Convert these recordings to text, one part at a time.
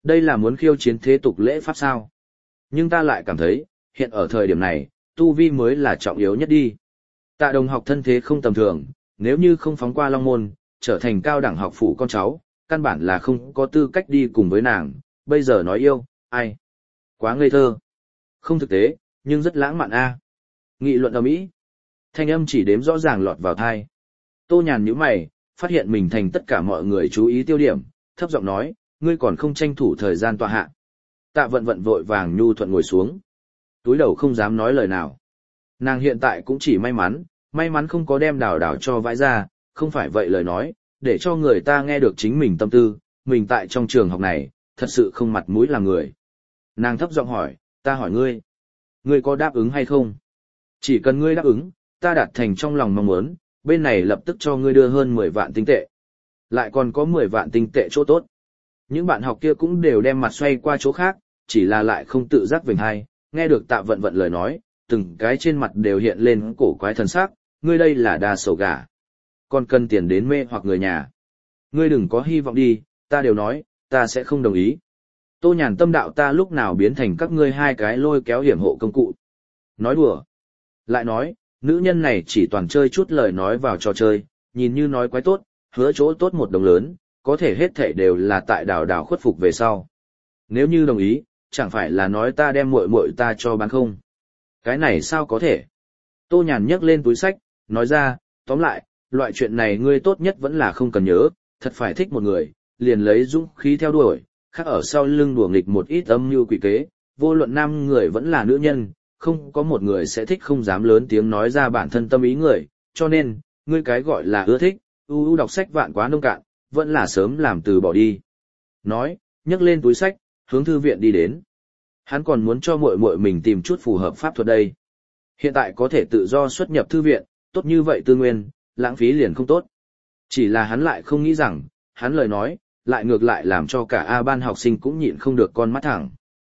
Đây là muốn khiêu chiến thế tục lễ pháp sao? Nhưng ta lại cảm thấy, hiện ở thời điểm này, tu vi mới là trọng yếu nhất đi. Tạ Đồng học thân thế không tầm thường, nếu như không phóng qua Long Môn, trở thành cao đẳng học phủ con cháu, căn bản là không có tư cách đi cùng với nàng, bây giờ nói yêu, ai? Quá ngây thơ. Không thực tế, nhưng rất lãng mạn a. Nghị luận ầm ĩ. Thanh âm chỉ đếm rõ ràng lọt vào tai. Tô Nhàn nhíu mày, phát hiện mình thành tất cả mọi người chú ý tiêu điểm, thấp giọng nói, ngươi còn không tranh thủ thời gian tọa hạ. Tạ Vận Vận vội vàng nhu thuận ngồi xuống. Túi đầu không dám nói lời nào. Nàng hiện tại cũng chỉ may mắn không có đem Đào Đào cho vãi ra, không phải vậy lời nói, để cho người ta nghe được chính mình tâm tư, mình tại trong trường học này, thật sự không mặt mũi làm người. Nàng thấp giọng hỏi, ta hỏi ngươi, ngươi có đáp ứng hay không? Chỉ cần ngươi đáp ứng, ta đạt thành trong lòng mong muốn, bên này lập tức cho ngươi đưa hơn 10 vạn tinh tệ. Lại còn có 10 vạn tinh tệ chỗ tốt. Những bạn học kia cũng đều đem mặt xoay qua chỗ khác, chỉ là lại không tự giác vểnh hai, nghe được Tạ Vận Vận lời nói, từng cái trên mặt đều hiện lên cổ quái thần sắc, ngươi đây là đa sầu gà. Còn cần tiền đến mê hoặc người nhà. Ngươi đừng có hy vọng đi, ta đều nói, ta sẽ không đồng ý. Tô Nhàn tâm đạo ta lúc nào biến thành các ngươi hai cái lôi kéo hiểm hộ công cụ. Nói đùa. Lại nói, nữ nhân này chỉ toàn chơi chút lời nói vào trò chơi, nhìn như nói quái tốt, hứa chỗ tốt một đồng lớn, có thể hết thảy đều là tại Đào Đào khuất phục về sau. Nếu như đồng ý, chẳng phải là nói ta đem muội muội ta cho bán không? Cái này sao có thể? Tô Nhàn nhấc lên túi sách, nói ra, tóm lại, loại chuyện này ngươi tốt nhất vẫn là không cần nhớ, thật phải thích một người, liền lấy dũng khí theo đuổi, khác ở sau lưng đùa nghịch một ít âm mưu quỷ kế, vô luận nam người vẫn là nữ nhân, không có một người sẽ thích không dám lớn tiếng nói ra bản thân tâm ý người, cho nên, ngươi cái gọi là ưa thích, đọc sách vạn quá nông cạn, vẫn là sớm làm từ bỏ đi. Nói, nhấc lên túi sách, hướng thư viện đi đến. Hắn còn muốn cho muội muội mình tìm chút phù hợp pháp thuật đây. Hiện tại có thể tự do xuất nhập thư viện, tốt như vậy tư nguyên, lãng phí liền không tốt. Chỉ là hắn lại không nghĩ rằng, hắn lời nói, lại ngược lại làm cho cả A ban học sinh cũng nhịn không được con mắt thẳng.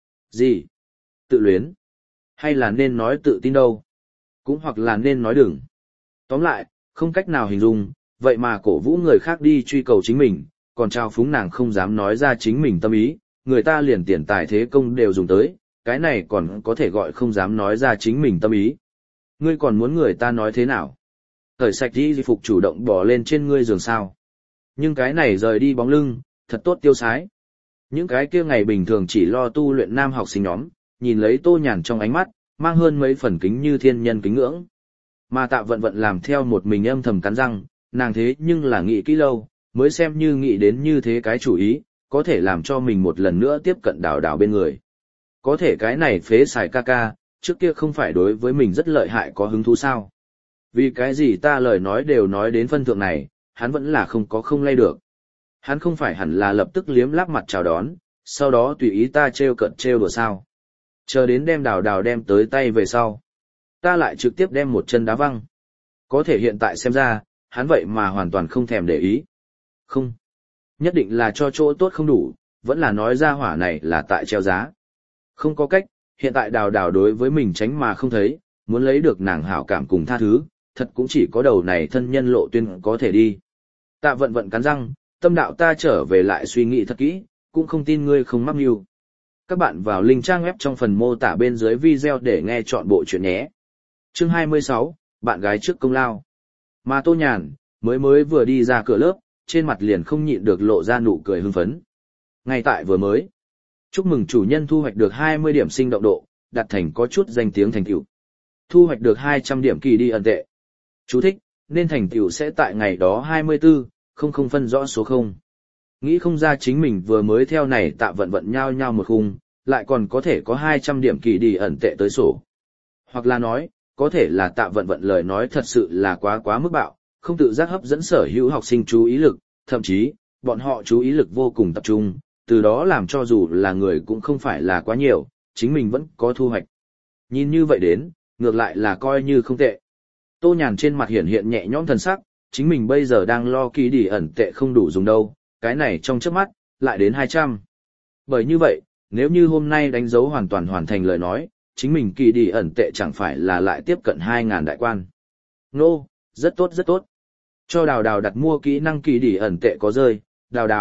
Gì? Tự luyến? Hay là nên nói tự tin đâu? Cũng hoặc là nên nói đừng. Tóm lại, không cách nào hình dung, vậy mà cổ vũ người khác đi truy cầu chính mình, còn trao phúng nàng không dám nói ra chính mình tâm ý, người ta liền tiền tài thế công đều dùng tới, cái này còn có thể gọi không dám nói ra chính mình tâm ý. Ngươi còn muốn người ta nói thế nào? Cởi sạch đi phục chủ động bỏ lên trên ngươi giường sao? Nhưng cái này rời đi bóng lưng, thật tốt tiêu sái. Những cái kia ngày bình thường chỉ lo tu luyện nam học sinh nhóm, nhìn lấy Tô Nhàn trong ánh mắt, mang hơn mấy phần kính như thiên nhân kính ngưỡng. Mà Tạ Vận Vận làm theo một mình âm thầm cắn răng, nàng thế nhưng là nghĩ kỹ lâu, mới xem như nghĩ đến như thế cái chủ ý, có thể làm cho mình một lần nữa tiếp cận Đào Đào bên người. Có thể cái này phế xài ca ca, trước kia không phải đối với mình rất lợi hại có hứng thú sao? Vì cái gì ta lời nói đều nói đến phân thượng này, hắn vẫn là không lay được. Hắn không phải hẳn là lập tức liếm láp mặt chào đón, sau đó tùy ý ta trêu cợt trêu đùa sao? Chờ đến đem Đào Đào đem tới tay về sau, ta lại trực tiếp đem một chân đá văng. Có thể hiện tại xem ra, hắn vậy mà hoàn toàn không thèm để ý. Không, nhất định là cho chỗ tốt không đủ, vẫn là nói ra hỏa này là tại treo giá. Không có cách, hiện tại Đào Đào đối với mình tránh mà không thấy, muốn lấy được nàng hảo cảm cùng tha thứ, thật cũng chỉ có đầu này thân nhân lộ tuyên có thể đi. Tạ Vận Vận cắn răng, tâm đạo ta trở về lại suy nghĩ thật kỹ, cũng không tin ngươi không mắc mưu. Các bạn vào link trang web trong phần mô tả bên dưới video để nghe chọn bộ chuyện nhé. Chương 26, bạn gái trước công lao. Mà Tô Nhàn, mới vừa đi ra cửa lớp, trên mặt liền không nhịn được lộ ra nụ cười hưng phấn. Ngay tại vừa mới, chúc mừng chủ nhân thu hoạch được 20 điểm sinh động độ, đạt thành có chút danh tiếng thành tựu. Thu hoạch được 200 điểm kỳ đi ẩn tệ. Chú thích, nên thành tựu sẽ tại ngày đó 24, không phân rõ số 0. Nghĩ không ra chính mình vừa mới theo này Tạ Vận Vận nhau nhau một khung, lại còn có thể có 200 điểm kỳ đi ẩn tệ tới sổ. Hoặc là nói, có thể là Tạ Vận Vận lời nói thật sự là quá mức bạo, không tự giác hấp dẫn sở hữu học sinh chú ý lực, thậm chí, bọn họ chú ý lực vô cùng tập trung, từ đó làm cho dù là người cũng không phải là quá nhiều, chính mình vẫn có thu hoạch. Nhìn như vậy đến, ngược lại là coi như không tệ. Tô Nhàn trên mặt hiện nhẹ nhõm thần sắc, chính mình bây giờ đang lo kỳ đi ẩn tệ không đủ dùng đâu, cái này trong chớp mắt, lại đến 200. Bởi như vậy, nếu như hôm nay đánh dấu hoàn toàn hoàn thành lời nói, chính mình kỳ đi ẩn tệ chẳng phải là lại tiếp cận 2.000 đại quan. Nô, rất tốt rất tốt. Cho Đào Đào đặt mua kỹ năng kỳ đi ẩn tệ có rơi, Đào Đào,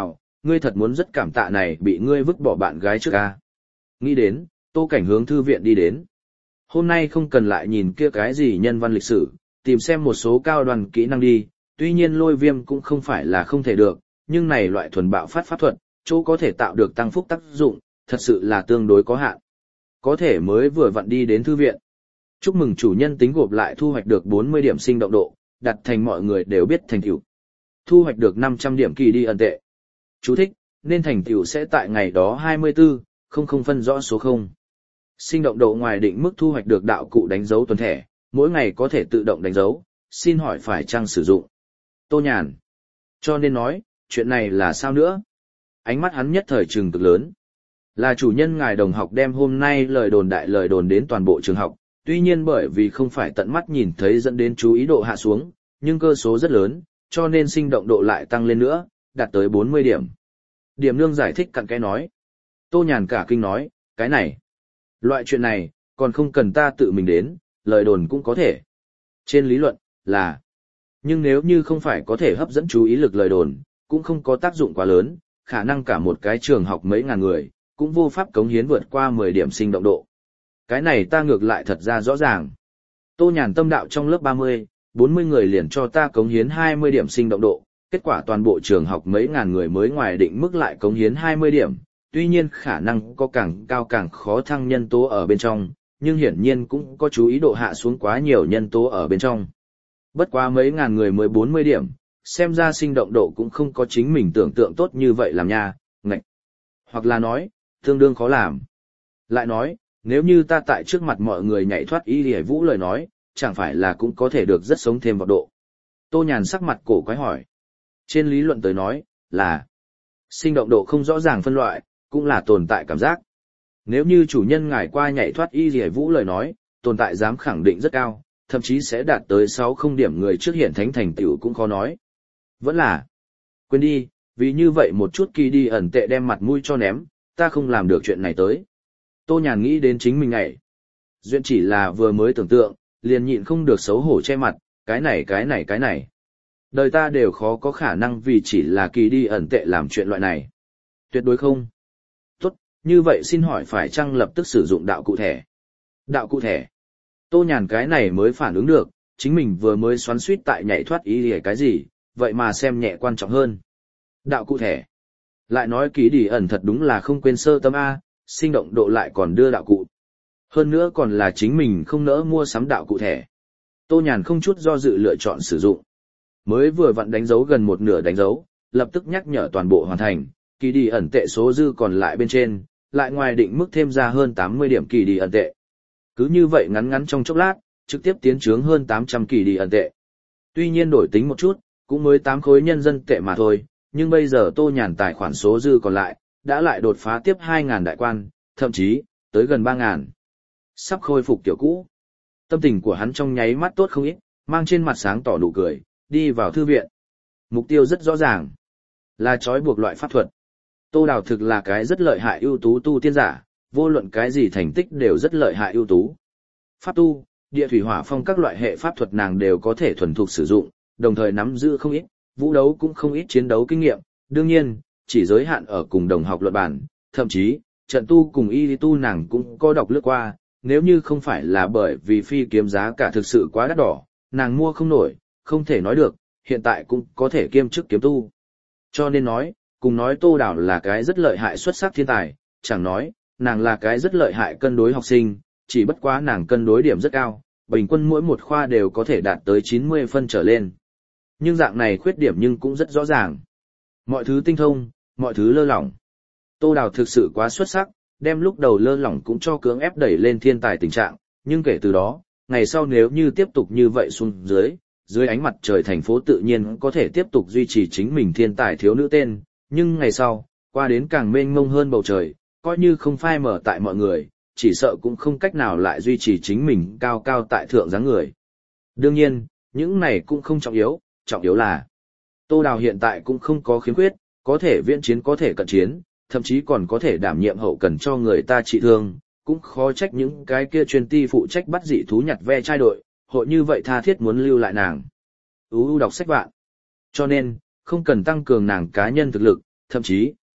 ngươi thật muốn rất cảm tạ này bị ngươi vứt bỏ bạn gái trước à. Nghĩ đến, Tô Cảnh hướng thư viện đi đến. Hôm nay không cần lại nhìn kia cái gì nhân văn lịch sử, tìm xem một số cao đoàn kỹ năng đi, tuy nhiên lôi viêm cũng không phải là không thể được, nhưng này loại thuần bạo phát pháp thuật, chỗ có thể tạo được tăng phúc tác dụng, thật sự là tương đối có hạn. Có thể mới vừa vặn đi đến thư viện. Chúc mừng chủ nhân tính gộp lại thu hoạch được 40 điểm sinh động độ, đặt thành mọi người đều biết thành tựu. Thu hoạch được 500 điểm kỳ đi ẩn tệ. Chú thích, nên thành tựu sẽ tại ngày đó 24, không phân rõ số 0. Sinh động độ ngoài định mức thu hoạch được đạo cụ đánh dấu tuần thẻ, mỗi ngày có thể tự động đánh dấu, xin hỏi phải chăng sử dụng. Tô Nhàn. Cho nên nói, chuyện này là sao nữa? Ánh mắt hắn nhất thời trừng cực lớn. Là chủ nhân ngài đồng học đem hôm nay lời đồn đến toàn bộ trường học, tuy nhiên bởi vì không phải tận mắt nhìn thấy dẫn đến chú ý độ hạ xuống, nhưng cơ số rất lớn, cho nên sinh động độ lại tăng lên nữa, đạt tới 40 điểm. Điểm nương giải thích cặn kẽ nói. Tô Nhàn cả kinh nói, cái này, loại chuyện này, còn không cần ta tự mình đến, lời đồn cũng có thể. Trên lý luận, là, nhưng nếu như không phải có thể hấp dẫn chú ý lực lời đồn, cũng không có tác dụng quá lớn, khả năng cả một cái trường học mấy ngàn người, cũng vô pháp cống hiến vượt qua 10 điểm sinh động độ. Cái này ta ngược lại thật ra rõ ràng. Tô Nhàn tâm đạo trong lớp 30, 40 người liền cho ta cống hiến 20 điểm sinh động độ, kết quả toàn bộ trường học mấy ngàn người mới ngoài định mức lại cống hiến 20 điểm, tuy nhiên khả năng có càng cao càng khó thăng nhân tố ở bên trong, nhưng hiển nhiên cũng có chú ý độ hạ xuống quá nhiều nhân tố ở bên trong. Bất quá mấy ngàn người mới 40 điểm, xem ra sinh động độ cũng không có chính mình tưởng tượng tốt như vậy làm nha, ngạch. Hoặc là nói, tương đương khó làm. Lại nói, nếu như ta tại trước mặt mọi người nhảy thoát y lìa vũ lời nói, chẳng phải là cũng có thể được rất sống thêm vào độ. Tô Nhàn sắc mặt cổ quái hỏi. Trên lý luận tới nói, là sinh động độ không rõ ràng phân loại, cũng là tồn tại cảm giác. Nếu như chủ nhân ngài qua nhảy thoát y lìa vũ lời nói, tồn tại dám khẳng định rất cao, thậm chí sẽ đạt tới 60 điểm người trước hiện thánh thành tựu cũng khó nói. Vẫn là, quên đi, vì như vậy một chút kỳ đi ẩn tệ đem mặt mũi cho ném, ta không làm được chuyện này tới. Tô Nhàn nghĩ đến chính mình ngày. Duyên chỉ là vừa mới tưởng tượng, liền nhịn không được xấu hổ che mặt, cái này. Đời ta đều khó có khả năng vì chỉ là kỳ đi ẩn tệ làm chuyện loại này. Tuyệt đối không. Tốt, như vậy xin hỏi phải chăng lập tức sử dụng đạo cụ thẻ? Đạo cụ thẻ. Tô Nhàn cái này mới phản ứng được, chính mình vừa mới xoắn suýt tại nhảy thoát ý để cái gì, vậy mà xem nhẹ quan trọng hơn. Đạo cụ thẻ. Lại nói kỳ đi ẩn thật đúng là không quên sơ tâm A, sinh động độ lại còn đưa đạo cụ. Hơn nữa còn là chính mình không nỡ mua sắm đạo cụ thẻ. Tô Nhàn không chút do dự lựa chọn sử dụng. Mới vừa vặn đánh dấu gần một nửa đánh dấu, lập tức nhắc nhở toàn bộ hoàn thành, kỳ đi ẩn tệ số dư còn lại bên trên, lại ngoài định mức thêm ra hơn 80 điểm kỳ đi ẩn tệ. Cứ như vậy ngắn trong chốc lát, trực tiếp tiến trướng hơn 800 kỳ đi ẩn tệ. Tuy nhiên đổi tính một chút, cũng mới 8 khối nhân dân tệ mà thôi, nhưng bây giờ Tô Nhàn tài khoản số dư còn lại, đã lại đột phá tiếp 2.000 đại quan, thậm chí, tới gần 3.000. Sắp khôi phục kiểu cũ. Tâm tình của hắn trong nháy mắt tốt không ít, mang trên mặt sáng tỏ nụ cười, đi vào thư viện. Mục tiêu rất rõ ràng, là trói buộc loại pháp thuật. Tô Đào thực là cái rất lợi hại ưu tú tu tiên giả, vô luận cái gì thành tích đều rất lợi hại ưu tú. Pháp tu, địa thủy hỏa phong các loại hệ pháp thuật nàng đều có thể thuần thục sử dụng, đồng thời nắm giữ không ít, vũ đấu cũng không ít chiến đấu kinh nghiệm, đương nhiên, chỉ giới hạn ở cùng đồng học luận bản, thậm chí, trận tu cùng y tu nàng cũng có đọc lướt qua, nếu như không phải là bởi vì phi kiếm giá cả thực sự quá đắt đỏ, nàng mua không nổi, không thể nói được, hiện tại cũng có thể kiêm chức kiếm tu. Cho nên nói, cùng nói Tô Đào là cái rất lợi hại xuất sắc thiên tài, chẳng nói, nàng là cái rất lợi hại cân đối học sinh, chỉ bất quá nàng cân đối điểm rất cao, bình quân mỗi một khoa đều có thể đạt tới 90 phân trở lên. Nhưng dạng này khuyết điểm nhưng cũng rất rõ ràng. Mọi thứ tinh thông, mọi thứ lơ lỏng. Tô Đào thực sự quá xuất sắc, đem lúc đầu lơ lỏng cũng cho cưỡng ép đẩy lên thiên tài tình trạng, nhưng kể từ đó, ngày sau nếu như tiếp tục như vậy xuống dưới ánh mặt trời thành phố tự nhiên có thể tiếp tục duy trì chính mình thiên tài thiếu nữ tên, nhưng ngày sau, qua đến càng mênh mông hơn bầu trời, coi như không phai mở tại mọi người, chỉ sợ cũng không cách nào lại duy trì chính mình cao cao tại thượng dáng người. Đương nhiên, những này cũng không trọng yếu là Tô Đào hiện tại cũng không có khiếm khuyết, có thể viễn chiến có thể cận chiến, thậm chí còn có thể đảm nhiệm hậu cần cho người ta trị thương, cũng khó trách những cái kia chuyên ti phụ trách bắt dị thú nhặt ve chai đội, hội như vậy tha thiết muốn lưu lại nàng. Đọc sách vạn. Cho nên, không cần tăng cường nàng cá nhân thực lực, thậm chí,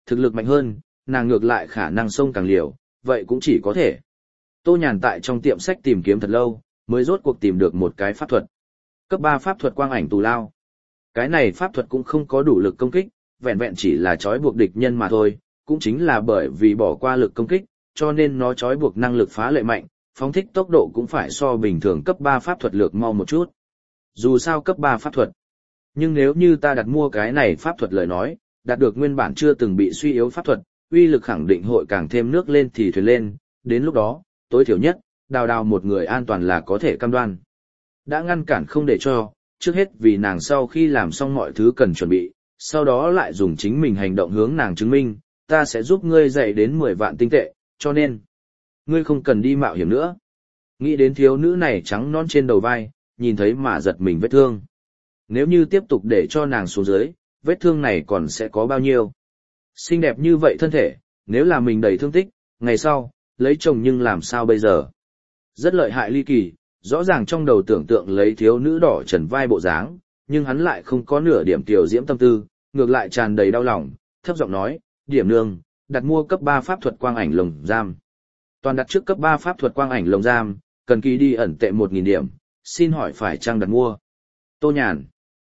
thực lực mạnh hơn, nàng ngược lại khả năng xông càng liều, vậy cũng chỉ có thể. Tô Nhàn tại trong tiệm sách tìm kiếm thật lâu, mới rốt cuộc tìm được một cái pháp thuật. Cấp 3 pháp thuật quang ảnh tù lao. Cái này pháp thuật cũng không có đủ lực công kích, vẹn vẹn chỉ là trói buộc địch nhân mà thôi, cũng chính là bởi vì bỏ qua lực công kích, cho nên nó trói buộc năng lực phá lệ mạnh, phóng thích tốc độ cũng phải so bình thường cấp 3 pháp thuật lược mau một chút. Dù sao cấp 3 pháp thuật. Nhưng nếu như ta đặt mua cái này pháp thuật lời nói, đạt được nguyên bản chưa từng bị suy yếu pháp thuật, uy lực khẳng định hội càng thêm nước lên thì thuyền lên, đến lúc đó, tối thiểu nhất, đào một người an toàn là có thể cam đoan. Đã ngăn cản không để cho, trước hết vì nàng sau khi làm xong mọi thứ cần chuẩn bị, sau đó lại dùng chính mình hành động hướng nàng chứng minh, ta sẽ giúp ngươi dạy đến 10 vạn tinh tệ, cho nên, ngươi không cần đi mạo hiểm nữa. Nghĩ đến thiếu nữ này trắng non trên đầu vai, nhìn thấy mà giật mình vết thương. Nếu như tiếp tục để cho nàng xuống dưới, vết thương này còn sẽ có bao nhiêu? Xinh đẹp như vậy thân thể, nếu là mình đầy thương tích, ngày sau, lấy chồng nhưng làm sao bây giờ? Rất lợi hại ly kỳ, rõ ràng trong đầu tưởng tượng lấy thiếu nữ đỏ trần vai bộ dáng, nhưng hắn lại không có nửa điểm tiểu diễm tâm tư, ngược lại tràn đầy đau lòng, thấp giọng nói, điểm nương, đặt mua cấp 3 pháp thuật quang ảnh lồng giam. Toàn đặt trước cấp 3 pháp thuật quang ảnh lồng giam, cần ký đi ẩn tệ 1.000 điểm, xin hỏi phải chăng đặt mua? Tô Nhàn.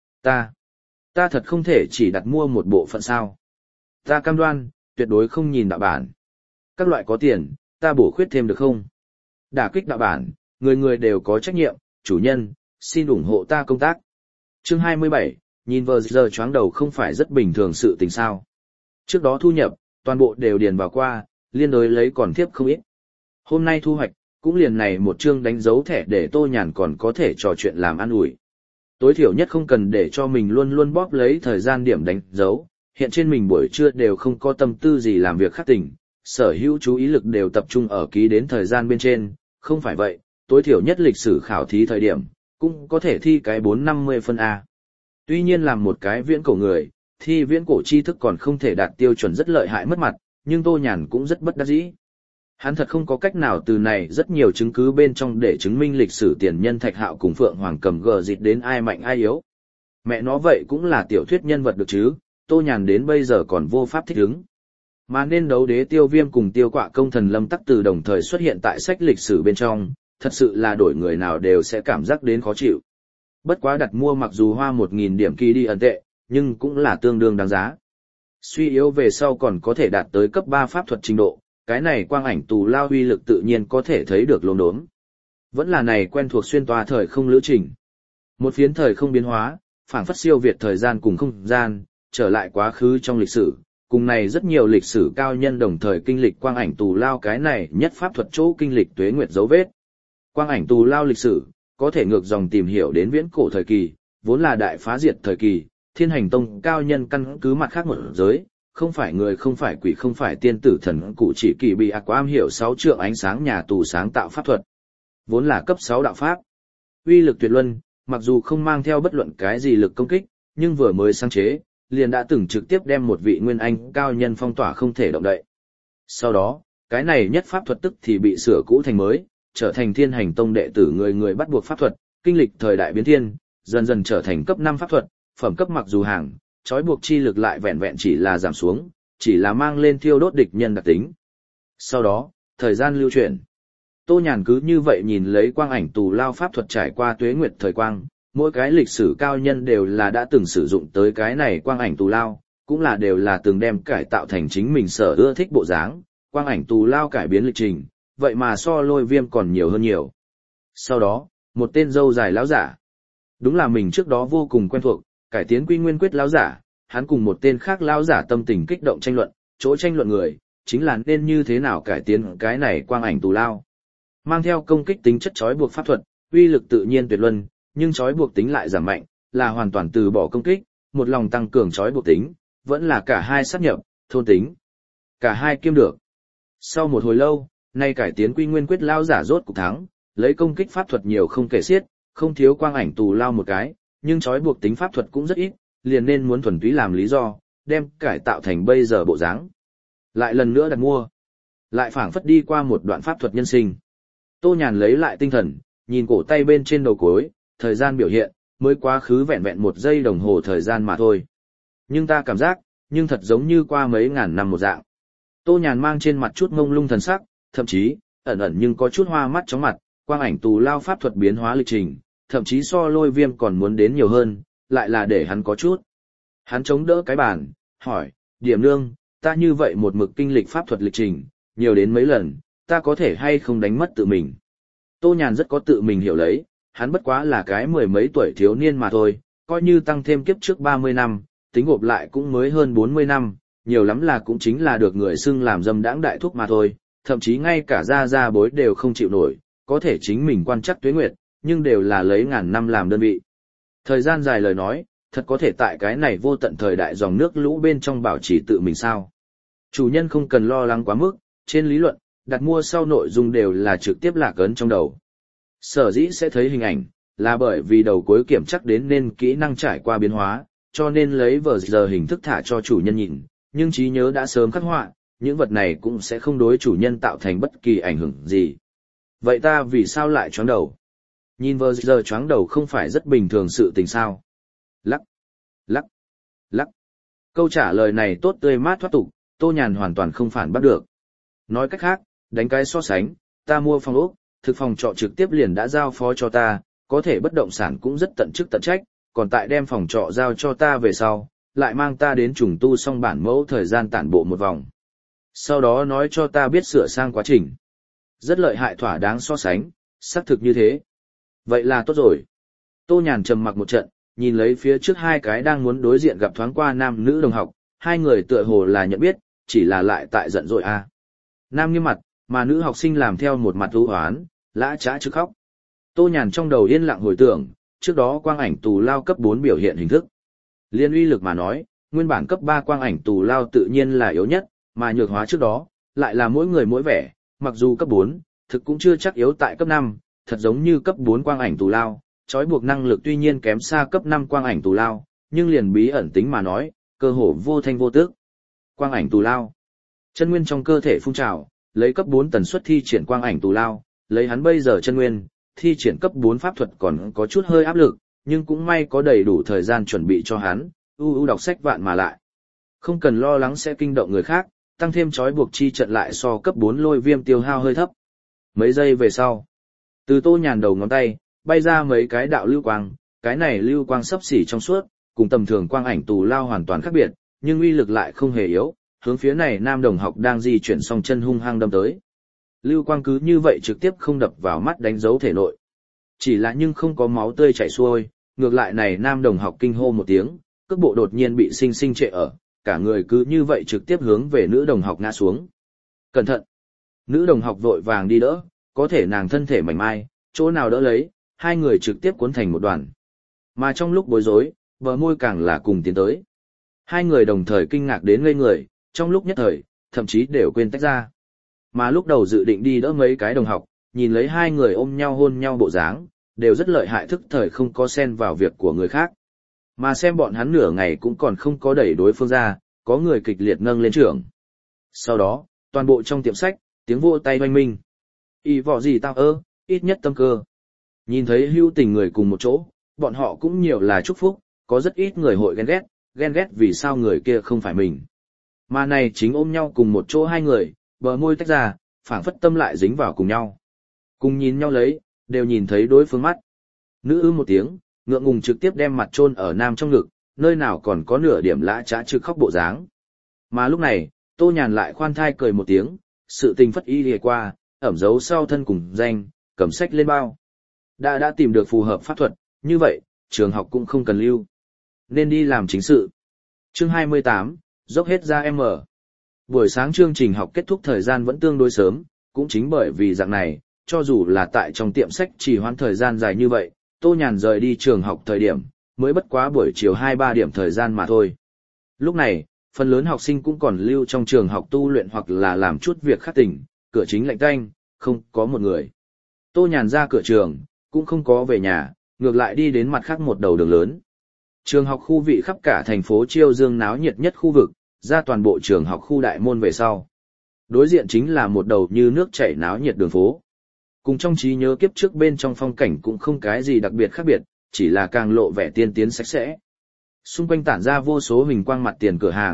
Ta thật không thể chỉ đặt mua một bộ phận sao. Ta cam đoan, tuyệt đối không nhìn đạo bản. Các loại có tiền, ta bổ khuyết thêm được không? Đả kích đạo bản, người người đều có trách nhiệm, chủ nhân, xin ủng hộ ta công tác. Chương 27, nhìn vờ giờ choáng đầu không phải rất bình thường sự tình sao. Trước đó thu nhập, toàn bộ đều điền vào qua, liên đối lấy còn tiếp không ít. Hôm nay thu hoạch, cũng liền này một chương đánh dấu thẻ để Tô Nhàn còn có thể trò chuyện làm ăn ủi. Tối thiểu nhất không cần để cho mình luôn luôn bóp lấy thời gian điểm đánh dấu, hiện trên mình buổi trưa đều không có tâm tư gì làm việc khác tỉnh, sở hữu chú ý lực đều tập trung ở ký đến thời gian bên trên, không phải vậy, tối thiểu nhất lịch sử khảo thí thời điểm, cũng có thể thi cái 450 phân A. Tuy nhiên làm một cái viễn cổ người, thi viễn cổ tri thức còn không thể đạt tiêu chuẩn rất lợi hại mất mặt, nhưng Tô Nhàn cũng rất bất đắc dĩ. Hắn thật không có cách nào từ này rất nhiều chứng cứ bên trong để chứng minh lịch sử tiền nhân Thạch Hạo cùng Phượng Hoàng Cầm gờ dịt đến ai mạnh ai yếu. Mẹ nó vậy cũng là tiểu thuyết nhân vật được chứ, Tô Nhàn đến bây giờ còn vô pháp thích ứng. Mà nên đấu đế Tiêu Viêm cùng Tiêu Quạ công thần Lâm Tắc Từ đồng thời xuất hiện tại sách lịch sử bên trong, thật sự là đổi người nào đều sẽ cảm giác đến khó chịu. Bất quá đặt mua mặc dù hoa 1.000 điểm kỳ đi ẩn tệ, nhưng cũng là tương đương đáng giá. Suy yếu về sau còn có thể đạt tới cấp 3 pháp thuật trình độ, cái này quang ảnh tù lao uy lực tự nhiên có thể thấy được lốm đốm. Vẫn là này quen thuộc xuyên toa thời không lữ trình. Một phiến thời không biến hóa, phảng phất siêu việt thời gian cùng không gian, trở lại quá khứ trong lịch sử. Cùng này rất nhiều lịch sử cao nhân đồng thời kinh lịch quang ảnh tù lao cái này nhất pháp thuật chỗ kinh lịch tuế nguyệt dấu vết. Quang ảnh tù lao lịch sử, có thể ngược dòng tìm hiểu đến viễn cổ thời kỳ, vốn là đại phá diệt thời kỳ, Thiên Hành Tông cao nhân căn cứ mặt khác một giới, không phải người không phải quỷ không phải tiên tử thần cụ chỉ kỳ bị ác am hiểu 6 trượng ánh sáng nhà tù sáng tạo pháp thuật. Vốn là cấp 6 đạo pháp. Uy lực tuyệt luân, mặc dù không mang theo bất luận cái gì lực công kích, nhưng vừa mới sáng chế, liền đã từng trực tiếp đem một vị nguyên anh cao nhân phong tỏa không thể động đậy. Sau đó, cái này nhất pháp thuật tức thì bị sửa cũ thành mới, trở thành Thiên Hành Tông đệ tử người người bắt buộc pháp thuật, kinh lịch thời đại biến thiên, dần dần trở thành cấp 5 pháp thuật, phẩm cấp mặc dù hàng, trói buộc chi lực lại vẹn vẹn chỉ là giảm xuống, chỉ là mang lên thiêu đốt địch nhân đặc tính. Sau đó, thời gian lưu chuyển. Tô Nhàn cứ như vậy nhìn lấy quang ảnh tù lao pháp thuật trải qua tuế nguyệt thời quang, mỗi cái lịch sử cao nhân đều là đã từng sử dụng tới cái này quang ảnh tù lao, cũng là đều là từng đem cải tạo thành chính mình sở ưa thích bộ dáng, quang ảnh tù lao cải biến lịch trình, vậy mà so Lôi Viêm còn nhiều hơn nhiều. Sau đó, một tên râu dài lão giả. Đúng là mình trước đó vô cùng quen thuộc, cải tiến quy nguyên quyết lão giả, hắn cùng một tên khác lão giả tâm tình kích động tranh luận, chỗ tranh luận người, chính là nên như thế nào cải tiến cái này quang ảnh tù lao. Mang theo công kích tính chất trói buộc pháp thuật, uy lực tự nhiên tuyệt luân, nhưng trói buộc tính lại giảm mạnh, là hoàn toàn từ bỏ công kích, một lòng tăng cường trói buộc tính, vẫn là cả hai sát nhập, thôn tính. Cả hai kiêm được. Sau một hồi lâu, nay cải tiến quy nguyên quyết lão giả rốt cục thắng, lấy công kích pháp thuật nhiều không kể xiết, không thiếu quang ảnh tù lao một cái, nhưng trói buộc tính pháp thuật cũng rất ít, liền nên muốn thuần túy làm lý do, đem cải tạo thành bây giờ bộ dáng. Lại lần nữa đặt mua, lại phảng phất đi qua một đoạn pháp thuật nhân sinh. Tô Nhàn lấy lại tinh thần, nhìn cổ tay bên trên đầu cối, thời gian biểu hiện, mới quá khứ vẹn vẹn 1 giây đồng hồ thời gian mà thôi. Nhưng ta cảm giác, nhưng thật giống như qua mấy ngàn năm một dạng. Tô Nhàn mang trên mặt chút ngông lung thần sắc, thậm chí, ẩn ẩn nhưng có chút hoa mắt chóng mặt, quang ảnh tù lao pháp thuật biến hóa lịch trình, thậm chí so Lôi Viêm còn muốn đến nhiều hơn, lại là để hắn có chút. Hắn chống đỡ cái bàn, hỏi, Điểm Nương, ta như vậy một mực kinh lịch pháp thuật lịch trình, nhiều đến mấy lần, ta có thể hay không đánh mất tự mình. Tô Nhàn rất có tự mình hiểu lấy, hắn bất quá là cái mười mấy tuổi thiếu niên mà thôi, coi như tăng thêm kiếp trước 30 năm, tính gộp lại cũng mới hơn 40 năm, nhiều lắm là cũng chính là được người xưng làm dâm đãng đại thúc mà thôi, thậm chí ngay cả gia bối đều không chịu nổi, có thể chính mình quan chắc tuế nguyệt, nhưng đều là lấy ngàn năm làm đơn vị. Thời gian dài lời nói, thật có thể tại cái này vô tận thời đại dòng nước lũ bên trong bảo trì tự mình sao. Chủ nhân không cần lo lắng quá mức, trên lý luận, đặt mua sau nội dung đều là trực tiếp lạc ấn trong đầu. Sở dĩ sẽ thấy hình ảnh, là bởi vì đầu cuối kiểm chắc đến nên kỹ năng trải qua biến hóa, cho nên lấy vờ giờ hình thức thả cho chủ nhân nhìn, nhưng trí nhớ đã sớm khắc họa, những vật này cũng sẽ không đối chủ nhân tạo thành bất kỳ ảnh hưởng gì. Vậy ta vì sao lại choáng đầu? Nhìn vờ giờ choáng đầu không phải rất bình thường sự tình sao? Lắc, lắc, lắc. Câu trả lời này tốt tươi mát thoát tục, Tô Nhàn hoàn toàn không phản bắt được. Nói cách khác, đánh cái so sánh, ta mua phòng ốc, thực phòng trọ trực tiếp liền đã giao phó cho ta, có thể bất động sản cũng rất tận chức tận trách, còn tại đem phòng trọ giao cho ta về sau, lại mang ta đến trùng tu xong bản mẫu thời gian tản bộ một vòng. Sau đó nói cho ta biết sửa sang quá trình. Rất lợi hại thỏa đáng so sánh, xác thực như thế. Vậy là tốt rồi. Tô Nhàn trầm mặc một trận, nhìn lấy phía trước hai cái đang muốn đối diện gặp thoáng qua nam nữ đồng học, hai người tựa hồ là nhận biết, chỉ là lại tại giận dội a. Nam nghiêm mặt, mà nữ học sinh làm theo một mặt u hoán, lã chã chứ khóc. Tô Nhàn trong đầu yên lặng hồi tưởng, trước đó quang ảnh tù lao cấp 4 biểu hiện hình thức. Liên uy lực mà nói, nguyên bản cấp 3 quang ảnh tù lao tự nhiên là yếu nhất, mà nhược hóa trước đó, lại là mỗi người mỗi vẻ, mặc dù cấp 4, thực cũng chưa chắc yếu tại cấp 5, thật giống như cấp 4 quang ảnh tù lao, trói buộc năng lực tuy nhiên kém xa cấp 5 quang ảnh tù lao, nhưng liền bí ẩn tính mà nói, cơ hồ vô thanh vô tức. Quang ảnh tù lao, chân nguyên trong cơ thể phun trào, lấy cấp 4 tần suất thi triển quang ảnh tù lao, lấy hắn bây giờ chân nguyên, thi triển cấp 4 pháp thuật còn có chút hơi áp lực, nhưng cũng may có đầy đủ thời gian chuẩn bị cho hắn, đọc sách vạn mà lại. Không cần lo lắng sẽ kinh động người khác, tăng thêm trói buộc chi trận lại so cấp 4 Lôi Viêm tiêu hao hơi thấp. Mấy giây về sau, từ Tô Nhàn đầu ngón tay, bay ra mấy cái đạo lưu quang, cái này lưu quang sấp xỉ trong suốt, cùng tầm thường quang ảnh tù lao hoàn toàn khác biệt, nhưng uy lực lại không hề yếu, hướng phía này nam đồng học đang di chuyển song chân hung hăng đâm tới. Lưu quang cứ như vậy trực tiếp không đập vào mắt đánh dấu thể nội. Chỉ là nhưng không có máu tươi chảy xuôi, ngược lại này nam đồng học kinh hô một tiếng, cước bộ đột nhiên bị sinh sinh trệ ở, cả người cứ như vậy trực tiếp hướng về nữ đồng học ngã xuống. Cẩn thận! Nữ đồng học vội vàng đi đỡ, có thể nàng thân thể mảnh mai, chỗ nào đỡ lấy, hai người trực tiếp cuốn thành một đoàn. Mà trong lúc bối rối, bờ môi càng là cùng tiến tới. Hai người đồng thời kinh ngạc đến ngây người, trong lúc nhất thời, thậm chí đều quên tách ra. Mà lúc đầu dự định đi đỡ mấy cái đồng học, nhìn lấy hai người ôm nhau hôn nhau bộ dáng, đều rất lợi hại thức thời không có xen vào việc của người khác. Mà xem bọn hắn nửa ngày cũng còn không có đẩy đối phương ra, có người kịch liệt nâng lên trưởng. Sau đó, toàn bộ trong tiệm sách, tiếng vỗ tay oanh minh. Y vỏ gì tao ơ, ít nhất tâm cơ. Nhìn thấy hữu tình người cùng một chỗ, bọn họ cũng nhiều là chúc phúc, có rất ít người hội ghen ghét vì sao người kia không phải mình. Mà này chính ôm nhau cùng một chỗ hai người, bờ môi tách ra, phảng phất tâm lại dính vào cùng nhau. Cùng nhìn nhau lấy, đều nhìn thấy đối phương mắt. Nữ một tiếng, ngượng ngùng trực tiếp đem mặt chôn ở nam trong ngực, nơi nào còn có nửa điểm lã trá trực khóc bộ dáng. Mà lúc này, Tô Nhàn lại khoan thai cười một tiếng, sự tình phất y lìa qua, ẩm dấu sau thân cùng danh, cầm sách lên bao. Đã tìm được phù hợp pháp thuật, như vậy, trường học cũng không cần lưu. Nên đi làm chính sự. Chương 28, dốc hết ra M. Buổi sáng chương trình học kết thúc thời gian vẫn tương đối sớm, cũng chính bởi vì dạng này, cho dù là tại trong tiệm sách chỉ hoãn thời gian dài như vậy, Tô Nhàn rời đi trường học thời điểm, mới bất quá buổi chiều 2-3 điểm thời gian mà thôi. Lúc này, phần lớn học sinh cũng còn lưu trong trường học tu luyện hoặc là làm chút việc khác tỉnh, cửa chính lạnh tanh, không có một người. Tô Nhàn ra cửa trường, cũng không có về nhà, ngược lại đi đến mặt khác một đầu đường lớn. Trường học khu vị khắp cả thành phố Chiêu Dương náo nhiệt nhất khu vực, ra toàn bộ trường học khu đại môn về sau. Đối diện chính là một đầu như nước chảy náo nhiệt đường phố. Cùng trong trí nhớ kiếp trước bên trong phong cảnh cũng không cái gì đặc biệt khác biệt, chỉ là càng lộ vẻ tiên tiến sạch sẽ. Xung quanh tản ra vô số huỳnh quang mặt tiền cửa hàng,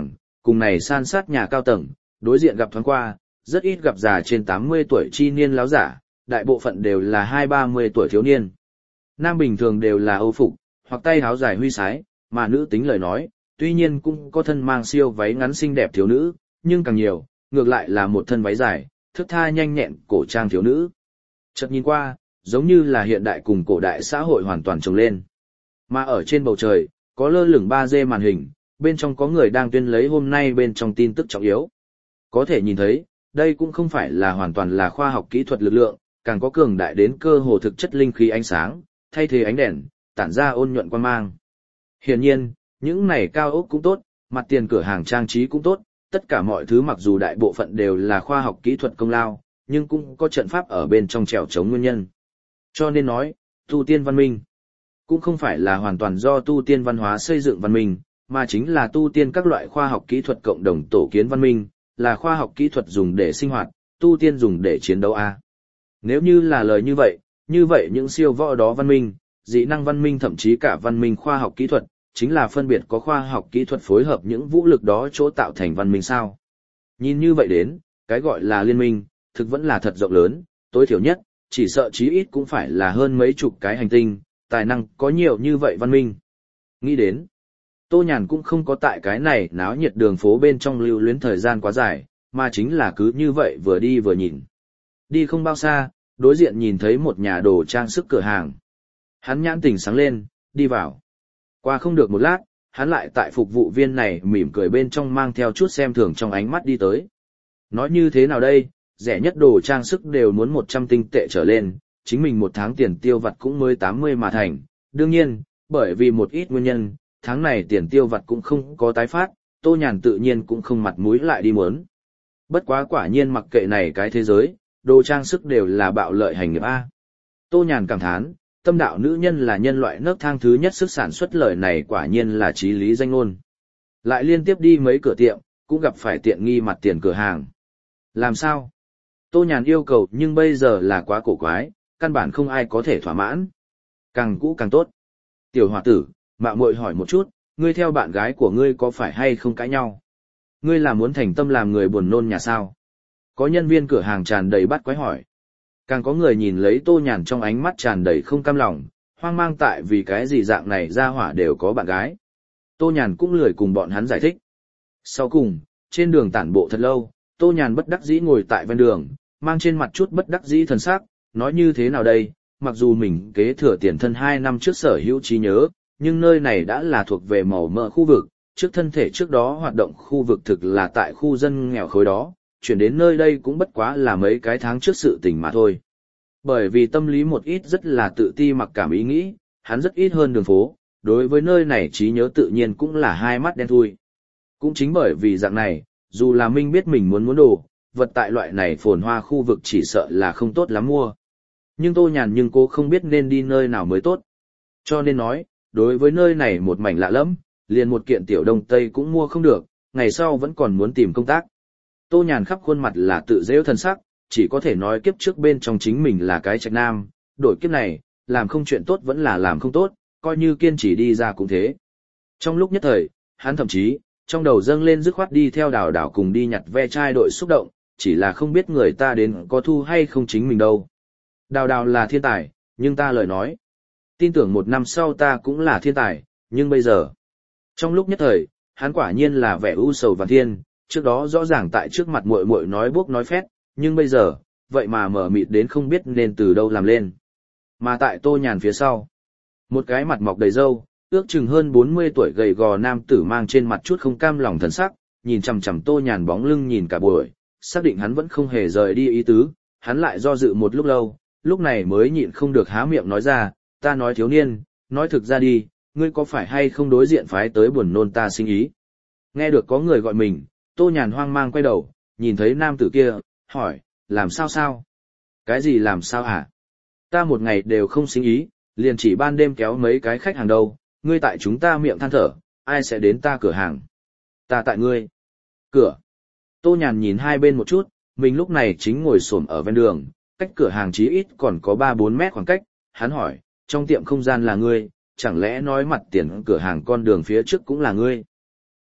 cùng này san sát nhà cao tầng, đối diện gặp thoáng qua, rất ít gặp già trên 80 tuổi chi niên láo giả, đại bộ phận đều là 20-30 tuổi thiếu niên. Nam bình thường đều là âu phục, hoặc tay áo dài huy sái, mà nữ tính lời nói, tuy nhiên cũng có thân mang siêu váy ngắn xinh đẹp thiếu nữ, nhưng càng nhiều, ngược lại là một thân váy dài, thước tha nhanh nhẹn cổ trang thiếu nữ. Chợt nhìn qua, giống như là hiện đại cùng cổ đại xã hội hoàn toàn chồng lên. Mà ở trên bầu trời, có lơ lửng 3D màn hình, bên trong có người đang tuyên lấy hôm nay bên trong tin tức trọng yếu. Có thể nhìn thấy, đây cũng không phải là hoàn toàn là khoa học kỹ thuật lực lượng, càng có cường đại đến cơ hồ thực chất linh khí ánh sáng, thay thế ánh đèn, tản ra ôn nhuận quang mang. Hiển nhiên, những này cao ốc cũng tốt, mặt tiền cửa hàng trang trí cũng tốt, tất cả mọi thứ mặc dù đại bộ phận đều là khoa học kỹ thuật công lao, nhưng cũng có trận pháp ở bên trong trèo chống nguyên nhân. Cho nên nói, tu tiên văn minh cũng không phải là hoàn toàn do tu tiên văn hóa xây dựng văn minh, mà chính là tu tiên các loại khoa học kỹ thuật cộng đồng tổ kiến văn minh, là khoa học kỹ thuật dùng để sinh hoạt, tu tiên dùng để chiến đấu a. Nếu như là lời như vậy những siêu võ đó văn minh, dị năng văn minh thậm chí cả văn minh khoa học kỹ thuật, chính là phân biệt có khoa học kỹ thuật phối hợp những vũ lực đó chỗ tạo thành văn minh sao. Nhìn như vậy đến, cái gọi là liên minh, thực vẫn là thật rộng lớn, tối thiểu nhất, chỉ sợ chí ít cũng phải là hơn mấy chục cái hành tinh, tài năng có nhiều như vậy văn minh. Nghĩ đến, Tô Nhàn cũng không có tại cái này náo nhiệt đường phố bên trong lưu luyến thời gian quá dài, mà chính là cứ như vậy vừa đi vừa nhìn. Đi không bao xa, đối diện nhìn thấy một nhà đồ trang sức cửa hàng. Hắn nhãn tỉnh sáng lên, đi vào. Qua không được một lát, hắn lại tại phục vụ viên này mỉm cười bên trong mang theo chút xem thường trong ánh mắt đi tới. Nói như thế nào đây, rẻ nhất đồ trang sức đều muốn 100 tinh tệ trở lên, chính mình một tháng tiền tiêu vặt cũng mới 80 mà thành. Đương nhiên, bởi vì một ít nguyên nhân, tháng này tiền tiêu vặt cũng không có tái phát, Tô Nhàn tự nhiên cũng không mặt mũi lại đi muốn. Bất quá quả nhiên mặc kệ này cái thế giới, đồ trang sức đều là bạo lợi hành nghiệp A. Tô Nhàn cảm thán, tâm đạo nữ nhân là nhân loại nấc thang thứ nhất sức sản xuất lời này quả nhiên là chí lý danh ngôn. Lại liên tiếp đi mấy cửa tiệm, cũng gặp phải tiện nghi mặt tiền cửa hàng. Làm sao? Tô Nhàn yêu cầu nhưng bây giờ là quá cổ quái, căn bản không ai có thể thỏa mãn. Càng cũ càng tốt. Tiểu hòa tử, mạo muội hỏi một chút, ngươi theo bạn gái của ngươi có phải hay không cãi nhau? Ngươi là muốn thành tâm làm người buồn nôn nhà sao? Có nhân viên cửa hàng tràn đầy bắt quái hỏi. Càng có người nhìn lấy Tô Nhàn trong ánh mắt tràn đầy không cam lòng, hoang mang tại vì cái gì dạng này ra hỏa đều có bạn gái. Tô Nhàn cũng lười cùng bọn hắn giải thích. Sau cùng, trên đường tản bộ thật lâu, Tô Nhàn bất đắc dĩ ngồi tại ven đường, mang trên mặt chút bất đắc dĩ thần sắc, nói như thế nào đây, mặc dù mình kế thừa tiền thân 2 năm trước sở hữu trí nhớ, nhưng nơi này đã là thuộc về màu mỡ khu vực, trước thân thể trước đó hoạt động khu vực thực là tại khu dân nghèo khối đó, chuyển đến nơi đây cũng bất quá là mấy cái tháng trước sự tình mà thôi. Bởi vì tâm lý một ít rất là tự ti mặc cảm ý nghĩ, hắn rất ít hơn đường phố, đối với nơi này trí nhớ tự nhiên cũng là hai mắt đen thui. Cũng chính bởi vì dạng này, dù là Minh biết mình muốn đồ, vật tại loại này phồn hoa khu vực chỉ sợ là không tốt lắm mua. Nhưng Tô Nhàn nhưng cô không biết nên đi nơi nào mới tốt. Cho nên nói, đối với nơi này một mảnh lạ lẫm, liền một kiện tiểu đông tây cũng mua không được, ngày sau vẫn còn muốn tìm công tác. Tô Nhàn khắp khuôn mặt là tự dễu thân sắc, chỉ có thể nói kiếp trước bên trong chính mình là cái trạch nam, đổi kiếp này, làm không chuyện tốt vẫn là làm không tốt, coi như kiên trì đi ra cũng thế. Trong lúc nhất thời, hắn thậm chí, trong đầu dâng lên dứt khoát đi theo Đào Đào cùng đi nhặt ve chai đội xúc động, chỉ là không biết người ta đến có thu hay không chính mình đâu. Đào Đào là thiên tài, nhưng ta lời nói, tin tưởng 1 năm sau ta cũng là thiên tài, nhưng bây giờ, trong lúc nhất thời, hắn quả nhiên là vẻ u sầu vạn thiên, trước đó rõ ràng tại trước mặt muội muội nói bốc nói phét, nhưng bây giờ, vậy mà mở mịt đến không biết nên từ đâu làm lên. Mà tại Tô Nhàn phía sau, một cái mặt mọc đầy râu, ước chừng hơn 40 tuổi gầy gò nam tử mang trên mặt chút không cam lòng thần sắc, nhìn chằm chằm Tô Nhàn bóng lưng nhìn cả buổi, xác định hắn vẫn không hề rời đi ý tứ, hắn lại do dự một lúc lâu, lúc này mới nhịn không được há miệng nói ra, ta nói thiếu niên, nói thực ra đi, ngươi có phải hay không đối diện phái tới buồn nôn ta sinh ý. Nghe được có người gọi mình, Tô Nhàn hoang mang quay đầu, nhìn thấy nam tử kia, hỏi, làm sao sao? Cái gì làm sao hả? Ta một ngày đều không sinh ý, liền chỉ ban đêm kéo mấy cái khách hàng đâu, ngươi tại chúng ta miệng than thở, ai sẽ đến ta cửa hàng? Ta tại ngươi. Cửa. Tô Nhàn nhìn hai bên một chút, mình lúc này chính ngồi xổm ở ven đường, cách cửa hàng chí ít còn có 3-4 mét khoảng cách, hắn hỏi, trong tiệm không gian là ngươi, chẳng lẽ nói mặt tiền cửa hàng con đường phía trước cũng là ngươi?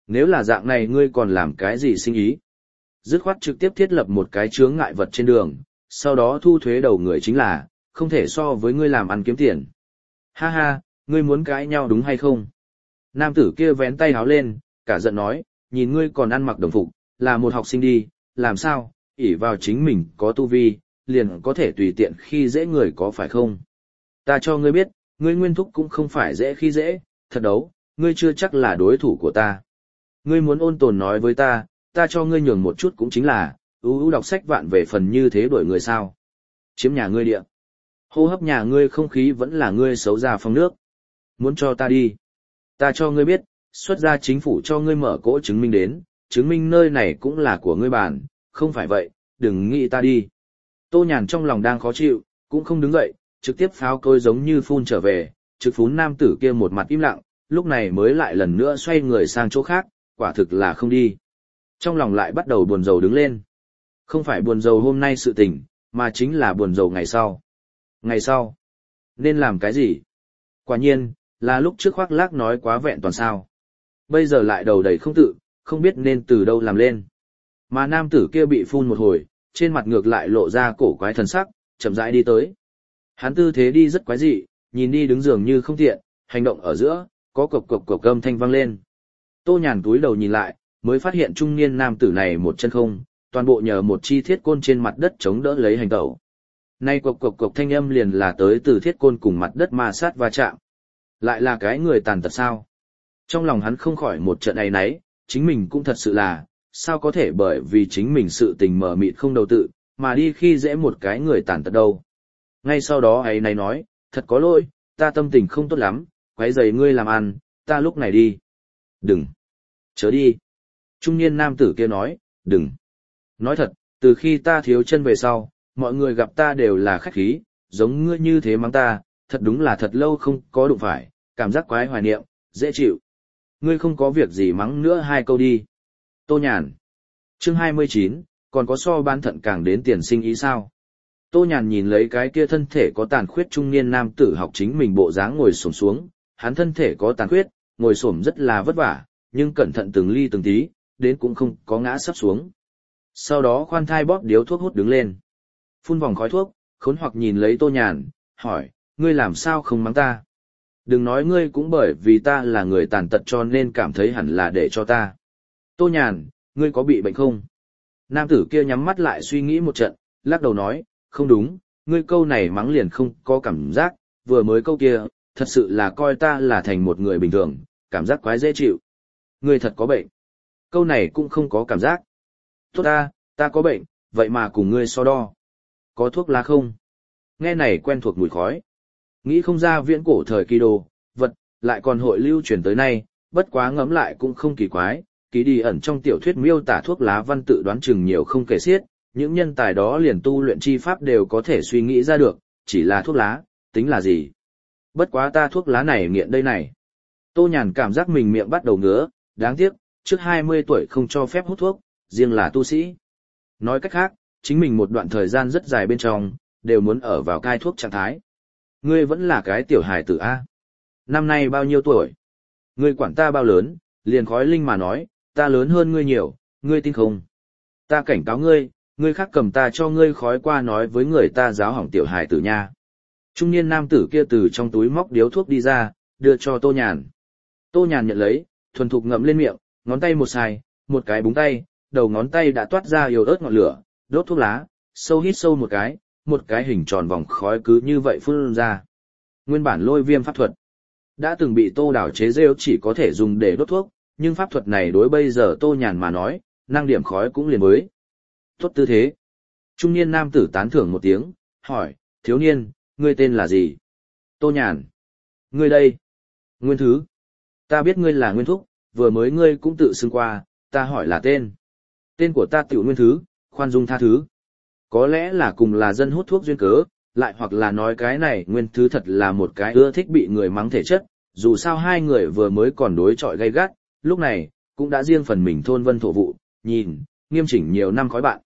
Nếu là dạng này ngươi còn làm cái gì sinh ý? Dứt khoát trực tiếp thiết lập một cái chướng ngại vật trên đường, sau đó thu thuế đầu người chính là, không thể so với ngươi làm ăn kiếm tiền. Ha ha, ngươi muốn cãi nhau đúng hay không? Nam tử kia vén tay háo lên, cả giận nói, nhìn ngươi còn ăn mặc đồng phục, là một học sinh đi, làm sao, ỷ vào chính mình có tu vi, liền có thể tùy tiện khi dễ người có phải không? Ta cho ngươi biết, ngươi Nguyên Thúc cũng không phải dễ khi dễ, thật đấu, ngươi chưa chắc là đối thủ của ta. Ngươi muốn ôn tồn nói với ta cho ngươi nhường một chút cũng chính là, đọc sách vạn về phần như thế đuổi người sao. Chiếm nhà ngươi địa. Hô hấp nhà ngươi không khí vẫn là ngươi xấu ra phong nước. Muốn cho ta đi. Ta cho ngươi biết, xuất ra chính phủ cho ngươi mở cỗ chứng minh đến, chứng minh nơi này cũng là của ngươi bản, không phải vậy, đừng nghĩ ta đi. Tô Nhàn trong lòng đang khó chịu, cũng không đứng dậy, trực tiếp pháo côi giống như phun trở về, trực phún nam tử kia một mặt im lặng, lúc này mới lại lần nữa xoay người sang chỗ khác, quả thực là không đi. Trong lòng lại bắt đầu buồn rầu đứng lên. Không phải buồn rầu hôm nay sự tình, mà chính là buồn rầu ngày sau. Ngày sau, nên làm cái gì? Quả nhiên, là lúc trước khoác lác nói quá vẹn toàn sao. Bây giờ lại đầu đầy không tự, không biết nên từ đâu làm lên. Mà nam tử kia bị phun một hồi, trên mặt ngược lại lộ ra cổ quái thần sắc, chậm rãi đi tới. Hắn tư thế đi rất quái dị, nhìn đi đứng dường như không tiện, hành động ở giữa, có cộc cộc cộc âm thanh vang lên. Tô Nhàn túi đầu nhìn lại, mới phát hiện trung niên nam tử này một chân không, toàn bộ nhờ một chi thiết côn trên mặt đất chống đỡ lấy hành tẩu. Nay cộc cộc cộc thanh âm liền là tới từ thiết côn cùng mặt đất ma sát va chạm. Lại là cái người tàn tật sao? Trong lòng hắn không khỏi một trận áy náy, chính mình cũng thật sự là, sao có thể bởi vì chính mình sự tình mờ mịt không đầu tự, mà đi khi dễ một cái người tàn tật đâu. Ngay sau đó áy náy nói, thật có lỗi, ta tâm tình không tốt lắm, quấy rầy ngươi làm ăn, ta lúc này đi. Đừng. Chớ đi. Trung niên nam tử kia nói, đừng. Nói thật, từ khi ta thiếu chân về sau, mọi người gặp ta đều là khách khí, giống ngươi như thế mắng ta, thật đúng là thật lâu không có đụng phải, cảm giác quái hoài niệm, dễ chịu. Ngươi không có việc gì mắng nữa hai câu đi. Tô Nhàn. Chương 29, còn có so bán thận càng đến tiền sinh ý sao? Tô Nhàn nhìn lấy cái kia thân thể có tàn khuyết trung niên nam tử học chính mình bộ dáng ngồi xổm xuống, hắn thân thể có tàn khuyết, ngồi xổm rất là vất vả, nhưng cẩn thận từng ly từng tí, đến cũng không có ngã sắp xuống. Sau đó khoan thai bóp điếu thuốc hút đứng lên. Phun vòng khói thuốc, khốn hoặc nhìn lấy Tô Nhàn, hỏi, ngươi làm sao không mắng ta? Đừng nói ngươi cũng bởi vì ta là người tàn tật cho nên cảm thấy hẳn là để cho ta. Tô Nhàn, ngươi có bị bệnh không? Nam tử kia nhắm mắt lại suy nghĩ một trận, lắc đầu nói, không đúng, ngươi câu này mắng liền không có cảm giác, vừa mới câu kia, thật sự là coi ta là thành một người bình thường, cảm giác quái dễ chịu. Ngươi thật có bệnh. Câu này cũng không có cảm giác. Tốt ta có bệnh, vậy mà cùng ngươi so đo. Có thuốc lá không? Nghe này quen thuộc mùi khói. Nghĩ không ra viễn cổ thời kỳ đồ, vật, lại còn hội lưu truyền tới nay, bất quá ngẫm lại cũng không kỳ quái, ký đi ẩn trong tiểu thuyết miêu tả thuốc lá văn tự đoán chừng nhiều không kể xiết, những nhân tài đó liền tu luyện chi pháp đều có thể suy nghĩ ra được, chỉ là thuốc lá, tính là gì? Bất quá ta thuốc lá này nghiện đây này. Tô Nhàn cảm giác mình miệng bắt đầu ngứa, đáng tiếc, trước 20 tuổi không cho phép hút thuốc, riêng là tu sĩ. Nói cách khác, chính mình một đoạn thời gian rất dài bên trong, đều muốn ở vào cai thuốc trạng thái. Ngươi vẫn là cái tiểu hài tử A. Năm nay bao nhiêu tuổi? Ngươi quản ta bao lớn, liền khói linh mà nói, ta lớn hơn ngươi nhiều, ngươi tin không? Ta cảnh cáo ngươi, ngươi khác cầm ta cho ngươi khói qua nói với người ta giáo hỏng tiểu hài tử nha. Trung niên nam tử kia từ trong túi móc điếu thuốc đi ra, đưa cho Tô Nhàn. Tô Nhàn nhận lấy, thuần thục ngậm lên miệng, ngón tay một xài, một cái búng tay, đầu ngón tay đã toát ra yếu ớt ngọn lửa, đốt thuốc lá, sâu hít sâu một cái hình tròn vòng khói cứ như vậy phun ra. Nguyên bản lôi viêm pháp thuật đã từng bị Tô Đào chế rêu chỉ có thể dùng để đốt thuốc, nhưng pháp thuật này đối bây giờ Tô Nhàn mà nói, năng điểm khói cũng liền với. Tốt tư thế. Trung niên nam tử tán thưởng một tiếng, hỏi, thiếu niên, ngươi tên là gì? Tô Nhàn. Ngươi đây? Nguyên Thứ. Ta biết ngươi là Nguyên Thúc, vừa mới ngươi cũng tự xưng qua, ta hỏi là tên. Tên của ta tiểu Nguyên Thứ, khoan dung tha thứ. Có lẽ là cùng là dân hút thuốc duyên cớ, lại hoặc là nói cái này Nguyên Thứ thật là một cái ưa thích bị người mắng thể chất, dù sao hai người vừa mới còn đối chọi gay gắt, lúc này, cũng đã riêng phần mình thôn vân thổ vụ, nhìn, nghiêm chỉnh nhiều năm khói bạn.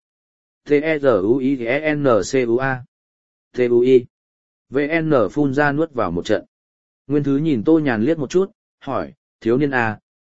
T-E-Z-U-I-N-C-U-A T-U-I VN phun ra nuốt vào một trận. Nguyên Thứ nhìn Tô Nhàn liếc một chút, hỏi, thiếu niên A,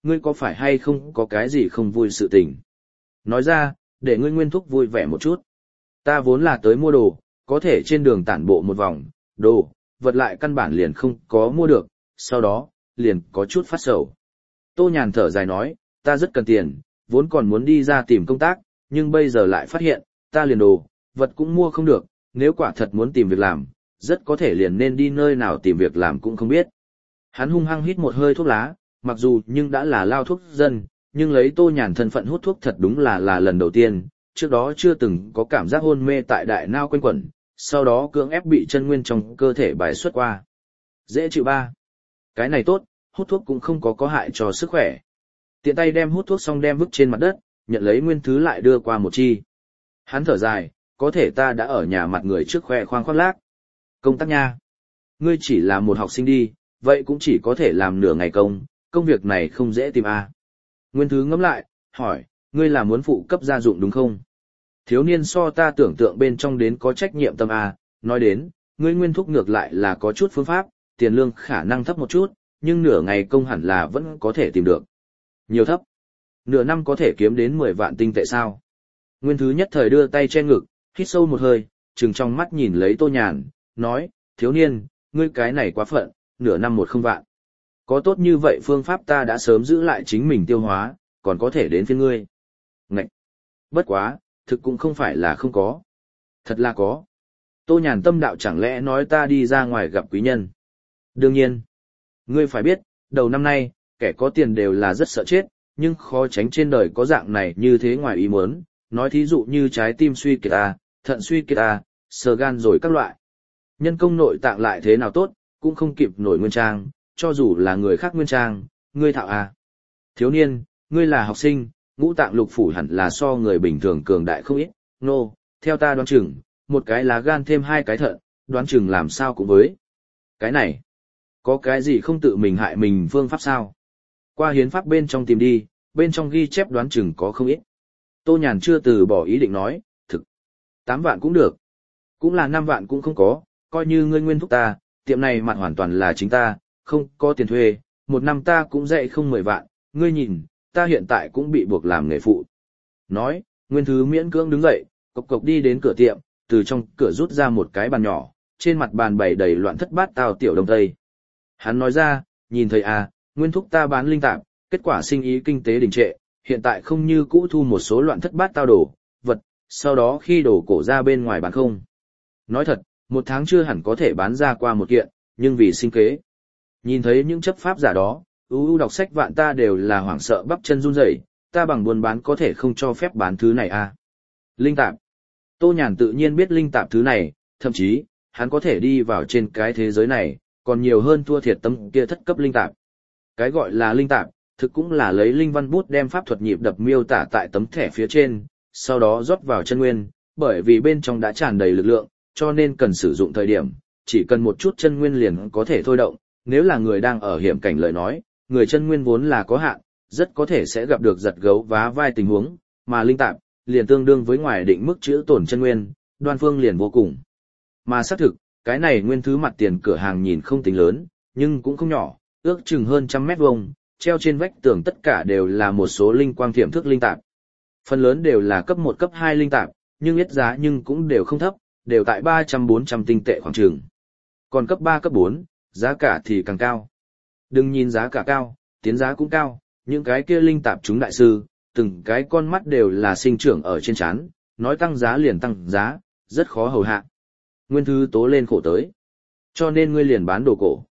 ngươi có phải hay không có cái gì không vui sự tình? Nói ra, để ngươi Nguyên Thúc vui vẻ một chút. Ta vốn là tới mua đồ, có thể trên đường tản bộ một vòng, đồ, vật lại căn bản liền không có mua được, sau đó, liền có chút phát sầu. Tô Nhàn thở dài nói, ta rất cần tiền, vốn còn muốn đi ra tìm công tác, nhưng bây giờ lại phát hiện, ta liền đồ, vật cũng mua không được, nếu quả thật muốn tìm việc làm, rất có thể liền nên đi nơi nào tìm việc làm cũng không biết. Hắn hung hăng hít một hơi thuốc lá, mặc dù nhưng đã là lao thuốc dân, nhưng lấy Tô Nhàn thân phận hút thuốc thật đúng là lần đầu tiên, trước đó chưa từng có cảm giác hôn mê tại đại nao quanh quẩn, sau đó cưỡng ép bị chân nguyên trong cơ thể bài xuất qua. Dễ chịu ba. Cái này tốt, hút thuốc cũng không có hại cho sức khỏe. Tiện tay đem hút thuốc xong đem vứt trên mặt đất, nhận lấy nguyên thứ lại đưa qua một chi. Hắn thở dài, có thể ta đã ở nhà mặt người trước khoe khoang khoác lác. Công tác nha. Ngươi chỉ là một học sinh đi, vậy cũng chỉ có thể làm nửa ngày công việc này không dễ tìm à. Nguyên thứ ngẫm lại, hỏi, ngươi là muốn phụ cấp gia dụng đúng không? Thiếu niên so ta tưởng tượng bên trong đến có trách nhiệm tâm à, nói đến, ngươi Nguyên Thúc ngược lại là có chút phương pháp, tiền lương khả năng thấp một chút, nhưng nửa ngày công hẳn là vẫn có thể tìm được. Nhiều thấp. Nửa năm có thể kiếm đến 10 vạn tinh tệ sao? Nguyên thứ nhất thời đưa tay che ngực, hít sâu một hơi, trừng trong mắt nhìn lấy Tô Nhàn, nói, thiếu niên, ngươi cái này quá phận, nửa năm 10 vạn. Có tốt như vậy phương pháp ta đã sớm giữ lại chính mình tiêu hóa, còn có thể đến phiên ngươi. Ngậy! Bất quá, thực cũng không phải là không có. Thật là có. Tô Nhàn tâm đạo chẳng lẽ nói ta đi ra ngoài gặp quý nhân. Đương nhiên. Ngươi phải biết, đầu năm nay, kẻ có tiền đều là rất sợ chết, nhưng khó tránh trên đời có dạng này như thế ngoài ý muốn, nói thí dụ như trái tim suy kiệt à, thận suy kiệt à, sờ gan rồi các loại. Nhân công nội tạng lại thế nào tốt, cũng không kịp nổi nguyên trang, cho dù là người khác nguyên trang, ngươi thạo à. Thiếu niên, ngươi là học sinh, ngũ tạng lục phủ hẳn là so người bình thường cường đại không ít, theo ta đoán chừng, một cái lá gan thêm 2 cái thận, đoán chừng làm sao cũng với. Cái này, có cái gì không tự mình hại mình phương pháp sao? Qua hiến pháp bên trong tìm đi, bên trong ghi chép đoán chừng có không ít. Tô Nhàn chưa từ bỏ ý định nói, thực, 8 vạn cũng được. Cũng là 5 vạn cũng không có, coi như ngươi Nguyên Thúc ta, tiệm này mặt hoàn toàn là chính ta, không có tiền thuê, một năm ta cũng dạy không 10 vạn, ngươi nhìn, ta hiện tại cũng bị buộc làm nghề phụ. Nói, Nguyên Thứ miễn cưỡng đứng dậy, cộc cộc đi đến cửa tiệm, từ trong cửa rút ra một cái bàn nhỏ, trên mặt bàn bày đầy loạn thất bát tao tiểu đông tây. Hắn nói ra, nhìn thấy à, Nguyên Thúc ta bán linh tạp, kết quả sinh ý kinh tế đình trệ, hiện tại không như cũ thu một số loạn thất bát tao đồ, vật, sau đó khi đổ cổ ra bên ngoài bán không. Nói thật, một tháng chưa hẳn có thể bán ra qua một kiện, nhưng vì sinh kế. Nhìn thấy những chấp pháp giả đó, đọc sách vạn ta đều là hoảng sợ bắp chân run rẩy, ta bằng buôn bán có thể không cho phép bán thứ này à. Linh tạp. Tô Nhàn tự nhiên biết linh tạp thứ này, thậm chí, hắn có thể đi vào trên cái thế giới này, còn nhiều hơn thua thiệt tấm kia thất cấp linh tạp. Cái gọi là linh tạp, thực cũng là lấy linh văn bút đem pháp thuật nhịp đập miêu tả tại tấm thẻ phía trên, sau đó rót vào chân nguyên, bởi vì bên trong đã tràn đầy lực lượng, cho nên cần sử dụng thời điểm, chỉ cần một chút chân nguyên liền có thể thôi động, nếu là người đang ở hiểm cảnh lời nói, người chân nguyên vốn là có hạn, rất có thể sẽ gặp được giật gấu vá vai tình huống, mà linh tạp, liền tương đương với ngoài định mức chữa tổn chân nguyên, đoan phương liền vô cùng. Mà xác thực, cái này Nguyên Thứ mặt tiền cửa hàng nhìn không tính lớn, nhưng cũng không nhỏ, ước chừng hơn 100 mét vuông, treo trên vách tường tất cả đều là một số linh quang thiểm thức linh tạp. Phần lớn đều là cấp 1 cấp 2 linh tạp, nhưng ít giá nhưng cũng đều không thấp, đều tại 300-400 tinh tệ khoảng chừng. Còn cấp 3 cấp 4, giá cả thì càng cao. Đừng nhìn giá cả cao, tiến giá cũng cao, những cái kia linh tạp chúng đại sư, từng cái con mắt đều là sinh trưởng ở trên trán, nói tăng giá liền tăng giá, rất khó hầu hạ. Nguyên Thứ tố lên khổ tới. Cho nên ngươi liền bán đồ cổ.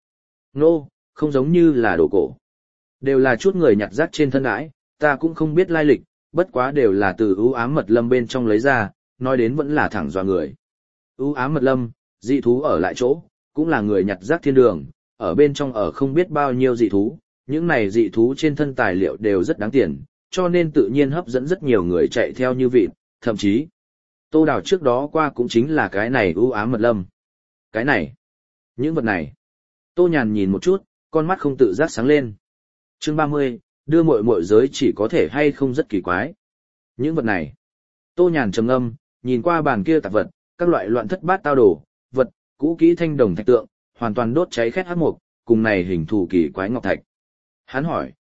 Không giống như là đồ cổ. Đều là chút người nhặt rác trên thân ái, ta cũng không biết lai lịch, bất quá đều là từ ưu ám mật lâm bên trong lấy ra, nói đến vẫn là thẳng dọa người. Ưu ám mật lâm, dị thú ở lại chỗ, cũng là người nhặt rác thiên đường, ở bên trong ở không biết bao nhiêu dị thú, những này dị thú trên thân tài liệu đều rất đáng tiền, cho nên tự nhiên hấp dẫn rất nhiều người chạy theo như vịt, thậm chí, Tô Đào trước đó qua cũng chính là cái này ưu ám mật lâm. Cái này, những vật này. Tô Nhàn nhìn một chút, con mắt không tự giác sáng lên. Chương 30, đưa muội muội giới chỉ có thể hay không rất kỳ quái. Những vật này. Tô Nhàn trầm ngâm, nhìn qua bàn kia tạp vật, các loại loạn thất bát tao đồ, vật, cũ kỹ thanh đồng thạch tượng, hoàn toàn đốt cháy khét hắc mục, cùng này hình thù kỳ quái ngọc thạch. Hắn hỏi,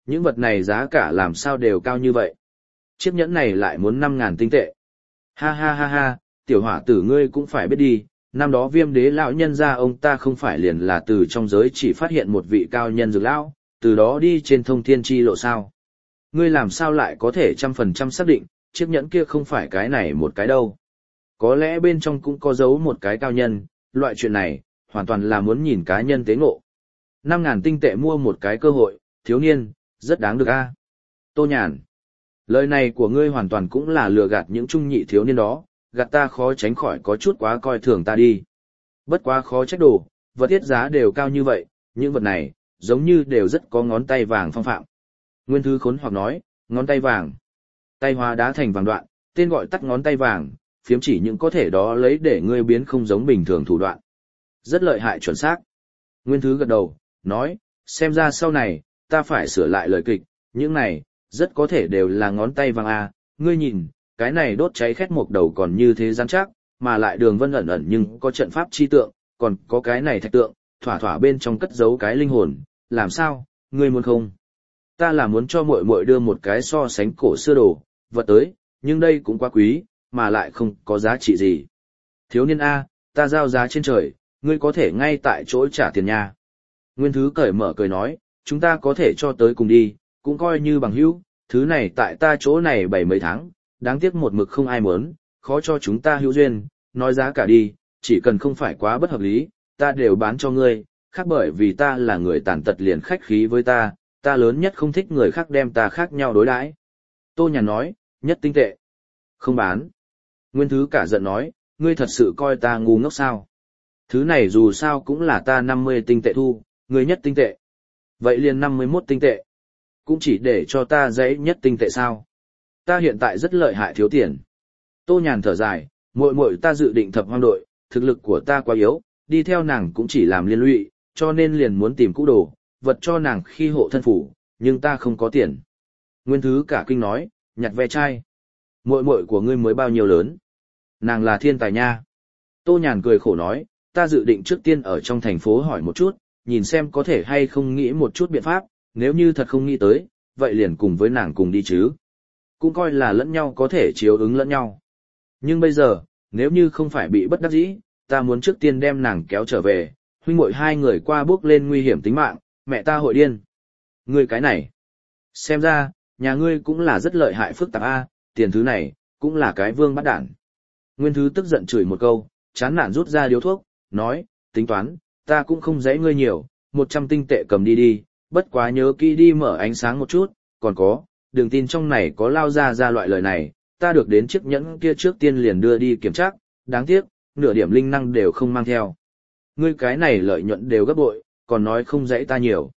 Những vật này giá cả làm sao đều cao như vậy. Chiếc nhẫn này lại muốn 5.000 tinh tệ. Ha ha ha ha, tiểu hỏa tử ngươi cũng phải biết đi, năm đó Viêm Đế lão nhân gia ông ta không phải liền là từ trong giới chỉ phát hiện một vị cao nhân dược lão, từ đó đi trên thông thiên chi lộ sao. Ngươi làm sao lại có thể 100% xác định, chiếc nhẫn kia không phải cái này một cái đâu. Có lẽ bên trong cũng có giấu một cái cao nhân, loại chuyện này, hoàn toàn là muốn nhìn cá nhân tế ngộ. 5.000 tinh tệ mua một cái cơ hội, thiếu niên, rất đáng được a. Tô Nhàn, lời này của ngươi hoàn toàn cũng là lừa gạt những trung nhị thiếu niên đó, gạt ta khó tránh khỏi có chút quá coi thường ta đi. Bất quá khó trách đồ, vật thiết giá đều cao như vậy, những vật này, giống như đều rất có ngón tay vàng phong phạm. Nguyên Thứ khốn hoặc nói, ngón tay vàng. Tay hóa đá thành vàng đoạn, tên gọi tắt ngón tay vàng, phiếm chỉ những có thể đó lấy để ngươi biến không giống bình thường thủ đoạn. Rất lợi hại chuẩn xác. Nguyên Thứ gật đầu, nói, xem ra sau này, ta phải sửa lại lời kịch, những này, rất có thể đều là ngón tay vàng a. Ngươi nhìn, cái này đốt cháy khét một đầu còn như thế rắn chắc, mà lại đường vân ẩn ẩn nhưng có trận pháp chi tượng, còn có cái này thạch tượng, thỏa thỏa bên trong cất giấu cái linh hồn, làm sao, ngươi muốn không? Ta là muốn cho muội muội đưa một cái so sánh cổ xưa đồ, vật tới, nhưng đây cũng quá quý, mà lại không có giá trị gì. Thiếu niên A, ta giao giá trên trời, ngươi có thể ngay tại chỗ trả tiền nha. Nguyên Thứ cởi mở cười nói, chúng ta có thể cho tới cùng đi, cũng coi như bằng hữu, thứ này tại ta chỗ này 7 mấy tháng, đáng tiếc một mực không ai muốn, khó cho chúng ta hữu duyên, nói giá cả đi, chỉ cần không phải quá bất hợp lý, ta đều bán cho ngươi, khác bởi vì ta là người tàn tật liền khách khí với ta lớn nhất không thích người khác đem ta khác nhau đối đãi. Tô Nhàn nói, nhất tinh tệ. Không bán. Nguyên Thứ cả giận nói, ngươi thật sự coi ta ngu ngốc sao? Thứ này dù sao cũng là ta 50 tinh tệ thu, ngươi nhất tinh tệ. Vậy liền 51 tinh tệ. Cũng chỉ để cho ta dãy nhất tinh tệ sao? Ta hiện tại rất lợi hại thiếu tiền. Tô Nhàn thở dài, muội muội ta dự định thập hoang đội, thực lực của ta quá yếu, đi theo nàng cũng chỉ làm liên lụy, cho nên liền muốn tìm cũ đồ, vật cho nàng khi hộ thân phủ, nhưng ta không có tiền. Nguyên Thứ cả kinh nói, nhặt ve chai. Muội muội của ngươi mới bao nhiêu lớn? Nàng là thiên tài nha. Tô Nhàn cười khổ nói, ta dự định trước tiên ở trong thành phố hỏi một chút, nhìn xem có thể hay không nghĩ một chút biện pháp, nếu như thật không nghĩ tới, vậy liền cùng với nàng cùng đi chứ. Cũng coi là lẫn nhau có thể chiếu ứng lẫn nhau. Nhưng bây giờ, nếu như không phải bị bất đắc dĩ, ta muốn trước tiên đem nàng kéo trở về, huynh muội hai người qua bước lên nguy hiểm tính mạng, mẹ ta hội điên. Ngươi cái này. Xem ra, nhà ngươi cũng là rất lợi hại phức tạp a, tiền thứ này, cũng là cái vương bắt đản. Nguyên Thứ tức giận chửi một câu, chán nản rút ra điếu thuốc, nói, tính toán, ta cũng không dễ ngươi nhiều, 100 tinh tệ cầm đi đi, bất quá nhớ kỹ đi mở ánh sáng một chút, còn có, đừng tin trong này có lao ra loại lời này, ta được đến chiếc nhẫn kia trước tiên liền đưa đi kiểm tra, đáng tiếc, nửa điểm linh năng đều không mang theo. Ngươi cái này lợi nhuận đều gấp bội, còn nói không dãy ta nhiều.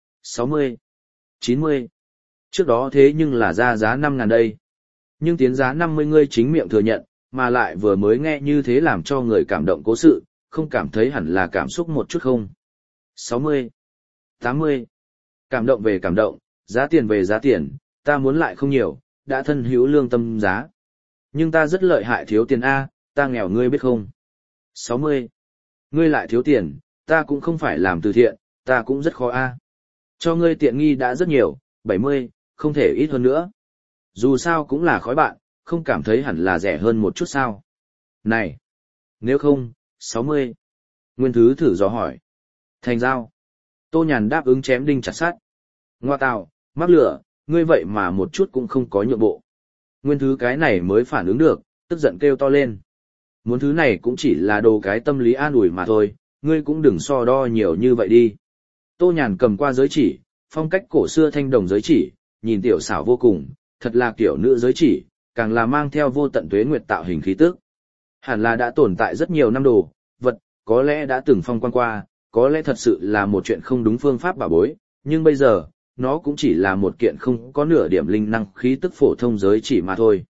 60, 90. Trước đó thế nhưng là ra giá 5.000 đây. Nhưng tiến giá 50 ngươi chính miệng thừa nhận, mà lại vừa mới nghe như thế làm cho người cảm động cố sự, không cảm thấy hẳn là cảm xúc một chút không. 60, 80. Cảm động về cảm động, giá tiền về giá tiền, ta muốn lại không nhiều, đã thân hữu lương tâm giá. Nhưng ta rất lợi hại thiếu tiền A, ta nghèo ngươi biết không. 60. Ngươi lại thiếu tiền, ta cũng không phải làm từ thiện, ta cũng rất khó A. Cho ngươi tiện nghi đã rất nhiều, 70, không thể ít hơn nữa. Dù sao cũng là khói bạn, không cảm thấy hẳn là rẻ hơn một chút sao. Này, nếu không, 60. Nguyên Thứ thử dò hỏi. Thành giao. Tô Nhàn đáp ứng chém đinh chặt sắt. Ngoa tào, mắc lửa, ngươi vậy mà một chút cũng không có nhượng bộ. Nguyên Thứ cái này mới phản ứng được, tức giận kêu to lên. Muốn thứ này cũng chỉ là đồ cái tâm lý an ủi mà thôi, ngươi cũng đừng so đo nhiều như vậy đi. Tô Nhàn cầm qua giới chỉ, phong cách cổ xưa thanh đồng giới chỉ, nhìn tiểu xảo vô cùng, thật là kiểu nữ giới chỉ, càng là mang theo vô tận tuế nguyệt tạo hình khí tức. Hẳn là đã tồn tại rất nhiều năm đồ, vật, có lẽ đã từng phong quan qua, có lẽ thật sự là một chuyện không đúng phương pháp bảo bối, nhưng bây giờ, nó cũng chỉ là một kiện không có nửa điểm linh năng khí tức phổ thông giới chỉ mà thôi.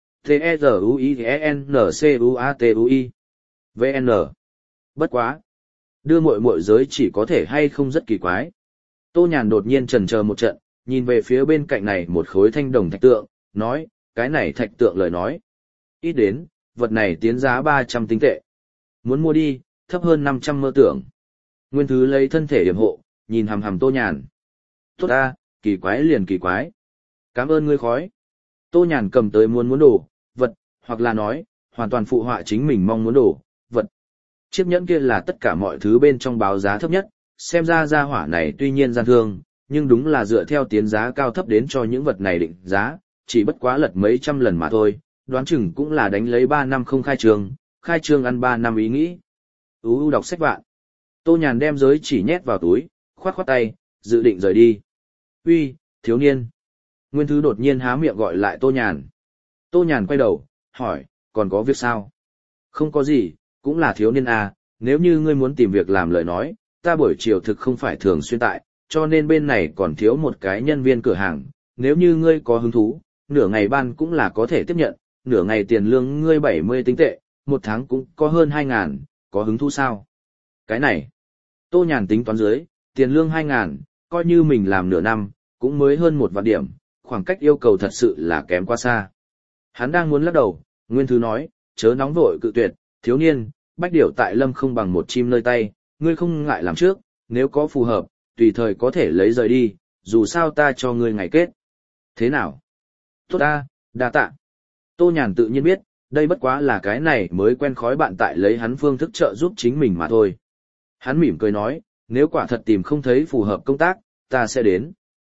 T-E-Z-U-I-N-C-U-A-T-U-I VN. Bất quá. Đưa muội giới chỉ có thể hay không rất kỳ quái. Tô Nhàn đột nhiên chần chờ một trận, nhìn về phía bên cạnh này một khối thanh đồng thạch tượng, nói, cái này thạch tượng lời nói. Ít đến, vật này tiến giá 300 tinh tệ. Muốn mua đi, thấp hơn 500 mơ tưởng. Nguyên Thứ lấy thân thể điểm hộ, nhìn hằm hằm Tô Nhàn. Tốt ta, kỳ quái liền kỳ quái. Cảm ơn ngươi khói. Tô Nhàn cầm tới muốn đồ, vật, hoặc là nói, hoàn toàn phụ họa chính mình mong muốn đồ, vật. Chiếc nhẫn kia là tất cả mọi thứ bên trong báo giá thấp nhất, xem ra gia hỏa này tuy nhiên gian thương, nhưng đúng là dựa theo tiến giá cao thấp đến cho những vật này định giá, chỉ bất quá lật mấy trăm lần mà thôi, đoán chừng cũng là đánh lấy 3 năm không khai trương ăn 3 năm ý nghĩ. Đọc sách vạn. Tô Nhàn đem giới chỉ nhét vào túi, khoát khoát tay, dự định rời đi. Uy, thiếu niên. Nguyên Thứ đột nhiên há miệng gọi lại Tô Nhàn. Tô Nhàn quay đầu, hỏi, còn có việc sao? Không có gì, cũng là thiếu niên à, nếu như ngươi muốn tìm việc làm lời nói, ta buổi chiều thực không phải thường xuyên tại, cho nên bên này còn thiếu một cái nhân viên cửa hàng, nếu như ngươi có hứng thú, nửa ngày ban cũng là có thể tiếp nhận, nửa ngày tiền lương ngươi 70 tinh tệ, một tháng cũng có hơn 2.000, có hứng thú sao? Cái này, Tô Nhàn tính toán dưới, tiền lương 2.000, coi như mình làm nửa năm, cũng mới hơn 1 vạn điểm, khoảng cách yêu cầu thật sự là kém quá xa. Hắn đang muốn lắc đầu, Nguyên Thứ nói, chớ nóng vội cự tuyệt, thiếu niên, bách điểu tại lâm không bằng một chim nơi tay, ngươi không ngại làm trước, nếu có phù hợp, tùy thời có thể lấy rời đi, dù sao ta cho ngươi ngày kết. Thế nào? Tốt ta, đa tạ. Tô Nhàn tự nhiên biết, đây bất quá là cái này mới quen khói bạn tại lấy hắn phương thức trợ giúp chính mình mà thôi. Hắn mỉm cười nói, nếu quả thật tìm không thấy phù hợp công tác, ta sẽ đến.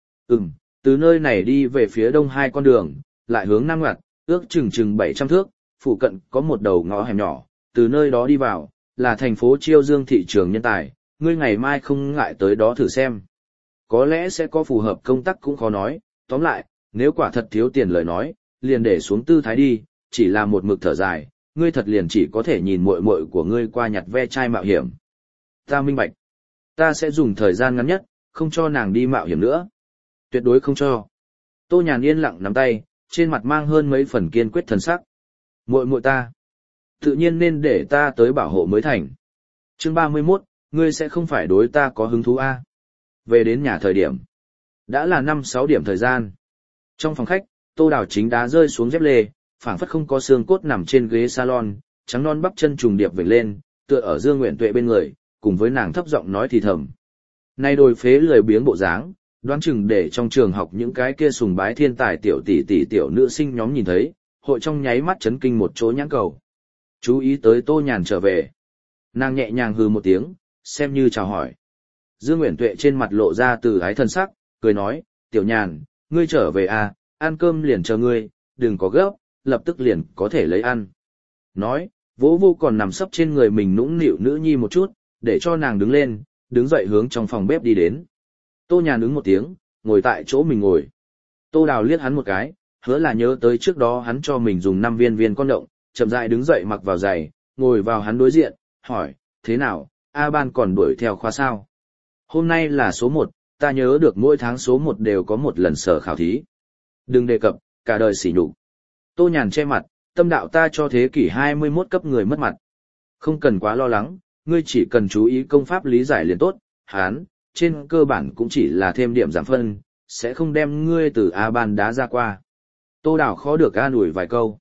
Từ nơi này đi về phía đông 2 con đường, lại hướng nam ngoặt, ước chừng 700 thước, phụ cận có một đầu ngõ hẻm nhỏ, từ nơi đó đi vào, là thành phố Chiêu Dương thị trường nhân tài, ngươi ngày mai không ngại tới đó thử xem. Có lẽ sẽ có phù hợp công tác cũng khó nói, tóm lại, nếu quả thật thiếu tiền lời nói, liền để xuống tư thái đi, chỉ là một mực thở dài, ngươi thật liền chỉ có thể nhìn muội muội của ngươi qua nhặt ve chai mạo hiểm. Ta minh bạch. Ta sẽ dùng thời gian ngắn nhất, không cho nàng đi mạo hiểm nữa. Tuyệt đối không cho. Tô Nhàn yên lặng nắm tay, trên mặt mang hơn mấy phần kiên quyết thần sắc. Muội muội ta, tự nhiên nên để ta tới bảo hộ mới thành. Chương 31, ngươi sẽ không phải đối ta có hứng thú a? Về đến nhà thời điểm, đã là 5-6 điểm thời gian. Trong phòng khách, Tô Đào chính đá rơi xuống dép lê, phảng phất không có xương cốt nằm trên ghế salon, trắng non bắp chân trùng điệp vểnh lên, tựa ở Dương Nguyện Tuệ bên người, cùng với nàng thấp giọng nói thì thầm. Nay đôi phế lười biếng bộ dáng, đoán chừng để trong trường học những cái kia sùng bái thiên tài tiểu tỷ tỷ tiểu nữ sinh nhóm nhìn thấy, hội trong nháy mắt chấn kinh một chỗ nhãn cầu. Chú ý tới Tô Nhàn trở về. Nàng nhẹ nhàng hừ một tiếng, xem như chào hỏi. Dương Uyển Tuệ trên mặt lộ ra từ ái thân sắc, cười nói, tiểu Nhàn, ngươi trở về à, ăn cơm liền chờ ngươi, đừng có gấp, lập tức liền có thể lấy ăn. Nói, vỗ vô còn nằm sấp trên người mình nũng nịu nữ nhi một chút, để cho nàng đứng lên, đứng dậy hướng trong phòng bếp đi đến. Tô Nhàn ứng một tiếng, ngồi tại chỗ mình ngồi. Tô Đào liếc hắn một cái, hứa là nhớ tới trước đó hắn cho mình dùng 5 viên con động, chậm rãi đứng dậy mặc vào giày, ngồi vào hắn đối diện, hỏi, thế nào, A Ban còn đuổi theo khoa sao? Hôm nay là số 1, ta nhớ được mỗi tháng số 1 đều có một lần sở khảo thí. Đừng đề cập, cả đời sỉ nhục. Tô Nhàn che mặt, tâm đạo ta cho thế kỷ 21 cấp người mất mặt. Không cần quá lo lắng, ngươi chỉ cần chú ý công pháp lý giải liền tốt, hắn, trên cơ bản cũng chỉ là thêm điểm giảm phân, sẽ không đem ngươi từ A Ban đá ra qua. Tô Đào khó được an ủi vài câu.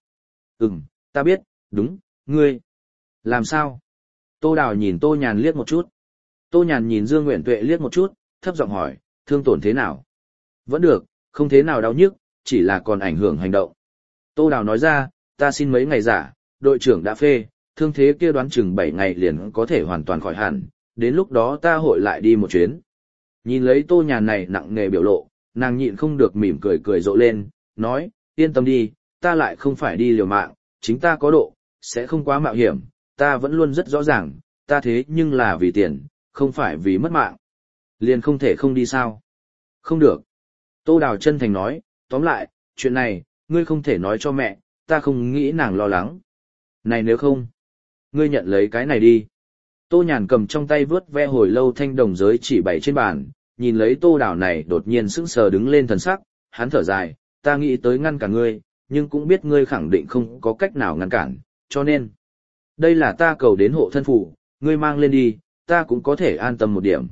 Ta biết, đúng, ngươi. Làm sao? Tô Đào nhìn Tô Nhàn liếc một chút. Tô Nhàn nhìn Dương Uyển Tuệ liếc một chút, thấp giọng hỏi, thương tổn thế nào? Vẫn được, không thế nào đau nhức, chỉ là còn ảnh hưởng hành động. Tô Đào nói ra, ta xin mấy ngày giả, đội trưởng đã phê, thương thế kia đoán chừng 7 ngày liền có thể hoàn toàn khỏi hẳn, đến lúc đó ta hội lại đi một chuyến. Nhìn lấy Tô Nhàn này nặng nề biểu lộ, nàng nhịn không được mỉm cười cười rộ lên, nói, yên tâm đi, ta lại không phải đi liều mạng, chính ta có độ, sẽ không quá mạo hiểm, ta vẫn luôn rất rõ ràng, ta thế nhưng là vì tiền, không phải vì mất mạng. Liền không thể không đi sao? Không được. Tô Đào chân thành nói, tóm lại, chuyện này, ngươi không thể nói cho mẹ, ta không nghĩ nàng lo lắng. Này nếu không, ngươi nhận lấy cái này đi. Tô Nhàn cầm trong tay vớt ve hồi lâu thanh đồng giới chỉ bày trên bàn, nhìn lấy Tô Đào này đột nhiên sững sờ đứng lên thần sắc, hắn thở dài, ta nghĩ tới ngăn cản ngươi, nhưng cũng biết ngươi khẳng định không có cách nào ngăn cản, cho nên, đây là ta cầu đến hộ thân phủ, ngươi mang lên đi, ta cũng có thể an tâm một điểm.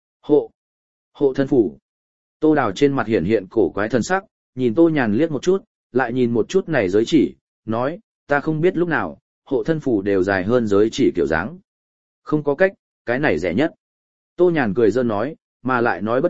Hộ thân phủ. Tô Đào trên mặt hiện hiện cổ quái thần sắc, nhìn Tô Nhàn liếc một chút, lại nhìn một chút này giới chỉ, nói, ta không biết lúc nào, hộ thân phủ đều dài hơn giới chỉ kiểu dáng. Không có cách, cái này rẻ nhất. Tô Nhàn cười dơ nói, mà lại nói bất định,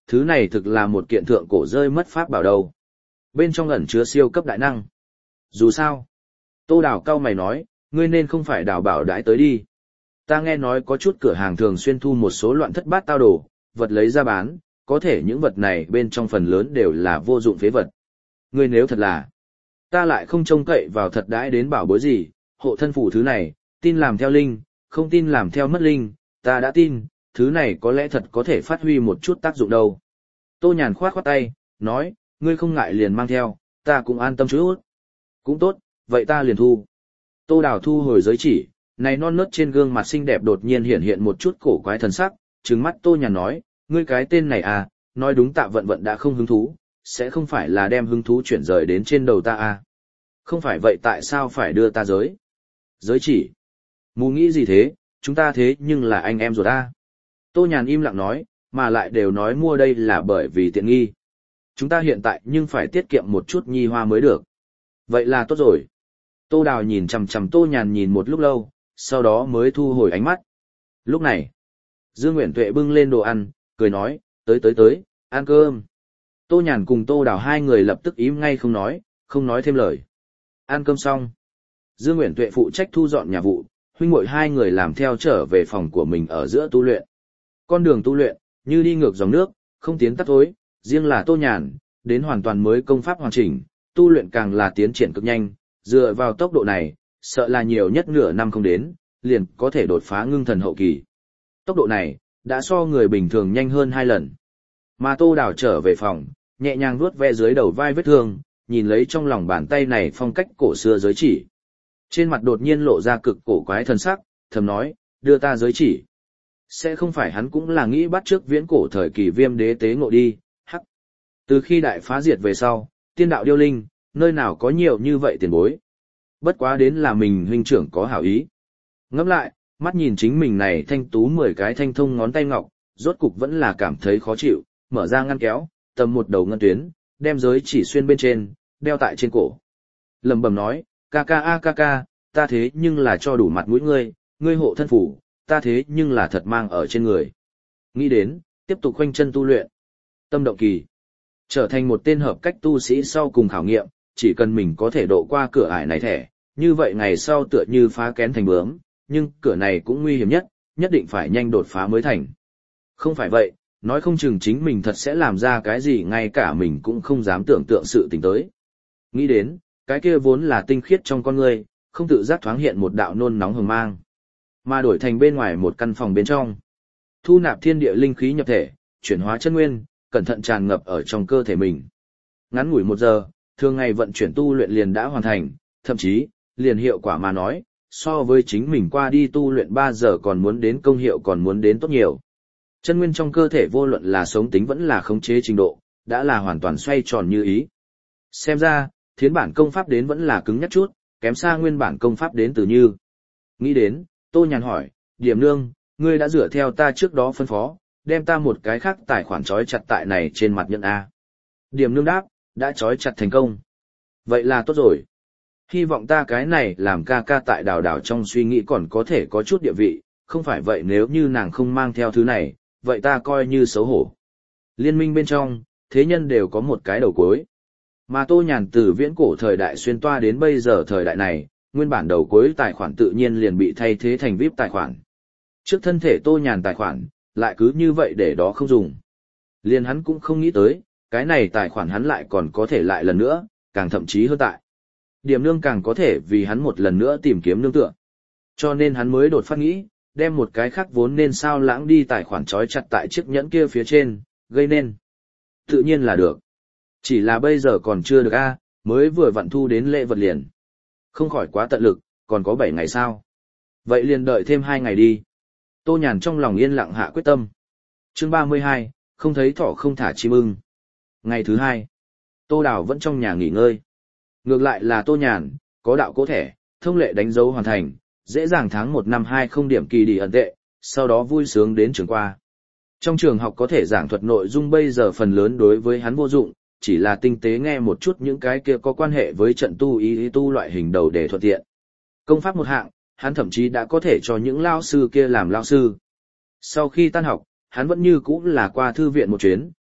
thứ này thực là một kiện thượng cổ rơi mất pháp bảo đâu. Bên trong ẩn chứa siêu cấp đại năng. Dù sao, Tô Đào cau mày nói, ngươi nên không phải đào bảo đãi tới đi. Ta nghe nói có chút cửa hàng thường xuyên thu một số loạn thất bát tao đồ, vật lấy ra bán, có thể những vật này bên trong phần lớn đều là vô dụng phế vật. Ngươi nếu thật là, ta lại không trông cậy vào thật đãi đến bảo bối gì, hộ thân phủ thứ này, tin làm theo linh, không tin làm theo mất linh, ta đã tin, thứ này có lẽ thật có thể phát huy một chút tác dụng đâu. Tô Nhàn khoát khoát tay, nói, ngươi không ngại liền mang theo, ta cũng an tâm chút. Cũng tốt, vậy ta liền thu. Tô Đào thu hồi giới chỉ, này non nớt trên gương mặt xinh đẹp đột nhiên hiện hiện một chút cổ quái thần sắc, trừng mắt Tô Nhàn nói, ngươi cái tên này à, nói đúng Tạ Vận Vận đã không hứng thú, sẽ không phải là đem hứng thú chuyển rời đến trên đầu ta à. Không phải vậy tại sao phải đưa ta giới? Giới chỉ. Mù nghĩ gì thế, chúng ta thế nhưng là anh em rồi ta. Tô Nhàn im lặng nói, mà lại đều nói mua đây là bởi vì tiện nghi. Chúng ta hiện tại nhưng phải tiết kiệm một chút nhi hoa mới được. Vậy là tốt rồi. Tô Đào nhìn chằm chằm Tô Nhàn nhìn một lúc lâu, sau đó mới thu hồi ánh mắt. Lúc này, Dương Nguyễn Tuệ bưng lên đồ ăn, cười nói, tới, ăn cơm. Tô Nhàn cùng Tô Đào hai người lập tức im ngay không nói thêm lời. Ăn cơm xong. Dương Nguyễn Tuệ phụ trách thu dọn nhà vụ, huynh muội hai người làm theo trở về phòng của mình ở giữa tu luyện. Con đường tu luyện, như đi ngược dòng nước, không tiến tắt thối, riêng là Tô Nhàn, đến hoàn toàn mới công pháp hoàn chỉnh, tu luyện càng là tiến triển cực nhanh, dựa vào tốc độ này, sợ là nhiều nhất nửa năm không đến, liền có thể đột phá ngưng thần hậu kỳ. Tốc độ này, đã so người bình thường nhanh hơn 2 lần. Mà Tô Đào trở về phòng, nhẹ nhàng vuốt ve dưới đầu vai vết thương, nhìn lấy trong lòng bàn tay này phong cách cổ xưa giới chỉ. Trên mặt đột nhiên lộ ra cực cổ quái thần sắc, thầm nói, đưa ta giới chỉ. Sẽ không phải hắn cũng là nghĩ bắt trước viễn cổ thời kỳ Viêm Đế tế ngộ đi, hắc. Từ khi đại phá diệt về sau, tiên đạo điêu linh, nơi nào có nhiều như vậy tiền bối. Bất quá đến là mình huynh trưởng có hảo ý. Ngẫm lại, mắt nhìn chính mình này thanh tú 10 cái thanh thông ngón tay ngọc, rốt cục vẫn là cảm thấy khó chịu, mở ra ngăn kéo, tầm một đầu ngân tuyến, đem giới chỉ xuyên bên trên, đeo tại trên cổ. Lẩm bẩm nói, ca ca, ta thế nhưng là cho đủ mặt mũi ngươi hộ thân phủ, ta thế nhưng là thật mang ở trên người. Nghĩ đến, tiếp tục khoanh chân tu luyện. Tâm động kỳ. Trở thành một tên hợp cách tu sĩ sau cùng khảo nghiệm, chỉ cần mình có thể độ qua cửa ải này thẻ, như vậy ngày sau tựa như phá kén thành bướm, nhưng cửa này cũng nguy hiểm nhất, nhất định phải nhanh đột phá mới thành. Không phải vậy, nói không chừng chính mình thật sẽ làm ra cái gì ngay cả mình cũng không dám tưởng tượng sự tình tới. Nghĩ đến, cái kia vốn là tinh khiết trong con người, không tự giác thoáng hiện một đạo nôn nóng hừng mang, mà đổi thành bên ngoài một căn phòng bên trong. Thu nạp thiên địa linh khí nhập thể, chuyển hóa chân nguyên, cẩn thận tràn ngập ở trong cơ thể mình. Ngắn ngủi 1 giờ, thường ngày vận chuyển tu luyện liền đã hoàn thành, thậm chí, liền hiệu quả mà nói, so với chính mình qua đi tu luyện 3 giờ còn muốn đến công hiệu còn muốn đến tốt nhiều. Chân nguyên trong cơ thể vô luận là sống tính vẫn là khống chế trình độ, đã là hoàn toàn xoay tròn như ý. Xem ra, thiến bản công pháp đến vẫn là cứng nhắc chút, kém xa nguyên bản công pháp đến từ như. Nghĩ đến, Tô Nhàn hỏi, Điểm Nương, ngươi đã dựa theo ta trước đó phân phó, đem ta một cái khác tài khoản trói chặt tại này trên mặt nhận A. Điểm Nương đáp, đã trói chặt thành công. Vậy là tốt rồi. Hy vọng ta cái này làm ca ca tại Đào Đào trong suy nghĩ còn có thể có chút địa vị, không phải vậy nếu như nàng không mang theo thứ này, vậy ta coi như xấu hổ. Liên minh bên trong, thế nhân đều có một cái đầu cuối. Mà Tô Nhàn từ viễn cổ thời đại xuyên toa đến bây giờ thời đại này, nguyên bản đầu cuối tài khoản tự nhiên liền bị thay thế thành VIP tài khoản. Trước thân thể Tô Nhàn tài khoản, lại cứ như vậy để đó không dùng. Liền hắn cũng không nghĩ tới, cái này tài khoản hắn lại còn có thể lại lần nữa, càng thậm chí hơn tại. Điểm Nương càng có thể vì hắn một lần nữa tìm kiếm nương tựa. Cho nên hắn mới đột phát nghĩ, đem một cái khác vốn nên sao lãng đi tài khoản trói chặt tại chiếc nhẫn kia phía trên, gây nên. Tự nhiên là được. Chỉ là bây giờ còn chưa được a, mới vừa vặn thu đến lễ vật liền. Không khỏi quá tận lực, còn có 7 ngày sao. Vậy liền đợi thêm 2 ngày đi. Tô Nhàn trong lòng yên lặng hạ quyết tâm. Chương 32, không thấy thỏ không thả chim ưng. Ngày thứ 2, Tô Đào vẫn trong nhà nghỉ ngơi. Ngược lại là Tô Nhàn, có đạo cố thẻ, thông lệ đánh dấu hoàn thành, dễ dàng tháng 1 năm 20 điểm kỳ đi ẩn tệ, sau đó vui sướng đến trường qua. Trong trường học có thể giảng thuật nội dung bây giờ phần lớn đối với hắn vô dụng, chỉ là tinh tế nghe một chút những cái kia có quan hệ với trận tu ý tu loại hình đầu để thuận tiện. Công pháp một hạng, hắn thậm chí đã có thể cho những lao sư kia làm lao sư. Sau khi tan học, hắn vẫn như cũ là qua thư viện một chuyến,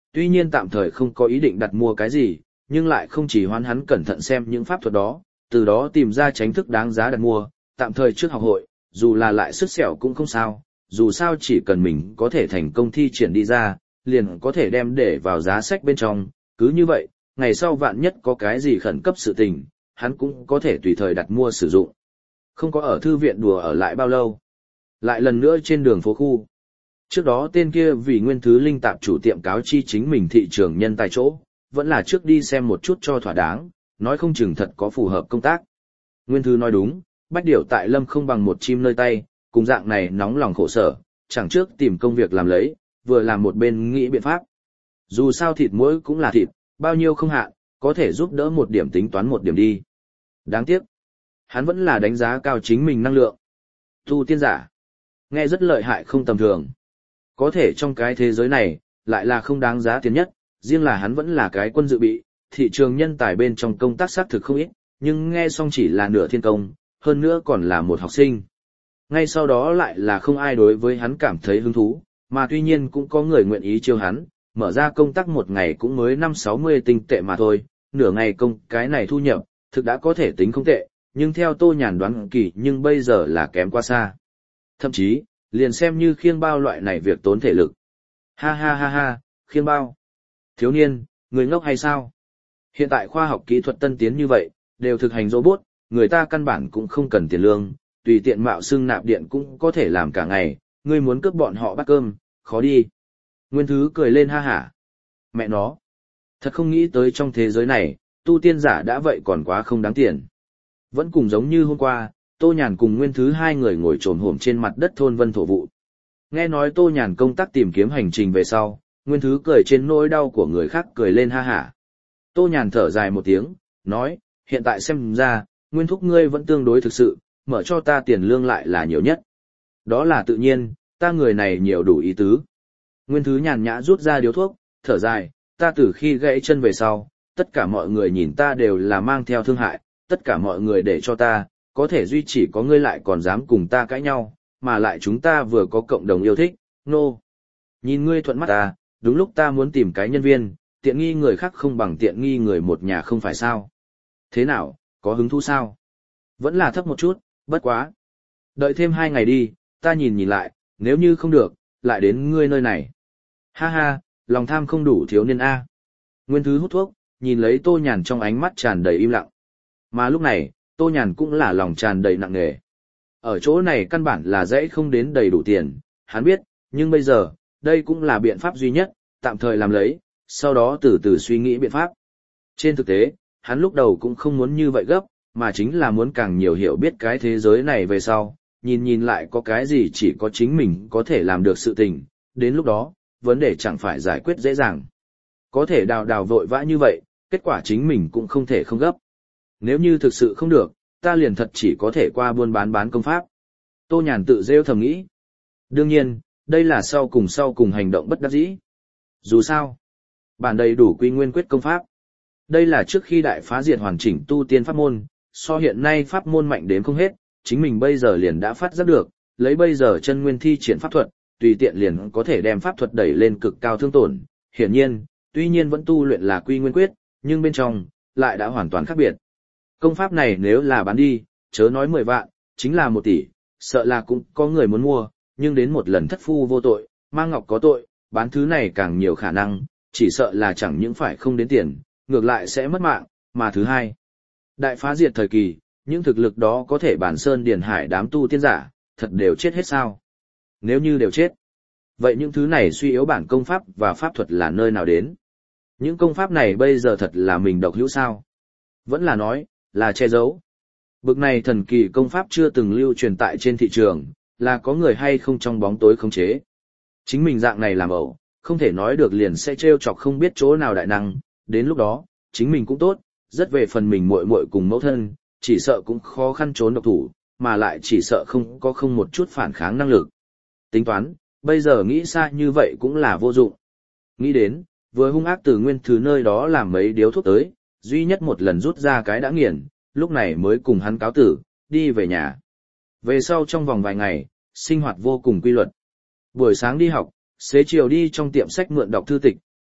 tuy nhiên tạm thời không có ý định đặt mua cái gì, nhưng lại không chỉ hoán hắn cẩn thận xem những pháp thuật đó, từ đó tìm ra tránh thức đáng giá đặt mua, tạm thời trước học hội, dù là lại sứt sẹo cũng không sao, dù sao chỉ cần mình có thể thành công thi triển đi ra, liền có thể đem để vào giá sách bên trong, cứ như vậy, ngày sau vạn nhất có cái gì khẩn cấp sự tình, hắn cũng có thể tùy thời đặt mua sử dụng. Không có ở thư viện đùa ở lại bao lâu. Lại lần nữa trên đường phố khu. Trước đó tên kia vì nguyên thứ linh tạp chủ tiệm cáo chi chính mình thị trường nhân tài chỗ, vẫn là trước đi xem một chút cho thỏa đáng, nói không chừng thật có phù hợp công tác. Nguyên thứ nói đúng, bách điểu tại lâm không bằng một chim nơi tay, cùng dạng này nóng lòng khổ sở, chẳng trước tìm công việc làm lấy, vừa làm một bên nghĩ biện pháp. Dù sao thịt muỗi cũng là thịt, bao nhiêu không hạn, có thể giúp đỡ một điểm tính toán một điểm đi. Đáng tiếc, hắn vẫn là đánh giá cao chính mình năng lượng. Tu tiên giả, nghe rất lợi hại không tầm thường. Có thể trong cái thế giới này, lại là không đáng giá tiền nhất, riêng là hắn vẫn là cái quân dự bị, thị trường nhân tài bên trong công tác xác thực không ít, nhưng nghe xong chỉ là nửa thiên công, hơn nữa còn là một học sinh. Ngay sau đó lại là không ai đối với hắn cảm thấy hứng thú, mà tuy nhiên cũng có người nguyện ý chiêu hắn, mở ra công tác một ngày cũng mới 5-60 tinh tệ mà thôi, nửa ngày công cái này thu nhập, thực đã có thể tính không tệ, nhưng theo Tô Nhàn đoán kỳ nhưng bây giờ là kém quá xa. Thậm chí, liền xem như khiêng bao loại này việc tốn thể lực. Ha ha ha ha, khiêng bao. Thiếu niên, người ngốc hay sao? Hiện tại khoa học kỹ thuật tân tiến như vậy, đều thực hành robot, người ta căn bản cũng không cần tiền lương, tùy tiện mạo xưng nạp điện cũng có thể làm cả ngày, ngươi muốn cướp bọn họ bát cơm, khó đi. Nguyên Thứ cười lên ha hả. Mẹ nó, thật không nghĩ tới trong thế giới này, tu tiên giả đã vậy còn quá không đáng tiền. Vẫn cùng giống như hôm qua, Tô Nhàn cùng Nguyên Thứ hai người ngồi trồm hổm trên mặt đất thôn vân thổ vụ. Nghe nói Tô Nhàn công tác tìm kiếm hành trình về sau, Nguyên Thứ cười trên nỗi đau của người khác cười lên ha hả. Tô Nhàn thở dài một tiếng, nói, hiện tại xem ra, Nguyên thúc ngươi vẫn tương đối thực sự, mở cho ta tiền lương lại là nhiều nhất. Đó là tự nhiên, ta người này nhiều đủ ý tứ. Nguyên Thứ nhàn nhã rút ra điếu thuốc, thở dài, ta từ khi gãy chân về sau, tất cả mọi người nhìn ta đều là mang theo thương hại, tất cả mọi người để cho ta, có thể duy chỉ có ngươi lại còn dám cùng ta cãi nhau, mà lại chúng ta vừa có cộng đồng yêu thích, nô. Nhìn ngươi thuận mắt ta, đúng lúc ta muốn tìm cái nhân viên, tiện nghi người khác không bằng tiện nghi người một nhà không phải sao. Thế nào, có hứng thú sao? Vẫn là thấp một chút, bất quá. Đợi thêm 2 ngày đi, ta nhìn lại, nếu như không được, lại đến ngươi nơi này. Ha ha, lòng tham không đủ thiếu niên A. Nguyên Thứ hút thuốc, nhìn lấy Tô Nhàn trong ánh mắt tràn đầy im lặng. Mà lúc này, Tô Nhàn cũng là lòng tràn đầy nặng nề. Ở chỗ này căn bản là dãy không đến đầy đủ tiền, hắn biết, nhưng bây giờ, đây cũng là biện pháp duy nhất, tạm thời làm lấy, sau đó từ từ suy nghĩ biện pháp. Trên thực tế, hắn lúc đầu cũng không muốn như vậy gấp, mà chính là muốn càng nhiều hiểu biết cái thế giới này về sau, nhìn lại có cái gì chỉ có chính mình có thể làm được sự tình, đến lúc đó, vấn đề chẳng phải giải quyết dễ dàng. Có thể đào vội vã như vậy, kết quả chính mình cũng không thể không gấp. Nếu như thực sự không được, ta liền thật chỉ có thể qua buôn bán công pháp. Tô Nhàn tự rêu thầm nghĩ. Đương nhiên, đây là sau cùng hành động bất đắc dĩ. Dù sao, bản đầy đủ quy nguyên quyết công pháp. Đây là trước khi đại phá diệt hoàn chỉnh tu tiên pháp môn, so hiện nay pháp môn mạnh đến không hết, chính mình bây giờ liền đã phát giác được, lấy bây giờ chân nguyên thi triển pháp thuật, tùy tiện liền có thể đem pháp thuật đẩy lên cực cao thương tổn. Hiển nhiên, tuy nhiên vẫn tu luyện là quy nguyên quyết, nhưng bên trong, lại đã hoàn toàn khác biệt. Công pháp này nếu là bán đi, chớ nói 10 vạn, chính là 1 tỷ, sợ là cũng có người muốn mua, nhưng đến một lần thất phu vô tội, mang ngọc có tội, bán thứ này càng nhiều khả năng, chỉ sợ là chẳng những phải không đến tiền, ngược lại sẽ mất mạng, mà thứ hai. Đại phá diệt thời kỳ, những thực lực đó có thể bản sơn điền hải đám tu tiên giả, thật đều chết hết sao? Nếu như đều chết, vậy những thứ này suy yếu bản công pháp và pháp thuật là nơi nào đến? Những công pháp này bây giờ thật là mình độc hữu sao? Vẫn là nói, là che giấu. Bực này thần kỳ công pháp chưa từng lưu truyền tại trên thị trường, là có người hay không trong bóng tối khống chế. Chính mình dạng này làm ẩu, không thể nói được liền sẽ trêu chọc không biết chỗ nào đại năng, đến lúc đó, chính mình cũng tốt, rất về phần mình muội muội cùng mẫu thân, chỉ sợ cũng khó khăn trốn độc thủ, mà lại chỉ sợ không một chút phản kháng năng lực. Tính toán, bây giờ nghĩ xa như vậy cũng là vô dụng. Nghĩ đến, vừa hung ác từ Nguyên Thứ nơi đó làm mấy điếu thuốc tới, duy nhất một lần rút ra cái đã nghiền, lúc này mới cùng hắn cáo tử, đi về nhà. Về sau trong vòng vài ngày, sinh hoạt vô cùng quy luật. Buổi sáng đi học, xế chiều đi trong tiệm sách mượn đọc thư tịch,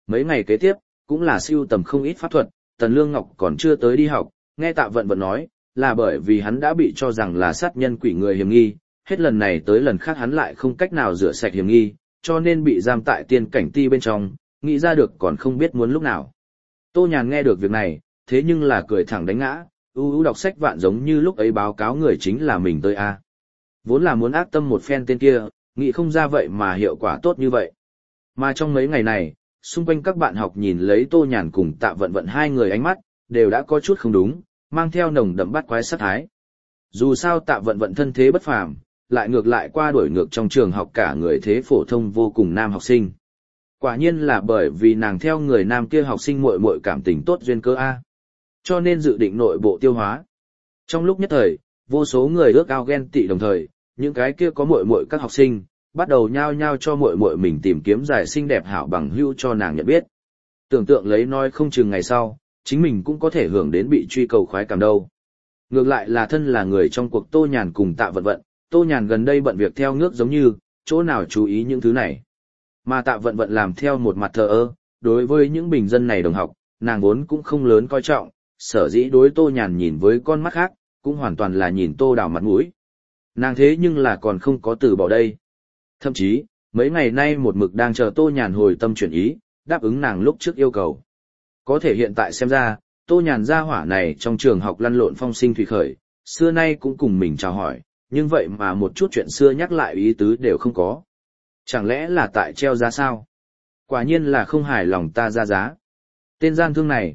Mấy ngày kế tiếp, cũng là siêu tầm không ít pháp thuật, Tần Lương Ngọc còn chưa tới đi học, nghe Tạ Vận Vận nói, là bởi vì hắn đã bị cho rằng là sát nhân quỷ người hiểm nghi, hết lần này tới lần khác hắn lại không cách nào rửa sạch hiểm nghi, cho nên bị giam tại tiên cảnh ti bên trong, nghĩ ra được còn không biết muốn lúc nào. Tô Nhàn nghe được việc này, thế nhưng là cười thẳng đánh ngã, đọc sách vạn giống như lúc ấy báo cáo người chính là mình tới a. Vốn là muốn ác tâm một phen tên kia, nghĩ không ra vậy mà hiệu quả tốt như vậy. Mà trong mấy ngày này, xung quanh các bạn học nhìn lấy Tô Nhàn cùng Tạ Vận Vận hai người ánh mắt, đều đã có chút không đúng, mang theo nồng đậm bắt quái sát thái. Dù sao Tạ Vận Vận thân thế bất phàm, lại ngược lại qua đuổi ngược trong trường học cả người thế phổ thông vô cùng nam học sinh. Quả nhiên là bởi vì nàng theo người nam kia học sinh muội muội cảm tình tốt duyên cơ a. Cho nên dự định nội bộ tiêu hóa. Trong lúc nhất thời, vô số người ước ao ghen tị đồng thời, những cái kia có muội muội các học sinh, bắt đầu nhao nhao cho muội muội mình tìm kiếm giải xinh đẹp hảo bằng hữu cho nàng nhận biết. Tưởng tượng lấy nói không chừng ngày sau, chính mình cũng có thể hưởng đến bị truy cầu khoái cảm đâu. Ngược lại là thân là người trong cuộc Tô Nhàn cùng Tạ Vận Vận, Tô Nhàn gần đây bận việc theo ngước giống như, chỗ nào chú ý những thứ này. Mà Tạ Vận Vận làm theo một mặt thờ ơ, đối với những bình dân này đồng học, nàng vốn cũng không lớn coi trọng, sở dĩ đối Tô Nhàn nhìn với con mắt khác, cũng hoàn toàn là nhìn Tô Đào mặt mũi. Nàng thế nhưng là còn không có từ bỏ đây. Thậm chí, mấy ngày nay một mực đang chờ Tô Nhàn hồi tâm chuyển ý, đáp ứng nàng lúc trước yêu cầu. Có thể hiện tại xem ra, Tô Nhàn gia hỏa này trong trường học lăn lộn phong sinh thủy khởi, xưa nay cũng cùng mình chào hỏi, nhưng vậy mà một chút chuyện xưa nhắc lại ý tứ đều không có. Chẳng lẽ là tại treo giá sao? Quả nhiên là không hài lòng ta ra giá. Tên gian thương này,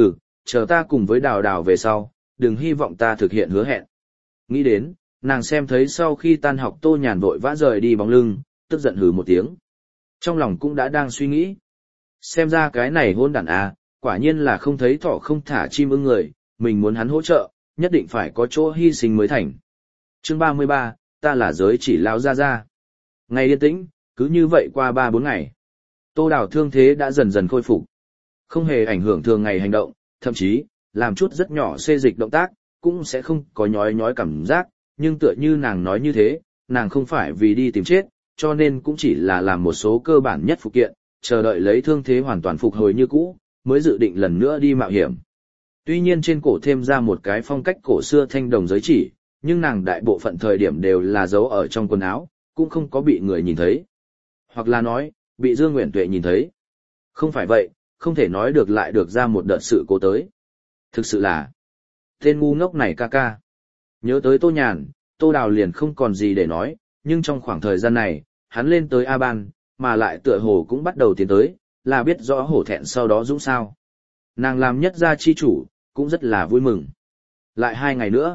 chờ ta cùng với Đào Đào về sau, đừng hy vọng ta thực hiện hứa hẹn. Nghĩ đến, nàng xem thấy sau khi tan học Tô Nhàn vội vã rời đi bóng lưng, tức giận hừ một tiếng. Trong lòng cũng đã đang suy nghĩ. Xem ra cái này hôn đản à, quả nhiên là không thấy thỏ không thả chim ưng người, mình muốn hắn hỗ trợ, nhất định phải có chỗ hy sinh mới thành. Chương 33, ta là giới chỉ lao ra. Ngày yên tĩnh, cứ như vậy qua 3-4 ngày. Tô Đào thương thế đã dần dần khôi phục. Không hề ảnh hưởng thường ngày hành động, thậm chí, làm chút rất nhỏ xê dịch động tác, cũng sẽ không có nhói nhói cảm giác, nhưng tựa như nàng nói như thế, nàng không phải vì đi tìm chết, cho nên cũng chỉ là làm một số cơ bản nhất phụ kiện, chờ đợi lấy thương thế hoàn toàn phục hồi như cũ, mới dự định lần nữa đi mạo hiểm. Tuy nhiên trên cổ thêm ra một cái phong cách cổ xưa thanh đồng giới chỉ, nhưng nàng đại bộ phận thời điểm đều là giấu ở trong quần áo, cũng không có bị người nhìn thấy. Hoặc là nói, bị Dương Nguyện Tuệ nhìn thấy. Không phải vậy, không thể nói được lại được ra một đợt sự cố tới. Thực sự là, tên ngu ngốc này ca ca. Nhớ tới Tô Nhàn, Tô Đào liền không còn gì để nói, nhưng trong khoảng thời gian này, hắn lên tới A-ban, mà lại tựa hồ cũng bắt đầu tiến tới, là biết rõ hổ thẹn sau đó dũng sao. Nàng làm nhất gia chi chủ, cũng rất là vui mừng. Lại 2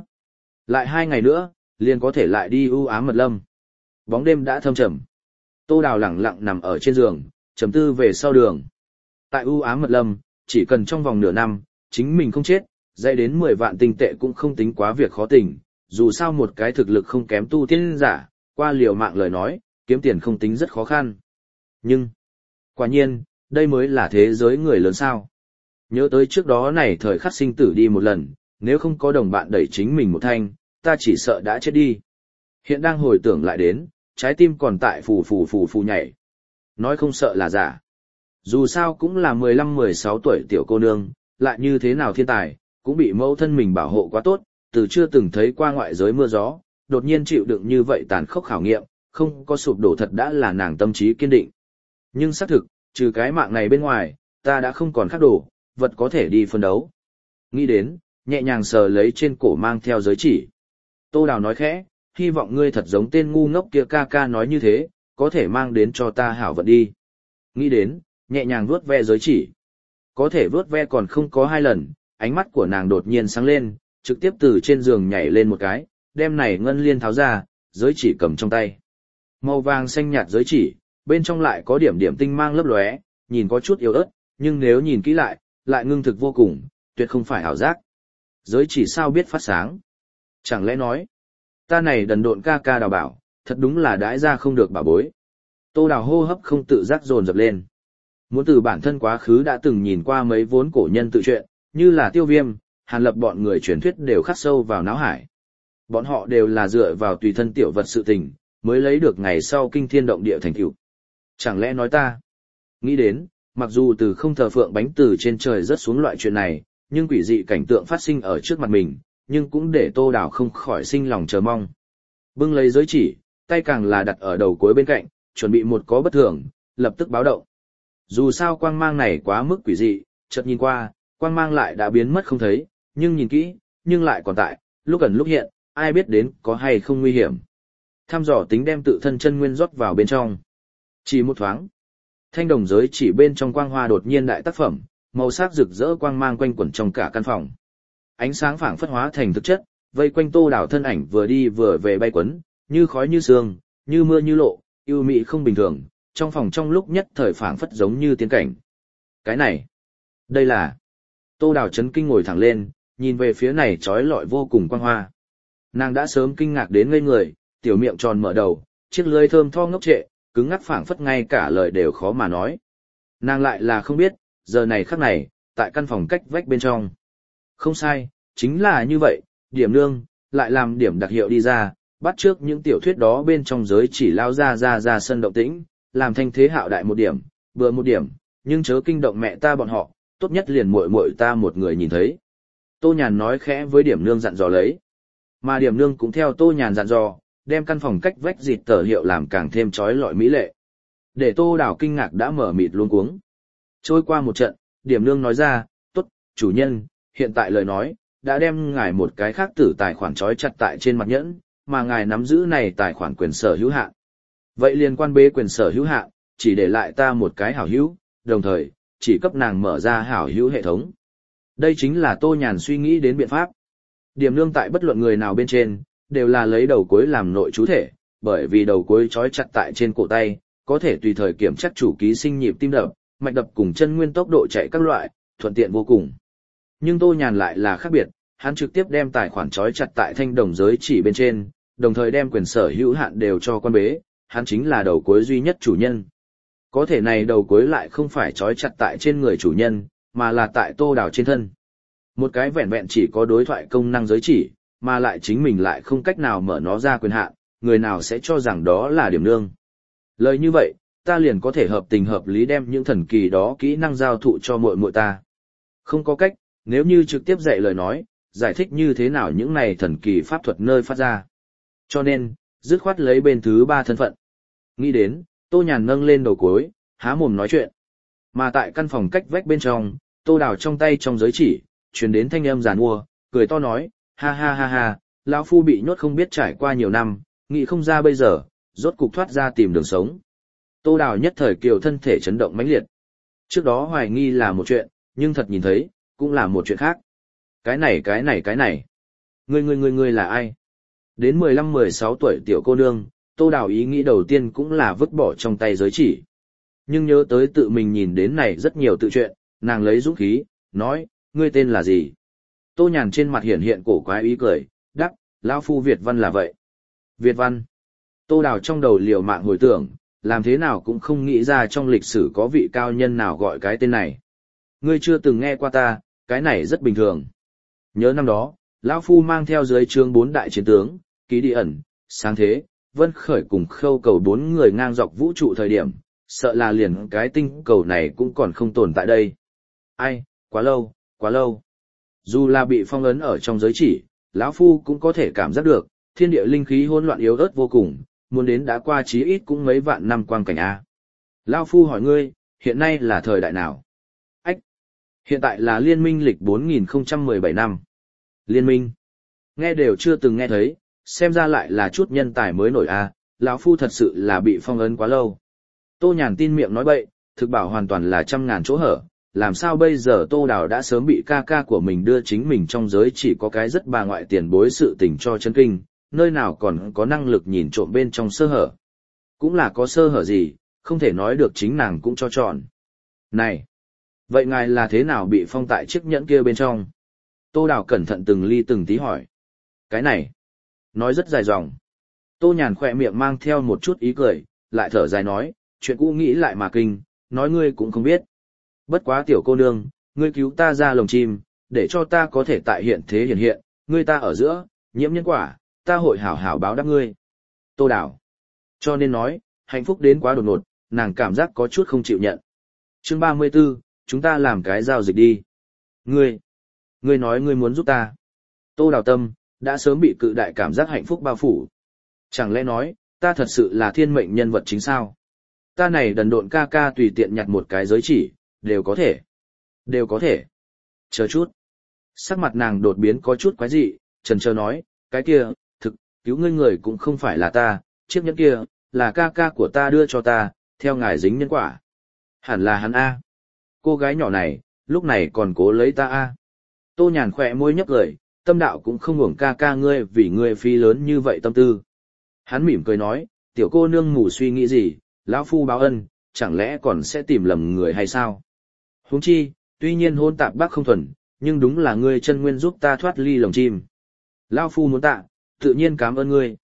ngày nữa, liền có thể lại đi u ám mật lâm. Bóng đêm đã thâm trầm. Tô Đào lẳng lặng nằm ở trên giường, trầm tư về sau đường. Tại u ám mật lâm, chỉ cần trong vòng nửa năm, chính mình không chết, dạy đến 10 vạn tinh tệ cũng không tính quá việc khó tình. Dù sao một cái thực lực không kém tu tiên giả, qua liều mạng lời nói, kiếm tiền không tính rất khó khăn. Nhưng, quả nhiên, đây mới là thế giới người lớn sao. Nhớ tới trước đó này thời khắc sinh tử đi một lần, nếu không có đồng bạn đẩy chính mình một thanh, ta chỉ sợ đã chết đi. Hiện đang hồi tưởng lại đến, trái tim còn tại phù nhảy. Nói không sợ là giả. Dù sao cũng là 15-16 tuổi tiểu cô nương, lại như thế nào thiên tài, cũng bị mẫu thân mình bảo hộ quá tốt, từ chưa từng thấy qua ngoại giới mưa gió, đột nhiên chịu đựng như vậy tàn khốc khảo nghiệm, không có sụp đổ thật đã là nàng tâm trí kiên định. Nhưng xác thực, trừ cái mạng này bên ngoài, ta đã không còn khác đồ, vật có thể đi phân đấu. Nghĩ đến, nhẹ nhàng sờ lấy trên cổ mang theo giới chỉ. Tô Đào nói khẽ, hy vọng ngươi thật giống tên ngu ngốc kia ca ca nói như thế, có thể mang đến cho ta hảo vận đi. Nghĩ đến, nhẹ nhàng vuốt ve giới chỉ. Có thể vuốt ve còn không có 2 lần, ánh mắt của nàng đột nhiên sáng lên, trực tiếp từ trên giường nhảy lên một cái, đem này ngân liên tháo ra, giới chỉ cầm trong tay. Màu vàng xanh nhạt giới chỉ, bên trong lại có điểm điểm tinh mang lấp lóe, nhìn có chút yếu ớt, nhưng nếu nhìn kỹ lại ngưng thực vô cùng, tuyệt không phải ảo giác. Giới chỉ sao biết phát sáng? Chẳng lẽ nói, ta này đần độn ca ca Đào bảo, thật đúng là đãi ra không được bảo bối. Tô Đào hô hấp không tự giác dồn dập lên. Muốn từ bản thân quá khứ đã từng nhìn qua mấy vốn cổ nhân tự truyện, như là Tiêu Viêm, Hàn Lập bọn người truyền thuyết đều khắc sâu vào não hải. Bọn họ đều là dựa vào tùy thân tiểu vật sự tình, mới lấy được ngày sau kinh thiên động địa thành tựu. Chẳng lẽ nói ta? Nghĩ đến, Mặc dù từ không thờ phượng bánh từ trên trời rớt xuống loại chuyện này, nhưng quỷ dị cảnh tượng phát sinh ở trước mặt mình, nhưng cũng để Tô Đào không khỏi sinh lòng chờ mong. Bưng lấy giới chỉ, tay càng là đặt ở đầu cuối bên cạnh, chuẩn bị một có bất thường, lập tức báo động. Dù sao quang mang này quá mức quỷ dị, chợt nhìn qua, quang mang lại đã biến mất không thấy, nhưng nhìn kỹ, nhưng lại còn tại, lúc ẩn lúc hiện, ai biết đến có hay không nguy hiểm. Thăm dò tính đem tự thân chân nguyên rót vào bên trong. Chỉ một thoáng, thanh đồng giới chỉ bên trong quang hoa đột nhiên đại tác phẩm, màu sắc rực rỡ quang mang quanh quẩn trong cả căn phòng. Ánh sáng phảng phất hóa thành thực chất, vây quanh Tô Đào thân ảnh vừa đi vừa về bay quấn, như khói như sương, như mưa như lộ, yêu mị không bình thường, trong phòng trong lúc nhất thời phảng phất giống như tiên cảnh. Cái này, đây là... Tô Đào chấn kinh ngồi thẳng lên, nhìn về phía này trói lọi vô cùng quang hoa. Nàng đã sớm kinh ngạc đến ngây người, tiểu miệng tròn mở đầu, chiếc lưỡi thơm tho ngốc trệ, cứng ngắc phảng phất ngay cả lời đều khó mà nói. Nàng lại là không biết, giờ này khắc này, tại căn phòng cách vách bên trong. Không sai, chính là như vậy, điểm nương, lại làm điểm đặc hiệu đi ra, bắt trước những tiểu thuyết đó bên trong giới chỉ lao ra sân động tĩnh, làm thanh thế hạo đại một điểm, vừa một điểm, nhưng chớ kinh động mẹ ta bọn họ, tốt nhất liền muội muội ta một người nhìn thấy. Tô Nhàn nói khẽ với điểm nương dặn dò lấy. Mà điểm nương cũng theo Tô Nhàn dặn dò, đem căn phòng cách vách dịt tờ hiệu làm càng thêm trói lọi mỹ lệ. Để Tô Đào kinh ngạc đã mở mịt luống cuống. Trôi qua một trận, điểm nương nói ra, tốt, chủ nhân, hiện tại lời nói, đã đem ngài một cái khác tử tài khoản trói chặt tại trên mặt nhẫn, mà ngài nắm giữ này tài khoản quyền sở hữu hạn. Vậy liên quan bế quyền sở hữu hạn, chỉ để lại ta một cái hảo hữu, đồng thời, chỉ cấp nàng mở ra hảo hữu hệ thống. Đây chính là Tô Nhàn suy nghĩ đến biện pháp. Điểm nương tại bất luận người nào bên trên, đều là lấy đầu cuối làm nội chú thể, bởi vì đầu cuối trói chặt tại trên cổ tay, có thể tùy thời kiểm chắc chủ ký sinh nhịp tim đập, mạch đập cùng chân nguyên tốc độ chạy các loại, thuận tiện vô cùng. Nhưng Tô Nhàn lại là khác biệt, hắn trực tiếp đem tài khoản trói chặt tại thanh đồng giới chỉ bên trên, đồng thời đem quyền sở hữu hạn đều cho con bế, hắn chính là đầu cuối duy nhất chủ nhân. Có thể này đầu cuối lại không phải trói chặt tại trên người chủ nhân, mà là tại Tô Đào trên thân. Một cái vẹn vẹn chỉ có đối thoại công năng giới chỉ, mà lại chính mình lại không cách nào mở nó ra quyền hạn, người nào sẽ cho rằng đó là điểm nương. Lời như vậy, ta liền có thể hợp tình hợp lý đem những thần kỳ đó kỹ năng giao thụ cho muội muội ta. Không có cách, nếu như trực tiếp dạy lời nói, giải thích như thế nào những này thần kỳ pháp thuật nơi phát ra. Cho nên, dứt khoát lấy bên thứ ba thân phận. Nghĩ đến, Tô Nhàn nâng lên đầu cuối, há mồm nói chuyện. Mà tại căn phòng cách vách bên trong, Tô Đào trong tay trong giới chỉ, truyền đến thanh âm giàn mua, cười to nói, ha ha ha ha, lão phu bị nhốt không biết trải qua nhiều năm, nghĩ không ra bây giờ, rốt cục thoát ra tìm đường sống. Tô Đào nhất thời kiều thân thể chấn động mãnh liệt. Trước đó hoài nghi là một chuyện, nhưng thật nhìn thấy, cũng là một chuyện khác. Cái này. Ngươi là ai? Đến 15-16 tuổi tiểu cô nương, Tô Đào ý nghĩ đầu tiên cũng là vứt bỏ trong tay giới chỉ. Nhưng nhớ tới tự mình nhìn đến này rất nhiều tự chuyện, nàng lấy dũng khí, nói, ngươi tên là gì? Tô Nhàn trên mặt hiện hiện cổ quái ý cười, đắc, lão phu Việt Văn là vậy. Việt Văn. Tô Đào trong đầu liều mạng hồi tưởng, làm thế nào cũng không nghĩ ra trong lịch sử có vị cao nhân nào gọi cái tên này. Ngươi chưa từng nghe qua ta, cái này rất bình thường. Nhớ năm đó, lão phu mang theo dưới trướng 4 đại chiến tướng, Ký Đi Ẩn, Sáng Thế, Vân Khởi cùng Khâu Cầu 4 người ngang dọc vũ trụ thời điểm, sợ là liền cái tinh cầu này cũng còn không tồn tại đây. Ai, quá lâu. Dù là bị phong ấn ở trong giới chỉ, lão phu cũng có thể cảm giác được, thiên địa linh khí hỗn loạn yếu ớt vô cùng, muốn đến đã qua chí ít cũng mấy vạn năm quang cảnh a. Lão phu hỏi ngươi, hiện nay là thời đại nào? Ách, hiện tại là liên minh lịch 4017 năm. Liên minh? Nghe đều chưa từng nghe thấy, xem ra lại là chút nhân tài mới nổi a, lão phu thật sự là bị phong ấn quá lâu. Tô Nhàn tin miệng nói bậy, thực bảo hoàn toàn là trăm ngàn chỗ hở, làm sao bây giờ Tô Đào đã sớm bị ca ca của mình đưa chính mình trong giới chỉ có cái rất bà ngoại tiền bối sự tình cho chân kinh, nơi nào còn có năng lực nhìn trộm bên trong sơ hở. Cũng là có sơ hở gì, không thể nói được chính nàng cũng cho chọn. Này! Vậy ngài là thế nào bị phong tại chiếc nhẫn kia bên trong? Tô Đào cẩn thận từng ly từng tí hỏi. Cái này! Nói rất dài dòng. Tô Nhàn khỏe miệng mang theo một chút ý cười, lại thở dài nói, chuyện cũ nghĩ lại mà kinh, nói ngươi cũng không biết. Bất quá tiểu cô nương, ngươi cứu ta ra lồng chim, để cho ta có thể tại hiện thế hiện, ngươi ta ở giữa, nhiễm nhân quả, ta hội hảo hảo báo đáp ngươi. Tô Đào. Cho nên nói, hạnh phúc đến quá đột ngột, nàng cảm giác có chút không chịu nhận. Chương 34, chúng ta làm cái giao dịch đi. Ngươi nói ngươi muốn giúp ta. Tô Đào tâm, đã sớm bị cự đại cảm giác hạnh phúc bao phủ. Chẳng lẽ nói, ta thật sự là thiên mệnh nhân vật chính sao? Ta này đần độn ca ca tùy tiện nhặt một cái giới chỉ, đều có thể. Đều có thể. Chờ chút. Sắc mặt nàng đột biến có chút quái dị, chần chờ nói, cái kia, thực, cứu ngươi người cũng không phải là ta, chiếc nhẫn kia, là ca ca của ta đưa cho ta, theo ngài dính nhân quả. Hẳn là hắn A. Cô gái nhỏ này, lúc này còn cố lấy ta A. Tô Nhàn khỏe môi nhấp cười, tâm đạo cũng không hưởng ca ca ngươi vì ngươi phi lớn như vậy tâm tư. Hắn mỉm cười nói, tiểu cô nương ngủ suy nghĩ gì, lão phu báo ân, chẳng lẽ còn sẽ tìm lầm người hay sao? Huống chi, tuy nhiên hôn tạp bác không thuần, nhưng đúng là ngươi chân nguyên giúp ta thoát ly lồng chim. Lão phu muốn tạ, tự nhiên cảm ơn ngươi.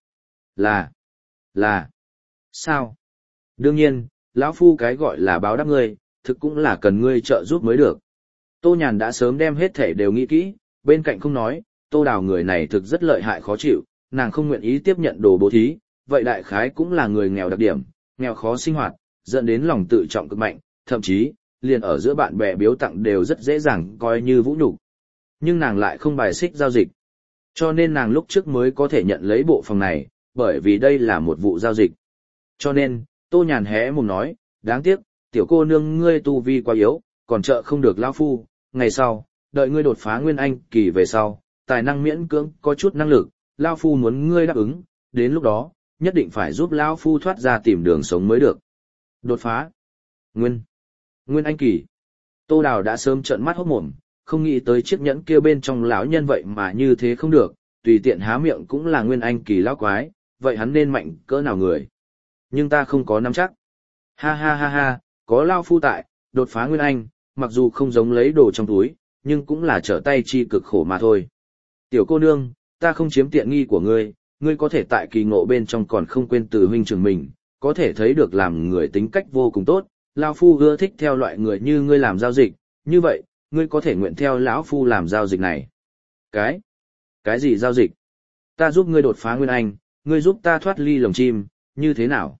Là, sao? Đương nhiên, lão phu cái gọi là báo đáp ngươi, thực cũng là cần ngươi trợ giúp mới được. Tô Nhàn đã sớm đem hết thể đều nghĩ kỹ, bên cạnh không nói, Tô Đào người này thực rất lợi hại khó chịu, nàng không nguyện ý tiếp nhận đồ bố thí, vậy đại khái cũng là người nghèo đặc điểm, nghèo khó sinh hoạt, dẫn đến lòng tự trọng cực mạnh, thậm chí, liền ở giữa bạn bè biếu tặng đều rất dễ dàng coi như vũ nhục. Nhưng nàng lại không bài xích giao dịch. Cho nên nàng lúc trước mới có thể nhận lấy bộ phòng này, bởi vì đây là một vụ giao dịch. Cho nên, Tô Nhàn hé mồm nói, đáng tiếc, tiểu cô nương ngươi tu vi quá yếu, còn trợ không được lão phu, ngày sau, đợi ngươi đột phá nguyên anh kỳ về sau, tài năng miễn cưỡng có chút năng lực, lão phu muốn ngươi đáp ứng, đến lúc đó, nhất định phải giúp lão phu thoát ra tìm đường sống mới được. Đột phá. Nguyên anh kỳ. Tô Đào đã sớm trợn mắt hốt mồm, không nghĩ tới chiếc nhẫn kia bên trong lão nhân vậy mà như thế không được, tùy tiện há miệng cũng là nguyên anh kỳ lão quái, vậy hắn nên mạnh cỡ nào người. Nhưng ta không có nắm chắc. Ha ha ha ha, có lão phu tại, đột phá nguyên anh, mặc dù không giống lấy đồ trong túi, nhưng cũng là trở tay chi cực khổ mà thôi. Tiểu cô nương, ta không chiếm tiện nghi của ngươi, ngươi có thể tại kỳ ngộ bên trong còn không quên từ huynh trưởng mình, có thể thấy được làm người tính cách vô cùng tốt, lão phu ưa thích theo loại người như ngươi làm giao dịch, như vậy, ngươi có thể nguyện theo lão phu làm giao dịch này. Cái gì giao dịch? Ta giúp ngươi đột phá nguyên anh, ngươi giúp ta thoát ly lồng chim, như thế nào?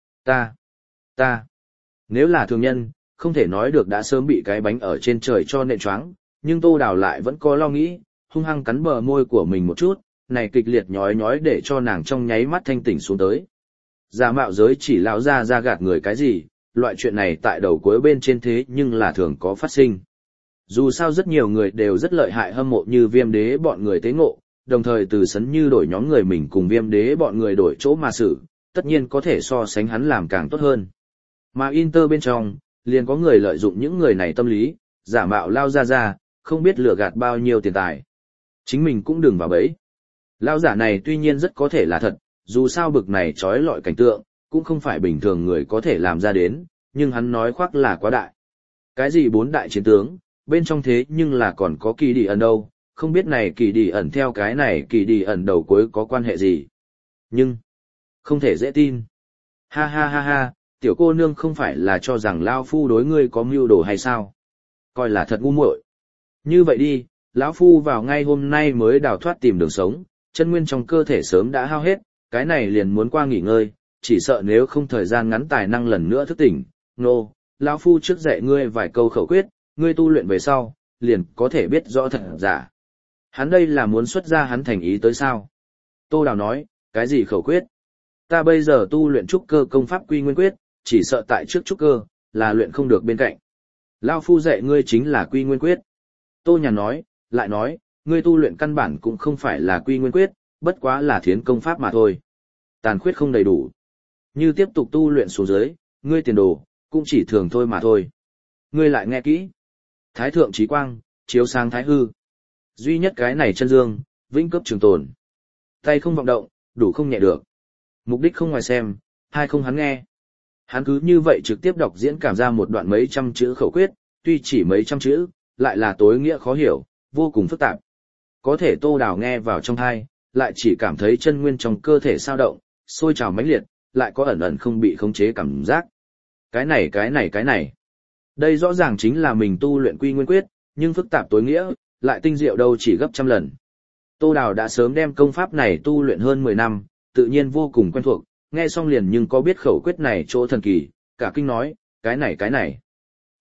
Ta. Nếu là thường nhân, không thể nói được đã sớm bị cái bánh ở trên trời cho nện choáng, nhưng Tô Đào lại vẫn có lo nghĩ, hung hăng cắn bờ môi của mình một chút, này kịch liệt nhói nhói để cho nàng trong nháy mắt thanh tỉnh xuống tới. Giả mạo giới chỉ lão ra gạt người cái gì, loại chuyện này tại đầu cuối bên trên thế nhưng là thường có phát sinh. Dù sao rất nhiều người đều rất lợi hại hâm mộ như Viêm Đế bọn người tế ngộ, đồng thời từ sấn như đổi nhóm người mình cùng Viêm Đế bọn người đổi chỗ mà xử, tất nhiên có thể so sánh hắn làm càng tốt hơn. Mà Inter bên trong, liền có người lợi dụng những người này tâm lý, giả mạo lao ra, không biết lừa gạt bao nhiêu tiền tài. Chính mình cũng đừng vào bẫy. Lao giả này tuy nhiên rất có thể là thật, dù sao bực này trói lọi cảnh tượng, cũng không phải bình thường người có thể làm ra đến, nhưng hắn nói khoác là quá đại. Cái gì 4 đại chiến tướng, bên trong thế nhưng là còn có kỳ đi ẩn đâu, không biết này kỳ đi ẩn theo cái này kỳ đi ẩn đầu cuối có quan hệ gì. Nhưng, không thể dễ tin. Ha ha ha ha, tiểu cô nương không phải là cho rằng lão phu đối ngươi có mưu đồ hay sao? Coi là thật ngu muội. Như vậy đi, lão phu vào ngay hôm nay mới đào thoát tìm đường sống, chân nguyên trong cơ thể sớm đã hao hết, cái này liền muốn qua nghỉ ngơi, chỉ sợ nếu không thời gian ngắn tài năng lần nữa thức tỉnh. Nô, lão phu trước dạy ngươi vài câu khẩu quyết, ngươi tu luyện về sau, liền có thể biết rõ thật giả. Hắn đây là muốn xuất ra hắn thành ý tới sao? Tô Đào nói, cái gì khẩu quyết? Ta bây giờ tu luyện trúc cơ công pháp quy nguyên quyết, chỉ sợ tại trước trúc cơ, là luyện không được bên cạnh. Lão phu dạy ngươi chính là quy nguyên quyết. Tô Nhàn nói, lại nói, ngươi tu luyện căn bản cũng không phải là quy nguyên quyết, bất quá là thiến công pháp mà thôi. Tàn khuyết không đầy đủ. Như tiếp tục tu luyện xuống dưới, ngươi tiền đồ, cũng chỉ thường thôi mà thôi. Ngươi lại nghe kỹ. Thái thượng chí quang, chiếu sáng thái hư. Duy nhất cái này chân dương, vĩnh cấp trường tồn. Tay không vọng động, đủ không nhẹ được. Mục đích không ngoài xem, hai không hắn nghe. Hắn cứ như vậy trực tiếp đọc diễn cảm ra một đoạn mấy trăm chữ khẩu quyết, tuy chỉ mấy trăm chữ, lại là tối nghĩa khó hiểu, vô cùng phức tạp. Có thể Tô Đào nghe vào trong tai, lại chỉ cảm thấy chân nguyên trong cơ thể sao động, sôi trào mãnh liệt, lại có ẩn ẩn không bị khống chế cảm giác. Cái này. Đây rõ ràng chính là mình tu luyện quy nguyên quyết, nhưng phức tạp tối nghĩa, lại tinh diệu đâu chỉ gấp trăm lần. Tô Đào đã sớm đem công pháp này tu luyện hơn 10 năm, tự nhiên vô cùng quen thuộc, nghe xong liền nhưng có biết khẩu quyết này chỗ thần kỳ, cả kinh nói, cái này.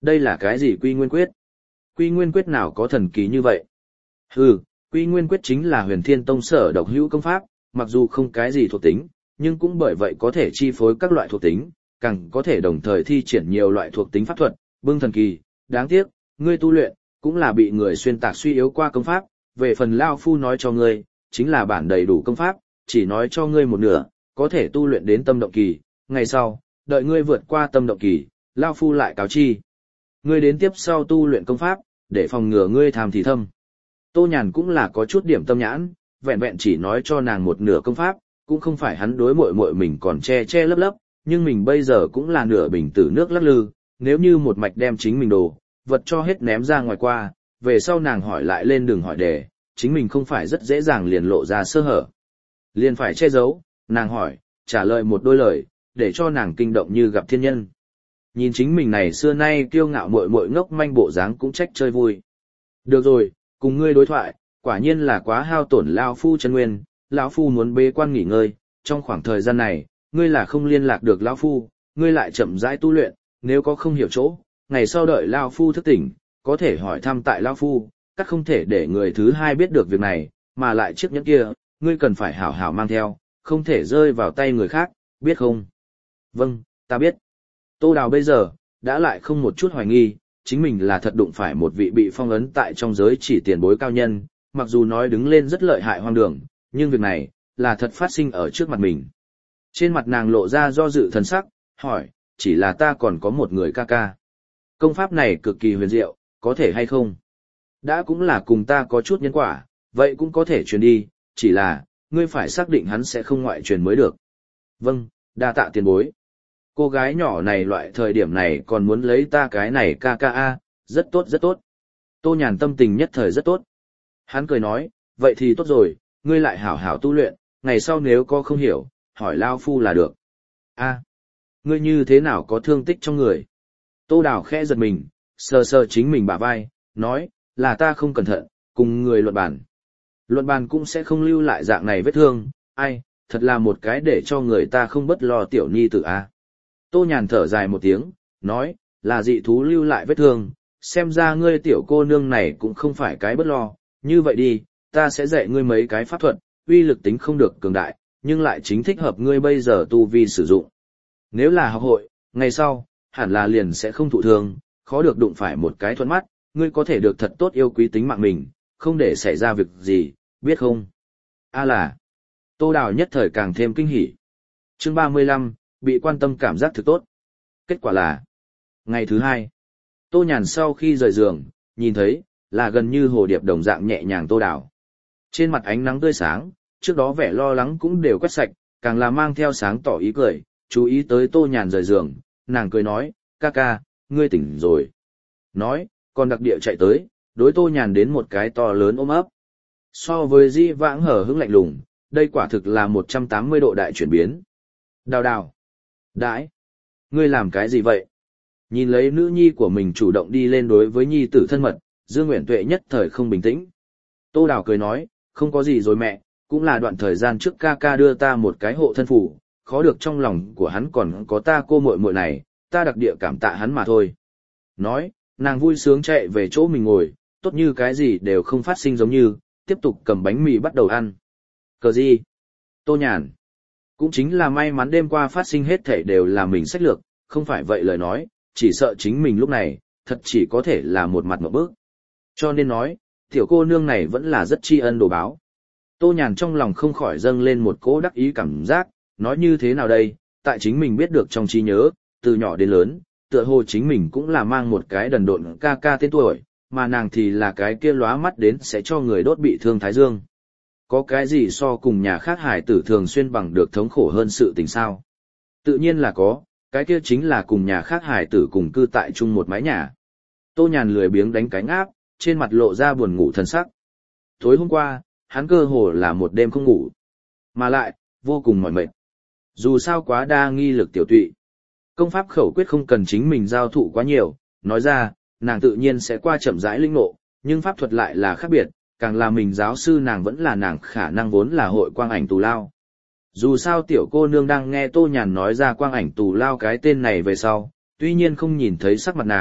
Đây là cái gì Quy Nguyên Quyết? Quy Nguyên Quyết nào có thần kỳ như vậy? Hừ, Quy Nguyên Quyết chính là Huyền Thiên Tông sở độc hữu công pháp, mặc dù không cái gì thuộc tính, nhưng cũng bởi vậy có thể chi phối các loại thuộc tính, càng có thể đồng thời thi triển nhiều loại thuộc tính pháp thuật, bưng thần kỳ. Đáng tiếc, ngươi tu luyện cũng là bị người xuyên tạc suy yếu qua công pháp, về phần lao phu nói cho ngươi, chính là bản đầy đủ công pháp, chỉ nói cho ngươi một nửa, có thể tu luyện đến tâm động kỳ, ngày sau, đợi ngươi vượt qua tâm động kỳ, lao phu lại cáo chi. Ngươi đến tiếp sau tu luyện công pháp, để phòng ngừa ngươi tham thì thâm. Tô Nhàn cũng là có chút điểm tâm nhãn, vẹn vẹn chỉ nói cho nàng một nửa công pháp, cũng không phải hắn đối muội muội mình còn che lấp lấp, nhưng mình bây giờ cũng là nửa bình tử nước lắc lư, nếu như một mạch đem chính mình đồ, vật cho hết ném ra ngoài qua, về sau nàng hỏi lại lên đừng hỏi đề, chính mình không phải rất dễ dàng liền lộ ra sơ hở. Liền phải che giấu, nàng hỏi, trả lời một đôi lời, để cho nàng kinh động như gặp thiên nhân. Nhìn chính mình này xưa nay kiêu ngạo muội muội ngốc manh bộ dáng cũng trách chơi vui. Được rồi, cùng ngươi đối thoại, quả nhiên là quá hao tổn lão phu chân nguyên, lão phu muốn bế quan nghỉ ngơi, trong khoảng thời gian này, ngươi là không liên lạc được lão phu, ngươi lại chậm rãi tu luyện, nếu có không hiểu chỗ, ngày sau đợi lão phu thức tỉnh, có thể hỏi thăm tại lão phu, các không thể để người thứ hai biết được việc này, mà lại chiếc nhẫn kia, ngươi cần phải hảo hảo mang theo, không thể rơi vào tay người khác, biết không? Vâng, ta biết. Tô Đào bây giờ, đã lại không một chút hoài nghi, chính mình là thật đụng phải một vị bị phong ấn tại trong giới chỉ tiền bối cao nhân, mặc dù nói đứng lên rất lợi hại hoang đường, nhưng việc này, là thật phát sinh ở trước mặt mình. Trên mặt nàng lộ ra do dự thần sắc, hỏi, chỉ là ta còn có một người ca ca. Công pháp này cực kỳ huyền diệu, có thể hay không? Đã cũng là cùng ta có chút nhân quả, vậy cũng có thể truyền đi, chỉ là, ngươi phải xác định hắn sẽ không ngoại truyền mới được. Vâng, đa tạ tiền bối. Cô gái nhỏ này loại thời điểm này còn muốn lấy ta cái này ca ca a, rất tốt rất tốt. Tô Nhàn tâm tình nhất thời rất tốt. Hắn cười nói, vậy thì tốt rồi, ngươi lại hảo hảo tu luyện, ngày sau nếu có không hiểu, hỏi Lao Phu là được. A, ngươi như thế nào có thương tích trong người? Tô Đào khẽ giật mình, sờ sờ chính mình bả vai, nói, là ta không cẩn thận, cùng người luận bàn. Luận bàn cũng sẽ không lưu lại dạng này vết thương, ai, thật là một cái để cho người ta không bất lo tiểu nhi tử a. Tô Nhàn thở dài một tiếng, nói, là dị thú lưu lại vết thương, xem ra ngươi tiểu cô nương này cũng không phải cái bất lo, như vậy đi, ta sẽ dạy ngươi mấy cái pháp thuật, uy lực tính không được cường đại, nhưng lại chính thích hợp ngươi bây giờ tu vi sử dụng. Nếu là học hội, ngày sau, hẳn là liền sẽ không thụ thương, khó được đụng phải một cái thuận mắt, ngươi có thể được thật tốt yêu quý tính mạng mình, không để xảy ra việc gì, biết không? A là, Tô Đào nhất thời càng thêm kinh hỉ. Chương 35, bị quan tâm cảm giác thực tốt. Kết quả là, ngày thứ hai, Tô Nhàn sau khi rời giường, nhìn thấy, là gần như hồ điệp đồng dạng nhẹ nhàng Tô Đào. Trên mặt ánh nắng tươi sáng, trước đó vẻ lo lắng cũng đều quét sạch, càng là mang theo sáng tỏ ý cười, chú ý tới Tô Nhàn rời giường, nàng cười nói, ca ca, ngươi tỉnh rồi. Nói, còn đặc địa chạy tới, đối Tô Nhàn đến một cái to lớn ôm ấp. So với di vãng hở hững lạnh lùng, đây quả thực là 180 độ đại chuyển biến. Đào đào. Đãi. Ngươi làm cái gì vậy? Nhìn lấy nữ nhi của mình chủ động đi lên đối với nhi tử thân mật, Dương Nguyễn Tuệ nhất thời không bình tĩnh. Tô Đào cười nói, không có gì rồi mẹ, cũng là đoạn thời gian trước ca ca đưa ta một cái hộ thân phủ, khó được trong lòng của hắn còn có ta cô muội muội này, ta đặc địa cảm tạ hắn mà thôi. Nói, nàng vui sướng chạy về chỗ mình ngồi, tốt như cái gì đều không phát sinh giống như, tiếp tục cầm bánh mì bắt đầu ăn. Cờ gì? Tô Nhàn. Cũng chính là may mắn đêm qua phát sinh hết thảy đều là mình sách lược, không phải vậy lời nói, chỉ sợ chính mình lúc này, thật chỉ có thể là một mặt ngộp bước. Cho nên nói, tiểu cô nương này vẫn là rất tri ân đồ báo. Tô Nhàn trong lòng không khỏi dâng lên một cỗ đắc ý cảm giác, nói như thế nào đây, tại chính mình biết được trong trí nhớ, từ nhỏ đến lớn, tựa hồ chính mình cũng là mang một cái đần độn ca ca tên tuổi, mà nàng thì là cái kia lóa mắt đến sẽ cho người đốt bị thương thái dương. Có cái gì so cùng nhà khác hải tử thường xuyên bằng được thống khổ hơn sự tình sao? Tự nhiên là có, cái kia chính là cùng nhà khác hải tử cùng cư tại chung một mái nhà. Tô Nhàn lười biếng đánh cánh áp, trên mặt lộ ra buồn ngủ thân sắc. Tối hôm qua, hắn cơ hồ là một đêm không ngủ, mà lại, vô cùng mỏi mệt. Dù sao quá đa nghi lực tiểu tụy. Công pháp khẩu quyết không cần chính mình giao thụ quá nhiều, nói ra, nàng tự nhiên sẽ qua chậm rãi linh ngộ, nhưng pháp thuật lại là khác biệt, càng là mình giáo sư nàng vẫn là nàng khả năng vốn là hội quang ảnh tù lao. Dù sao tiểu cô nương đang nghe Tô Nhàn nói ra quang ảnh tù lao cái tên này về sau, tuy nhiên không nhìn thấy sắc mặt nàng,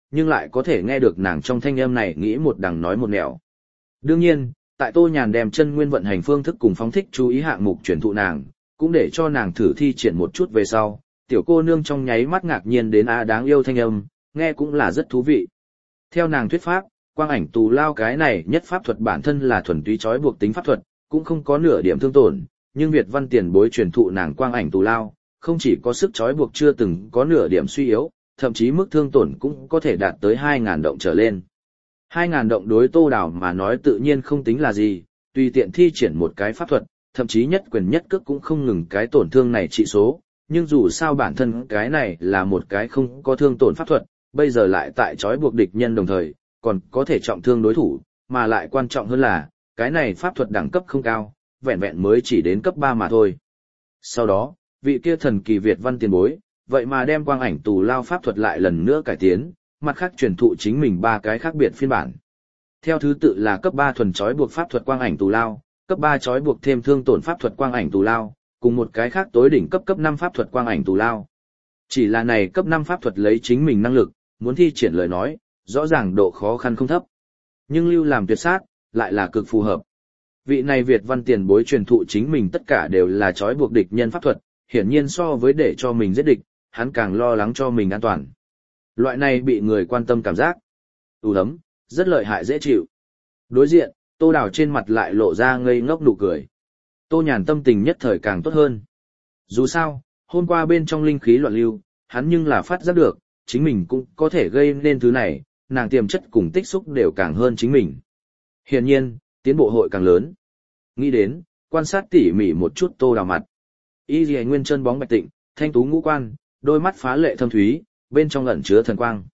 nhưng lại có thể nghe được nàng trong thanh âm này nghĩ một đằng nói một nẻo. Đương nhiên, tại Tô Nhàn đem chân nguyên vận hành phương thức cùng phóng thích chú ý hạng mục truyền thụ nàng, cũng để cho nàng thử thi triển một chút về sau, tiểu cô nương trong nháy mắt ngạc nhiên đến đáng yêu thanh âm, nghe cũng là rất thú vị. Theo nàng thuyết pháp, quang ảnh tù lao cái này nhất pháp thuật bản thân là thuần túy trói buộc tính pháp thuật, cũng không có nửa điểm thương tổn, nhưng Việt Văn tiền bối truyền thụ nàng quang ảnh tù lao, không chỉ có sức trói buộc chưa từng có nửa điểm suy yếu, thậm chí mức thương tổn cũng có thể đạt tới 2.000 động trở lên. 2.000 động đối Tô Đào mà nói tự nhiên không tính là gì, tùy tiện thi triển một cái pháp thuật, thậm chí nhất quyền nhất cước cũng không ngừng cái tổn thương này trị số, nhưng dù sao bản thân cái này là một cái không có thương tổn pháp thuật, bây giờ lại tại trói buộc địch nhân đồng thời, còn có thể trọng thương đối thủ, mà lại quan trọng hơn là, cái này pháp thuật đẳng cấp không cao, vẹn vẹn mới chỉ đến cấp 3 mà thôi. Sau đó, vị kia thần kỳ Việt Văn tiền bối, vậy mà đem quang ảnh tù lao pháp thuật lại lần nữa cải tiến, mặt khác truyền thụ chính mình 3 cái khác biệt phiên bản. Theo thứ tự là cấp 3 thuần trói buộc pháp thuật quang ảnh tù lao, cấp 3 trói buộc thêm thương tổn pháp thuật quang ảnh tù lao, cùng một cái khác tối đỉnh cấp 5 pháp thuật quang ảnh tù lao. Chỉ là này cấp 5 pháp thuật lấy chính mình năng lực, muốn thi triển lời nói, rõ ràng độ khó khăn không thấp. Nhưng lưu làm tuyệt sát, lại là cực phù hợp. Vị này Việt Văn tiền bối truyền thụ chính mình tất cả đều là trói buộc địch nhân pháp thuật, hiển nhiên so với để cho mình giết địch, hắn càng lo lắng cho mình an toàn. Loại này bị người quan tâm cảm giác. Ấm, rất lợi hại dễ chịu. Đối diện, Tô Đào trên mặt lại lộ ra ngây ngốc nụ cười. Tô Nhàn tâm tình nhất thời càng tốt hơn. Dù sao, hôm qua bên trong linh khí loạn lưu, hắn nhưng là phát giác được, chính mình cũng có thể gây nên thứ này, nàng tiềm chất cùng tích xúc đều càng hơn chính mình. Hiển nhiên, tiến bộ hội càng lớn. Nghĩ đến, quan sát tỉ mỉ một chút Tô Đào mặt. Y Liễu Nguyên chân bóng bạch tịnh, thanh tú ngũ quan, đôi mắt phá lệ thâm thúy, bên trong ẩn chứa thần quang.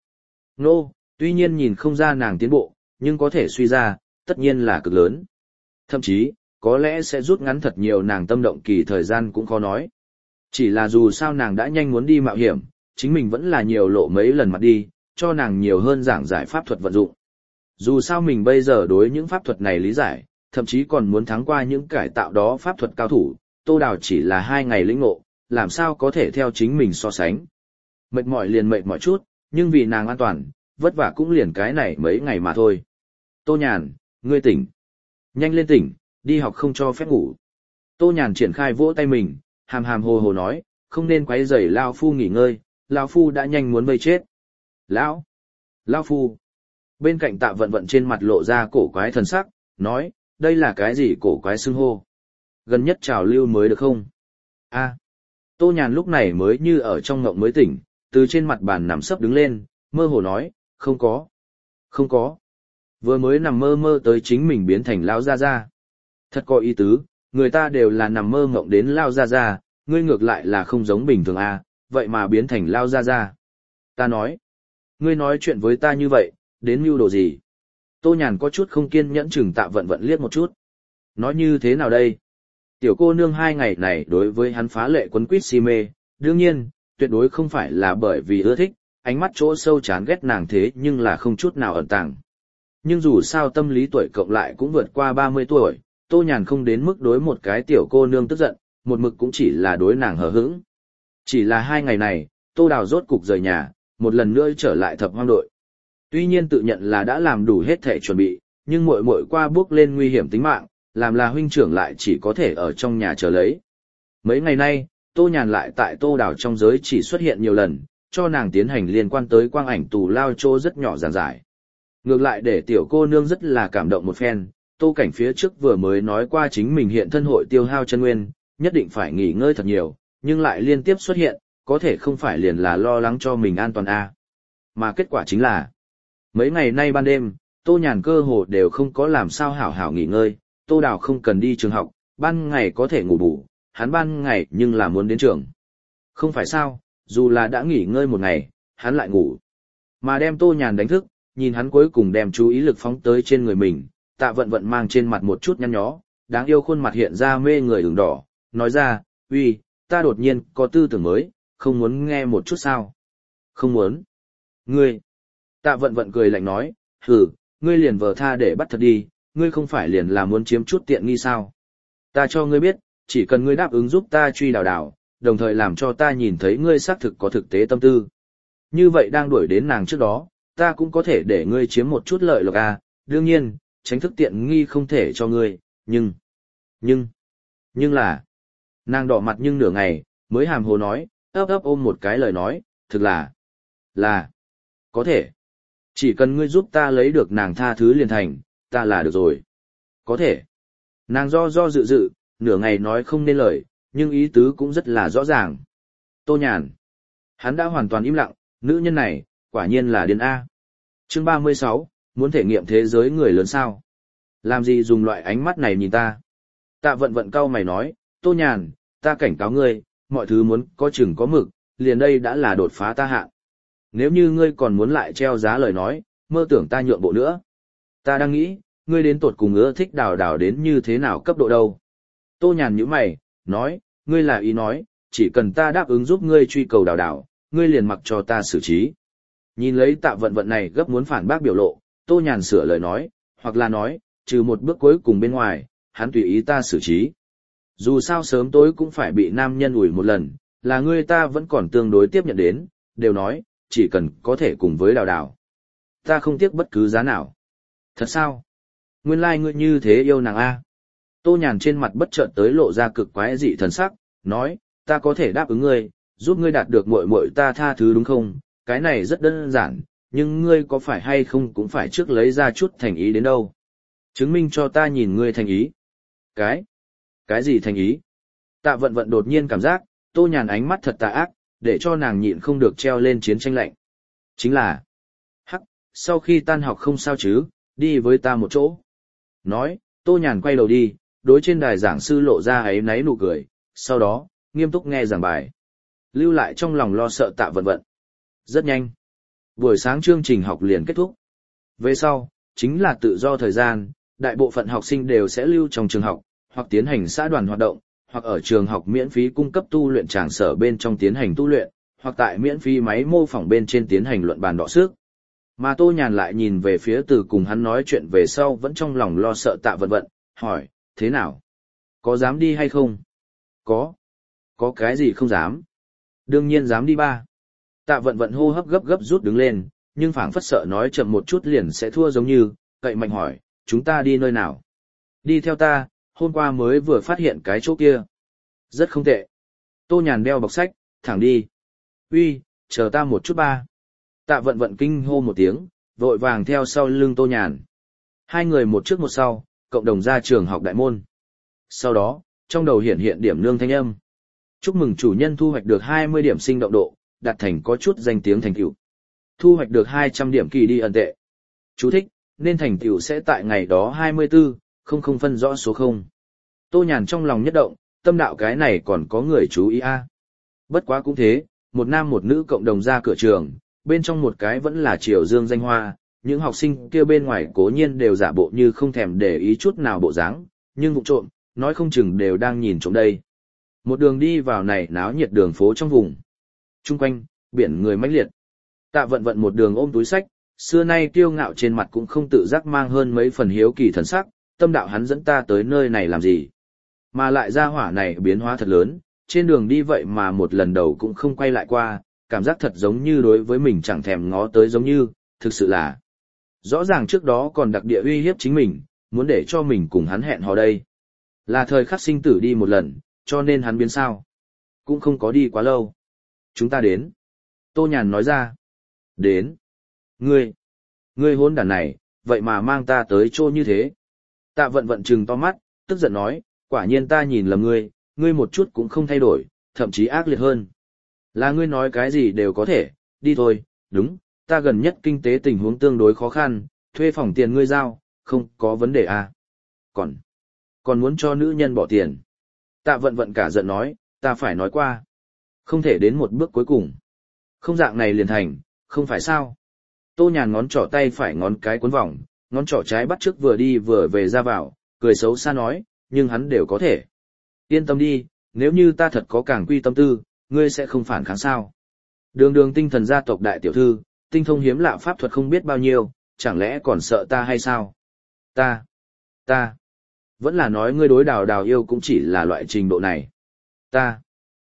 Tuy nhiên nhìn không ra nàng tiến bộ, nhưng có thể suy ra, tất nhiên là cực lớn. Thậm chí, có lẽ sẽ rút ngắn thật nhiều nàng tâm động kỳ thời gian cũng khó nói. Chỉ là dù sao nàng đã nhanh muốn đi mạo hiểm, chính mình vẫn là nhiều lộ mấy lần mặt đi, cho nàng nhiều hơn giảng giải pháp thuật vận dụng. Dù sao mình bây giờ đối những pháp thuật này lý giải, thậm chí còn muốn thắng qua những cải tạo đó pháp thuật cao thủ, Tô Đào chỉ là 2 ngày lĩnh ngộ, làm sao có thể theo chính mình so sánh. Mệt mỏi liền mệt mỏi chút, nhưng vì nàng an toàn, vất vả cũng liền cái này mấy ngày mà thôi. Tô Nhàn, ngươi tỉnh. Nhanh lên tỉnh, đi học không cho phép ngủ. Tô Nhàn triển khai vỗ tay mình, hàm hàm hồ hồ nói, không nên quấy rầy Lao Phu nghỉ ngơi, Lao Phu đã nhanh muốn bây chết. Lão Phu. Bên cạnh Tạ Vận Vận trên mặt lộ ra cổ quái thần sắc, nói, đây là cái gì cổ quái xưng hô? Gần nhất trào lưu mới được không? Tô Nhàn lúc này mới như ở trong ngộng mới tỉnh, từ trên mặt bàn nằm sấp đứng lên, mơ hồ nói, không có. Vừa mới nằm mơ mơ tới chính mình biến thành Lao Gia Gia. Thật có ý tứ, người ta đều là nằm mơ ngộng đến Lao Gia Gia, ngươi ngược lại là không giống bình thường vậy mà biến thành Lao Gia Gia. Ta nói, ngươi nói chuyện với ta như vậy, đến mưu đồ gì? Tô Nhàn có chút không kiên nhẫn chừng Tạ Vận Vận liếc một chút. Nói như thế nào đây? Tiểu cô nương 2 ngày này đối với hắn phá lệ quấn quýt si mê, đương nhiên, tuyệt đối không phải là bởi vì ưa thích, ánh mắt chỗ sâu chán ghét nàng thế nhưng là không chút nào ẩn tàng. Nhưng dù sao tâm lý tuổi cộng lại cũng vượt qua 30 tuổi, Tô Nhàn không đến mức đối một cái tiểu cô nương tức giận, một mực cũng chỉ là đối nàng hờ hững. Chỉ là 2 ngày này, Tô Đào rốt cục rời nhà, một lần nữa trở lại Thập Hoang đội. Tuy nhiên tự nhận là đã làm đủ hết thể chuẩn bị, nhưng muội muội qua bước lên nguy hiểm tính mạng, làm là huynh trưởng lại chỉ có thể ở trong nhà chờ lấy. Mấy ngày nay, Tô Nhàn lại tại Tô Đào trong giới chỉ xuất hiện nhiều lần, cho nàng tiến hành liên quan tới quang ảnh tù lao chỗ rất nhỏ giảng giải. Ngược lại để tiểu cô nương rất là cảm động một phen, Tô Cảnh phía trước vừa mới nói qua chính mình hiện thân hội tiêu hao chân nguyên, nhất định phải nghỉ ngơi thật nhiều, nhưng lại liên tiếp xuất hiện, có thể không phải liền là lo lắng cho mình an toàn Mà kết quả chính là, mấy ngày nay ban đêm, Tô Nhàn cơ hồ đều không có làm sao hảo hảo nghỉ ngơi, Tô Đào không cần đi trường học, ban ngày có thể ngủ bù, hắn ban ngày nhưng là muốn đến trường. Không phải sao, dù là đã nghỉ ngơi một ngày, hắn lại ngủ. Mà đem Tô Nhàn đánh thức, nhìn hắn cuối cùng đem chú ý lực phóng tới trên người mình, Tạ Vận Vận mang trên mặt một chút nhăn nhó, đáng yêu khuôn mặt hiện ra mê người ửng đỏ, nói ra, uy, ta đột nhiên có tư tưởng mới, không muốn nghe một chút sao? Không muốn. Ngươi. Tạ Vận Vận cười lạnh nói, hừ, ngươi liền vờ tha để bắt thật đi, ngươi không phải liền là muốn chiếm chút tiện nghi sao? Ta cho ngươi biết, chỉ cần ngươi đáp ứng giúp ta truy Đào Đào, đồng thời làm cho ta nhìn thấy ngươi xác thực có thực tế tâm tư. Như vậy đang đuổi đến nàng trước đó, ta cũng có thể để ngươi chiếm một chút lợi lộc à, đương nhiên, tránh thức tiện nghi không thể cho ngươi, nhưng là, nàng đỏ mặt nhưng nửa ngày, mới hàm hồ nói, ấp ôm một cái lời nói, thực là, có thể. Chỉ cần ngươi giúp ta lấy được nàng tha thứ liền thành, ta là được rồi. Có thể. Nàng do dự, nửa ngày nói không nên lời, nhưng ý tứ cũng rất là rõ ràng. Tô Nhàn. Hắn đã hoàn toàn im lặng, nữ nhân này, quả nhiên là điên A. Chương 36, muốn thể nghiệm thế giới người lớn sao? Làm gì dùng loại ánh mắt này nhìn ta? Tạ vận cau mày nói, Tô Nhàn, ta cảnh cáo ngươi, mọi thứ muốn có chừng có mực, liền đây đã là đột phá ta hạn. Nếu như ngươi còn muốn lại treo giá lời nói, mơ tưởng ta nhượng bộ nữa. Ta đang nghĩ, ngươi đến tột cùng ưa thích đào đến như thế nào cấp độ đâu. Tô Nhàn nhíu mày, nói, ngươi là ý nói, chỉ cần ta đáp ứng giúp ngươi truy cầu đào, ngươi liền mặc cho ta xử trí. Nhìn lấy Tạ vận này gấp muốn phản bác biểu lộ, Tô Nhàn sửa lời nói, hoặc là nói, trừ một bước cuối cùng bên ngoài, hắn tùy ý ta xử trí. Dù sao sớm tối cũng phải bị nam nhân ủi một lần, là ngươi ta vẫn còn tương đối tiếp nhận đến, đều nói, chỉ cần có thể cùng với đào. Ta không tiếc bất cứ giá nào. Thật sao? Nguyên lai ngươi như thế yêu nàng A. Tô Nhàn trên mặt bất chợt tới lộ ra cực quái dị thần sắc, nói, ta có thể đáp ứng ngươi, giúp ngươi đạt được muội muội ta tha thứ đúng không? Cái này rất đơn giản, nhưng ngươi có phải hay không cũng phải trước lấy ra chút thành ý đến đâu. Chứng minh cho ta nhìn ngươi thành ý. Cái gì thành ý? Tạ vận đột nhiên cảm giác, Tô Nhàn ánh mắt thật tà ác, để cho nàng nhịn không được treo lên chiến tranh lạnh. Chính là, sau khi tan học không sao chứ, đi với ta một chỗ. Nói, Tô Nhàn quay đầu đi, đối trên đài giảng sư lộ ra áy náy nụ cười, sau đó, nghiêm túc nghe giảng bài. Lưu lại trong lòng lo sợ Tạ vận. Rất nhanh. Buổi sáng chương trình học liền kết thúc. Về sau, chính là tự do thời gian, đại bộ phận học sinh đều sẽ lưu trong trường học, hoặc tiến hành xã đoàn hoạt động, hoặc ở trường học miễn phí cung cấp tu luyện tràng sở bên trong tiến hành tu luyện, hoặc tại miễn phí máy mô phỏng bên trên tiến hành luận bàn đọ sức. Mà Tô Nhàn lại nhìn về phía từ cùng hắn nói chuyện về sau vẫn trong lòng lo sợ Tạ vận, hỏi, thế nào? Có dám đi hay không? Có cái gì không dám? Đương nhiên dám đi ba. Tạ vận hô hấp gấp rút đứng lên, nhưng phảng phất sợ nói chậm một chút liền sẽ thua giống như, cậy mạnh hỏi, chúng ta đi nơi nào? Đi theo ta, hôm qua mới vừa phát hiện cái chỗ kia. Rất không tệ. Tô Nhàn đeo bọc sách, thẳng đi. Uy, chờ ta một chút ba. Tạ vận kinh hô một tiếng, vội vàng theo sau lưng Tô Nhàn. Hai người một trước một sau, cộng đồng ra trường học đại môn. Sau đó, trong đầu hiện điểm nương thanh âm. Chúc mừng chủ nhân thu hoạch được 20 điểm sinh động độ, đạt thành có chút danh tiếng thành tựu. Thu hoạch được 200 điểm kỳ đi ẩn tệ. Chú thích, nên thành tựu sẽ tại ngày đó 24, không phân rõ số 0. Tô Nhàn trong lòng nhất động, tâm đạo cái này còn có người chú ý a. Bất quá cũng thế, một nam một nữ cộng đồng ra cửa trường, bên trong một cái vẫn là triều dương danh hoa, những học sinh kia bên ngoài cố nhiên đều giả bộ như không thèm để ý chút nào bộ dáng, nhưng vụ trộm, nói không chừng đều đang nhìn trộm đây. Một đường đi vào này náo nhiệt đường phố trong vùng. Trung quanh, biển người mãnh liệt. Tạ vận một đường ôm túi sách, xưa nay kiêu ngạo trên mặt cũng không tự giác mang hơn mấy phần hiếu kỳ thần sắc, tâm đạo hắn dẫn ta tới nơi này làm gì. Mà lại ra hỏa này biến hóa thật lớn, trên đường đi vậy mà một lần đầu cũng không quay lại qua, cảm giác thật giống như đối với mình chẳng thèm ngó tới giống như, thực sự là. Rõ ràng trước đó còn đặc địa uy hiếp chính mình, muốn để cho mình cùng hắn hẹn hò đây. Là thời khắc sinh tử đi một lần, cho nên hắn biến sao. Cũng không có đi quá lâu. Chúng ta đến. Tô Nhàn nói ra. Đến. Ngươi hôn đàn này, vậy mà mang ta tới chỗ như thế. Tạ vận trừng to mắt, tức giận nói, quả nhiên ta nhìn lầm ngươi một chút cũng không thay đổi, thậm chí ác liệt hơn. Là ngươi nói cái gì đều có thể, đi thôi, đúng, ta gần nhất kinh tế tình huống tương đối khó khăn, thuê phòng tiền ngươi giao, không có vấn đề à. Còn muốn cho nữ nhân bỏ tiền. Tạ vận cả giận nói, ta phải nói qua. Không thể đến một bước cuối cùng. Không dạng này liền thành, không phải sao. Tô Nhàn ngón trỏ tay phải ngón cái cuốn vòng, ngón trỏ trái bắt trước vừa đi vừa về ra vào, cười xấu xa nói, nhưng hắn đều có thể. Yên tâm đi, nếu như ta thật có càng quy tâm tư, ngươi sẽ không phản kháng sao. Đường tinh thần gia tộc đại tiểu thư, tinh thông hiếm lạ pháp thuật không biết bao nhiêu, chẳng lẽ còn sợ ta hay sao? Ta, vẫn là nói ngươi đối đào yêu cũng chỉ là loại trình độ này.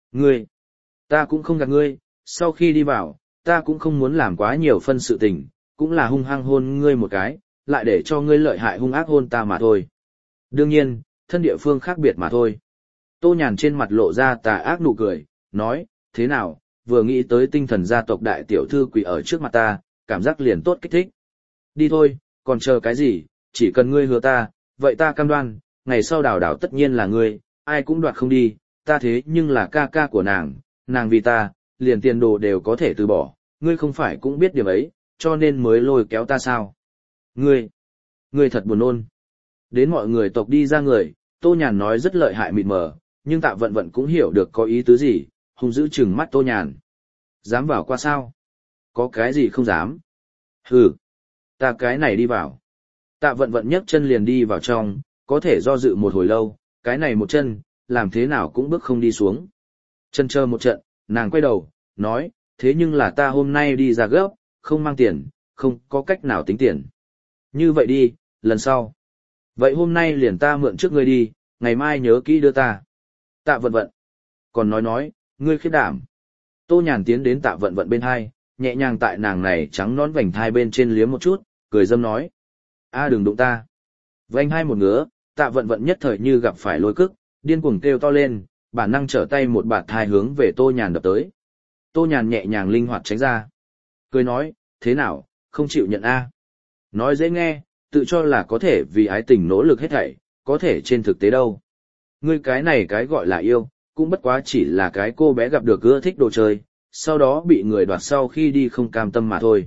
Ta cũng không gạt ngươi, sau khi đi vào, ta cũng không muốn làm quá nhiều phân sự tình, cũng là hung hăng hôn ngươi một cái, lại để cho ngươi lợi hại hung ác hôn ta mà thôi. Đương nhiên, thân địa phương khác biệt mà thôi. Tô Nhàn trên mặt lộ ra tà ác nụ cười, nói, thế nào, vừa nghĩ tới tinh thần gia tộc đại tiểu thư quỳ ở trước mặt ta, cảm giác liền tốt kích thích. Đi thôi, còn chờ cái gì, chỉ cần ngươi hứa ta, vậy ta cam đoan, ngày sau Đào Đào tất nhiên là ngươi, ai cũng đoạt không đi, ta thế nhưng là ca ca của nàng vì ta, liền tiền đồ đều có thể từ bỏ, ngươi không phải cũng biết điểm ấy, cho nên mới lôi kéo ta sao. Ngươi thật buồn nôn. Đến mọi người tộc đi ra người, Tô Nhàn nói rất lợi hại mịt mờ, nhưng Tạ Vận Vận cũng hiểu được có ý tứ gì, hung dữ chừng mắt Tô Nhàn. Dám vào qua sao? Có cái gì không dám? Hừ, ta cái này đi vào. Tạ Vận Vận nhấc chân liền đi vào trong, có thể do dự một hồi lâu, cái này một chân, làm thế nào cũng bước không đi xuống. Chân chờ một trận, nàng quay đầu, nói, thế nhưng là ta hôm nay đi ra gấp, không mang tiền, không có cách nào tính tiền. Như vậy đi, lần sau. Vậy hôm nay liền ta mượn trước ngươi đi, ngày mai nhớ kỹ đưa ta. Tạ Vận Vận. Còn nói, ngươi khiếp đảm. Tô Nhàn tiến đến Tạ Vận Vận bên hai, nhẹ nhàng tại nàng này trắng nón vành thai bên trên liếm một chút, cười dâm nói. Đừng đụng ta. Vành hai một ngứa, Tạ Vận Vận nhất thời như gặp phải lôi cức, điên cuồng kêu to lên, bản năng trở tay một bạt thai hướng về Tô Nhàn đập tới. Tô Nhàn nhẹ nhàng linh hoạt tránh ra. Cười nói, thế nào, không chịu nhận a? Nói dễ nghe, tự cho là có thể vì ái tình nỗ lực hết thảy, có thể trên thực tế đâu. Ngươi cái này cái gọi là yêu, cũng bất quá chỉ là cái cô bé gặp được ưa thích đồ chơi, sau đó bị người đoạt sau khi đi không cam tâm mà thôi.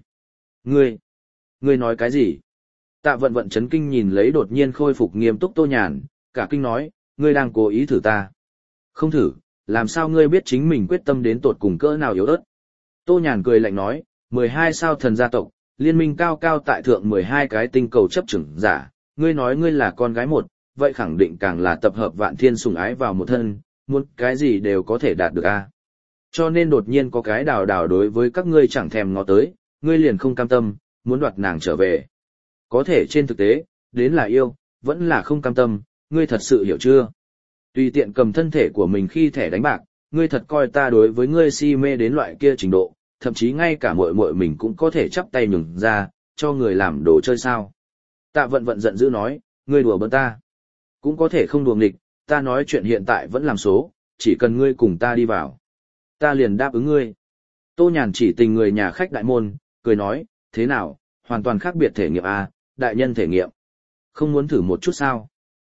Ngươi nói cái gì? Tạ Vận Vận chấn kinh nhìn lấy đột nhiên khôi phục nghiêm túc Tô Nhàn, cả kinh nói, ngươi đang cố ý thử ta. Không thử, làm sao ngươi biết chính mình quyết tâm đến tột cùng cỡ nào yếu ớt? Tô Nhàn cười lạnh nói, 12 sao thần gia tộc, liên minh cao cao tại thượng 12 cái tinh cầu chấp trưởng giả, ngươi nói ngươi là con gái một, vậy khẳng định càng là tập hợp vạn thiên sủng ái vào một thân, muốn cái gì đều có thể đạt được a. Cho nên đột nhiên có cái Đào Đào đối với các ngươi chẳng thèm ngó tới, ngươi liền không cam tâm, muốn đoạt nàng trở về. Có thể trên thực tế, đến là yêu, vẫn là không cam tâm, ngươi thật sự hiểu chưa? Tùy tiện cầm thân thể của mình khi thẻ đánh bạc, ngươi thật coi ta đối với ngươi si mê đến loại kia trình độ, thậm chí ngay cả muội muội mình cũng có thể chắp tay nhường ra, cho người làm đồ chơi sao. Tạ Vận Vận giận dữ nói, ngươi đùa bỡn ta. Cũng có thể không đùa nghịch, ta nói chuyện hiện tại vẫn làm số, chỉ cần ngươi cùng ta đi vào. Ta liền đáp ứng ngươi. Tô Nhàn chỉ tình người nhà khách đại môn, cười nói, thế nào, hoàn toàn khác biệt thể nghiệm à, đại nhân thể nghiệm. Không muốn thử một chút sao?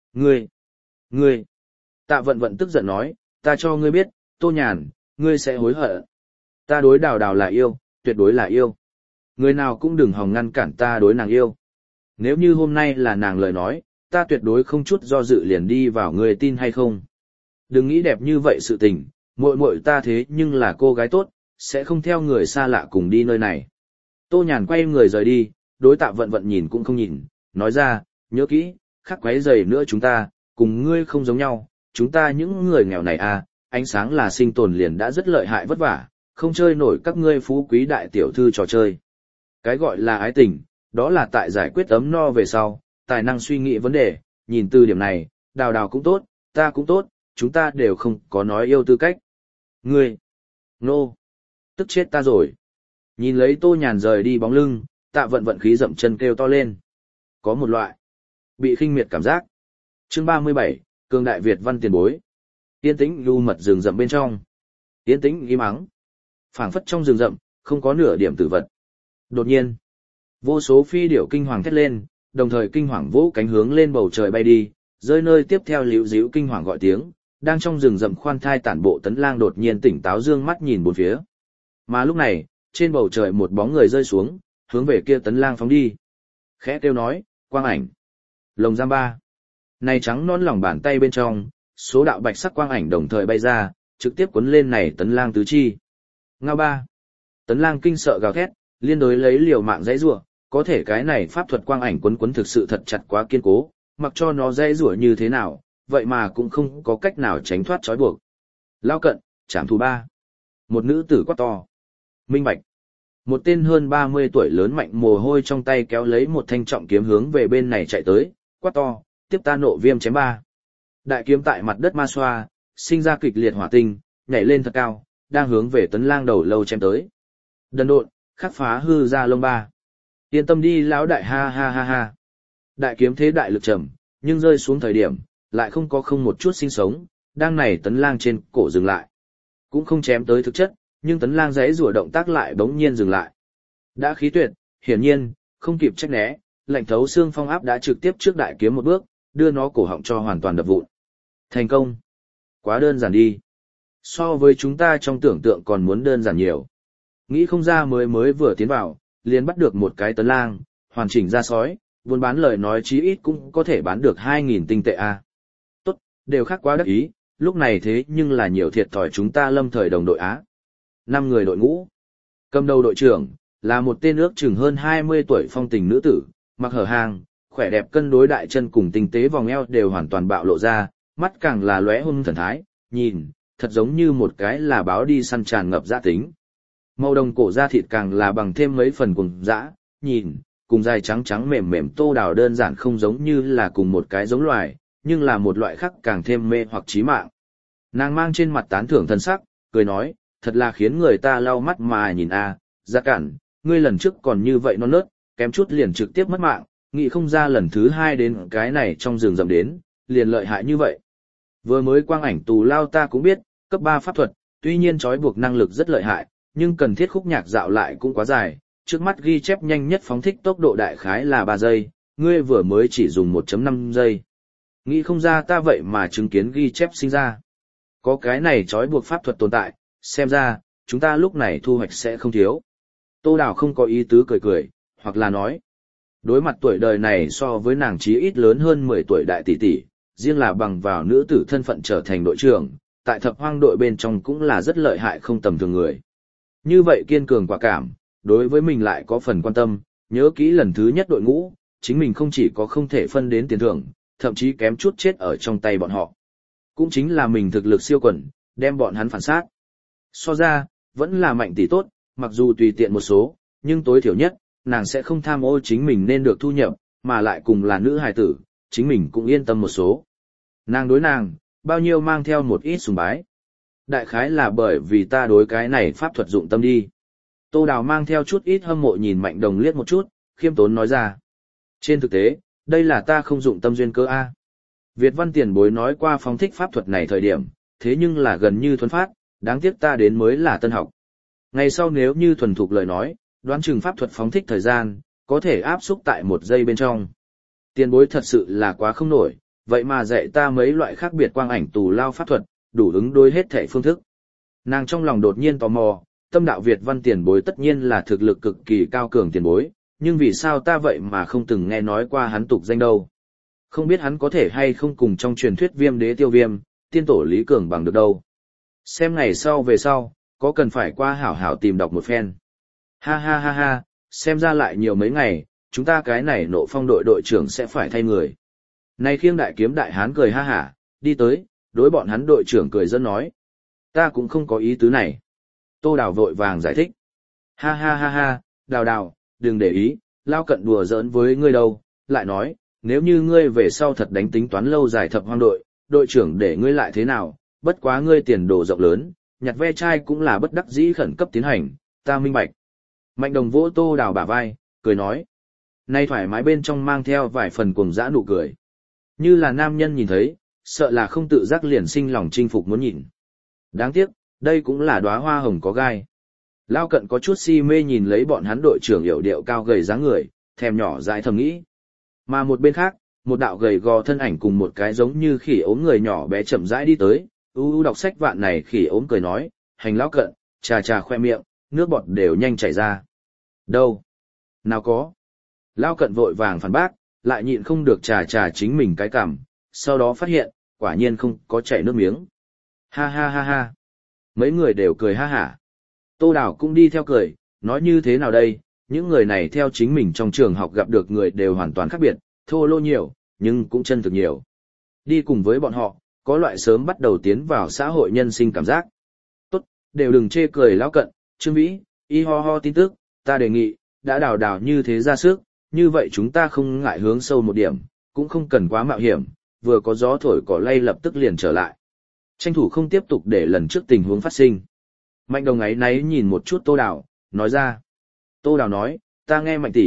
Ngươi. Tạ Vận Vận tức giận nói, ta cho ngươi biết, Tô Nhàn, ngươi sẽ hối hận. Ta đối Đào Đào là yêu, tuyệt đối là yêu. Người nào cũng đừng hòng ngăn cản ta đối nàng yêu. Nếu như hôm nay là nàng lời nói, ta tuyệt đối không chút do dự liền đi vào, người tin hay không. Đừng nghĩ đẹp như vậy sự tình, muội muội ta thế nhưng là cô gái tốt, sẽ không theo người xa lạ cùng đi nơi này. Tô Nhàn quay người rời đi, đối Tạ Vận Vận nhìn cũng không nhìn, nói ra, nhớ kỹ, khắc quấy giày nữa chúng ta, cùng ngươi không giống nhau, chúng ta những người nghèo này à, ánh sáng là sinh tồn liền đã rất lợi hại vất vả, không chơi nổi các ngươi phú quý đại tiểu thư trò chơi. Cái gọi là ái tình, đó là tại giải quyết ấm no về sau, tài năng suy nghĩ vấn đề, nhìn từ điểm này, Đào Đào cũng tốt, ta cũng tốt, chúng ta đều không có nói yêu tư cách. Ngươi, nô, tức chết ta rồi. Nhìn lấy Tô Nhàn rời đi bóng lưng, Tạ Vận Vận khí dậm chân kêu to lên. Có một loại bị khinh miệt cảm giác. Chương 37, Cường Đại Việt văn tiền bối. Yên tĩnh lưu mật rừng rậm bên trong. Yên tĩnh im ắng. Phảng phất trong rừng rậm, không có nửa điểm tử vật. Đột nhiên, vô số phi điểu kinh hoàng thét lên, đồng thời kinh hoàng vỗ cánh hướng lên bầu trời bay đi, rơi nơi tiếp theo líu díu kinh hoàng gọi tiếng, đang trong rừng rậm khoan thai tản bộ Tấn Lang đột nhiên tỉnh táo dương mắt nhìn bốn phía. Mà lúc này, trên bầu trời một bóng người rơi xuống, hướng về kia Tấn Lang phóng đi. Khẽ kêu nói, quang ảnh. Lồng giam ba. Này trắng non lòng bàn tay bên trong, số đạo bạch sắc quang ảnh đồng thời bay ra, trực tiếp cuốn lên này Tấn Lang tứ chi. Ngao ba. Tấn Lang kinh sợ gào thét, liên đối lấy liều mạng dãy rủa, có thể cái này pháp thuật quang ảnh quấn thực sự thật chặt quá kiên cố, mặc cho nó dãy rủa như thế nào, vậy mà cũng không có cách nào tránh thoát trói buộc. Lao cận, trảm thù ba. Một nữ tử quát to. Minh bạch. Một tên hơn 30 tuổi lớn mạnh mồ hôi trong tay kéo lấy một thanh trọng kiếm hướng về bên này chạy tới, quát to, tiếp ta nộ viêm chém ba. Đại kiếm tại mặt đất ma xoa, sinh ra kịch liệt hỏa tinh, nhảy lên thật cao, đang hướng về Tấn Lang đầu lâu chém tới. Đần độn, khắc phá hư ra lông ba. Yên tâm đi lão đại, ha ha ha ha. Đại kiếm thế đại lực trầm, nhưng rơi xuống thời điểm, lại không một chút sinh sống, đang này Tấn Lang trên cổ dừng lại. Cũng không chém tới thực chất, nhưng Tấn Lang giãy giụa động tác lại bỗng nhiên dừng lại. Đã khí tuyệt, hiển nhiên, không kịp trách né, lạnh thấu xương phong áp đã trực tiếp trước đại kiếm một bước, đưa nó cổ họng cho hoàn toàn đập vụn. Thành công. Quá đơn giản đi. So với chúng ta trong tưởng tượng còn muốn đơn giản nhiều. Nghĩ không ra mới vừa tiến vào, liền bắt được một cái Tấn Lang, hoàn chỉnh ra sói, buôn bán lời nói chí ít cũng có thể bán được 2.000 tinh tệ a. Tốt, đều khác quá đắc ý, lúc này thế nhưng là nhiều thiệt thòi chúng ta Lâm Thời đồng đội Á. 5 người đội ngũ. Cầm đầu đội trưởng, là một tên ước chừng hơn 20 tuổi phong tình nữ tử, mặc hở hang, khỏe đẹp cân đối đại chân cùng tinh tế vòng eo đều hoàn toàn bạo lộ ra, mắt càng là lóe hung thần thái, nhìn, thật giống như một cái là báo đi săn tràn ngập dã tính. Màu đồng cổ da thịt càng là bằng thêm mấy phần cùng dã, nhìn, cùng dài trắng trắng mềm mềm Tô Đào đơn giản không giống như là cùng một cái giống loài, nhưng là một loại khác càng thêm mê hoặc chí mạng. Nàng mang trên mặt tán thưởng thân sắc, cười nói, thật là khiến người ta lau mắt mà nhìn a, Gia Cản, ngươi lần trước còn như vậy non nớt, kém chút liền trực tiếp mất mạng, nghĩ không ra lần thứ 2 đến cái này trong rừng rậm đến, liền lợi hại như vậy. Vừa mới quang ảnh tù lao ta cũng biết, cấp 3 pháp thuật, tuy nhiên trói buộc năng lực rất lợi hại, nhưng cần thiết khúc nhạc dạo lại cũng quá dài, trước mắt ghi chép nhanh nhất phóng thích tốc độ đại khái là 3 giây, ngươi vừa mới chỉ dùng 1.5 giây. Nghĩ không ra ta vậy mà chứng kiến ghi chép sinh ra. Có cái này trói buộc pháp thuật tồn tại, xem ra, chúng ta lúc này thu hoạch sẽ không thiếu. Tô Đào không có ý tứ cười cười, hoặc là nói, đối mặt tuổi đời này so với nàng chí ít lớn hơn 10 tuổi đại tỷ tỷ, riêng là bằng vào nữ tử thân phận trở thành đội trưởng, tại thập hoang đội bên trong cũng là rất lợi hại không tầm thường người. Như vậy kiên cường quả cảm, đối với mình lại có phần quan tâm, nhớ kỹ lần thứ nhất đội ngũ, chính mình không chỉ có không thể phân đến tiền thưởng, thậm chí kém chút chết ở trong tay bọn họ. Cũng chính là mình thực lực siêu quần, đem bọn hắn phản sát. So ra, vẫn là mạnh tỷ tốt, mặc dù tùy tiện một số, nhưng tối thiểu nhất, nàng sẽ không tham ô chính mình nên được thu nhập, mà lại cùng là nữ hài tử, chính mình cũng yên tâm một số. Nàng đối nàng, bao nhiêu mang theo một ít sùng bái. Đại khái là bởi vì ta đối cái này pháp thuật dụng tâm đi. Tô Đào mang theo chút ít hâm mộ nhìn Mạnh Đồng liếc một chút, khiêm tốn nói ra. Trên thực tế, đây là ta không dụng tâm duyên cơ A. Việt văn tiền bối nói qua phóng thích pháp thuật này thời điểm, thế nhưng là gần như thuần phát, đáng tiếc ta đến mới là tân học. Ngày sau nếu như thuần thục lời nói, đoán chừng pháp thuật phóng thích thời gian, có thể áp xúc tại 1 giây bên trong. Tiền bối thật sự là quá không nổi, vậy mà dạy ta mấy loại khác biệt quang ảnh tù lao pháp thuật, đủ ứng đối hết thể phương thức. Nàng trong lòng đột nhiên tò mò, tâm đạo Việt văn tiền bối tất nhiên là thực lực cực kỳ cao cường tiền bối, nhưng vì sao ta vậy mà không từng nghe nói qua hắn tục danh đâu. Không biết hắn có thể hay không cùng trong truyền thuyết Viêm Đế Tiêu Viêm, tiên tổ Lý Cường bằng được đâu. Xem ngày sau về sau, có cần phải qua hảo hảo tìm đọc một phen. Ha ha ha ha, xem ra lại nhiều mấy ngày, chúng ta cái này Nộ Phong đội đội trưởng sẽ phải thay người. Này khiêng đại kiếm đại hán cười ha hả, đi tới, đối bọn hắn đội trưởng cười dân nói. Ta cũng không có ý tứ này. Tô Đào vội vàng giải thích. Ha ha ha ha, Đào, đừng để ý, lao cận đùa giỡn với ngươi đâu, lại nói, nếu như ngươi về sau thật đánh tính toán lâu dài thập hoang đội, đội trưởng để ngươi lại thế nào, bất quá ngươi tiền đồ rộng lớn, nhặt ve chai cũng là bất đắc dĩ khẩn cấp tiến hành, ta minh bạch. Mạnh Đồng vỗ Tô Đào bả vai, cười nói. Nay thoải mái bên trong mang theo vài phần cuồng dã nụ cười. Như là nam nhân nhìn thấy, sợ là không tự giác liền sinh lòng chinh phục muốn nhìn. Đáng tiếc, đây cũng là đóa hoa hồng có gai. Lao cận có chút si mê nhìn lấy bọn hắn đội trưởng yểu điệu cao gầy dáng người, thèm nhỏ dại thầm nghĩ. Mà một bên khác, một đạo gầy gò thân ảnh cùng một cái giống như khỉ ốm người nhỏ bé chậm rãi đi tới, đọc sách vạn này khỉ ốm cười nói, hành Lão cận, trà khoe miệng, nước bọt đều nhanh chảy ra. Đâu? Nào có? Lao cận vội vàng phản bác, lại nhịn không được trà chính mình cái cằm, sau đó phát hiện, quả nhiên không có chảy nước miếng. Ha ha ha ha. Mấy người đều cười ha hả. Tô Đào cũng đi theo cười, nói như thế nào đây, những người này theo chính mình trong trường học gặp được người đều hoàn toàn khác biệt, thô lô nhiều, nhưng cũng chân thực nhiều. Đi cùng với bọn họ, có loại sớm bắt đầu tiến vào xã hội nhân sinh cảm giác. Tốt, đều đừng chê cười Lão cận, Trương Vĩ, y ho ho tin tức, ta đề nghị, đã Đào như thế ra sức, như vậy chúng ta không ngại hướng sâu một điểm, cũng không cần quá mạo hiểm, vừa có gió thổi cỏ lay lập tức liền trở lại. Tranh thủ không tiếp tục để lần trước tình huống phát sinh. Mạnh Đồng ấy náy nhìn một chút Tô Đào, nói ra. Tô Đào nói, ta nghe Mạnh tỷ,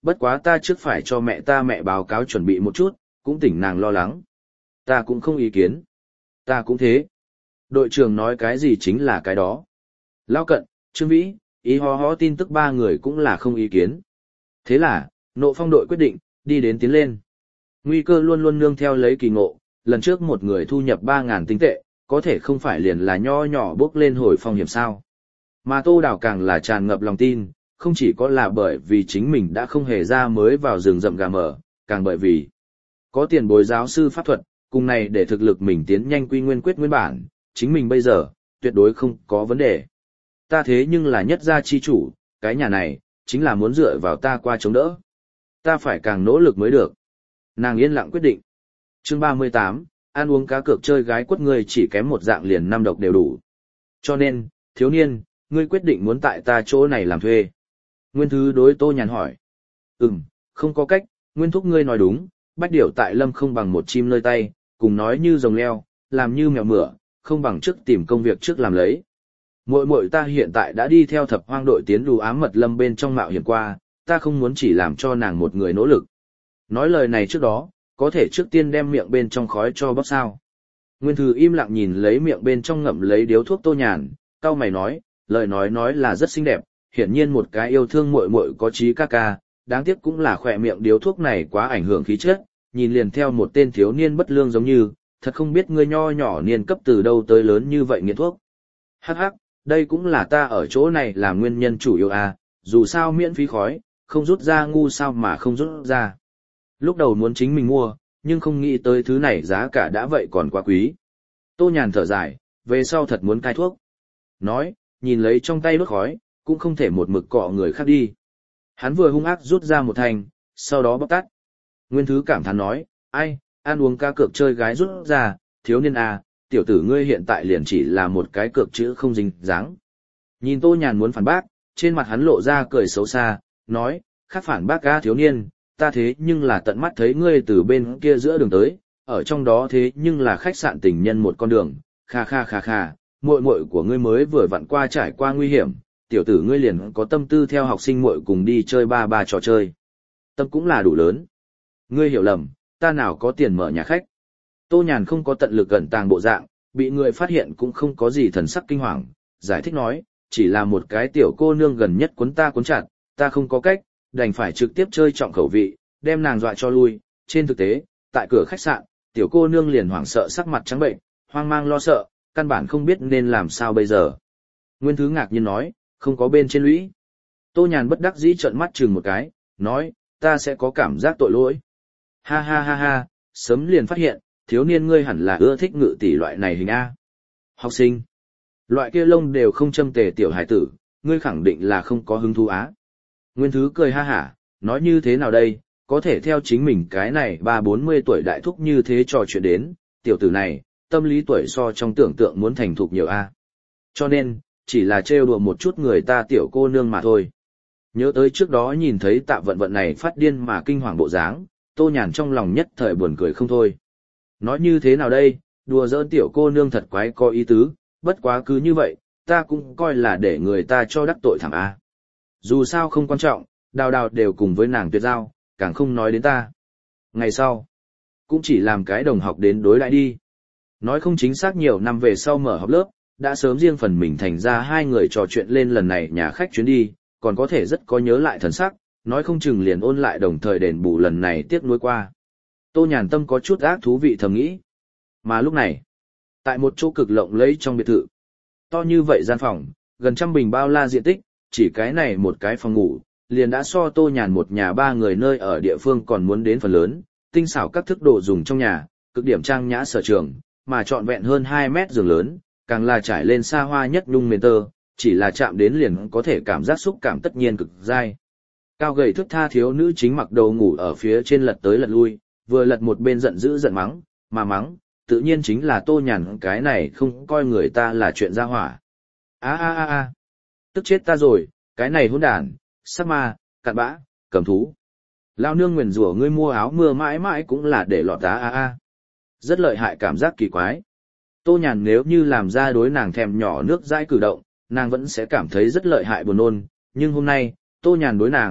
bất quá ta trước phải cho mẹ báo cáo chuẩn bị một chút, cũng tỉnh nàng lo lắng. Ta cũng không ý kiến. Ta cũng thế. Đội trưởng nói cái gì chính là cái đó. Lao Cận, Trương Vĩ, Ý Hó Hó tin tức ba người cũng là không ý kiến. Thế là, Nộ Phong đội quyết định, đi đến tiến lên. Nguy cơ luôn luôn nương theo lấy kỳ ngộ, lần trước một người thu nhập 3.000 tinh tệ, có thể không phải liền là nho nhỏ bước lên hồi phong hiểm sao. Mà Tô Đào càng là tràn ngập lòng tin, không chỉ có là bởi vì chính mình đã không hề ra mới vào rừng rậm gà mở, càng bởi vì có tiền bối giáo sư pháp thuật, cùng này để thực lực mình tiến nhanh quy nguyên quyết nguyên bản, chính mình bây giờ, tuyệt đối không có vấn đề. Ta thế nhưng là nhất gia chi chủ, cái nhà này, chính là muốn dựa vào ta qua chống đỡ. Ta phải càng nỗ lực mới được. Nàng yên lặng quyết định. Chương 38, ăn uống cá cược chơi gái quất người chỉ kém một dạng liền 5 độc đều đủ. Cho nên, thiếu niên, ngươi quyết định muốn tại ta chỗ này làm thuê. Nguyên Thứ đối Tô Nhàn hỏi. Không có cách, Nguyên Thúc ngươi nói đúng, bách điểu tại lâm không bằng một chim nơi tay, cùng nói như rồng leo, làm như mèo mửa, không bằng trước tìm công việc trước làm lấy. Muội muội ta hiện tại đã đi theo thập hoang đội tiến đù ám mật lâm bên trong mạo hiểm qua, ta không muốn chỉ làm cho nàng một người nỗ lực. Nói lời này trước đó, có thể trước tiên đem miệng bên trong khói cho bóc sao. Nguyên Thư im lặng nhìn lấy miệng bên trong ngậm lấy điếu thuốc Tô Nhàn, cau mày nói, lời nói là rất xinh đẹp, hiển nhiên một cái yêu thương muội muội có trí ca ca, đáng tiếc cũng là khỏe miệng điếu thuốc này quá ảnh hưởng khí chất, nhìn liền theo một tên thiếu niên bất lương giống như, thật không biết ngươi nho nhỏ niên cấp từ đâu tới lớn như vậy nghiện thuốc. Hắc hắc, đây cũng là ta ở chỗ này là nguyên nhân chủ yếu à, dù sao miễn phí khói, không rút ra ngu sao mà không rút ra. Lúc đầu muốn chính mình mua, nhưng không nghĩ tới thứ này giá cả đã vậy còn quá quý. Tô Nhàn thở dài, về sau thật muốn cai thuốc. Nói, nhìn lấy trong tay đốt khói, cũng không thể một mực cọ người khác đi. Hắn vừa hung ác rút ra một thành, sau đó bóc tắt. Nguyên Thứ cảm thán nói, ai, ăn uống cá cược chơi gái rút ra, thiếu niên à, tiểu tử ngươi hiện tại liền chỉ là một cái cược chữ không dính dáng. Nhìn Tô Nhàn muốn phản bác, trên mặt hắn lộ ra cười xấu xa, nói, khác phản bác ca thiếu niên, ta thế nhưng là tận mắt thấy ngươi từ bên kia giữa đường tới, ở trong đó thế nhưng là khách sạn tình nhân một con đường, kha, muội muội của ngươi mới vừa vặn qua trải qua nguy hiểm, tiểu tử ngươi liền có tâm tư theo học sinh muội cùng đi chơi ba trò chơi. Tâm cũng là đủ lớn. Ngươi hiểu lầm, ta nào có tiền mở nhà khách. Tô Nhàn không có tận lực gần tàng bộ dạng, bị người phát hiện cũng không có gì thần sắc kinh hoàng, giải thích nói, chỉ là một cái tiểu cô nương gần nhất cuốn chặt, ta không có cách, đành phải trực tiếp chơi trọng khẩu vị, đem nàng dọa cho lui. Trên thực tế, tại cửa khách sạn, tiểu cô nương liền hoảng sợ sắc mặt trắng bệnh, hoang mang lo sợ, căn bản không biết nên làm sao bây giờ. Nguyên Thứ ngạc nhiên nói, không có bên trên lũy. Tô Nhàn bất đắc dĩ trợn mắt chừng một cái, nói, ta sẽ có cảm giác tội lỗi. Ha, sớm liền phát hiện, thiếu niên ngươi hẳn là ưa thích ngự tỷ loại này hình A. Học sinh, loại kia lông đều không châm tề tiểu hải tử, ngươi khẳng định là không có hứng thú á. Nguyên Thứ cười ha hả, nói như thế nào đây, có thể theo chính mình cái này 30-40 tuổi đại thúc như thế trò chuyện đến, tiểu tử này, tâm lý tuổi so trong tưởng tượng muốn thành thục nhiều A. Cho nên, chỉ là trêu đùa một chút người ta tiểu cô nương mà thôi. Nhớ tới trước đó nhìn thấy Tạ Vận này phát điên mà kinh hoàng bộ dáng, Tô Nhàn trong lòng nhất thời buồn cười không thôi. Nói như thế nào đây, đùa giỡn tiểu cô nương thật quái có ý tứ, bất quá cứ như vậy, ta cũng coi là để người ta cho đắc tội thẳng A. Dù sao không quan trọng, đào đều cùng với nàng tuyệt giao, càng không nói đến ta. Ngày sau, cũng chỉ làm cái đồng học đến đối lại đi. Nói không chính xác nhiều năm về sau mở học lớp, đã sớm riêng phần mình thành ra hai người trò chuyện lên lần này nhà khách chuyến đi, còn có thể rất có nhớ lại thần sắc, nói không chừng liền ôn lại đồng thời đền bù lần này tiếc nuối qua. Tô Nhàn tâm có chút ác thú vị thầm nghĩ. Mà lúc này, tại một chỗ cực lộng lẫy trong biệt thự, to như vậy gian phòng, gần 100 bình bao la diện tích, chỉ cái này một cái phòng ngủ, liền đã so Tô Nhàn một nhà 3 người nơi ở địa phương còn muốn đến phần lớn, tinh xảo các thức đồ dùng trong nhà, cực điểm trang nhã sở trường, mà trọn vẹn hơn 2 mét giường lớn, càng là trải lên xa hoa nhất nhung mền tơ, chỉ là chạm đến liền có thể cảm giác xúc cảm tất nhiên cực dai. Cao gầy thước tha thiếu nữ chính mặc đồ ngủ ở phía trên lật tới lật lui, vừa lật một bên giận dữ giận mắng, mà mắng, tự nhiên chính là Tô Nhàn cái này không coi người ta là chuyện ra hỏa. A, tức chết ta rồi, cái này hỗn đản, sắc ma, cặn bã, cầm thú. Lao nương nguyền rủa ngươi mua áo mưa mãi mãi cũng là để lọt tá. Rất lợi hại cảm giác kỳ quái. Tô Nhàn nếu như làm ra đối nàng thèm nhỏ nước dãi cử động, nàng vẫn sẽ cảm thấy rất lợi hại buồn nôn, nhưng hôm nay, Tô Nhàn đối nàng,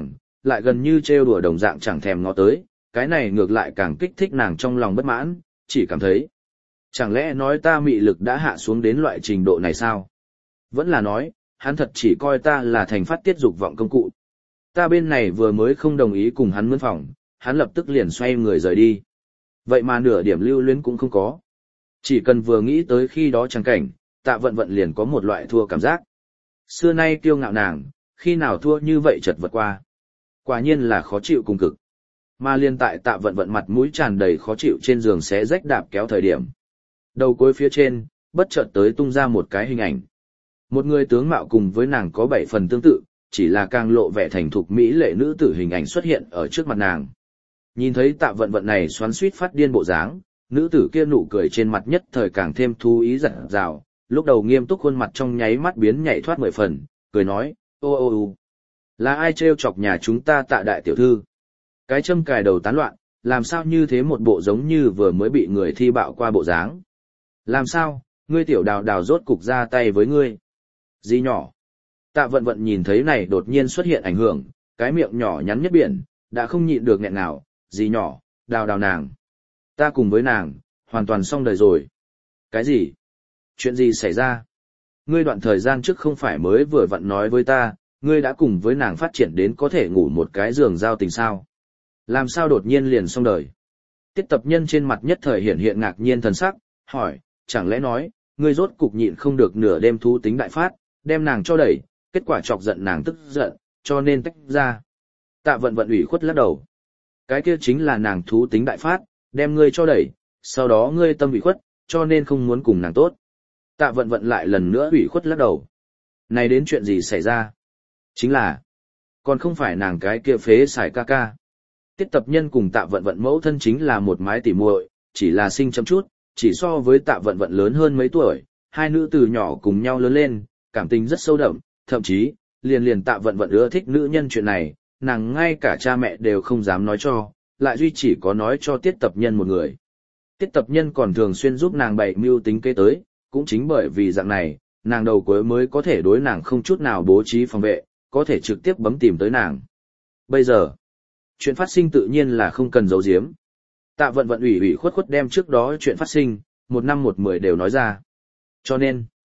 lại gần như trêu đùa đồng dạng chẳng thèm ngó tới, cái này ngược lại càng kích thích nàng trong lòng bất mãn, chỉ cảm thấy. Chẳng lẽ nói ta mị lực đã hạ xuống đến loại trình độ này sao? Vẫn là nói, hắn thật chỉ coi ta là thành phát tiết dục vọng công cụ. Ta bên này vừa mới không đồng ý cùng hắn mướn phòng, hắn lập tức liền xoay người rời đi. Vậy mà nửa điểm lưu luyến cũng không có. Chỉ cần vừa nghĩ tới khi đó chẳng cảnh, Tạ Vận Vận liền có một loại thua cảm giác. Xưa nay kiêu ngạo nàng, khi nào thua như vậy chật vật qua. Quả nhiên là khó chịu cùng cực. Mà liên tại Tạ Vận Vận mặt mũi tràn đầy khó chịu trên giường xé rách đạp kéo thời điểm. Đầu cuối phía trên, bất chợt tới tung ra một cái hình ảnh. Một người tướng mạo cùng với nàng có 7 phần tương tự, chỉ là càng lộ vẻ thành thục mỹ lệ nữ tử hình ảnh xuất hiện ở trước mặt nàng. Nhìn thấy Tạ Vận Vận này xoắn xuýt phát điên bộ dáng, nữ tử kia nụ cười trên mặt nhất thời càng thêm thú ý rạng rào, lúc đầu nghiêm túc khuôn mặt trong nháy mắt biến nhảy thoát 10 phần, cười nói, ô ô ô, là ai trêu chọc nhà chúng ta Tạ đại tiểu thư? Cái châm cài đầu tán loạn, làm sao như thế một bộ giống như vừa mới bị người thi bạo qua bộ dáng? Làm sao, ngươi tiểu đào đào rốt cục ra tay với ngươi? Gì nhỏ? Tạ Vận Vận nhìn thấy này đột nhiên xuất hiện ảnh hưởng, cái miệng nhỏ nhắn nhất biển, đã không nhịn được nghẹn nào, gì nhỏ, đào đào nàng. Ta cùng với nàng, hoàn toàn xong đời rồi. Cái gì? Chuyện gì xảy ra? Ngươi đoạn thời gian trước không phải mới vừa vặn nói với ta, ngươi đã cùng với nàng phát triển đến có thể ngủ một cái giường giao tình sao? Làm sao đột nhiên liền xong đời? Tiết Tập Nhân trên mặt nhất thời hiện hiện ngạc nhiên thần sắc, hỏi, chẳng lẽ nói, ngươi rốt cục nhịn không được nửa đêm thú tính đại phát, đem nàng cho đẩy, kết quả chọc giận nàng tức giận, cho nên tách ra. Tạ Vận Vận ủy khuất lắc đầu. Cái kia chính là nàng thú tính đại phát, đem ngươi cho đẩy, sau đó ngươi tâm ủy khuất, cho nên không muốn cùng nàng tốt. Tạ Vận Vận lại lần nữa ủy khuất lắc đầu. Này đến chuyện gì xảy ra? Chính là, còn không phải nàng cái kia phế xài ca ca. Tiết Tập Nhân cùng Tạ Vận Vận mẫu thân chính là một mái tỉ muội, chỉ là sinh chậm chút, chỉ so với Tạ Vận Vận lớn hơn mấy tuổi, hai nữ từ nhỏ cùng nhau lớn lên, cảm tình rất sâu đậm, thậm chí, liền Tạ Vận Vận ưa thích nữ nhân chuyện này, nàng ngay cả cha mẹ đều không dám nói cho, lại duy chỉ có nói cho Tiết Tập Nhân một người. Tiết Tập Nhân còn thường xuyên giúp nàng bày mưu tính kế tới, cũng chính bởi vì dạng này, nàng đầu cuối mới có thể đối nàng không chút nào bố trí phòng vệ, có thể trực tiếp bấm tìm tới nàng. Bây giờ, chuyện phát sinh tự nhiên là không cần giấu giếm. Tạ Vận Vận ủy khuất khuất đem trước đó chuyện phát sinh, 1 năm 1 10 đều nói ra. Cho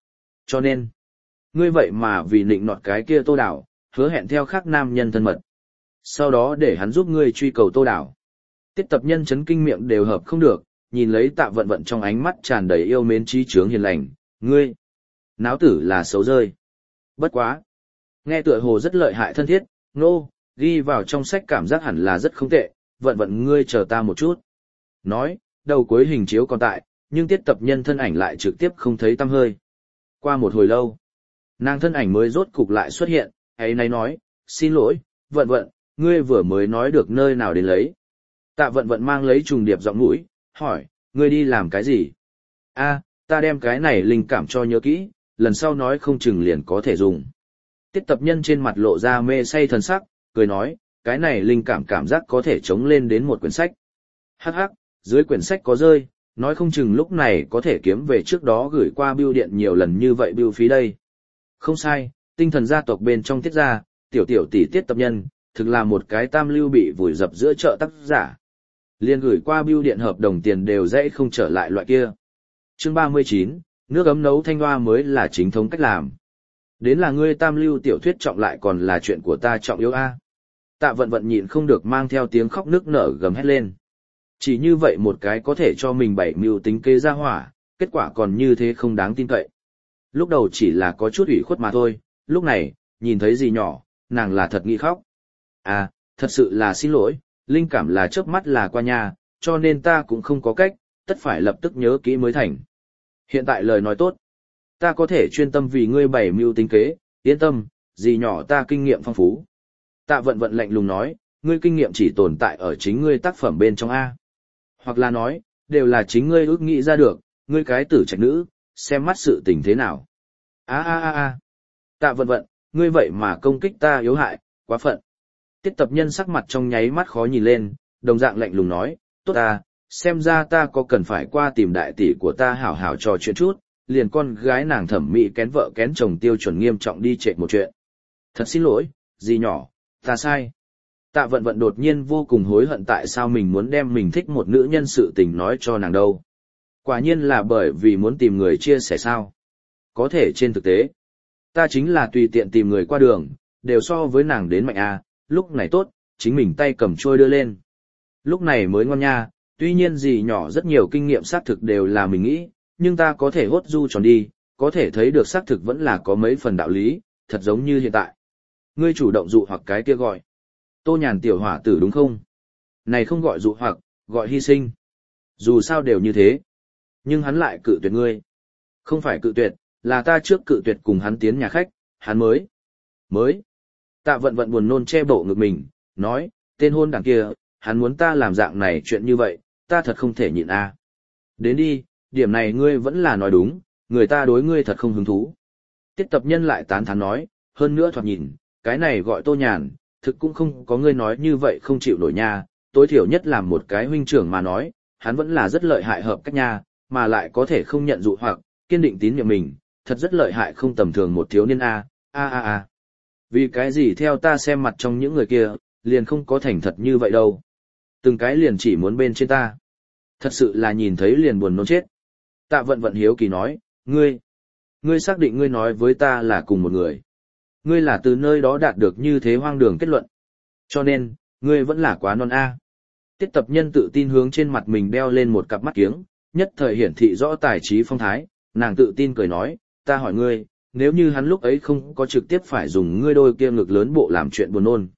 nên, ngươi vậy mà vì nịnh nọt cái kia Tô Đảo, hứa hẹn theo khác nam nhân thân mật. Sau đó để hắn giúp ngươi truy cầu Tô Đảo. Tiết Tập Nhân chấn kinh miệng đều hợp không được, nhìn lấy Tạ Vận Vận trong ánh mắt tràn đầy yêu mến trí chướng hiền lành, ngươi, náo tử là xấu rơi. Bất quá. Nghe tựa hồ rất lợi hại thân thiết, ghi vào trong sách cảm giác hẳn là rất không tệ, Vận Vận ngươi chờ ta một chút. Nói, đầu cuối hình chiếu còn tại, nhưng Tiết Tập Nhân thân ảnh lại trực tiếp không thấy tăm hơi. Qua một hồi lâu, nàng thân ảnh mới rốt cục lại xuất hiện, ấy nay nói, xin lỗi, Vận Vận, ngươi vừa mới nói được nơi nào đến lấy. Tạ Vận Vận mang lấy trùng điệp giọng mũi, hỏi, ngươi đi làm cái gì? A, ta đem cái này linh cảm cho nhớ kỹ, lần sau nói không chừng liền có thể dùng. Tiết Tập Nhân trên mặt lộ ra mê say thần sắc, cười nói, cái này linh cảm giác có thể chống lên đến một quyển sách. Hắc hắc, dưới quyển sách có rơi, nói không chừng lúc này có thể kiếm về trước đó gửi qua bưu điện nhiều lần như vậy bưu phí đây. Không sai, tinh thần gia tộc bên trong Tiết gia, tiểu tỷ Tiết Tập Nhân, thực là một cái tam lưu bị vùi dập giữa chợ tác giả. Liên gửi qua bưu điện hợp đồng tiền đều dễ không trở lại loại kia. Chương 39, nước ấm nấu thanh hoa mới là chính thống cách làm. Đến là ngươi tam lưu tiểu thuyết trọng lại còn là chuyện của ta trọng yếu a. Tạ Vận Vận nhịn không được mang theo tiếng khóc nức nở gầm hét lên. Chỉ như vậy một cái có thể cho mình bảy mưu tính kế ra hỏa, kết quả còn như thế không đáng tin cậy. Lúc đầu chỉ là có chút ủy khuất mà thôi, lúc này, nhìn thấy gì nhỏ, nàng là thật nghĩ khóc. À, thật sự là xin lỗi, linh cảm là chớp mắt là qua nhà, cho nên ta cũng không có cách, tất phải lập tức nhớ kỹ mới thành. Hiện tại lời nói tốt, ta có thể chuyên tâm vì ngươi bảy mưu tính kế, yên tâm, gì nhỏ ta kinh nghiệm phong phú. Tạ Vận Vận lạnh lùng nói, ngươi kinh nghiệm chỉ tồn tại ở chính ngươi tác phẩm bên trong A. Hoặc là nói, đều là chính ngươi ước nghĩ ra được, ngươi cái tử trạch nữ, xem mắt sự tình thế nào. Tạ Vận Vận, ngươi vậy mà công kích ta yếu hại, quá phận. Tiết Tập Nhân sắc mặt trong nháy mắt khó nhìn lên, đồng dạng lạnh lùng nói, tốt ta, xem ra ta có cần phải qua tìm đại tỷ của ta hảo hảo trò chuyện chút, liền con gái nàng thẩm mỹ kén vợ kén chồng tiêu chuẩn nghiêm trọng đi trệ một chuyện. Thật xin lỗi, dì nhỏ, ta sai. Tạ Vận Vận đột nhiên vô cùng hối hận tại sao mình muốn đem mình thích một nữ nhân sự tình nói cho nàng đâu. Quả nhiên là bởi vì muốn tìm người chia sẻ sao. Có thể trên thực tế, ta chính là tùy tiện tìm người qua đường, đều so với nàng đến mạnh a, lúc này tốt, chính mình tay cầm trôi đưa lên. Lúc này mới ngon nha, tuy nhiên gì nhỏ rất nhiều kinh nghiệm xác thực đều là mình nghĩ, nhưng ta có thể hốt du tròn đi, có thể thấy được xác thực vẫn là có mấy phần đạo lý, thật giống như hiện tại. Ngươi chủ động dụ hoặc cái kia gọi. Tô Nhàn tiểu hỏa tử đúng không? Này không gọi dụ hoặc, gọi hy sinh. Dù sao đều như thế. Nhưng hắn lại cự tuyệt ngươi. Không phải cự tuyệt, là ta trước cự tuyệt cùng hắn tiến nhà khách, hắn mới. Tạ Vận Vận buồn nôn che bộ ngực mình, nói, tên hôn đằng kia, hắn muốn ta làm dạng này chuyện như vậy, ta thật không thể nhịn a. Đến đi, điểm này ngươi vẫn là nói đúng, người ta đối ngươi thật không hứng thú. Tiết Tập Nhân lại tán thán nói, hơn nữa thoạt nhìn, cái này gọi Tô Nhàn, thực cũng không có ngươi nói như vậy không chịu nổi nha, tối thiểu nhất làm một cái huynh trưởng mà nói, hắn vẫn là rất lợi hại hợp cách nha, mà lại có thể không nhận dụ hoặc, kiên định tín nhiệm mình, thật rất lợi hại không tầm thường một thiếu niên a. Vì cái gì theo ta xem mặt trong những người kia, liền không có thành thật như vậy đâu. Từng cái liền chỉ muốn bên trên ta. Thật sự là nhìn thấy liền buồn nôn chết. Tạ Vận Vận hiếu kỳ nói, ngươi xác định ngươi nói với ta là cùng một người. Ngươi là từ nơi đó đạt được như thế hoang đường kết luận. Cho nên, ngươi vẫn là quá non a. Tiết Tập Nhân tự tin hướng trên mặt mình đeo lên một cặp mắt kiếng, nhất thời hiển thị rõ tài trí phong thái, nàng tự tin cười nói, ta hỏi ngươi, nếu như hắn lúc ấy không có trực tiếp phải dùng ngươi đôi kia ngực lớn bộ làm chuyện buồn nôn.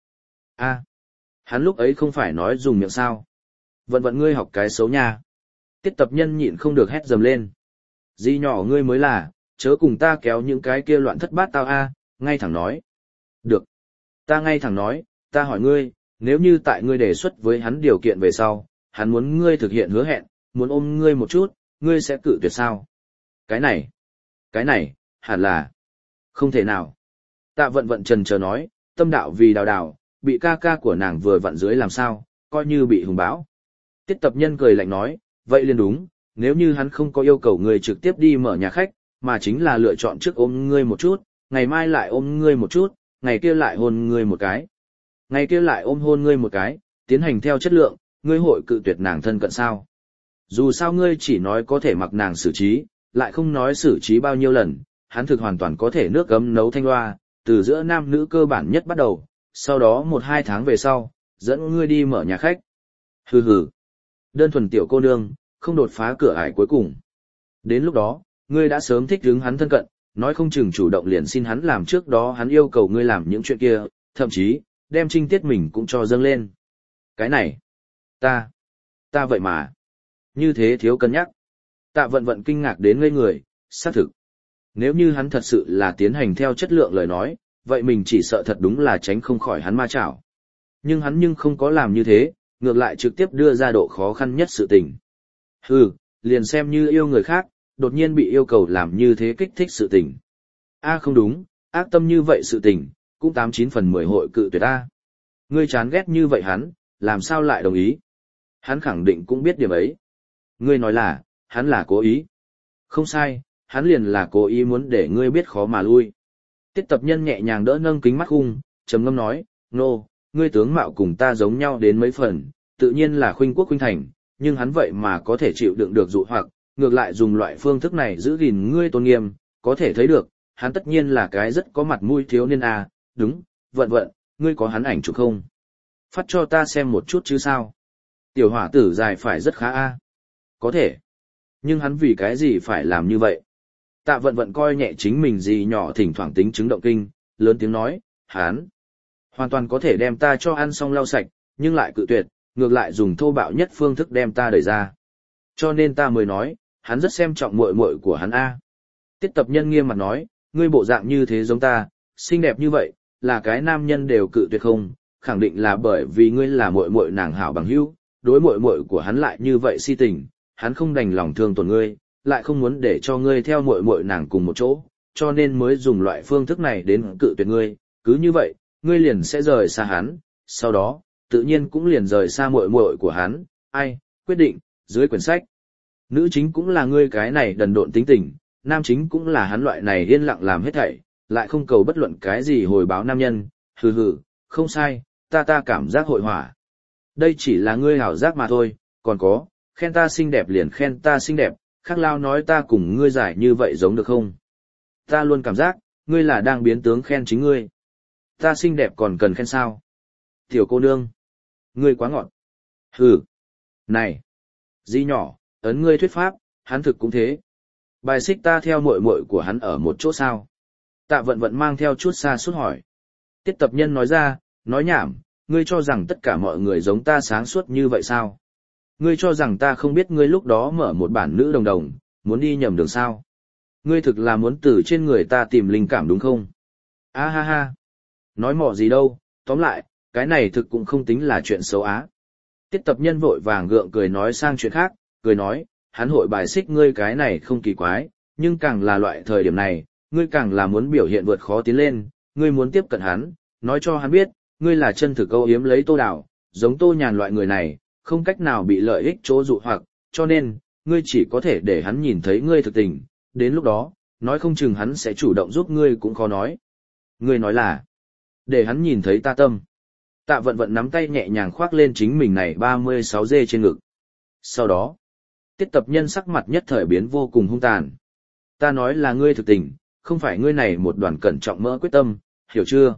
Hắn lúc ấy không phải nói dùng miệng sao. Vận Vận ngươi học cái xấu nha. Tiết Tập Nhân nhịn không được hét dầm lên. Di nhỏ ngươi mới là, chớ cùng ta kéo những cái kia loạn thất bát tao a, ngay thẳng nói. Được. Ta ngay thẳng nói, ta hỏi ngươi, nếu như tại ngươi đề xuất với hắn điều kiện về sau, hắn muốn ngươi thực hiện hứa hẹn, muốn ôm ngươi một chút, ngươi sẽ cự tuyệt sao? Cái này, hẳn là không thể nào. Tạ Vận Vận trần chờ nói, tâm đạo vì đào đào, bị ca ca của nàng vừa vặn dưới làm sao, coi như bị hùng bão. Tiết Tập Nhân cười lạnh nói, vậy liền đúng, nếu như hắn không có yêu cầu ngươi trực tiếp đi mở nhà khách, mà chính là lựa chọn trước ôm ngươi một chút, ngày mai lại ôm ngươi một chút, ngày kia lại hôn ngươi một cái. Ngày kia lại ôm hôn ngươi một cái, tiến hành theo chất lượng, ngươi hội cự tuyệt nàng thân cận sao? Dù sao ngươi chỉ nói có thể mặc nàng xử trí, lại không nói xử trí bao nhiêu lần, hắn thực hoàn toàn có thể nước gấm nấu thanh loa, từ giữa nam nữ cơ bản nhất bắt đầu, sau đó 1-2 tháng về sau, dẫn ngươi đi mở nhà khách. Hừ hừ. Đơn thuần tiểu cô nương, không đột phá cửa ải cuối cùng. Đến lúc đó, ngươi đã sớm thích hứng hắn thân cận, nói không chừng chủ động liền xin hắn làm trước đó hắn yêu cầu ngươi làm những chuyện kia, thậm chí, đem trinh tiết mình cũng cho dâng lên. Cái này, ta vậy mà, như thế thiếu cân nhắc. Tạ Vận Vận kinh ngạc đến ngây người, xác thực. Nếu như hắn thật sự là tiến hành theo chất lượng lời nói, vậy mình chỉ sợ thật đúng là tránh không khỏi hắn ma chảo. Nhưng hắn không có làm như thế, ngược lại trực tiếp đưa ra độ khó khăn nhất sự tình. Liền xem như yêu người khác, đột nhiên bị yêu cầu làm như thế kích thích sự tình. Không đúng, ác tâm như vậy sự tình, cũng 89 phần 10 hội cự tuyệt a. Ngươi chán ghét như vậy hắn, làm sao lại đồng ý? Hắn khẳng định cũng biết điểm ấy. Ngươi nói là, hắn là cố ý. Không sai, hắn liền là cố ý muốn để ngươi biết khó mà lui. Tiết Tập Nhân nhẹ nhàng đỡ nâng kính mắt khung, trầm ngâm nói, ngươi tướng mạo cùng ta giống nhau đến mấy phần, tự nhiên là khuynh quốc khuynh thành, nhưng hắn vậy mà có thể chịu đựng được dụ hoặc, ngược lại dùng loại phương thức này giữ gìn ngươi tôn nghiêm, có thể thấy được, hắn tất nhiên là cái rất có mặt mũi thiếu niên a. Đúng, Vận Vận, ngươi có hắn ảnh chụp không? Phát cho ta xem một chút chứ sao? Tiểu hỏa tử dài phải rất khá a. Có thể. Nhưng hắn vì cái gì phải làm như vậy? Tạ Vận Vận coi nhẹ chính mình gì nhỏ thỉnh thoảng tính chứng động kinh, lớn tiếng nói, hắn hoàn toàn có thể đem ta cho ăn xong lau sạch, nhưng lại cự tuyệt, ngược lại dùng thô bạo nhất phương thức đem ta đẩy ra. Cho nên ta mới nói, hắn rất xem trọng muội muội của hắn a. Tiết Tập Nhân nghiêm mặt nói, ngươi bộ dạng như thế giống ta, xinh đẹp như vậy, là cái nam nhân đều cự tuyệt không, khẳng định là bởi vì ngươi là muội muội nàng hảo bằng hữu, đối muội muội của hắn lại như vậy si tình, hắn không đành lòng thương tổn ngươi, lại không muốn để cho ngươi theo muội muội nàng cùng một chỗ, cho nên mới dùng loại phương thức này đến cự tuyệt ngươi, cứ như vậy, ngươi liền sẽ rời xa hắn, sau đó, tự nhiên cũng liền rời xa muội muội của hắn, quyết định, dưới quyển sách. Nữ chính cũng là ngươi cái này đần độn tính tình, nam chính cũng là hắn loại này yên lặng làm hết thảy, lại không cầu bất luận cái gì hồi báo nam nhân, không sai, ta cảm giác hội hỏa. Đây chỉ là ngươi hảo giác mà thôi, còn có, khen ta xinh đẹp liền khen ta xinh đẹp, khác lao nói ta cùng ngươi giải như vậy giống được không? Ta luôn cảm giác, ngươi là đang biến tướng khen chính ngươi. Ta xinh đẹp còn cần khen sao? Tiểu cô nương, ngươi quá ngọt. Hừ, này, Di nhỏ, ấn ngươi thuyết pháp, hắn thực cũng thế. Bài xích ta theo muội muội của hắn ở một chỗ sao? Tạ vận vận mang theo chút xa suốt hỏi. Tiết tập nhân nói ra, nói nhảm, ngươi cho rằng tất cả mọi người giống ta sáng suốt như vậy sao? Ngươi cho rằng ta không biết ngươi lúc đó mở một bản nữ đồng đồng, muốn đi nhầm đường sao? Ngươi thực là muốn từ trên người ta tìm linh cảm đúng không? A ha ha. Nói mỏ gì đâu, tóm lại, cái này thực cũng không tính là chuyện xấu á. Tiết tập nhân vội vàng gượng cười nói sang chuyện khác, cười nói, hắn hội bài xích ngươi cái này không kỳ quái, nhưng càng là loại thời điểm này, ngươi càng là muốn biểu hiện vượt khó tiến lên, ngươi muốn tiếp cận hắn, nói cho hắn biết, ngươi là chân thực âu yếm lấy Tô Đào, giống Tô Nhàn loại người này, không cách nào bị lợi ích chỗ dụ hoặc, cho nên, ngươi chỉ có thể để hắn nhìn thấy ngươi thực tình, đến lúc đó, nói không chừng hắn sẽ chủ động giúp ngươi cũng khó nói. Ngươi nói là, để hắn nhìn thấy ta tâm. Tạ vận vận nắm tay nhẹ nhàng khoác lên chính mình này 36 dê trên ngực. Sau đó, tiết tập nhân sắc mặt nhất thời biến vô cùng hung tàn. Ta nói là ngươi thực tình, không phải ngươi này một đoàn cẩn trọng mỡ quyết tâm, hiểu chưa?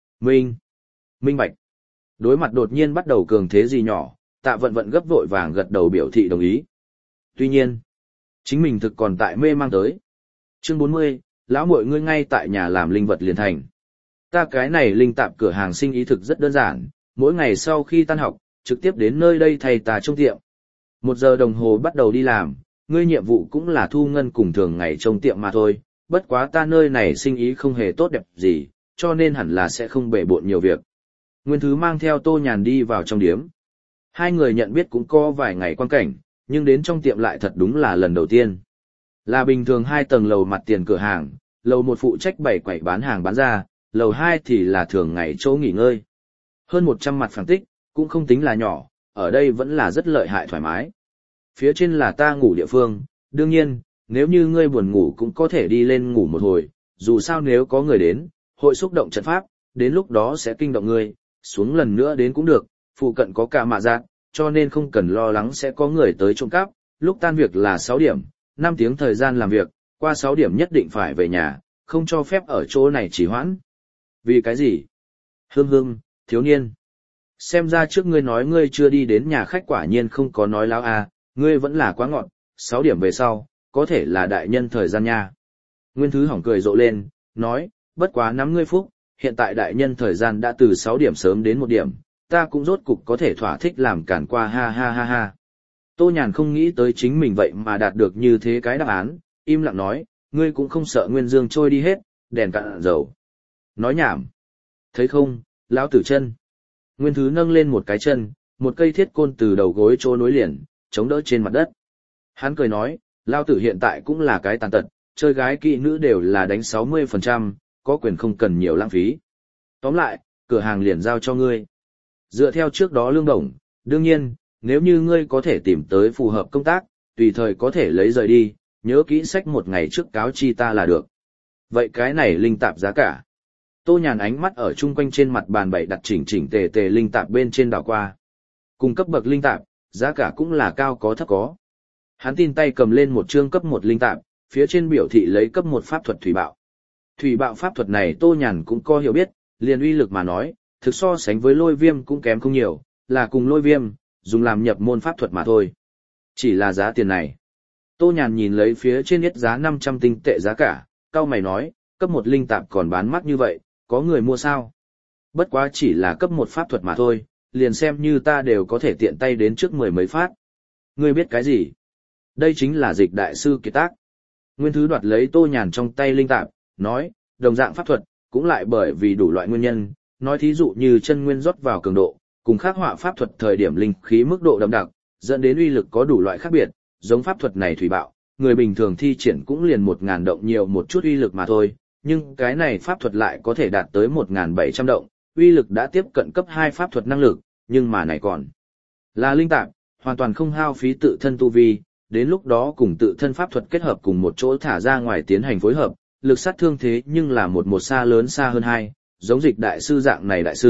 Minh bạch. Đối mặt đột nhiên bắt đầu cường thế gì nhỏ, tạ vận vận gấp vội vàng gật đầu biểu thị đồng ý. Tuy nhiên, chính mình thực còn tại mê mang tới. Chương 40, lão muội ngươi ngay tại nhà làm linh vật liền thành. Ta cái này linh tạp cửa hàng sinh ý thực rất đơn giản, mỗi ngày sau khi tan học, trực tiếp đến nơi đây thầy ta trong tiệm. 1 giờ đồng hồ bắt đầu đi làm, ngươi nhiệm vụ cũng là thu ngân cùng thường ngày trong tiệm mà thôi, bất quá ta nơi này sinh ý không hề tốt đẹp gì, cho nên hẳn là sẽ không bể bộn nhiều việc. Nguyên Thứ mang theo Tô Nhàn đi vào trong điếm. Hai người nhận biết cũng có vài ngày quan cảnh, nhưng đến trong tiệm lại thật đúng là lần đầu tiên. Là bình thường 2 tầng lầu mặt tiền cửa hàng, lầu 1 phụ trách bày quầy bán hàng bán ra, lầu 2 thì là thường ngày chỗ nghỉ ngơi. Hơn 100 mặt phẳng tích, cũng không tính là nhỏ, ở đây vẫn là rất lợi hại thoải mái. Phía trên là ta ngủ địa phương, đương nhiên, nếu như ngươi buồn ngủ cũng có thể đi lên ngủ một hồi, dù sao nếu có người đến, hội xúc động trận pháp, đến lúc đó sẽ kinh động ngươi, xuống lần nữa đến cũng được, phụ cận có cả mạ giác, cho nên không cần lo lắng sẽ có người tới trộm cắp, lúc tan việc là 6 điểm, 5 tiếng thời gian làm việc, qua 6 điểm nhất định phải về nhà, không cho phép ở chỗ này trì hoãn. Vì cái gì? Hương, thiếu niên. Xem ra trước ngươi nói ngươi chưa đi đến nhà khách quả nhiên không có nói láo à, ngươi vẫn là quá ngọn, 6 điểm về sau, có thể là đại nhân thời gian nha. Nguyên Thứ hỏng cười rộ lên, nói, bất quá 50 phút, hiện tại đại nhân thời gian đã từ 6 điểm sớm đến 1 điểm, ta cũng rốt cục có thể thỏa thích làm cản qua ha ha ha ha. Tô Nhàn không nghĩ tới chính mình vậy mà đạt được như thế cái đáp án, im lặng nói, ngươi cũng không sợ Nguyên Dương trôi đi hết, đèn cạn dầu. Nói nhảm. Thấy không, lão tử chân. Nguyên Thứ nâng lên một cái chân, một cây thiết côn từ đầu gối chỗ nối liền, chống đỡ trên mặt đất. Hắn cười nói, lão tử hiện tại cũng là cái tàn tật, chơi gái kỹ nữ đều là đánh 60%, có quyền không cần nhiều lãng phí. Tóm lại, cửa hàng liền giao cho ngươi. Dựa theo trước đó lương bổng, đương nhiên, nếu như ngươi có thể tìm tới phù hợp công tác, tùy thời có thể lấy rời đi, nhớ kỹ sách 1 ngày trước cáo chi ta là được. Vậy cái này linh tạp giá cả. Tô Nhàn ánh mắt ở chung quanh trên mặt bàn bày đặt chỉnh chỉnh tề tề linh tạp bên trên đảo qua. Cùng cấp bậc linh tạp, giá cả cũng là cao có thấp có. Hắn tin tay cầm lên một chương cấp 1 linh tạp, phía trên biểu thị lấy cấp 1 pháp thuật thủy bạo. Thủy bạo pháp thuật này Tô Nhàn cũng có hiểu biết, liền uy lực mà nói, thực so sánh với lôi viêm cũng kém không nhiều, là cùng lôi viêm, dùng làm nhập môn pháp thuật mà thôi. Chỉ là giá tiền này. Tô Nhàn nhìn lấy phía trên nhất giá 500 tinh tệ giá cả, cao mày nói, cấp 1 linh tạp còn bán mắc như vậy, có người mua sao? Bất quá chỉ là cấp 1 pháp thuật mà thôi, liền xem như ta đều có thể tiện tay đến trước 10 mấy phát. Ngươi biết cái gì? Đây chính là dịch đại sư kiệt tác. Nguyên Thứ đoạt lấy Tô Nhàn trong tay linh tạp, nói, đồng dạng pháp thuật, cũng lại bởi vì đủ loại nguyên nhân, nói thí dụ như chân nguyên rót vào cường độ, cùng khắc họa pháp thuật thời điểm linh khí mức độ đậm đặc, dẫn đến uy lực có đủ loại khác biệt, giống pháp thuật này thủy bạo, người bình thường thi triển cũng liền 1000 động nhiều một chút uy lực mà thôi, nhưng cái này pháp thuật lại có thể đạt tới 1700 động, uy lực đã tiếp cận cấp 2 pháp thuật năng lực, nhưng mà này còn là linh tạp, hoàn toàn không hao phí tự thân tu vi, đến lúc đó cùng tự thân pháp thuật kết hợp cùng một chỗ thả ra ngoài tiến hành phối hợp, lực sát thương thế nhưng là một xa lớn xa hơn 2, giống dịch đại sư dạng này đại sư,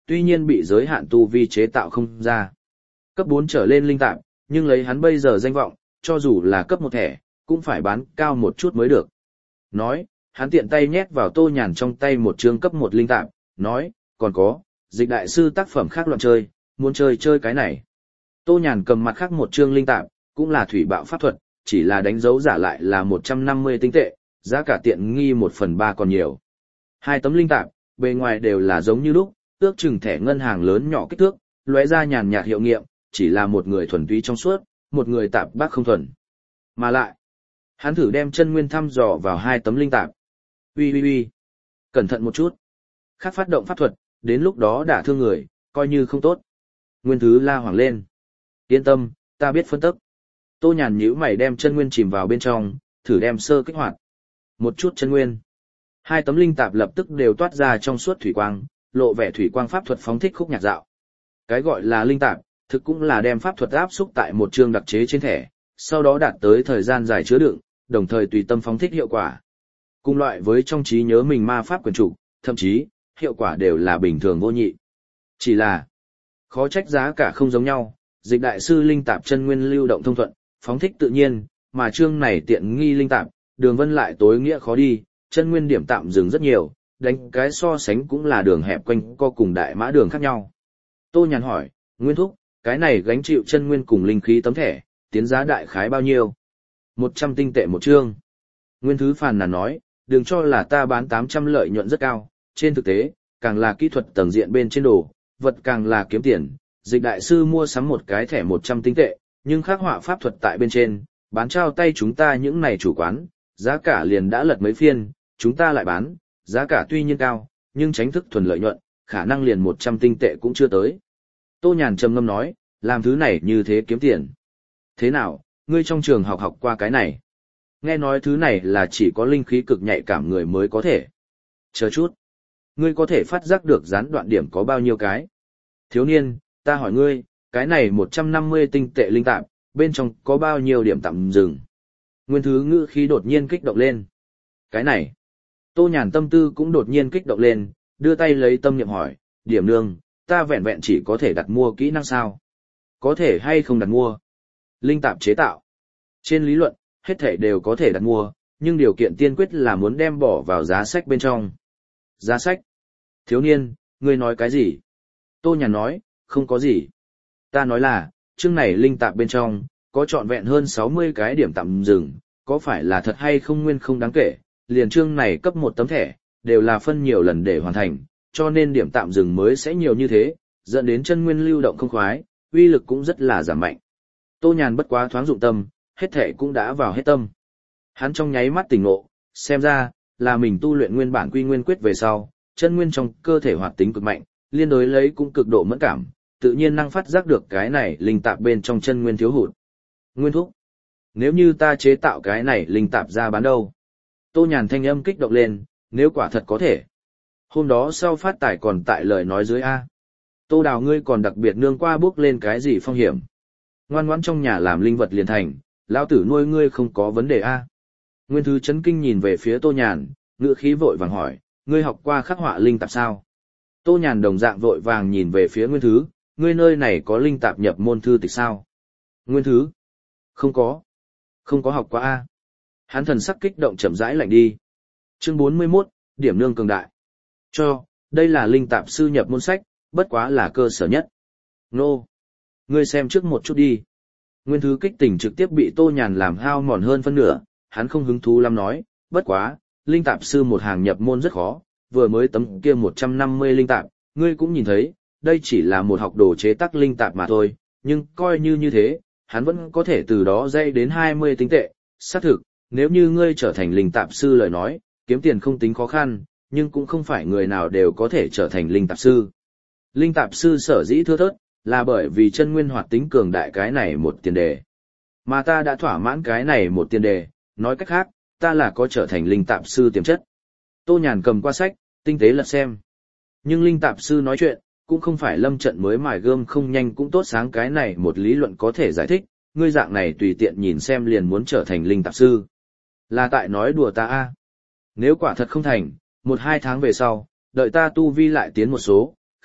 tuy nhiên bị giới hạn tu vi chế tạo không ra. Cấp 4 trở lên linh tạp, nhưng lấy hắn bây giờ danh vọng, cho dù là cấp 1 thẻ, cũng phải bán cao một chút mới được. Nói, hắn tiện tay nhét vào Tô Nhàn trong tay một chương cấp 1 linh tạp, nói, còn có, dịch đại sư tác phẩm khác loạn chơi, muốn chơi cái này. Tô Nhàn cầm mặt khác một chương linh tạp, cũng là thủy bạo pháp thuật, chỉ là đánh dấu giả lại là 150 tinh tệ, giá cả tiện nghi 1/3 còn nhiều. Hai tấm linh tạp, bề ngoài đều là giống như lúc, ước chừng thẻ ngân hàng lớn nhỏ kích thước, lóe ra nhàn nhạt hiệu nghiệm, chỉ là một người thuần túy trong suốt, một người tạp bác không thuần. Mà lại, hắn thử đem chân nguyên thăm dò vào hai tấm linh tạp. Uy, cẩn thận một chút. Khác phát động pháp thuật, đến lúc đó đả thương người, coi như không tốt. Nguyên Thứ la hoảng lên. Yên tâm, ta biết phân tích. Tô Nhàn nhíu mày đem chân nguyên chìm vào bên trong, thử đem sơ kích hoạt. Một chút chân nguyên. Hai tấm linh tạp lập tức đều toát ra trong suốt thủy quang, lộ vẻ thủy quang pháp thuật phóng thích khúc nhạc dạo. Cái gọi là linh tạp, thực cũng là đem pháp thuật áp xúc tại một chương đặc chế trên thẻ, sau đó đạt tới thời gian dài chứa đựng, đồng thời tùy tâm phóng thích hiệu quả. Cùng loại với trong trí nhớ mình ma pháp quyền chủ, thậm chí, hiệu quả đều là bình thường vô nhị. Chỉ là, khó trách giá cả không giống nhau, dịch đại sư linh tạp chân nguyên lưu động thông thuận, phóng thích tự nhiên, mà chương này tiện nghi linh tạp, đường vân lại tối nghĩa khó đi, chân nguyên điểm tạm dừng rất nhiều, đánh cái so sánh cũng là đường hẹp quanh co cùng đại mã đường khác nhau. Tô Nhàn hỏi, Nguyên thúc, cái này gánh chịu chân nguyên cùng linh khí tấm thẻ, tiến giá đại khái bao nhiêu? 100 tinh tệ một chương. Nguyên Thứ phàn nàn nói, đừng cho là ta bán 800 lợi nhuận rất cao, trên thực tế, càng là kỹ thuật tầng diện bên trên đồ, vật càng là kiếm tiền, dịch đại sư mua sắm một cái thẻ 100 tinh tệ, nhưng khắc họa pháp thuật tại bên trên, bán trao tay chúng ta những này chủ quán, giá cả liền đã lật mấy phiên, chúng ta lại bán, giá cả tuy nhiên cao, nhưng tránh thức thuần lợi nhuận, khả năng liền 100 tinh tệ cũng chưa tới. Tô Nhàn trầm ngâm nói, làm thứ này như thế kiếm tiền. Thế nào, ngươi trong trường học qua cái này? Nghe nói thứ này là chỉ có linh khí cực nhạy cảm người mới có thể. Chờ chút. Ngươi có thể phát giác được gián đoạn điểm có bao nhiêu cái? Thiếu niên, ta hỏi ngươi, cái này 150 tinh tệ linh tạm, bên trong có bao nhiêu điểm tạm dừng? Nguyên Thứ ngữ khí đột nhiên kích động lên. Cái này. Tô Nhàn tâm tư cũng đột nhiên kích động lên, đưa tay lấy tâm niệm hỏi, điểm nương, ta vẹn vẹn chỉ có thể đặt mua kỹ năng sao? Có thể hay không đặt mua? Linh tạp chế tạo. Trên lý luận, hết thể đều có thể đặt mua, nhưng điều kiện tiên quyết là muốn đem bỏ vào giá sách bên trong. Giá sách? Thiếu niên, ngươi nói cái gì? Tô Nhàn nói, không có gì. Ta nói là, chương này linh tạp bên trong, có trọn vẹn hơn 60 cái điểm tạm dừng, có phải là thật hay không nguyên không đáng kể, liền chương này cấp một tấm thẻ, đều là phân nhiều lần để hoàn thành, cho nên điểm tạm dừng mới sẽ nhiều như thế, dẫn đến chân nguyên lưu động không khoái, uy lực cũng rất là giảm mạnh. Tô Nhàn bất quá thoáng dụng tâm, hết thẻ cũng đã vào hết tâm. Hắn trong nháy mắt tỉnh ngộ, xem ra, là mình tu luyện nguyên bản quy nguyên quyết về sau, chân nguyên trong cơ thể hoạt tính cực mạnh, liên đối lấy cũng cực độ mẫn cảm, tự nhiên năng phát giác được cái này linh tạp bên trong chân nguyên thiếu hụt. Nguyên thúc, nếu như ta chế tạo cái này linh tạp ra bán đâu? Tô Nhàn thanh âm kích động lên, nếu quả thật có thể. Hôm đó sau phát tải còn tại lời nói dưới A. Tô Đào ngươi còn đặc biệt nương qua bước lên cái gì phong hiểm. Ngoan ngoãn trong nhà làm linh vật liền thành, lão tử nuôi ngươi không có vấn đề A. Nguyên Thứ chấn kinh nhìn về phía Tô Nhàn, ngữ khí vội vàng hỏi, ngươi học qua khắc họa linh tạp sao? Tô Nhàn đồng dạng vội vàng nhìn về phía Nguyên Thứ, ngươi nơi này có linh tạp nhập môn thư tịch sao? Nguyên Thứ, không có học qua A. Hắn thần sắc kích động chậm rãi lạnh đi. Chương 41, điểm nương cường đại. Đây là linh tạp sư nhập môn sách, bất quá là cơ sở nhất. Nô, ngươi xem trước một chút đi. Nguyên Thứ kích tỉnh trực tiếp bị Tô Nhàn làm hao mòn hơn phân nửa, hắn không hứng thú lắm nói, bất quá, linh tạp sư một hàng nhập môn rất khó, vừa mới tấm kia 150 linh tạp, ngươi cũng nhìn thấy, đây chỉ là một học đồ chế tác linh tạp mà thôi, nhưng coi như thế, hắn vẫn có thể từ đó dây đến 20 tinh tệ, xác thực, nếu như ngươi trở thành linh tạp sư lời nói, kiếm tiền không tính khó khăn, nhưng cũng không phải người nào đều có thể trở thành linh tạp sư. Linh tạp sư sở dĩ thưa thớt, là bởi vì chân nguyên hoạt tính cường đại cái này một tiền đề. Mà ta đã thỏa mãn cái này một tiền đề, nói cách khác, ta là có trở thành linh tạp sư tiềm chất. Tô Nhàn cầm qua sách, tinh tế lật xem. Nhưng linh tạp sư nói chuyện, cũng không phải lâm trận mới mài gươm không nhanh cũng tốt sáng cái này một lý luận có thể giải thích, ngươi dạng này tùy tiện nhìn xem liền muốn trở thành linh tạp sư. Là tại nói đùa ta a. Nếu quả thật không thành, 1-2 tháng về sau, đợi ta tu vi lại tiến một số,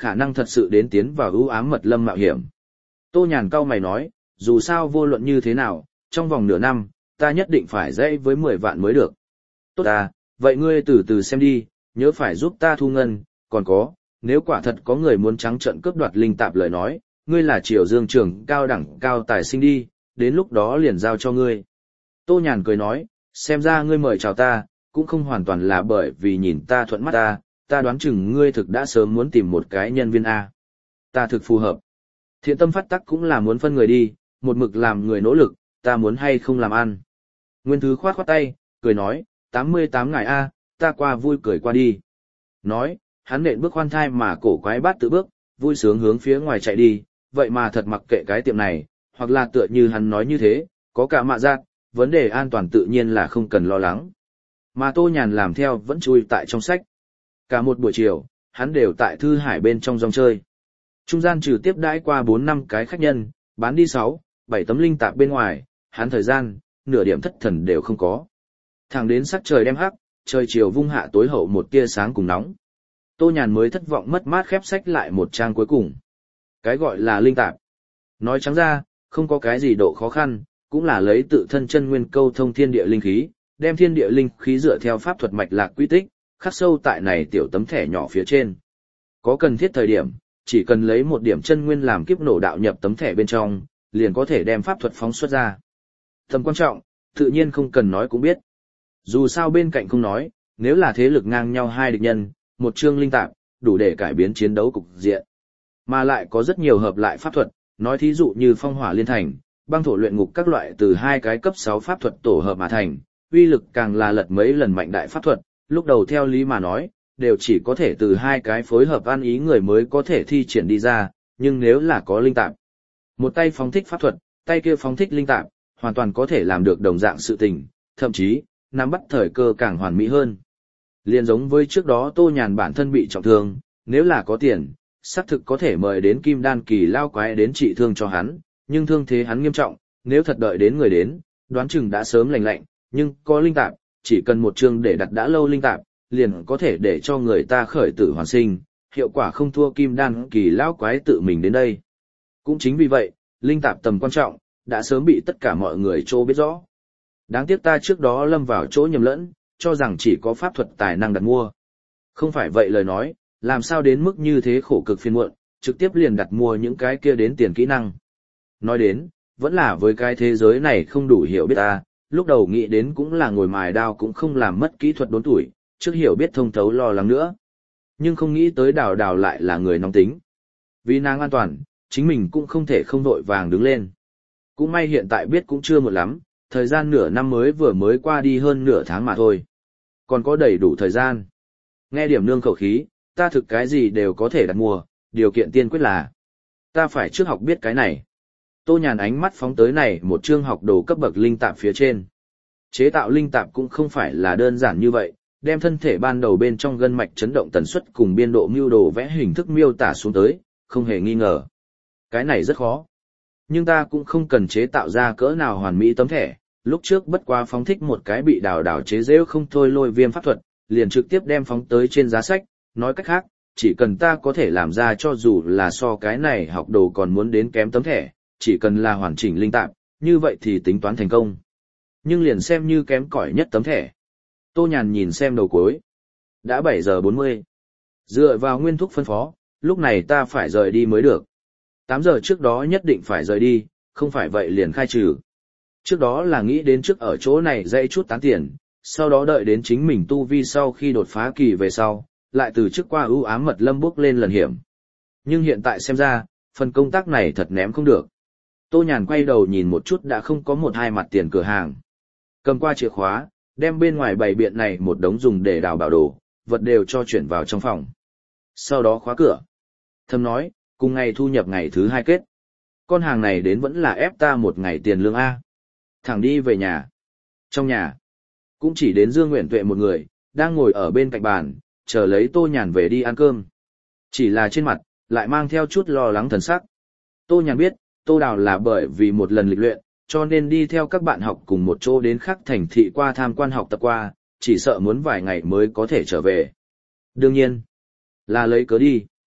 khả năng thật sự đến tiến vào ưu ám mật lâm mạo hiểm. Tô Nhàn cau mày nói, dù sao vô luận như thế nào, trong vòng nửa năm, ta nhất định phải dãy với 10 vạn mới được. Tốt à, vậy ngươi từ từ xem đi, nhớ phải giúp ta thu ngân, còn có, nếu quả thật có người muốn trắng trợn cướp đoạt linh tạp lời nói, ngươi là Triều Dương trưởng cao đẳng cao tài sinh đi, đến lúc đó liền giao cho ngươi. Tô Nhàn cười nói, xem ra ngươi mời chào ta, cũng không hoàn toàn là bởi vì nhìn ta thuận mắt ta đoán chừng ngươi thực đã sớm muốn tìm một cái nhân viên A. Ta thực phù hợp. Thiện tâm phát tắc cũng là muốn phân người đi, một mực làm người nỗ lực, ta muốn hay không làm ăn. Nguyên Thứ khoát khoát tay, cười nói, 88 ngày A, ta qua vui cười qua đi. Nói, hắn nện bước khoan thai mà cổ quái bát tự bước, vui sướng hướng phía ngoài chạy đi, vậy mà thật mặc kệ cái tiệm này, hoặc là tựa như hắn nói như thế, có cả mạ giác, vấn đề an toàn tự nhiên là không cần lo lắng. Mà Tô Nhàn làm theo vẫn chui tại trong sách. Cả một buổi chiều, hắn đều tại Thư Hải bên trong rong chơi. Trung gian trừ tiếp đãi qua 4-5 cái khách nhân, bán đi 6-7 tấm linh tạp bên ngoài, hắn thời gian, nửa điểm thất thần đều không có. Thẳng đến sắc trời đem hắc, trời chiều vung hạ tối hậu một tia sáng cùng nóng. Tô Nhàn mới thất vọng mất mát khép sách lại một trang cuối cùng. Cái gọi là linh tạp. Nói trắng ra, không có cái gì độ khó khăn, cũng là lấy tự thân chân nguyên câu thông thiên địa linh khí, đem thiên địa linh khí dựa theo pháp thuật mạch lạc quy tích, khắc sâu tại này tiểu tấm thẻ nhỏ phía trên. Có cần thiết thời điểm, chỉ cần lấy một điểm chân nguyên làm kiếp nổ đạo nhập tấm thẻ bên trong, liền có thể đem pháp thuật phóng xuất ra. Tầm quan trọng, tự nhiên không cần nói cũng biết. Dù sao bên cạnh không nói, nếu là thế lực ngang nhau hai địch nhân, một chương linh tạp, đủ để cải biến chiến đấu cục diện. Mà lại có rất nhiều hợp lại pháp thuật, nói thí dụ như phong hỏa liên thành, băng thổ luyện ngục các loại từ 2 cái cấp 6 pháp thuật tổ hợp mà thành, uy lực càng là lật mấy lần mạnh đại pháp thuật, lúc đầu theo lý mà nói, đều chỉ có thể từ 2 cái phối hợp ăn ý người mới có thể thi triển đi ra, nhưng nếu là có linh tạp, một tay phóng thích pháp thuật, tay kia phóng thích linh tạp, hoàn toàn có thể làm được đồng dạng sự tình, thậm chí, nắm bắt thời cơ càng hoàn mỹ hơn. Liên giống với trước đó Tô Nhàn bản thân bị trọng thương, nếu là có tiền, xác thực có thể mời đến Kim Đan kỳ lao quái đến trị thương cho hắn, nhưng thương thế hắn nghiêm trọng, nếu thật đợi đến người đến, đoán chừng đã sớm lành lạnh, nhưng có linh tạp, chỉ cần một chương để đặt đã lâu linh tạp, liền có thể để cho người ta khởi tử hoàn sinh, hiệu quả không thua Kim Đan kỳ lao quái tự mình đến đây. Cũng chính vì vậy, linh tạp tầm quan trọng, đã sớm bị tất cả mọi người trô biết rõ. Đáng tiếc ta trước đó lâm vào chỗ nhầm lẫn, cho rằng chỉ có pháp thuật tài năng đặt mua. Không phải vậy lời nói, làm sao đến mức như thế khổ cực phiền muộn, trực tiếp liền đặt mua những cái kia đến tiền kỹ năng. Nói đến, vẫn là với cái thế giới này không đủ hiểu biết ta, lúc đầu nghĩ đến cũng là ngồi mài đao cũng không làm mất kỹ thuật đốn tuổi, trước hiểu biết thông thấu lo lắng nữa. Nhưng không nghĩ tới Đào Đào lại là người nóng tính. Vì nàng an toàn, chính mình cũng không thể không vội vàng đứng lên. Cũng may hiện tại biết cũng chưa muộn lắm, thời gian nửa năm mới qua đi hơn nửa tháng mà thôi. Còn có đầy đủ thời gian. Nghe Điểm Nương khẩu khí, ta thực cái gì đều có thể đặt mua, điều kiện tiên quyết là ta phải trước học biết cái này. Tô Nhàn ánh mắt phóng tới này một chương học đồ cấp bậc linh tạp phía trên. Chế tạo linh tạp cũng không phải là đơn giản như vậy, đem thân thể ban đầu bên trong gân mạch chấn động tần suất cùng biên độ mưu đồ vẽ hình thức miêu tả xuống tới, không hề nghi ngờ. Cái này rất khó. Nhưng ta cũng không cần chế tạo ra cỡ nào hoàn mỹ tấm thẻ, lúc trước bất quá phóng thích một cái bị Đào chế giễu không thôi lôi viêm pháp thuật, liền trực tiếp đem phóng tới trên giá sách, nói cách khác, chỉ cần ta có thể làm ra cho dù là so cái này học đồ còn muốn đến kém tấm thẻ, chỉ cần là hoàn chỉnh linh tạp, như vậy thì tính toán thành công. Nhưng liền xem như kém cỏi nhất tấm thẻ. Tô Nhàn nhìn xem đầu cuối. Đã 7 giờ 40. Dựa vào nguyên thúc phân phó, lúc này ta phải rời đi mới được. 8 giờ trước đó nhất định phải rời đi, không phải vậy liền khai trừ. Trước đó là nghĩ đến trước ở chỗ này dạy chút tán tiền, sau đó đợi đến chính mình tu vi sau khi đột phá kỳ về sau, lại từ trước qua ưu ám mật lâm bước lên lần hiểm. Nhưng hiện tại xem ra, phần công tác này thật ném không được. Tô Nhàn quay đầu nhìn một chút đã không có 1-2 mặt tiền cửa hàng. Cầm qua chìa khóa, đem bên ngoài bày biện này một đống dùng để đào bảo đồ, vật đều cho chuyển vào trong phòng. Sau đó khóa cửa. Thầm nói, cùng ngày thu nhập ngày thứ 2 kết. Con hàng này đến vẫn là ép ta một ngày tiền lương A. Thẳng đi về nhà. Trong nhà, cũng chỉ đến Dương Nguyễn Tuệ một người, đang ngồi ở bên cạnh bàn, chờ lấy Tô Nhàn về đi ăn cơm. Chỉ là trên mặt, lại mang theo chút lo lắng thần sắc. Tô Nhàn biết, Tô Đào là bởi vì một lần lịch luyện, cho nên đi theo các bạn học cùng một chỗ đến khắc thành thị qua tham quan học tập qua, chỉ sợ muốn vài ngày mới có thể trở về. Đương nhiên, là lấy cớ đi.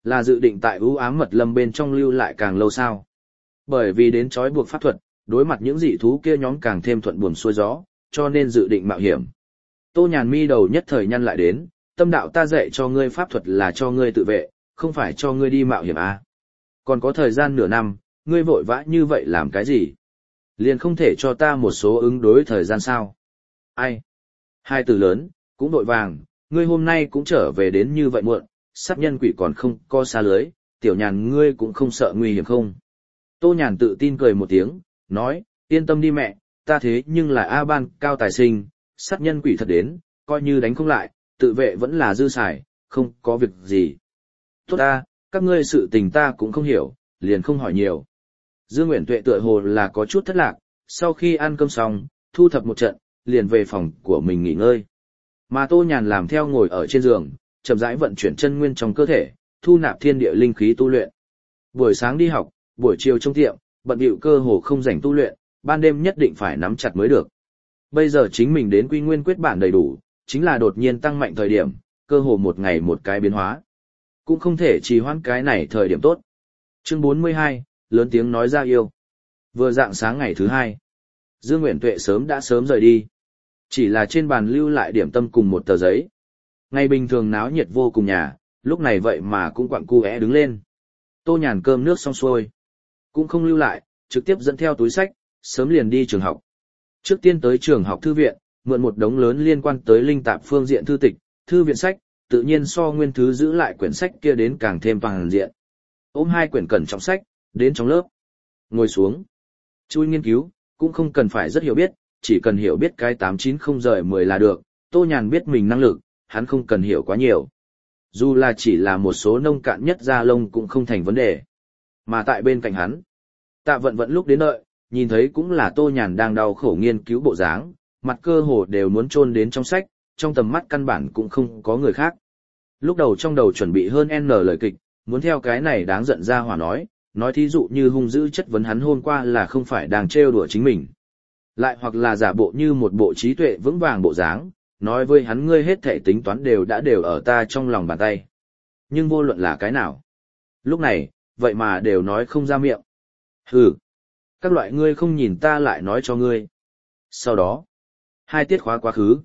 Là dự định tại ưu ám mật lâm bên trong lưu lại càng lâu sao? Bởi vì đến trói buộc pháp thuật, đối mặt những dị thú kia nhóm càng thêm thuận buồm xuôi gió, cho nên dự định mạo hiểm. Tô Nhàn mi đầu nhất thời nhăn lại đến, tâm đạo ta dạy cho ngươi pháp thuật là cho ngươi tự vệ, không phải cho ngươi đi mạo hiểm à. Còn có thời gian nửa năm, ngươi vội vã như vậy làm cái gì? Liền không thể cho ta một số ứng đối thời gian sao? Ai? Hai từ lớn, cũng vội vàng, ngươi hôm nay cũng trở về đến như vậy muộn, sát nhân quỷ còn không co xa lưới, tiểu Nhàn ngươi cũng không sợ nguy hiểm không? Tô Nhàn tự tin cười một tiếng, nói, yên tâm đi mẹ, ta thế nhưng là A Ban cao tài sinh, sát nhân quỷ thật đến, coi như đánh không lại, tự vệ vẫn là dư xài, không có việc gì. Tốt ta, các ngươi sự tình ta cũng không hiểu, liền không hỏi nhiều. Dương Nguyễn Tuệ tựa hồ là có chút thất lạc, sau khi ăn cơm xong, thu thập một trận, liền về phòng của mình nghỉ ngơi. Mà Tô Nhàn làm theo ngồi ở trên giường, chậm rãi vận chuyển chân nguyên trong cơ thể, thu nạp thiên địa linh khí tu luyện. Buổi sáng đi học, buổi chiều trong tiệm, bận bịu cơ hồ không rảnh tu luyện, ban đêm nhất định phải nắm chặt mới được. Bây giờ chính mình đến quy nguyên quyết bản đầy đủ, chính là đột nhiên tăng mạnh thời điểm, cơ hồ một ngày một cái biến hóa. Cũng không thể trì hoãn cái này thời điểm tốt. Chương 42, lớn tiếng nói ra yêu. Vừa dạng sáng ngày thứ hai, Dương Nguyễn Tuệ đã sớm rời đi. Chỉ là trên bàn lưu lại điểm tâm cùng một tờ giấy. Ngày bình thường náo nhiệt vô cùng nhà, lúc này vậy mà cũng quặn cu đứng lên. Tô Nhàn cơm nước xong xuôi, cũng không lưu lại, trực tiếp dẫn theo túi sách, sớm liền đi trường học. Trước tiên tới trường học thư viện, mượn một đống lớn liên quan tới linh tạp phương diện thư tịch, thư viện sách, tự nhiên so nguyên thứ giữ lại quyển sách kia đến càng thêm toàn diện. Ôm hai quyển cẩn trọng sách, đến trong lớp. Ngồi xuống. Chui nghiên cứu, cũng không cần phải rất hiểu biết, chỉ cần hiểu biết cái 890 rời 10 là được. Tô Nhàn biết mình năng lực, hắn không cần hiểu quá nhiều. Dù là chỉ là một số nông cạn nhất da lông cũng không thành vấn đề. Mà tại bên cạnh hắn, Tạ Vận Vận lúc đến đợi, nhìn thấy cũng là Tô Nhàn đang đau khổ nghiên cứu bộ dáng, mặt cơ hồ đều muốn chôn đến trong sách, trong tầm mắt căn bản cũng không có người khác. Lúc đầu trong đầu chuẩn bị hơn N lời kịch, muốn theo cái này đáng giận ra hỏa nói thí dụ như hung dữ chất vấn hắn hôm qua là không phải đang trêu đùa chính mình. Lại hoặc là giả bộ như một bộ trí tuệ vững vàng bộ dáng, nói với hắn ngươi hết thể tính toán đều ở ta trong lòng bàn tay. Nhưng vô luận là cái nào. Lúc này, vậy mà đều nói không ra miệng. Hừ, các loại ngươi không nhìn ta lại nói cho ngươi. Sau đó, 2 tiết khóa quá khứ.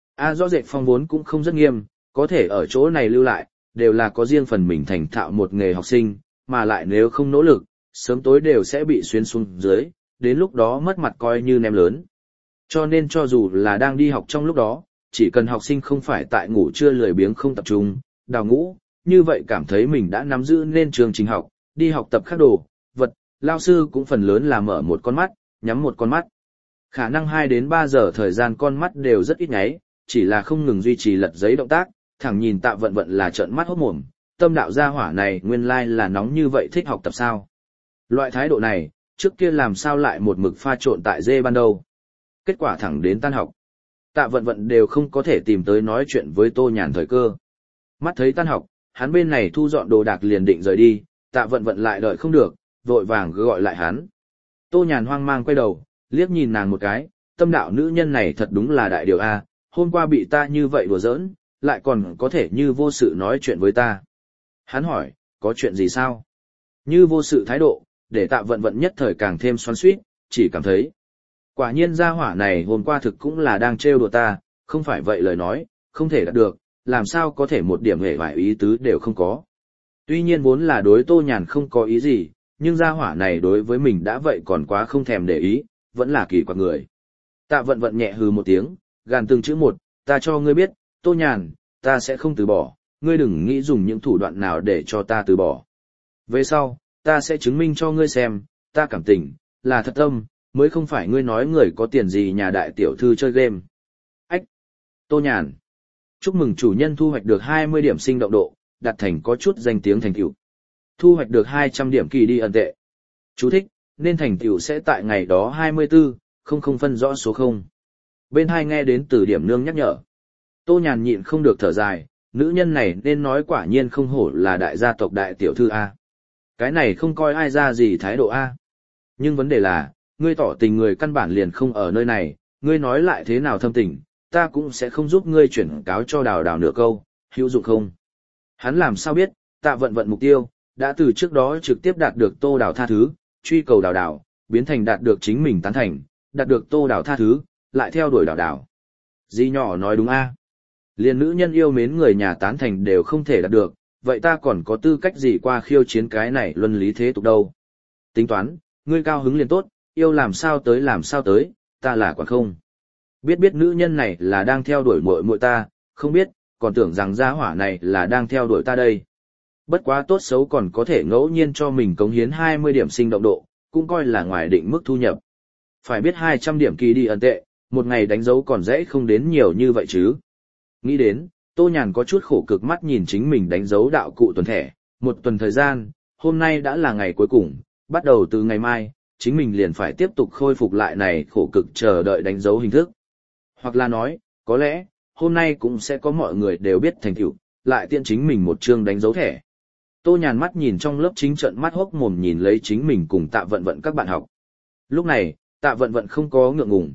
Rõ rệt phong vốn cũng không rất nghiêm, có thể ở chỗ này lưu lại, đều là có riêng phần mình thành thạo một nghề học sinh, mà lại nếu không nỗ lực, sớm tối đều sẽ bị xuyên xuống dưới, đến lúc đó mất mặt coi như ném lớn. Cho nên cho dù là đang đi học trong lúc đó, chỉ cần học sinh không phải tại ngủ trưa lười biếng không tập trung, đào ngũ, như vậy cảm thấy mình đã nắm giữ nên chương trình học, đi học tập các đồ, vật, lao sư cũng phần lớn là mở một con mắt, nhắm một con mắt. Khả năng 2 đến 3 giờ thời gian con mắt đều rất ít nháy, chỉ là không ngừng duy trì lật giấy động tác, thẳng nhìn Tạ Vận Vận là trợn mắt hốt mồm, tâm đạo gia hỏa này nguyên lai là nóng như vậy thích học tập sao. Loại thái độ này, trước kia làm sao lại một mực pha trộn tại dê ban đầu. Kết quả thẳng đến tan học. Tạ Vận Vận đều không có thể tìm tới nói chuyện với Tô Nhàn thời cơ. Mắt thấy tan học, hắn bên này thu dọn đồ đạc liền định rời đi, Tạ Vận Vận lại đợi không được, vội vàng gọi lại hắn. Tô Nhàn hoang mang quay đầu, liếc nhìn nàng một cái, tâm đạo nữ nhân này thật đúng là đại điều a, hôm qua bị ta như vậy đùa giỡn, lại còn có thể như vô sự nói chuyện với ta. Hắn hỏi, có chuyện gì sao? Như vô sự thái độ, để Tạ Vận Vận nhất thời càng thêm xoắn xuýt, chỉ cảm thấy. Quả nhiên gia hỏa này hôm qua thực cũng là đang trêu đùa ta, không phải vậy lời nói, không thể đạt được, làm sao có thể một điểm hề vải ý tứ đều không có. Tuy nhiên vốn là đối Tô Nhàn không có ý gì, nhưng gia hỏa này đối với mình đã vậy còn quá không thèm để ý, vẫn là kỳ quặc người. Tạ Vận Vận nhẹ hừ một tiếng, gàn từng chữ một, ta cho ngươi biết, Tô Nhàn, ta sẽ không từ bỏ, ngươi đừng nghĩ dùng những thủ đoạn nào để cho ta từ bỏ. Về sau, ta sẽ chứng minh cho ngươi xem, ta cảm tình, là thật tâm, mới không phải ngươi nói người có tiền gì nhà đại tiểu thư chơi game. Ách! Tô Nhàn! Chúc mừng chủ nhân thu hoạch được 20 điểm sinh động độ, đạt thành có chút danh tiếng thành tựu. Thu hoạch được 200 điểm kỳ đi ẩn tệ. Chú thích, nên thành tựu sẽ tại ngày đó 24, không phân rõ số 0. Bên hai nghe đến từ điểm nương nhắc nhở. Tô Nhàn nhịn không được thở dài, nữ nhân này nên nói quả nhiên không hổ là đại gia tộc đại tiểu thư A. Cái này không coi ai ra gì thái độ A. Nhưng vấn đề là, ngươi tỏ tình người căn bản liền không ở nơi này, ngươi nói lại thế nào thâm tình, ta cũng sẽ không giúp ngươi chuyển cáo cho Đào Đào nửa câu, hữu dụng không? Hắn làm sao biết, Tạ Vận Vận mục tiêu, đã từ trước đó trực tiếp đạt được Tô Đào tha thứ, truy cầu Đào Đào, biến thành đạt được chính mình tán thành, đạt được Tô Đào tha thứ, lại theo đuổi Đào Đào. Di nhỏ nói đúng a. Liên nữ nhân yêu mến người nhà tán thành đều không thể đạt được, vậy ta còn có tư cách gì qua khiêu chiến cái này luân lý thế tục đâu. Tính toán, ngươi cao hứng liền tốt, yêu làm sao tới, ta là quản không. Biết nữ nhân này là đang theo đuổi muội muội ta, không biết, còn tưởng rằng gia hỏa này là đang theo đuổi ta đây. Bất quá tốt xấu còn có thể ngẫu nhiên cho mình cống hiến 20 điểm sinh động độ, cũng coi là ngoài định mức thu nhập. Phải biết 200 điểm kỳ đi ẩn tệ, một ngày đánh dấu còn dễ không đến nhiều như vậy chứ. Nghĩ đến, Tô Nhàn có chút khổ cực mắt nhìn chính mình đánh dấu đạo cụ tuần thẻ, một tuần thời gian, hôm nay đã là ngày cuối cùng, bắt đầu từ ngày mai, chính mình liền phải tiếp tục khôi phục lại này khổ cực chờ đợi đánh dấu hình thức. Hoặc là nói, có lẽ, hôm nay cũng sẽ có mọi người đều biết thành tựu, lại tiện chính mình một chương đánh dấu thẻ. Tô Nhàn mắt nhìn trong lớp chính trận mắt hốc mồm nhìn lấy chính mình cùng Tạ Vận Vận các bạn học. Lúc này, Tạ Vận Vận không có ngượng ngùng,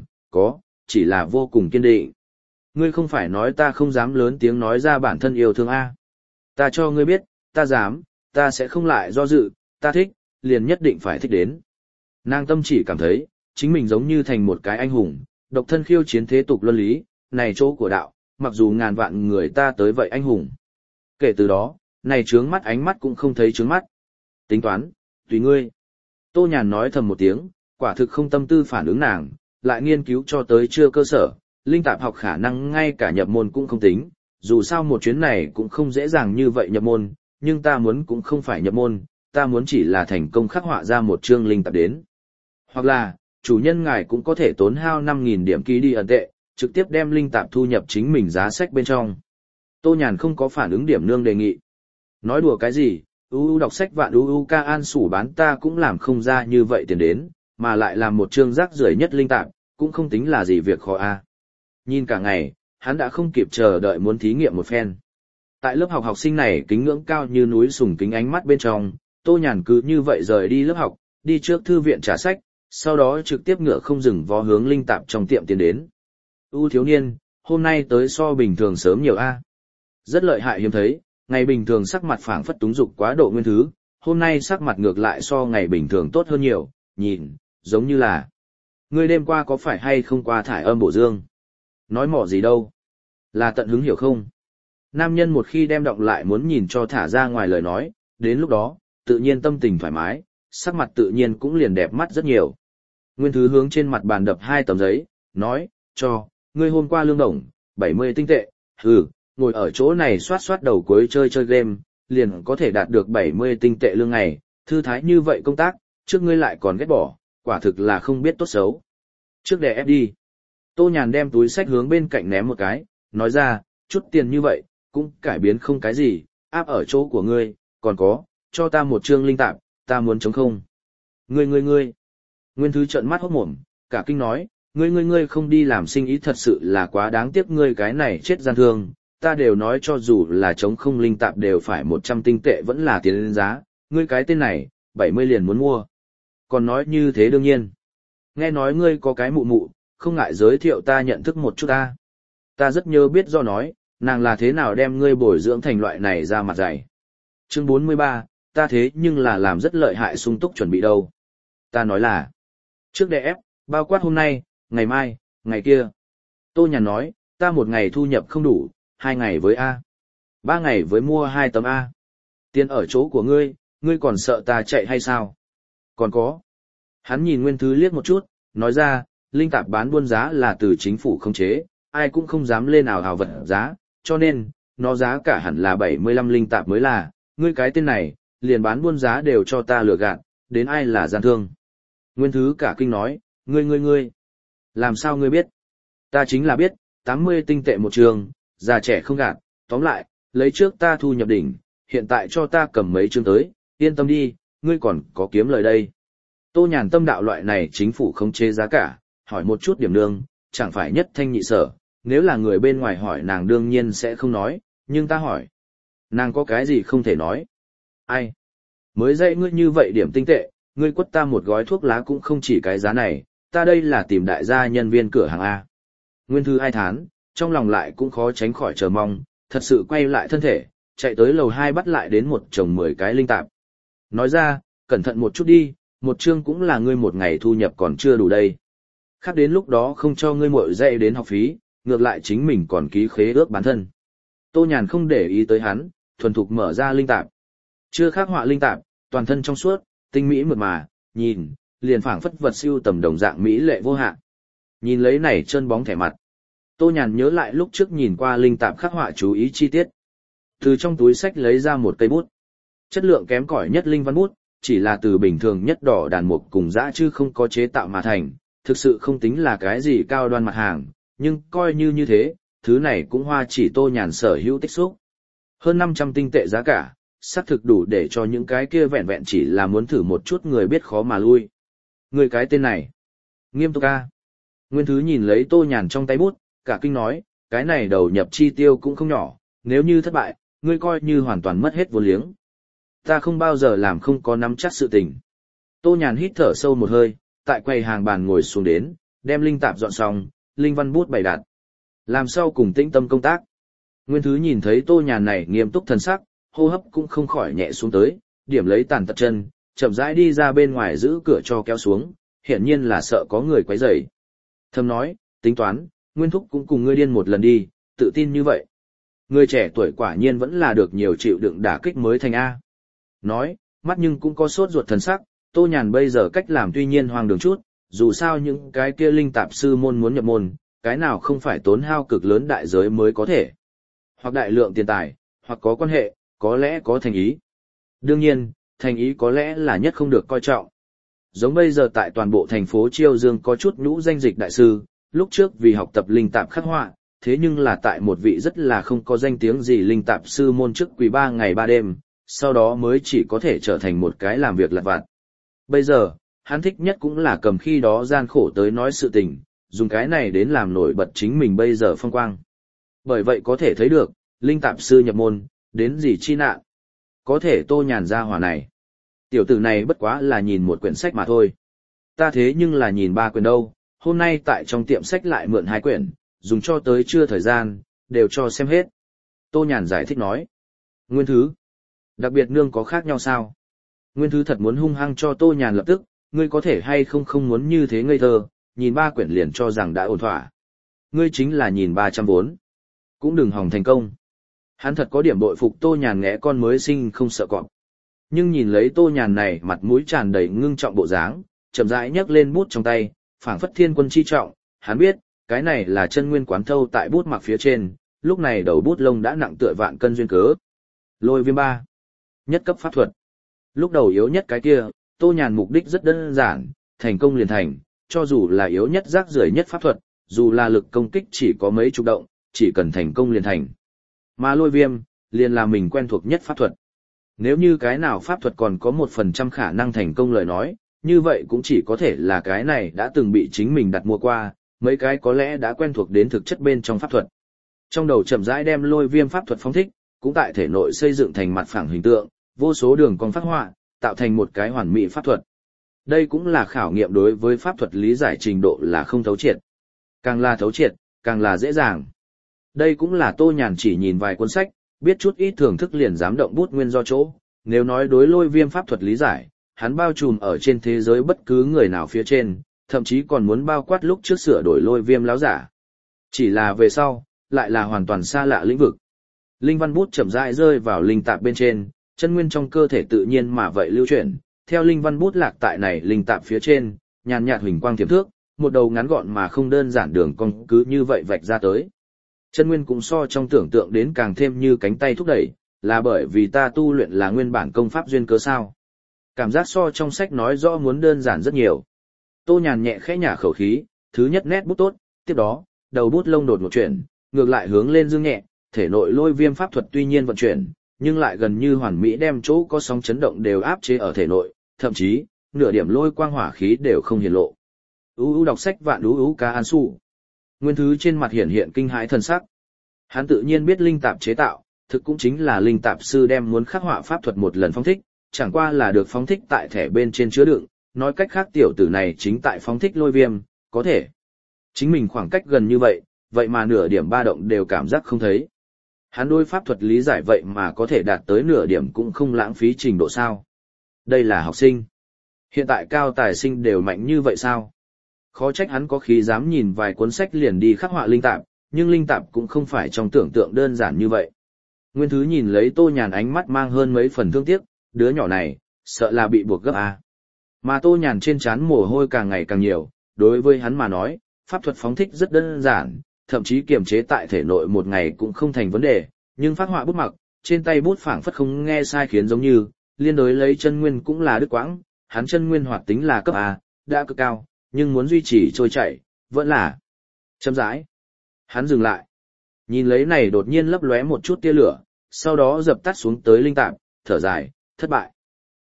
chỉ là vô cùng kiên định. Ngươi không phải nói ta không dám lớn tiếng nói ra bản thân yêu thương A. Ta cho ngươi biết, ta dám, ta sẽ không lại do dự, ta thích, liền nhất định phải thích đến. Nàng tâm chỉ cảm thấy, chính mình giống như thành một cái anh hùng, độc thân khiêu chiến thế tục luân lý, này chỗ của đạo, mặc dù ngàn vạn người ta tới vậy anh hùng. Kể từ đó, này trướng mắt ánh mắt cũng không thấy trướng mắt. Tính toán, tùy ngươi. Tô Nhàn nói thầm một tiếng, quả thực không tâm tư phản ứng nàng, lại nghiên cứu cho tới chưa cơ sở, linh tạp học khả năng ngay cả nhập môn cũng không tính, dù sao một chuyến này cũng không dễ dàng như vậy nhập môn, nhưng ta muốn cũng không phải nhập môn, ta muốn chỉ là thành công khắc họa ra một chương linh tạp đến. Hoặc là, chủ nhân ngài cũng có thể tốn hao 5.000 điểm ký đi ẩn tệ, trực tiếp đem linh tạp thu nhập chính mình giá sách bên trong. Tô Nhàn không có phản ứng điểm nương đề nghị. Nói đùa cái gì, đọc sách vạn ca an sủ bán ta cũng làm không ra như vậy tiền đến, mà lại làm một chương rác rưởi nhất linh tạp, cũng không tính là gì việc khó a. Nhìn cả ngày, hắn đã không kịp chờ đợi muốn thí nghiệm một phen. Tại lớp học học sinh này kính ngưỡng cao như núi sùng kính ánh mắt bên trong, Tô Nhàn cứ như vậy rời đi lớp học, đi trước thư viện trả sách, sau đó trực tiếp ngựa không dừng vó hướng linh tạp trong tiệm tiến đến. Thiếu niên, hôm nay tới so bình thường sớm nhiều a. Rất lợi hại hiếm thấy, ngày bình thường sắc mặt phảng phất túng dục quá độ nguyên thứ, hôm nay sắc mặt ngược lại so ngày bình thường tốt hơn nhiều, nhìn, giống như là ngươi đêm qua có phải hay không qua thải âm bổ dương? Nói mỏ gì đâu? Là tận hứng hiểu không? Nam nhân một khi đem đọng lại muốn nhìn cho thả ra ngoài lời nói, đến lúc đó, tự nhiên tâm tình thoải mái, sắc mặt tự nhiên cũng liền đẹp mắt rất nhiều. Nguyên thứ hướng trên mặt bàn đập 2 tấm giấy, nói, ngươi hôm qua lương đồng, 70 tinh tệ, ngồi ở chỗ này soát đầu cuối chơi game, liền có thể đạt được 70 tinh tệ lương ngày, thư thái như vậy công tác, trước ngươi lại còn ghét bỏ, quả thực là không biết tốt xấu. Trước đè ép đi. Tô Nhàn đem túi sách hướng bên cạnh ném một cái, nói ra, chút tiền như vậy, cũng cải biến không cái gì, áp ở chỗ của ngươi, còn có, cho ta một chương linh tạp, ta muốn chống không. Ngươi. Nguyên thứ trợn mắt hốt mồm, cả kinh nói, ngươi không đi làm sinh ý thật sự là quá đáng tiếc ngươi cái này chết gian thương, ta đều nói cho dù là chống không linh tạp đều phải 100 tinh tệ vẫn là tiền lên giá, ngươi cái tên này, 70 liền muốn mua. Còn nói như thế đương nhiên. Nghe nói ngươi có cái mụ, không ngại giới thiệu ta nhận thức một chút ta. Ta rất nhớ biết do nói, nàng là thế nào đem ngươi bồi dưỡng thành loại này ra mặt dày. Chương 43, ta thế nhưng là làm rất lợi hại sung túc chuẩn bị đâu. Ta nói là, trước đè ép, bao quát hôm nay, ngày mai, ngày kia. Tô Nhàn nói, ta một ngày thu nhập không đủ, 2 ngày với A. 3 ngày với mua 2 tấm A. Tiền ở chỗ của ngươi còn sợ ta chạy hay sao? Còn có. Hắn nhìn Nguyên Thứ liếc một chút, nói ra, linh tạp bán buôn giá là từ chính phủ khống chế, ai cũng không dám lên ảo hào vật giá, cho nên, nó giá cả hẳn là 75 linh tạp mới là, ngươi cái tên này, liền bán buôn giá đều cho ta lừa gạt, đến ai là gian thương. Nguyên Thứ cả kinh nói, ngươi. Làm sao ngươi biết? Ta chính là biết, 80 tinh tệ một trường, già trẻ không gạt, tóm lại, lấy trước ta thu nhập đỉnh, hiện tại cho ta cầm mấy chương tới, yên tâm đi, ngươi còn có kiếm lời đây. Tô Nhàn tâm đạo loại này chính phủ khống chế giá cả, hỏi một chút điểm nương, chẳng phải nhất thanh nhị sở, nếu là người bên ngoài hỏi nàng đương nhiên sẽ không nói, nhưng ta hỏi. Nàng có cái gì không thể nói? Ai? Mới dạy ngươi như vậy điểm tinh tệ, ngươi quất ta một gói thuốc lá cũng không chỉ cái giá này, ta đây là tìm đại gia nhân viên cửa hàng A. Nguyên Thư ai thán, trong lòng lại cũng khó tránh khỏi chờ mong, thật sự quay lại thân thể, chạy tới lầu 2 bắt lại đến một chồng 10 cái linh tạp. Nói ra, cẩn thận một chút đi, một chương cũng là ngươi một ngày thu nhập còn chưa đủ đây. Khác đến lúc đó không cho ngươi muội dạy đến học phí, ngược lại chính mình còn ký khế ước bán thân. Tô Nhàn không để ý tới hắn, thuần thục mở ra linh tạp. Chưa khắc họa linh tạp, toàn thân trong suốt, tinh mỹ mượt mà, nhìn, liền phảng phất vật siêu tầm đồng dạng mỹ lệ vô hạn. Nhìn lấy này trơn bóng thẻ mặt. Tô Nhàn nhớ lại lúc trước nhìn qua linh tạp khắc họa chú ý chi tiết. Từ trong túi sách lấy ra một cây bút. Chất lượng kém cỏi nhất linh văn bút, chỉ là từ bình thường nhất đỏ đàn mục cùng dã chứ không có chế tạo mà thành, thực sự không tính là cái gì cao đoan mặt hàng, nhưng coi như thế, thứ này cũng hoa chỉ Tô Nhàn sở hữu tích xúc. Hơn 500 tinh tệ giá cả, xác thực đủ để cho những cái kia vẹn vẹn chỉ là muốn thử một chút người biết khó mà lui. Người cái tên này, nghiêm túc ca. Nguyên Thứ nhìn lấy Tô Nhàn trong tay bút, cả kinh nói, cái này đầu nhập chi tiêu cũng không nhỏ, nếu như thất bại, ngươi coi như hoàn toàn mất hết vốn liếng. Ta không bao giờ làm không có nắm chắc sự tình. Tô Nhàn hít thở sâu một hơi, tại quầy hàng bàn ngồi xuống đến, đem linh tạp dọn xong, linh văn bút bày đặt. Làm sau cùng tĩnh tâm công tác. Nguyên Thứ nhìn thấy Tô Nhàn này nghiêm túc thần sắc, hô hấp cũng không khỏi nhẹ xuống tới, điểm lấy tàn tật chân, chậm rãi đi ra bên ngoài giữ cửa cho kéo xuống, hiển nhiên là sợ có người quấy rầy. Thầm nói, tính toán, Nguyên Thúc cũng cùng ngươi điên một lần đi, tự tin như vậy. Người trẻ tuổi quả nhiên vẫn là được nhiều chịu đựng đả kích mới thành A. Nói, mắt nhưng cũng có sốt ruột thần sắc, Tô Nhàn bây giờ cách làm tuy nhiên hoang đường chút, dù sao những cái kia linh tạp sư môn muốn nhập môn, cái nào không phải tốn hao cực lớn đại giới mới có thể. Hoặc đại lượng tiền tài, hoặc có quan hệ, có lẽ có thành ý. Đương nhiên, thành ý có lẽ là nhất không được coi trọng. Giống bây giờ tại toàn bộ thành phố Chiêu Dương có chút nhũ danh dịch đại sư, lúc trước vì học tập linh tạp khắc họa, thế nhưng là tại một vị rất là không có danh tiếng gì linh tạp sư môn trước quỳ 3 ngày 3 đêm, sau đó mới chỉ có thể trở thành một cái làm việc lặt vặt. Bây giờ, hắn thích nhất cũng là cầm khi đó gian khổ tới nói sự tình, dùng cái này đến làm nổi bật chính mình bây giờ phong quang. Bởi vậy có thể thấy được, linh tạp sư nhập môn, đến gì chi nạn. Có thể Tô Nhàn ra hỏa này. Tiểu tử này bất quá là nhìn một quyển sách mà thôi. Ta thế nhưng là nhìn 3 quyển đâu, hôm nay tại trong tiệm sách lại mượn 2 quyển, dùng cho tới trưa thời gian, đều cho xem hết. Tô Nhàn giải thích nói. Nguyên Thứ. Đặc biệt nương có khác nhau sao? Nguyên Thứ thật muốn hung hăng cho Tô Nhàn lập tức, ngươi có thể hay không muốn như thế ngây thơ, nhìn 3 quyển liền cho rằng đã ổn thỏa. Ngươi chính là nhìn 300 vốn. Cũng đừng hòng thành công. Hắn thật có điểm bội phục Tô Nhàn ngẽ con mới sinh không sợ cọp. Nhưng nhìn lấy Tô Nhàn này mặt mũi tràn đầy ngưng trọng bộ dáng, chậm rãi nhấc lên bút trong tay, phảng phất thiên quân chi trọng, hắn biết, cái này là chân nguyên quán thâu tại bút mặc phía trên, lúc này đầu bút lông đã nặng tựa vạn cân duyên cớ. Lôi viêm 3. Nhất cấp pháp thuật. Lúc đầu yếu nhất cái kia, Tô Nhàn mục đích rất đơn giản, thành công liền thành, cho dù là yếu nhất rác rưởi nhất pháp thuật, dù là lực công kích chỉ có mấy chục động, chỉ cần thành công liền thành. Mà lôi viêm, liền là mình quen thuộc nhất pháp thuật. Nếu như cái nào pháp thuật còn có 1% khả năng thành công lời nói, như vậy cũng chỉ có thể là cái này đã từng bị chính mình đặt mua qua, mấy cái có lẽ đã quen thuộc đến thực chất bên trong pháp thuật. Trong đầu chậm rãi đem lôi viêm pháp thuật phóng thích, cũng tại thể nội xây dựng thành mặt phẳng hình tượng, vô số đường cong phát họa, tạo thành một cái hoàn mỹ pháp thuật. Đây cũng là khảo nghiệm đối với pháp thuật lý giải trình độ là không thấu triệt. Càng là thấu triệt, càng là dễ dàng. Đây cũng là Tô Nhàn chỉ nhìn vài cuốn sách, biết chút ít thưởng thức liền dám động bút nguyên do chỗ. Nếu nói đối lôi viêm pháp thuật lý giải, hắn bao trùm ở trên thế giới bất cứ người nào phía trên, thậm chí còn muốn bao quát lúc trước sửa đổi lôi viêm láo giả. Chỉ là về sau, lại là hoàn toàn xa lạ lĩnh vực. Linh văn bút chậm rãi rơi vào linh tạp bên trên, chân nguyên trong cơ thể tự nhiên mà vậy lưu chuyển, theo linh văn bút lạc tại này linh tạp phía trên, nhàn nhạt huỳnh quang tiềm thước, một đầu ngắn gọn mà không đơn giản đường cong cứ như vậy vạch ra tới. Chân nguyên cũng so trong tưởng tượng đến càng thêm như cánh tay thúc đẩy, là bởi vì ta tu luyện là nguyên bản công pháp duyên cớ sao. Cảm giác so trong sách nói rõ muốn đơn giản rất nhiều. Tô Nhàn nhẹ khẽ nhả khẩu khí, thứ nhất nét bút tốt, tiếp đó, đầu bút lông đột một chuyển, ngược lại hướng lên dương nhẹ, thể nội lôi viêm pháp thuật tuy nhiên vận chuyển, nhưng lại gần như hoàn mỹ đem chỗ có sóng chấn động đều áp chế ở thể nội, thậm chí, nửa điểm lôi quang hỏa khí đều không hiển lộ. Đọc sách vạn ca an su. Nguyên Thứ trên mặt hiện hiện kinh hãi thần sắc. Hắn tự nhiên biết linh tạp chế tạo, thực cũng chính là linh tạp sư đem muốn khắc họa pháp thuật một lần phóng thích, chẳng qua là được phóng thích tại thẻ bên trên chứa đựng, nói cách khác tiểu tử này chính tại phóng thích lôi viêm, có thể. Chính mình khoảng cách gần như vậy, vậy mà nửa điểm ba động đều cảm giác không thấy. Hắn đối pháp thuật lý giải vậy mà có thể đạt tới nửa điểm cũng không lãng phí trình độ sao. Đây là học sinh. Hiện tại cao tài sinh đều mạnh như vậy sao? Khó trách hắn có khí dám nhìn vài cuốn sách liền đi khắc họa linh tạp, nhưng linh tạp cũng không phải trong tưởng tượng đơn giản như vậy. Nguyên Thứ nhìn lấy Tô Nhàn ánh mắt mang hơn mấy phần thương tiếc, đứa nhỏ này, sợ là bị buộc gấp à. Mà Tô Nhàn trên trán mồ hôi càng ngày càng nhiều, đối với hắn mà nói, pháp thuật phóng thích rất đơn giản, thậm chí kiềm chế tại thể nội một ngày cũng không thành vấn đề, nhưng phát họa bút mặc, trên tay bút phảng phất không nghe sai khiến giống như, liên đối lấy chân nguyên cũng là đứt quãng, hắn chân nguyên hoạt tính là cấp A, đã cực cao, nhưng muốn duy trì trôi chảy, vẫn là chậm rãi. Hắn dừng lại. Nhìn lấy này đột nhiên lấp lóe một chút tia lửa, sau đó dập tắt xuống tới linh tạp, thở dài, thất bại.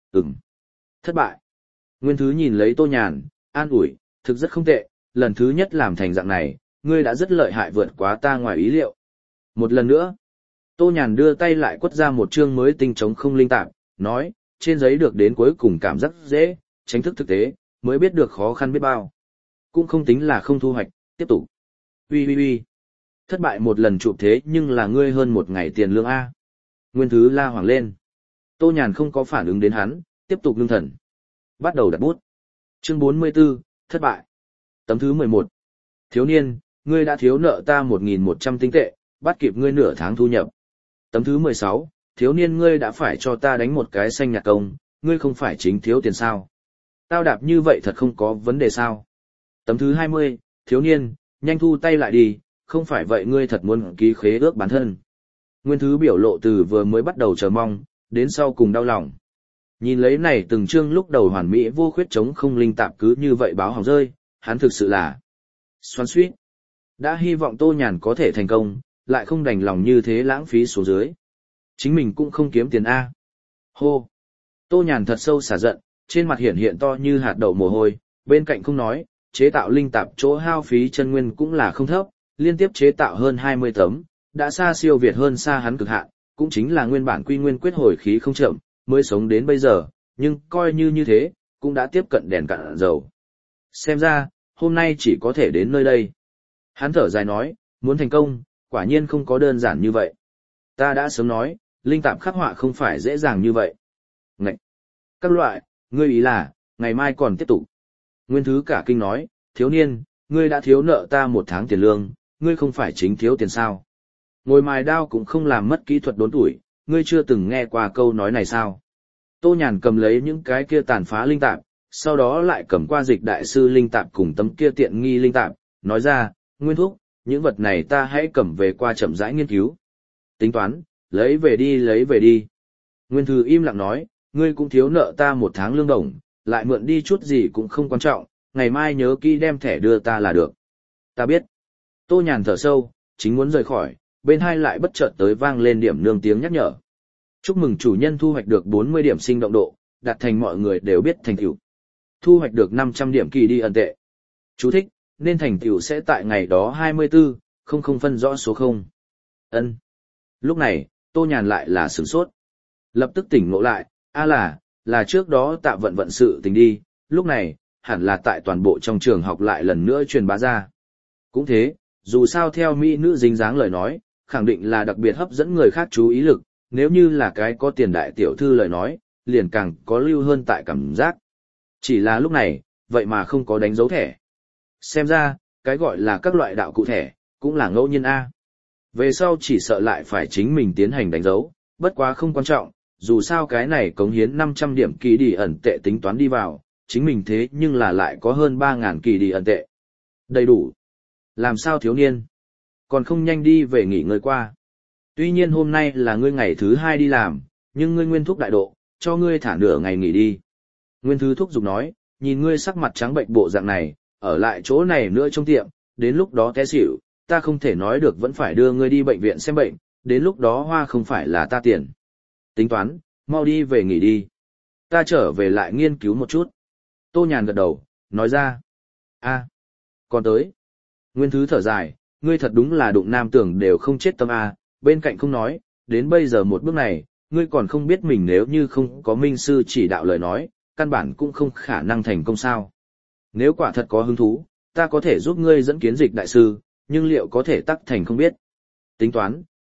Thất bại. Nguyên Thứ nhìn lấy Tô Nhàn, an ủi, thực rất không tệ, lần thứ nhất làm thành dạng này, ngươi đã rất lợi hại vượt quá ta ngoài ý liệu. Một lần nữa, Tô Nhàn đưa tay lại quất ra một chương mới tinh chống không linh tạp, nói, trên giấy được đến cuối cùng cảm giác dễ, tránh thức thực tế, mới biết được khó khăn biết bao. Cũng không tính là không thu hoạch, tiếp tục. Ui. Thất bại một lần chụp thế nhưng là ngươi hơn một ngày tiền lương A. Nguyên Thứ la hoảng lên. Tô Nhàn không có phản ứng đến hắn, tiếp tục ngưng thần. Bắt đầu đặt bút. Chương 44, thất bại. Tấm thứ 11. Thiếu niên, ngươi đã thiếu nợ ta 1.100 tinh tệ, bắt kịp ngươi nửa tháng thu nhập. Tấm thứ 16. Thiếu niên ngươi đã phải cho ta đánh một cái xanh nhạt công, ngươi không phải chính thiếu tiền sao. Tao đạp như vậy thật không có vấn đề sao. Tấm thứ 20. Thiếu niên, nhanh thu tay lại đi, không phải vậy ngươi thật muốn ký khế ước bản thân. Nguyên Thứ biểu lộ từ vừa mới bắt đầu chờ mong, đến sau cùng đau lòng. Nhìn lấy này từng chương lúc đầu hoàn mỹ vô khuyết chống không linh tạp cứ như vậy báo hỏng rơi, hắn thực sự là xoắn xuýt. Đã hy vọng Tô Nhàn có thể thành công, lại không đành lòng như thế lãng phí số dưới. Chính mình cũng không kiếm tiền A. Hô! Tô Nhàn thật sâu xả giận, trên mặt hiện to như hạt đậu mồ hôi, bên cạnh không nói, chế tạo linh tạp chỗ hao phí chân nguyên cũng là không thấp, liên tiếp chế tạo hơn 20 tấm, đã xa siêu việt hơn xa hắn cực hạn, cũng chính là nguyên bản quy nguyên quyết hồi khí không chậm, mới sống đến bây giờ, nhưng coi như thế, cũng đã tiếp cận đèn cạn dầu. Xem ra, hôm nay chỉ có thể đến nơi đây. Hắn thở dài nói, muốn thành công, quả nhiên không có đơn giản như vậy. Ta đã sớm nói, linh tạp khắc họa không phải dễ dàng như vậy. Ngậy! Các loại, ngươi ý là, ngày mai còn tiếp tục. Nguyên Thứ cả kinh nói, thiếu niên, ngươi đã thiếu nợ ta 1 tháng tiền lương, ngươi không phải chính thiếu tiền sao. Ngồi mài đao cũng không làm mất kỹ thuật đốn tuổi, ngươi chưa từng nghe qua câu nói này sao. Tô Nhàn cầm lấy những cái kia tàn phá linh tạp, sau đó lại cầm qua dịch đại sư linh tạp cùng tấm kia tiện nghi linh tạp, nói ra, Nguyên thúc, những vật này ta hãy cầm về qua chậm rãi nghiên cứu. Tính toán, lấy về đi. Nguyên Thứ im lặng nói, ngươi cũng thiếu nợ ta 1 tháng lương đồng, lại mượn đi chút gì cũng không quan trọng, ngày mai nhớ kỹ đem thẻ đưa ta là được. Ta biết. Tô Nhàn thở sâu, chính muốn rời khỏi, bên hai lại bất chợt tới vang lên điểm nương tiếng nhắc nhở. Chúc mừng chủ nhân thu hoạch được 40 điểm sinh động độ, đạt thành mọi người đều biết thành tựu. Thu hoạch được 500 điểm kỳ đi ẩn tệ. Chú thích, nên thành tựu sẽ tại ngày đó 24, không phân rõ số 0. Ân. Lúc này, Tô Nhàn lại là sửng sốt. Lập tức tỉnh ngộ lại, là trước đó Tạ vận sự tình đi, lúc này, hẳn là tại toàn bộ trong trường học lại lần nữa truyền bá ra. Cũng thế, dù sao theo mỹ nữ dính dáng lời nói, khẳng định là đặc biệt hấp dẫn người khác chú ý lực, nếu như là cái có tiền đại tiểu thư lời nói, liền càng có lưu hơn tại cảm giác. Chỉ là lúc này, vậy mà không có đánh dấu thẻ. Xem ra, cái gọi là các loại đạo cụ thẻ, cũng là ngẫu nhiên A. Về sau chỉ sợ lại phải chính mình tiến hành đánh dấu, bất quá không quan trọng, dù sao cái này cống hiến 500 điểm kỳ đi ẩn tệ tính toán đi vào, chính mình thế nhưng là lại có hơn 3.000 kỳ đi ẩn tệ. Đầy đủ. Làm sao thiếu niên? Còn không nhanh đi về nghỉ ngơi qua. Tuy nhiên hôm nay là ngươi ngày thứ 2 đi làm, nhưng ngươi Nguyên thúc đại độ, cho ngươi thả nửa ngày nghỉ đi. Nguyên Thứ thúc giục nói, nhìn ngươi sắc mặt trắng bệnh bộ dạng này, ở lại chỗ này nữa trong tiệm, đến lúc đó té xỉu, ta không thể nói được vẫn phải đưa ngươi đi bệnh viện xem bệnh, đến lúc đó hoa không phải là ta tiền. Tính toán, mau đi về nghỉ đi. Ta trở về lại nghiên cứu một chút. Tô Nhàn gật đầu, nói ra. Còn tới. Nguyên Thứ thở dài, ngươi thật đúng là đụng nam tưởng đều không chết tâm bên cạnh không nói, đến bây giờ một bước này, ngươi còn không biết mình nếu như không có minh sư chỉ đạo lời nói, căn bản cũng không khả năng thành công sao. Nếu quả thật có hứng thú, ta có thể giúp ngươi dẫn kiến dịch đại sư, nhưng liệu có thể tắc thành không biết. Tính toán,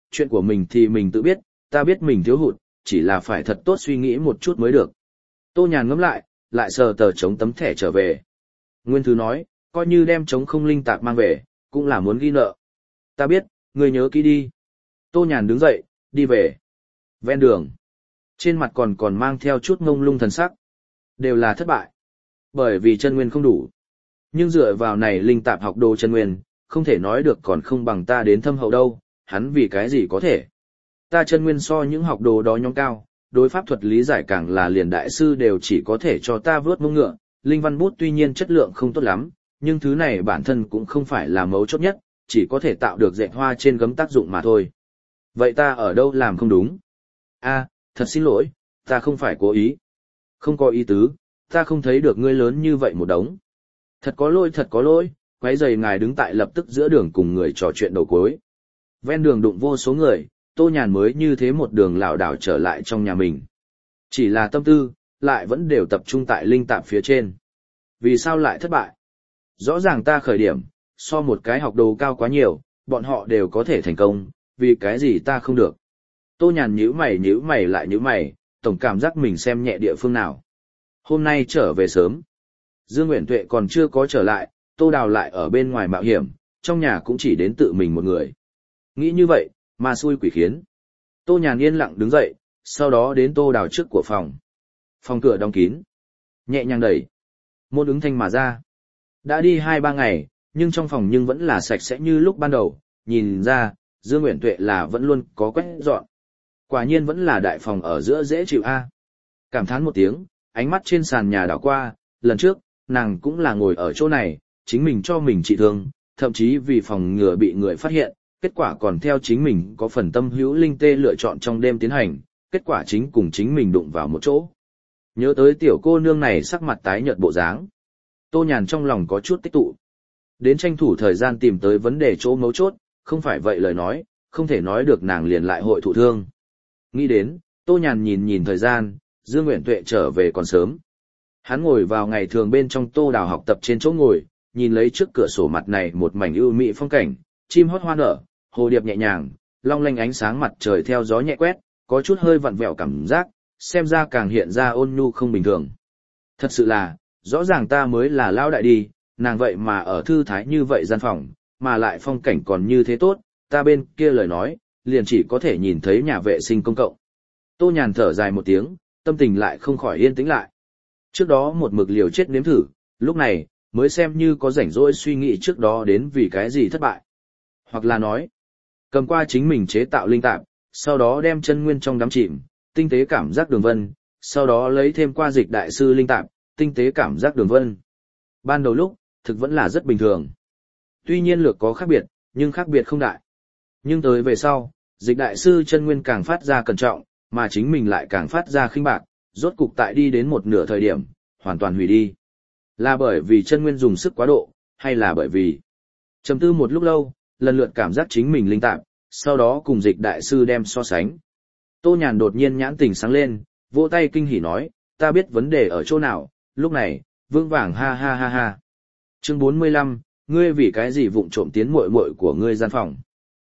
chuyện của mình thì mình tự biết, ta biết mình thiếu hụt, chỉ là phải thật tốt suy nghĩ một chút mới được. Tô Nhàn ngẫm lại sờ tờ chống tấm thẻ trở về. Nguyên Thứ nói, coi như đem chống không linh tạp mang về, cũng là muốn ghi nợ. Ta biết, ngươi nhớ kỹ đi. Tô Nhàn đứng dậy, đi về. Ven đường. Trên mặt còn mang theo chút ngông lung thần sắc. Đều là thất bại. Bởi vì chân nguyên không đủ. Nhưng dựa vào này linh tạp học đồ chân nguyên, không thể nói được còn không bằng ta đến thâm hậu đâu, hắn vì cái gì có thể. Ta chân nguyên so những học đồ đó nhóm cao, đối pháp thuật lý giải càng là liền đại sư đều chỉ có thể cho ta vớt mông ngựa, linh văn bút tuy nhiên chất lượng không tốt lắm, nhưng thứ này bản thân cũng không phải là mấu chốt nhất, chỉ có thể tạo được dệt hoa trên gấm tác dụng mà thôi. Vậy ta ở đâu làm không đúng? A, thật xin lỗi, ta không phải cố ý. Không có ý tứ, ta không thấy được ngươi lớn như vậy một đống. Thật có lỗi, quấy rầy ngài đứng tại lập tức giữa đường cùng người trò chuyện đầu cuối. Ven đường đụng vô số người, Tô Nhàn mới như thế một đường lảo đảo trở lại trong nhà mình. Chỉ là tâm tư, lại vẫn đều tập trung tại linh tạp phía trên. Vì sao lại thất bại? Rõ ràng ta khởi điểm, so một cái học đồ cao quá nhiều, bọn họ đều có thể thành công, vì cái gì ta không được? Tô Nhàn nhíu mày lại nhíu mày, tổng cảm giác mình xem nhẹ địa phương nào. Hôm nay trở về sớm. Dương Nguyễn Tuệ còn chưa có trở lại, Tô Đào lại ở bên ngoài mạo hiểm, trong nhà cũng chỉ đến tự mình một người. Nghĩ như vậy, mà xui quỷ khiến. Tô Nhàn yên lặng đứng dậy, sau đó đến Tô Đào trước của phòng. Phòng cửa đóng kín. Nhẹ nhàng đẩy. Môn ứng thanh mà ra. Đã đi 2-3 ngày, nhưng trong phòng nhưng vẫn là sạch sẽ như lúc ban đầu, nhìn ra, Dương Nguyễn Tuệ là vẫn luôn có quét dọn. Quả nhiên vẫn là đại phòng ở giữa dễ chịu a. Cảm thán một tiếng, ánh mắt trên sàn nhà đảo qua, lần trước, nàng cũng là ngồi ở chỗ này, chính mình cho mình trị thương, thậm chí vì phòng ngừa bị người phát hiện, kết quả còn theo chính mình có phần tâm hữu linh tê lựa chọn trong đêm tiến hành, kết quả chính cùng chính mình đụng vào một chỗ. Nhớ tới tiểu cô nương này sắc mặt tái nhợt bộ dáng. Tô Nhàn trong lòng có chút tích tụ. Đến tranh thủ thời gian tìm tới vấn đề chỗ mấu chốt, không phải vậy lời nói, không thể nói được nàng liền lại hội thụ thương. Nghĩ đến, Tô Nhàn nhìn thời gian, Dương Nguyễn Tuệ trở về còn sớm. Hắn ngồi vào ngày thường bên trong Tô Đào học tập trên chỗ ngồi, nhìn lấy trước cửa sổ mặt này một mảnh ưu mỹ phong cảnh, chim hót hoa nở, hồ điệp nhẹ nhàng, long lanh ánh sáng mặt trời theo gió nhẹ quét, có chút hơi vặn vẹo cảm giác, xem ra càng hiện ra ôn nhu không bình thường. Thật sự là, rõ ràng ta mới là lão đại đi, nàng vậy mà ở thư thái như vậy gian phòng, mà lại phong cảnh còn như thế tốt, ta bên kia lời nói, liền chỉ có thể nhìn thấy nhà vệ sinh công cộng. Tô Nhàn thở dài một tiếng, tâm tình lại không khỏi yên tĩnh lại. Trước đó một mực liều chết nếm thử, lúc này, mới xem như có rảnh rỗi suy nghĩ trước đó đến vì cái gì thất bại. Hoặc là nói, cầm qua chính mình chế tạo linh tạp, sau đó đem chân nguyên trong đám chìm, tinh tế cảm giác đường vân, sau đó lấy thêm qua dịch đại sư linh tạp, tinh tế cảm giác đường vân. Ban đầu lúc, thực vẫn là rất bình thường. Tuy nhiên lược có khác biệt, nhưng khác biệt không đại. Nhưng tới về sau, dịch đại sư chân nguyên càng phát ra cẩn trọng, mà chính mình lại càng phát ra khinh bạc, rốt cục tại đi đến một nửa thời điểm, hoàn toàn hủy đi. Là bởi vì chân nguyên dùng sức quá độ, hay là bởi vì trầm tư một lúc lâu, lần lượt cảm giác chính mình linh tạp, sau đó cùng dịch đại sư đem so sánh. Tô Nhàn đột nhiên nhãn tình sáng lên, vỗ tay kinh hỉ nói, ta biết vấn đề ở chỗ nào, lúc này, vương vàng ha ha ha ha. Chương 45, ngươi vì cái gì vụng trộm tiến muội muội của ngươi gian phòng.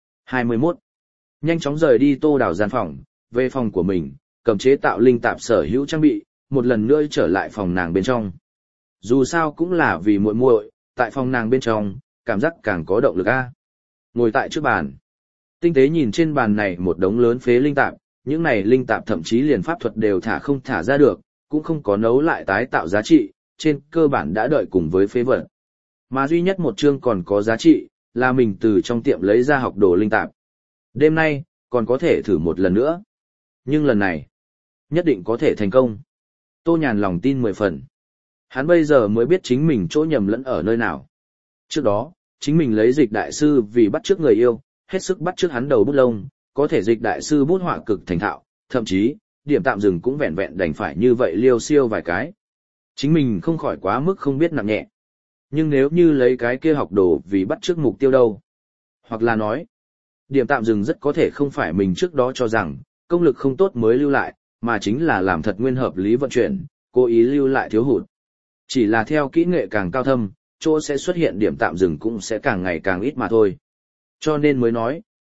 21. Nhanh chóng rời đi Tô Đào gian phòng, về phòng của mình, cầm chế tạo linh tạp sở hữu trang bị, một lần nữa trở lại phòng nàng bên trong. Dù sao cũng là vì muội muội, tại phòng nàng bên trong, cảm giác càng có động lực a. Ngồi tại trước bàn, tinh tế nhìn trên bàn này một đống lớn phế linh tạp, những này linh tạp thậm chí liền pháp thuật đều không thả ra được, cũng không có nấu lại tái tạo giá trị, trên cơ bản đã đợi cùng với phế vật. Mà duy nhất một chương còn có giá trị, là mình từ trong tiệm lấy ra học đồ linh tạp. Đêm nay, còn có thể thử một lần nữa. Nhưng lần này, nhất định có thể thành công. Tô Nhàn lòng tin 10 phần. Hắn bây giờ mới biết chính mình chỗ nhầm lẫn ở nơi nào. Trước đó, chính mình lấy dịch đại sư vì bắt chước người yêu, hết sức bắt chước hắn đầu bút lông, có thể dịch đại sư bút họa cực thành thạo, thậm chí, điểm tạm dừng cũng vẹn vẹn đành phải như vậy liêu siêu vài cái. Chính mình không khỏi quá mức không biết nặng nhẹ. Nhưng nếu như lấy cái kia học đồ vì bắt chước mục tiêu đâu? Hoặc là nói, điểm tạm dừng rất có thể không phải mình trước đó cho rằng, công lực không tốt mới lưu lại, mà chính là làm thật nguyên hợp lý vận chuyển, cố ý lưu lại thiếu hụt. Chỉ là theo kỹ nghệ càng cao thâm, chỗ sẽ xuất hiện điểm tạm dừng cũng sẽ càng ngày càng ít mà thôi. Cho nên mới nói,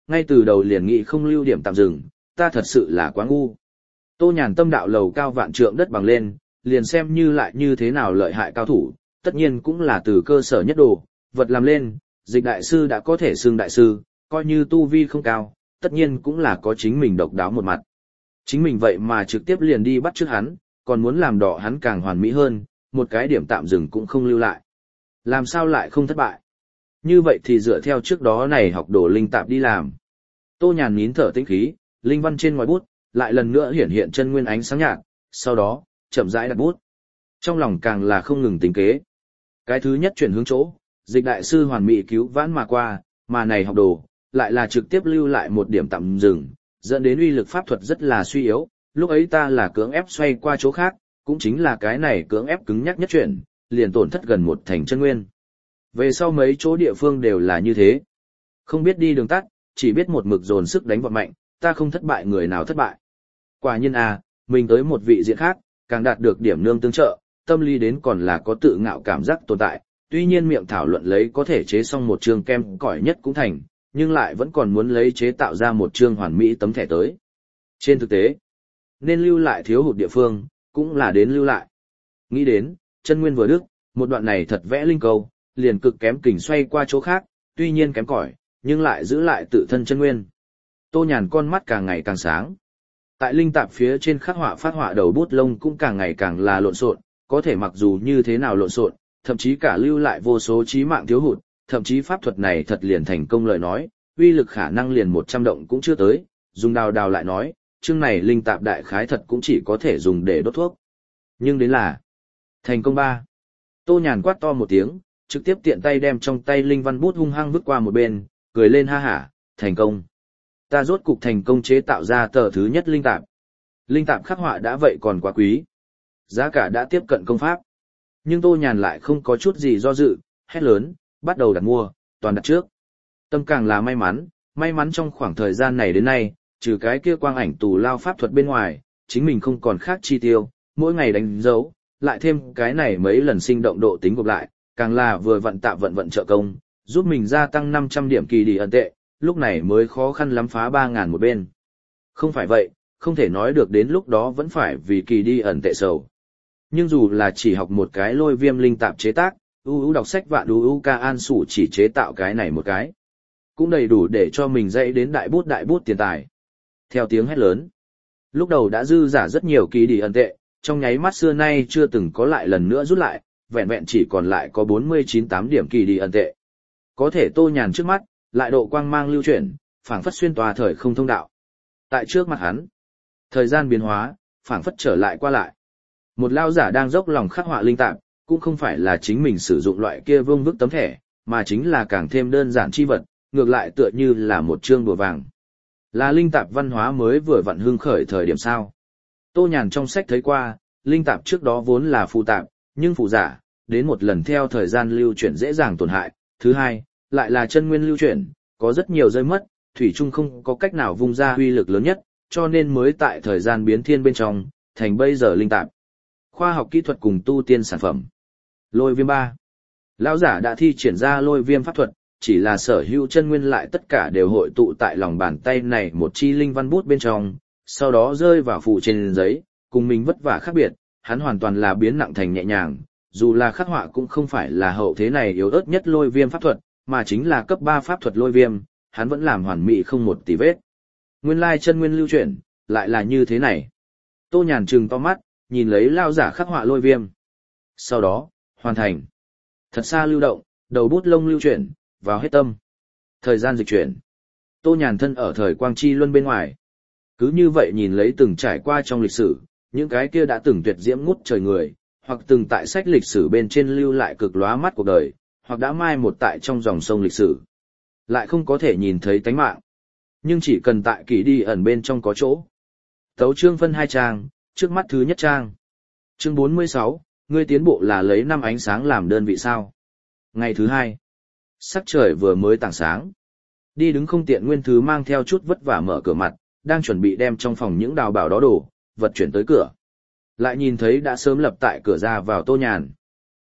ngay từ đầu liền nghĩ không lưu điểm tạm dừng, ta thật sự là quá ngu. Tô Nhàn tâm đạo lầu cao vạn trượng đất bằng lên, liền xem như lại như thế nào lợi hại cao thủ, tất nhiên cũng là từ cơ sở nhất đồ, vật làm lên, Dịch đại sư đã có thể xưng đại sư, coi như tu vi không cao, tất nhiên cũng là có chính mình độc đáo một mặt. Chính mình vậy mà trực tiếp liền đi bắt trước hắn, còn muốn làm đỏ hắn càng hoàn mỹ hơn, một cái điểm tạm dừng cũng không lưu lại. Làm sao lại không thất bại? Như vậy thì dựa theo trước đó này học đồ linh tạp đi làm. Tô Nhàn nín thở tĩnh khí, linh văn trên ngoài bút, lại lần nữa hiển hiện chân nguyên ánh sáng nhạt, sau đó, chậm rãi đặt bút. Trong lòng càng là không ngừng tính kế. Cái thứ nhất chuyển hướng chỗ, Dịch đại sư hoàn mỹ cứu vãn mà qua, mà này học đồ, lại là trực tiếp lưu lại một điểm tạm dừng, dẫn đến uy lực pháp thuật rất là suy yếu, lúc ấy ta là cưỡng ép xoay qua chỗ khác, cũng chính là cái này cưỡng ép cứng nhắc nhất chuyển, liền tổn thất gần một thành chân nguyên. Về sau mấy chỗ địa phương đều là như thế. Không biết đi đường tắt, chỉ biết một mực dồn sức đánh vào mạnh, ta không thất bại người nào thất bại. Quả nhiên mình tới một vị diện khác, càng đạt được điểm nương tương trợ, tâm lý đến còn là có tự ngạo cảm giác tồn tại, tuy nhiên miệng thảo luận lấy có thể chế xong một chương kem cỏi nhất cũng thành, nhưng lại vẫn còn muốn lấy chế tạo ra một chương hoàn mỹ tấm thẻ tới. Trên thực tế, nên lưu lại thiếu hụt địa phương, cũng là đến lưu lại. Nghĩ đến, chân nguyên vừa đức, một đoạn này thật vẽ linh cầu, liền cực kém kình xoay qua chỗ khác, tuy nhiên kém cỏi, nhưng lại giữ lại tự thân chân nguyên. Tô Nhàn con mắt càng ngày càng sáng. Tại linh tạp phía trên khắc họa phát họa đầu bút lông cũng càng ngày càng là lộn xộn, có thể mặc dù như thế nào lộn xộn, thậm chí cả lưu lại vô số chí mạng thiếu hụt, thậm chí pháp thuật này thật liền thành công lời nói, uy lực khả năng liền 100 động cũng chưa tới, dùng đào lại nói, chương này linh tạp đại khái thật cũng chỉ có thể dùng để đốt thuốc. Nhưng đến là thành công 3. Tô Nhàn quát to một tiếng, trực tiếp tiện tay đem trong tay linh văn bút hung hăng vứt qua một bên, cười lên ha hả, thành công. Ta rốt cục thành công chế tạo ra tờ thứ nhất linh tạp. Linh tạp khắc họa đã vậy còn quá quý. Giá cả đã tiếp cận công pháp. Nhưng Tô Nhàn lại không có chút gì do dự, hét lớn, bắt đầu đặt mua, toàn đặt trước. Tâm càng là may mắn trong khoảng thời gian này đến nay, trừ cái kia quang ảnh tù lao pháp thuật bên ngoài, chính mình không còn khác chi tiêu, mỗi ngày đánh dấu, lại thêm cái này mấy lần sinh động độ tính gộp lại, càng là vừa vận tạ vận trợ công, giúp mình gia tăng 500 điểm kỳ đi ẩn tệ, lúc này mới khó khăn lắm phá 3.000 một bên. Không phải vậy, không thể nói được đến lúc đó vẫn phải vì kỳ đi ẩn tệ sầu. Nhưng dù là chỉ học một cái lôi viêm linh tạp chế tác, đọc sách vạn ca an sủ chỉ chế tạo cái này một cái, cũng đầy đủ để cho mình dạy đến đại bút tiền tài. Theo tiếng hét lớn, lúc đầu đã dư giả rất nhiều kỳ đi ẩn tệ, trong nháy mắt xưa nay chưa từng có lại lần nữa rút lại, vẹn vẹn chỉ còn lại có 49-8 điểm kỳ đi ẩn tệ. Có thể Tô Nhàn trước mắt, lại độ quang mang lưu chuyển, phảng phất xuyên tòa thời không thông đạo. Tại trước mặt hắn, thời gian biến hóa, phảng phất trở lại qua lại. Một lao giả đang dốc lòng khắc họa linh tạp, cũng không phải là chính mình sử dụng loại kia vương vức tấm thẻ, mà chính là càng thêm đơn giản chi vật, ngược lại tựa như là một chương đùa vàng. Là linh tạp văn hóa mới vừa vặn hưng khởi thời điểm sao. Tô Nhàn trong sách thấy qua, linh tạp trước đó vốn là phù tạp, nhưng phù giả, đến một lần theo thời gian lưu chuyển dễ dàng tổn hại. Thứ hai, lại là chân nguyên lưu chuyển, có rất nhiều rơi mất, thủy chung không có cách nào vung ra uy lực lớn nhất, cho nên mới tại thời gian biến thiên bên trong, thành bây giờ linh tạp. Khoa học kỹ thuật cùng tu tiên sản phẩm. Lôi viêm 3. Lão giả đã thi triển ra lôi viêm pháp thuật, chỉ là sở hữu chân nguyên lại tất cả đều hội tụ tại lòng bàn tay này một chi linh văn bút bên trong, sau đó rơi vào phụ trên giấy, cùng mình vất vả khác biệt, hắn hoàn toàn là biến nặng thành nhẹ nhàng, dù là khắc họa cũng không phải là hậu thế này yếu ớt nhất lôi viêm pháp thuật, mà chính là cấp 3 pháp thuật lôi viêm, hắn vẫn làm hoàn mỹ không một tì vết. Nguyên lai chân nguyên lưu chuyển, lại là như thế này. Tô Nhàn trừng to mắt, nhìn lấy lao giả khắc họa lôi viêm. Sau đó, hoàn thành. Thật xa lưu động, đầu bút lông lưu chuyển, vào hết tâm. Thời gian dịch chuyển. Tô Nhàn thân ở thời quang chi luân bên ngoài. Cứ như vậy nhìn lấy từng trải qua trong lịch sử, những cái kia đã từng tuyệt diễm ngút trời người, hoặc từng tại sách lịch sử bên trên lưu lại cực lóa mắt cuộc đời, hoặc đã mai một tại trong dòng sông lịch sử. Lại không có thể nhìn thấy tánh mạng. Nhưng chỉ cần tại kỳ đi ẩn bên trong có chỗ. Tấu chương phân 2 trang, trước mắt thứ nhất trang. Chương 46, ngươi tiến bộ là lấy 5 ánh sáng làm đơn vị sao. Ngày thứ 2. Sắc trời vừa mới tảng sáng. Đi đứng không tiện Nguyên Thứ mang theo chút vất vả mở cửa mặt, đang chuẩn bị đem trong phòng những đào bảo đó đổ, vật chuyển tới cửa. Lại nhìn thấy đã sớm lập tại cửa ra vào Tô Nhàn.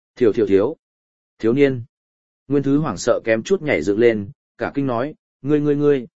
Thiếu niên. Nguyên Thứ hoảng sợ kém chút nhảy dựng lên, cả kinh nói, ngươi.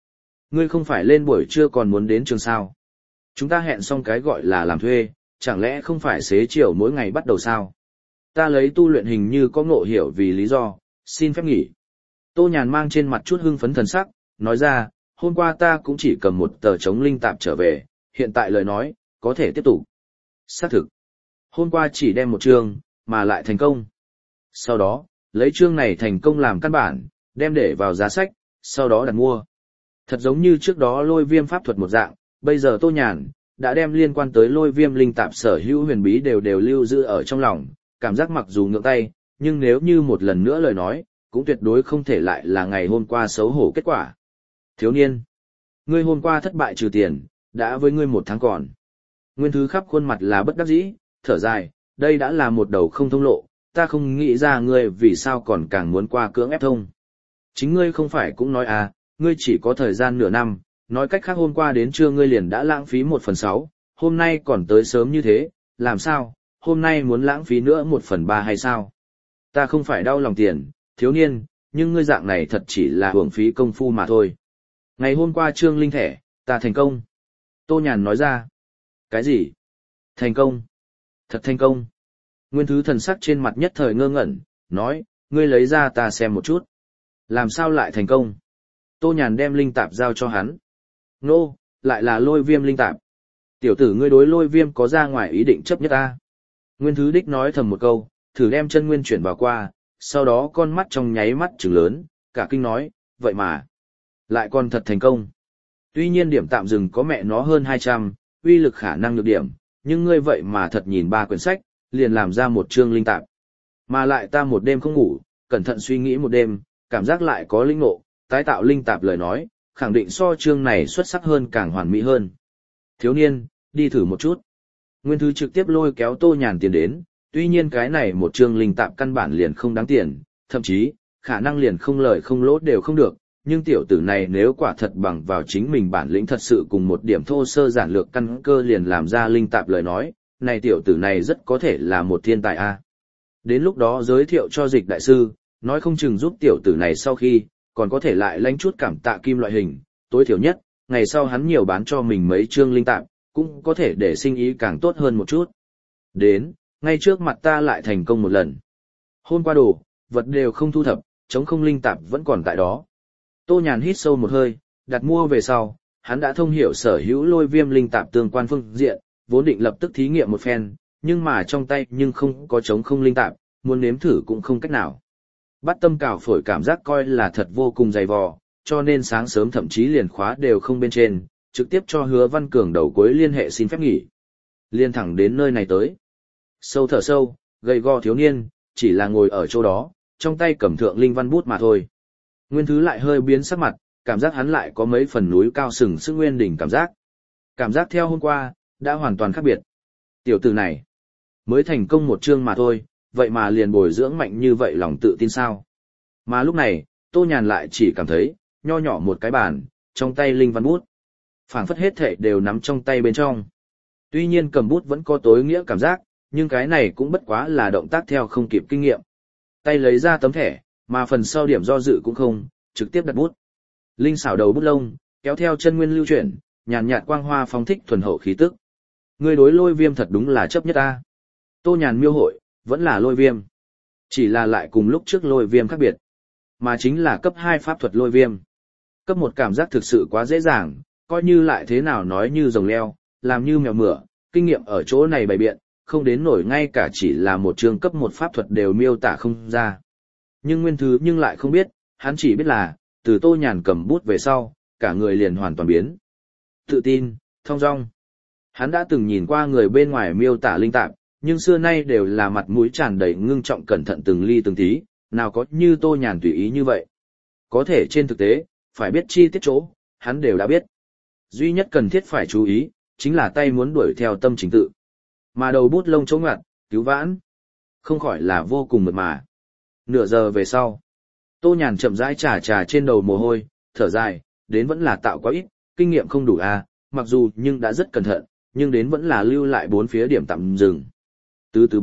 Ngươi không phải lên buổi trưa còn muốn đến trường sao? Chúng ta hẹn xong cái gọi là làm thuê, chẳng lẽ không phải xế chiều mỗi ngày bắt đầu sao? Ta lấy tu luyện hình như có ngộ hiểu vì lý do, xin phép nghỉ. Tô Nhàn mang trên mặt chút hưng phấn thần sắc, nói ra, hôm qua ta cũng chỉ cầm một tờ chống linh tạp trở về, hiện tại lời nói, có thể tiếp tục. Xác thực. Hôm qua chỉ đem một chương, mà lại thành công. Sau đó, lấy chương này thành công làm căn bản, đem để vào giá sách, sau đó đặt mua. Thật giống như trước đó lôi viêm pháp thuật một dạng, bây giờ Tô Nhàn đã đem liên quan tới lôi viêm linh tạp sở hữu huyền bí đều lưu giữ ở trong lòng, cảm giác mặc dù ngượng tay, nhưng nếu như một lần nữa lời nói, cũng tuyệt đối không thể lại là ngày hôm qua xấu hổ kết quả. Thiếu niên, ngươi hôm qua thất bại trừ tiền, đã với ngươi 1 tháng còn. Nguyên Thứ khắp khuôn mặt là bất đắc dĩ, thở dài, đây đã là một đầu không thông lộ, ta không nghĩ ra ngươi vì sao còn càng muốn qua cưỡng ép thông. Chính ngươi không phải cũng nói à, ngươi chỉ có thời gian nửa năm, nói cách khác hôm qua đến trưa ngươi liền đã lãng phí 1/6, hôm nay còn tới sớm như thế, làm sao, hôm nay muốn lãng phí nữa 1/3 hay sao? Ta không phải đau lòng tiền, thiếu niên, nhưng ngươi dạng này thật chỉ là hưởng phí công phu mà thôi. Ngày hôm qua trương linh thẻ, ta thành công. Tô Nhàn nói ra. Cái gì? Thành công? Thật thành công. Nguyên Thứ thần sắc trên mặt nhất thời ngơ ngẩn, nói, ngươi lấy ra ta xem một chút. Làm sao lại thành công? Tô Nhàn đem linh tạp giao cho hắn. Nô, lại là lôi viêm linh tạp. Tiểu tử ngươi đối lôi viêm có ra ngoài ý định chấp nhất ta. Nguyên Thứ đích nói thầm một câu, thử đem chân nguyên chuyển vào qua, sau đó con mắt trong nháy mắt trừng lớn, cả kinh nói, vậy mà, lại còn thật thành công. Tuy nhiên điểm tạm dừng có mẹ nó hơn 200, uy lực khả năng được điểm, nhưng ngươi vậy mà thật nhìn 3 quyển sách, liền làm ra một chương linh tạp. Mà lại ta một đêm không ngủ, cẩn thận suy nghĩ một đêm, cảm giác lại có linh ngộ, tái tạo linh tạp lời nói, khẳng định so chương này xuất sắc hơn càng hoàn mỹ hơn. Thiếu niên, đi thử một chút. Nguyên Thứ trực tiếp lôi kéo Tô Nhàn tiền đến, tuy nhiên cái này một chương linh tạp căn bản liền không đáng tiền, thậm chí, khả năng liền không lời không lỗ đều không được, nhưng tiểu tử này nếu quả thật bằng vào chính mình bản lĩnh thật sự cùng một điểm thô sơ giản lược căn cơ liền làm ra linh tạp lời nói, này tiểu tử này rất có thể là một thiên tài a. Đến lúc đó giới thiệu cho Dịch đại sư, nói không chừng giúp tiểu tử này sau khi, còn có thể lại lãnh chút cảm tạ kim loại hình, tối thiểu nhất, ngày sau hắn nhiều bán cho mình mấy chương linh tạp, cũng có thể để sinh ý càng tốt hơn một chút. Đến, ngay trước mặt ta lại thành công một lần. Hôm qua đồ, vật đều không thu thập, chống không linh tạp vẫn còn tại đó. Tô Nhàn hít sâu một hơi, đặt mua về sau, hắn đã thông hiểu sở hữu lôi viêm linh tạp tương quan phương diện, vốn định lập tức thí nghiệm một phen, nhưng mà trong tay nhưng không có chống không linh tạp, muốn nếm thử cũng không cách nào. Bắt tâm cào phổi cảm giác coi là thật vô cùng dày vò, cho nên sáng sớm thậm chí liền khóa đều không bên trên, trực tiếp cho Hứa Văn Cường đầu cuối liên hệ xin phép nghỉ. Liên thẳng đến nơi này tới. Sâu thở sâu, gầy gò thiếu niên, chỉ là ngồi ở chỗ đó, trong tay cầm thượng linh văn bút mà thôi. Nguyên Thứ lại hơi biến sắc mặt, cảm giác hắn lại có mấy phần núi cao sừng sững nguyên đỉnh cảm giác. Cảm giác theo hôm qua, đã hoàn toàn khác biệt. Tiểu tử này, mới thành công một chương mà thôi, vậy mà liền bồi dưỡng mạnh như vậy lòng tự tin sao. Mà lúc này, Tô Nhàn lại chỉ cảm thấy, nho nhỏ một cái bàn, trong tay linh văn bút. Phảng phất hết thể đều nắm trong tay bên trong. Tuy nhiên cầm bút vẫn có tối nghĩa cảm giác, nhưng cái này cũng bất quá là động tác theo không kịp kinh nghiệm. Tay lấy ra tấm thẻ, mà phần sau điểm do dự cũng không, trực tiếp đặt bút. Linh xảo đầu bút lông, kéo theo chân nguyên lưu chuyển, nhàn nhạt quang hoa phóng thích thuần hậu khí tức. Ngươi đối lôi viêm thật đúng là chấp nhất ta. Tô Nhàn miêu hội, vẫn là lôi viêm. Chỉ là lại cùng lúc trước lôi viêm khác biệt. Mà chính là cấp 2 pháp thuật lôi viêm. Cấp 1 cảm giác thực sự quá dễ dàng, coi như lại thế nào nói như rồng leo, làm như mèo mửa, kinh nghiệm ở chỗ này bày biện, không đến nổi ngay cả chỉ là một chương cấp 1 pháp thuật đều miêu tả không ra. Nhưng Nguyên Thứ nhưng lại không biết, hắn chỉ biết là, từ Tô Nhàn cầm bút về sau, cả người liền hoàn toàn biến. Tự tin, thong dong. Hắn đã từng nhìn qua người bên ngoài miêu tả linh tạp, nhưng xưa nay đều là mặt mũi tràn đầy ngưng trọng cẩn thận từng ly từng tí, nào có như Tô Nhàn tùy ý như vậy. Có thể trên thực tế, phải biết chi tiết chỗ, hắn đều đã biết. Duy nhất cần thiết phải chú ý, chính là tay muốn đuổi theo tâm chính tự. Mà đầu bút lông chống ngặt, cứu vãn. Không khỏi là vô cùng mượt mà. Nửa giờ về sau, Tô Nhàn chậm rãi trà trên đầu mồ hôi, thở dài, đến vẫn là tạo quá ít, kinh nghiệm không đủ à, mặc dù nhưng đã rất cẩn thận, nhưng đến vẫn là lưu lại 4 phía điểm tạm dừng. Tứ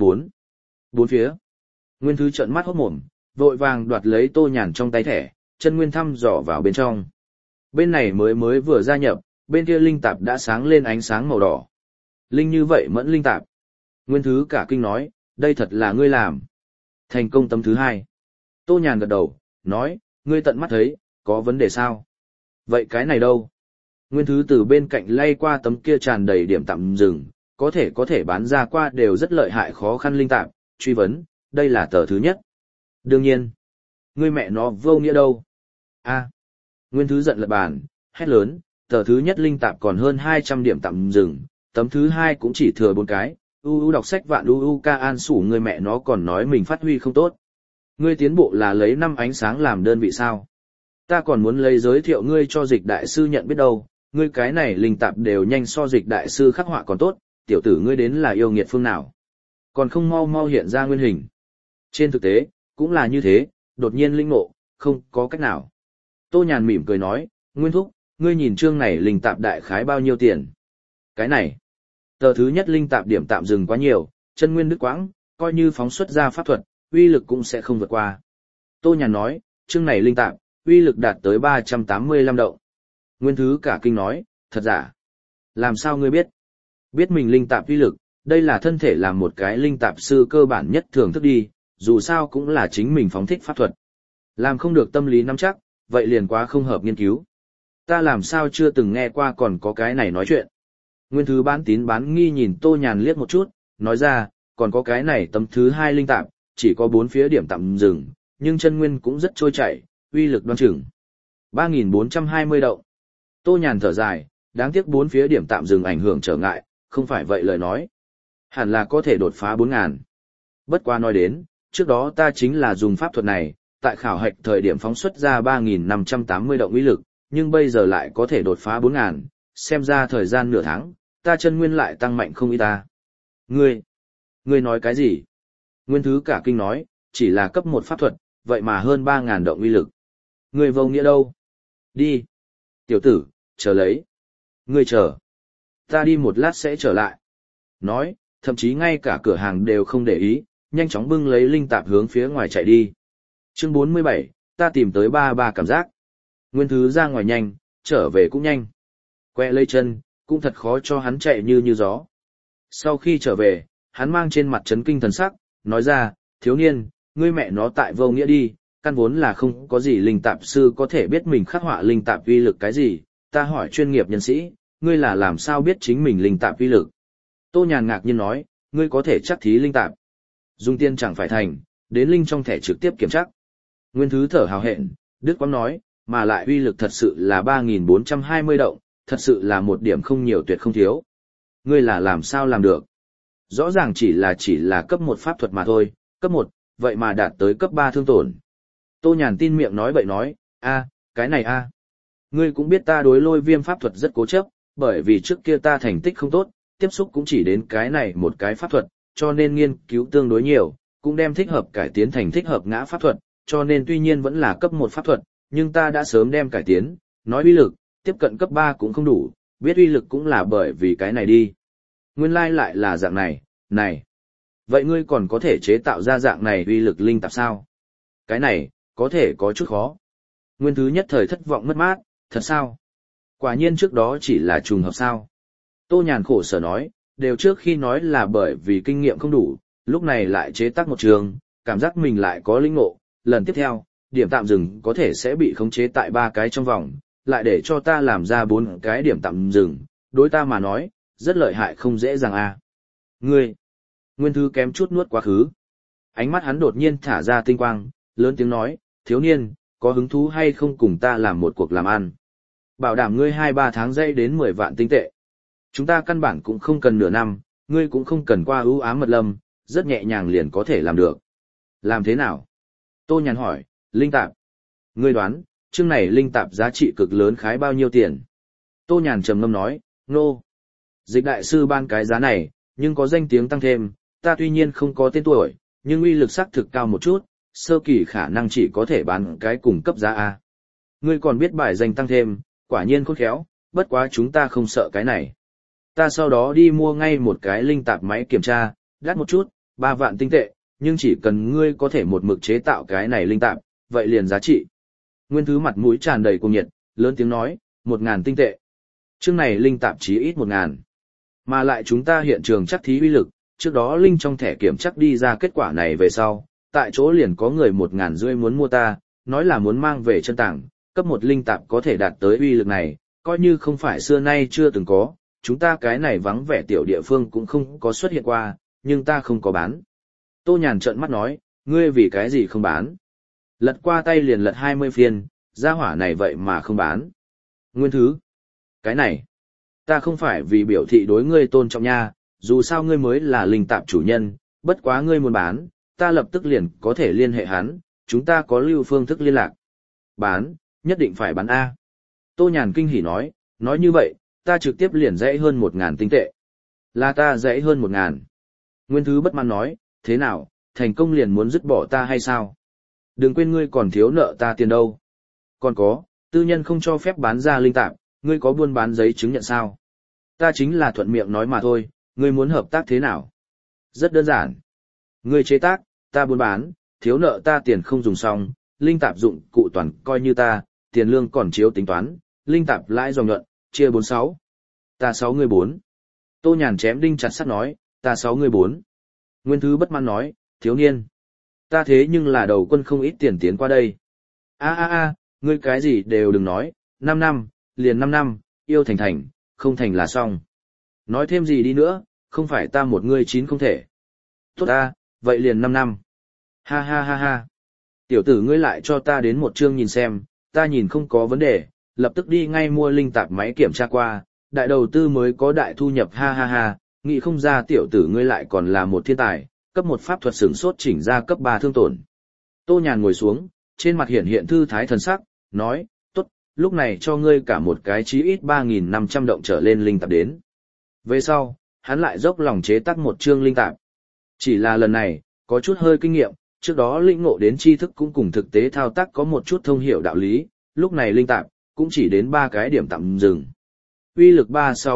4 phía. Nguyên Thứ trợn mắt hốt mồm, vội vàng đoạt lấy Tô Nhàn trong tay thẻ, chân nguyên thăm dò vào bên trong. Bên này mới mới vừa gia nhập, bên kia linh tạp đã sáng lên ánh sáng màu đỏ. Linh như vậy mẫn linh tạp. Nguyên Thứ cả kinh nói, đây thật là ngươi làm. Thành công tấm thứ 2. Tô Nhàn gật đầu, nói, ngươi tận mắt thấy, có vấn đề sao? Vậy cái này đâu? Nguyên Thứ từ bên cạnh lay qua tấm kia tràn đầy điểm tạm dừng, có thể bán ra qua đều rất lợi hại khó khăn linh tạp, truy vấn, đây là tờ thứ nhất. Đương nhiên, ngươi mẹ nó vô nghĩa đâu? A. Nguyên Thứ giận lật bàn, hét lớn, tờ thứ nhất linh tạp còn hơn 200 điểm tạm dừng, tấm thứ 2 cũng chỉ thừa 4 cái, đọc sách vạn ca an sủ người mẹ nó còn nói mình phát huy không tốt. Ngươi tiến bộ là lấy 5 ánh sáng làm đơn vị sao? Ta còn muốn lấy giới thiệu ngươi cho Dịch đại sư nhận biết đâu, ngươi cái này linh tạp đều nhanh so Dịch đại sư khắc họa còn tốt, tiểu tử ngươi đến là yêu nghiệt phương nào? Còn không mau mau hiện ra nguyên hình. Trên thực tế, cũng là như thế, đột nhiên linh ngộ, không có cách nào. Tô Nhàn mỉm cười nói, Nguyên Thúc, ngươi nhìn chương này linh tạp đại khái bao nhiêu tiền? Cái này, tờ thứ nhất linh tạp điểm tạm dừng quá nhiều, chân nguyên đứt quãng, coi như phóng xuất ra pháp thuật, uy lực cũng sẽ không vượt qua. Tô Nhàn nói, chương này linh tạp, uy lực đạt tới 385 động. Nguyên Thứ cả kinh nói, thật giả? Làm sao ngươi biết? Biết mình linh tạp uy lực, đây là thân thể làm một cái linh tạp sư cơ bản nhất thường thức đi, dù sao cũng là chính mình phóng thích pháp thuật. Làm không được tâm lý nắm chắc, vậy liền quá không hợp nghiên cứu. Ta làm sao chưa từng nghe qua còn có cái này nói chuyện. Nguyên Thứ bán tín bán nghi nhìn Tô Nhàn liếc một chút, nói ra, còn có cái này tấm thứ 2 linh tạp, chỉ có 4 phía điểm tạm dừng, nhưng chân nguyên cũng rất trôi chảy, uy lực đoan chừng. 3.420 động. Tô Nhàn thở dài, đáng tiếc 4 phía điểm tạm dừng ảnh hưởng trở ngại, không phải vậy lời nói. Hẳn là có thể đột phá 4.000. Bất qua nói đến, trước đó ta chính là dùng pháp thuật này, tại khảo hạch thời điểm phóng xuất ra 3.580 động uy lực, nhưng bây giờ lại có thể đột phá 4.000, xem ra thời gian nửa tháng, ta chân nguyên lại tăng mạnh không ít ta. Ngươi nói cái gì? Nguyên Thứ cả kinh nói, chỉ là cấp 1 pháp thuật, vậy mà hơn 3.000 động uy lực. Ngươi vô nghĩa đâu? Đi. Tiểu tử, chờ lấy. Ngươi chờ. Ta đi một lát sẽ trở lại. Nói, thậm chí ngay cả cửa hàng đều không để ý, nhanh chóng bưng lấy linh tạp hướng phía ngoài chạy đi. Chương 47, ta tìm tới ba cảm giác. Nguyên Thứ ra ngoài nhanh, trở về cũng nhanh. Que lấy chân, cũng thật khó cho hắn chạy như gió. Sau khi trở về, hắn mang trên mặt chấn kinh thần sắc, nói ra, thiếu niên, ngươi mẹ nó tại vô nghĩa đi, căn vốn là không có gì linh tạp sư có thể biết mình khắc họa linh tạp uy lực cái gì, ta hỏi chuyên nghiệp nhân sĩ, ngươi là làm sao biết chính mình linh tạp uy lực. Tô Nhàn ngạc nhiên nói, ngươi có thể chắc thí linh tạp. Dùng tiền chẳng phải thành, đến linh trong thẻ trực tiếp kiểm chắc. Nguyên Thứ thở hào hẹn, Đức Quang nói, mà lại uy lực thật sự là 3.420 động, thật sự là một điểm không nhiều tuyệt không thiếu. Ngươi là làm sao làm được? Rõ ràng chỉ là cấp 1 pháp thuật mà thôi, cấp 1, vậy mà đạt tới cấp 3 thương tổn. Tô Nhàn tin miệng nói bậy nói, cái này Ngươi cũng biết ta đối Lôi Viêm pháp thuật rất cố chấp, bởi vì trước kia ta thành tích không tốt, tiếp xúc cũng chỉ đến cái này một cái pháp thuật, cho nên nghiên cứu tương đối nhiều, cũng đem thích hợp cải tiến thành thích hợp ngã pháp thuật, cho nên tuy nhiên vẫn là cấp 1 pháp thuật, nhưng ta đã sớm đem cải tiến, nói uy lực, tiếp cận cấp 3 cũng không đủ, biết uy lực cũng là bởi vì cái này đi. Nguyên lai lại là dạng này. Vậy ngươi còn có thể chế tạo ra dạng này uy lực linh tạp sao? Cái này, có thể có chút khó. Nguyên Thứ nhất thời thất vọng mất mát, thật sao? Quả nhiên trước đó chỉ là trùng hợp sao? Tô Nhàn khổ sở nói, đều trước khi nói là bởi vì kinh nghiệm không đủ, lúc này lại chế tác một trường, cảm giác mình lại có linh ngộ, lần tiếp theo, điểm tạm dừng có thể sẽ bị khống chế tại 3 cái trong vòng, lại để cho ta làm ra 4 cái điểm tạm dừng, đối ta mà nói, rất lợi hại không dễ dàng Ngươi, Nguyên Thứ kém chút nuốt quá khứ. Ánh mắt hắn đột nhiên thả ra tinh quang, lớn tiếng nói, thiếu niên, có hứng thú hay không cùng ta làm một cuộc làm ăn? Bảo đảm ngươi 2-3 tháng dây đến 10 vạn tinh tệ. Chúng ta căn bản cũng không cần nửa năm, ngươi cũng không cần qua ưu ám mật lâm, rất nhẹ nhàng liền có thể làm được. Làm thế nào? Tô Nhàn hỏi, linh tạp. Ngươi đoán, chương này linh tạp giá trị cực lớn khái bao nhiêu tiền? Tô Nhàn trầm ngâm nói, nô. Dịch đại sư ban cái giá này, nhưng có danh tiếng tăng thêm, ta tuy nhiên không có tên tuổi, nhưng uy lực xác thực cao một chút, sơ kỳ khả năng chỉ có thể bán cái cùng cấp giá A. Ngươi còn biết bài danh tăng thêm, quả nhiên khôn khéo, bất quá chúng ta không sợ cái này. Ta sau đó đi mua ngay một cái linh tạp máy kiểm tra, đắt một chút, 3 vạn tinh tệ, nhưng chỉ cần ngươi có thể một mực chế tạo cái này linh tạp, vậy liền giá trị. Nguyên Thứ mặt mũi tràn đầy cuồng nhiệt, lớn tiếng nói, 1.000 tinh tệ. Chương này linh tạp chí ít 1.000. Mà lại chúng ta hiện trường chắc thí uy lực, trước đó linh trong thẻ kiểm chắc đi ra kết quả này về sau, tại chỗ liền có người 1.500 muốn mua ta, nói là muốn mang về chân tảng, cấp 1 linh tạp có thể đạt tới uy lực này, coi như không phải xưa nay chưa từng có, chúng ta cái này vắng vẻ tiểu địa phương cũng không có xuất hiện qua, nhưng ta không có bán. Tô Nhàn trợn mắt nói, ngươi vì cái gì không bán? Lật qua tay liền lật 20 phiên, gia hỏa này vậy mà không bán. Nguyên thứ. Cái này, ta không phải vì biểu thị đối ngươi tôn trọng nha, dù sao ngươi mới là linh tạp chủ nhân, bất quá ngươi muốn bán, ta lập tức liền có thể liên hệ hắn, chúng ta có lưu phương thức liên lạc. Bán, nhất định phải bán A. Tô Nhàn kinh hỉ nói như vậy, ta trực tiếp liền dãy hơn 1.000 tinh tệ. Là ta dãy hơn 1.000. Nguyên thứ bất mãn nói, thế nào, thành công liền muốn dứt bỏ ta hay sao? Đừng quên ngươi còn thiếu nợ ta tiền đâu. Còn có, tư nhân không cho phép bán ra linh tạp, ngươi có buôn bán giấy chứng nhận sao? Ta chính là thuận miệng nói mà thôi, ngươi muốn hợp tác thế nào? Rất đơn giản. Ngươi chế tác, ta buôn bán, thiếu nợ ta tiền không dùng xong, linh tạp dụng cụ toàn coi như ta, tiền lương còn chiếu tính toán, linh tạp lãi dòng nhuận, chia 46. Ta 6 ngươi 4. Tô Nhàn chém đinh chặt sắt nói, ta 6 ngươi 4. Nguyên thứ bất mãn nói, thiếu niên. Ta thế nhưng là đầu quân không ít tiền tiến qua đây. Ngươi cái gì đều đừng nói, 5 năm, liền 5 năm, yêu thành thành, không thành là xong. Nói thêm gì đi nữa, không phải ta một ngươi 9 không thể. Tốt ta, vậy liền 5 năm. Ha ha ha ha. Tiểu tử ngươi lại cho ta đến một chương nhìn xem, ta nhìn không có vấn đề, lập tức đi ngay mua linh tạp máy kiểm tra qua, đại đầu tư mới có đại thu nhập ha ha ha, nghĩ không ra tiểu tử ngươi lại còn là một thiên tài, cấp 1 pháp thuật sửng sốt chỉnh ra cấp 3 thương tổn. Tô Nhàn ngồi xuống, trên mặt hiện thư thái thần sắc, nói, tốt, lúc này cho ngươi cả một cái chí ít 3.500 động trở lên linh tạp đến. Về sau, hắn lại dốc lòng chế tác một chương linh tạp. Chỉ là lần này, có chút hơi kinh nghiệm, trước đó lĩnh ngộ đến tri thức cũng cùng thực tế thao tác có một chút thông hiểu đạo lý, lúc này linh tạp, cũng chỉ đến 3 cái điểm tạm dừng. Uy lực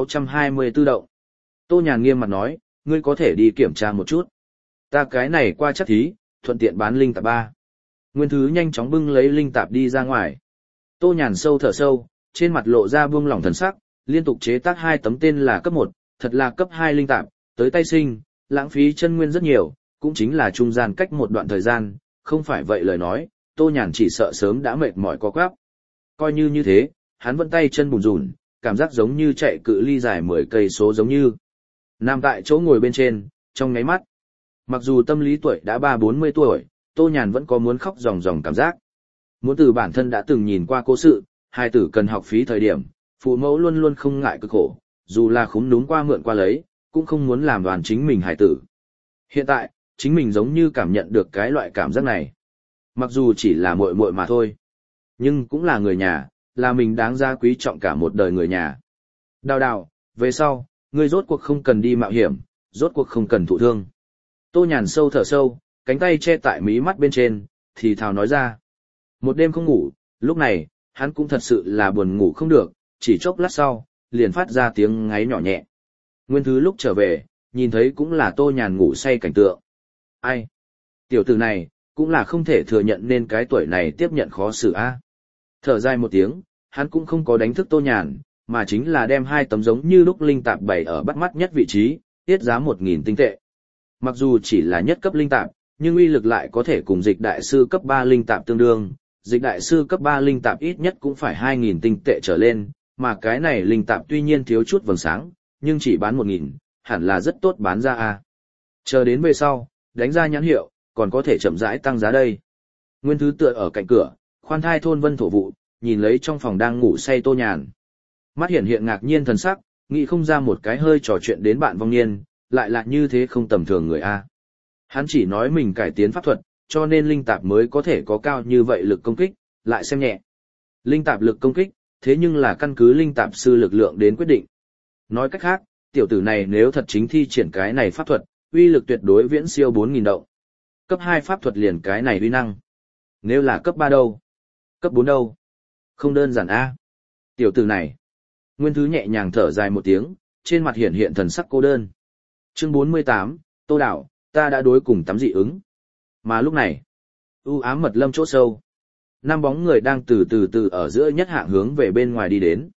3624 động. Tô Nhàn nghiêm mặt nói, ngươi có thể đi kiểm tra một chút. Ta cái này qua chắc thí, thuận tiện bán linh tạp 3. Nguyên thứ nhanh chóng bưng lấy linh tạp đi ra ngoài. Tô Nhàn sâu thở sâu, trên mặt lộ ra buông lỏng thần sắc, liên tục chế tác 2 tấm tên là cấp 1, thật là cấp 2 linh tạp, tới tay sinh, lãng phí chân nguyên rất nhiều, cũng chính là trung gian cách một đoạn thời gian, không phải vậy lời nói, Tô Nhàn chỉ sợ sớm đã mệt mỏi co quắp. Coi như thế, hắn vẫn tay chân bùn rùn, cảm giác giống như chạy cự ly dài 10 cây số giống như. Nằm tại chỗ ngồi bên trên, trong ngáy mắt. Mặc dù tâm lý tuổi đã 30-40 tuổi, Tô Nhàn vẫn có muốn khóc ròng ròng cảm giác. Muốn từ bản thân đã từng nhìn qua cố sự, hài tử cần học phí thời điểm, phụ mẫu luôn luôn không ngại cực khổ, dù là khúm núm qua mượn qua lấy, cũng không muốn làm đoàn chính mình hài tử. Hiện tại, chính mình giống như cảm nhận được cái loại cảm giác này. Mặc dù chỉ là muội muội mà thôi, nhưng cũng là người nhà, là mình đáng ra quý trọng cả một đời người nhà. Đào đào, về sau, ngươi rốt cuộc không cần đi mạo hiểm, rốt cuộc không cần thụ thương. Tô Nhàn sâu thở sâu, cánh tay che tại mí mắt bên trên, thì thào nói ra. Một đêm không ngủ, lúc này, hắn cũng thật sự là buồn ngủ không được, chỉ chốc lát sau, liền phát ra tiếng ngáy nhỏ nhẹ. Nguyên thứ lúc trở về, nhìn thấy cũng là Tô Nhàn ngủ say cảnh tượng. Ai? Tiểu tử này, cũng là không thể thừa nhận nên cái tuổi này tiếp nhận khó xử a. Thở dài một tiếng, hắn cũng không có đánh thức Tô Nhàn, mà chính là đem 2 tấm giống như lúc linh tạp bày ở bắt mắt nhất vị trí, tiết giá 1.000 tinh tệ. Mặc dù chỉ là nhất cấp linh tạp, nhưng uy lực lại có thể cùng dịch đại sư cấp 3 linh tạp tương đương, dịch đại sư cấp 3 linh tạp ít nhất cũng phải 2.000 tinh tệ trở lên, mà cái này linh tạp tuy nhiên thiếu chút vầng sáng, nhưng chỉ bán 1.000, hẳn là rất tốt bán ra a. Chờ đến về sau, đánh ra nhãn hiệu, còn có thể chậm rãi tăng giá đây. Nguyên thứ tựa ở cạnh cửa, khoan thai thôn vân thổ vụ, nhìn lấy trong phòng đang ngủ say Tô Nhàn. Mắt hiện ngạc nhiên thần sắc, nghĩ không ra một cái hơi trò chuyện đến bạn vong niên, lại là như thế không tầm thường người a. Hắn chỉ nói mình cải tiến pháp thuật, cho nên linh tạp mới có thể có cao như vậy lực công kích, lại xem nhẹ. Linh tạp lực công kích, thế nhưng là căn cứ linh tạp sư lực lượng đến quyết định. Nói cách khác, tiểu tử này nếu thật chính thi triển cái này pháp thuật, uy lực tuyệt đối viễn siêu 4.000 động. Cấp 2 pháp thuật liền cái này uy năng. Nếu là cấp 3 đâu? Cấp 4 đâu? Không đơn giản a. Tiểu tử này. Nguyên thứ nhẹ nhàng thở dài một tiếng, trên mặt hiện thần sắc cô đơn. Chương 48, Tô Đảo, ta đã đối cùng tắm dị ứng. Mà lúc này, u ám mật lâm chỗ sâu. 5 bóng người đang từ từ ở giữa nhất hạng hướng về bên ngoài đi đến.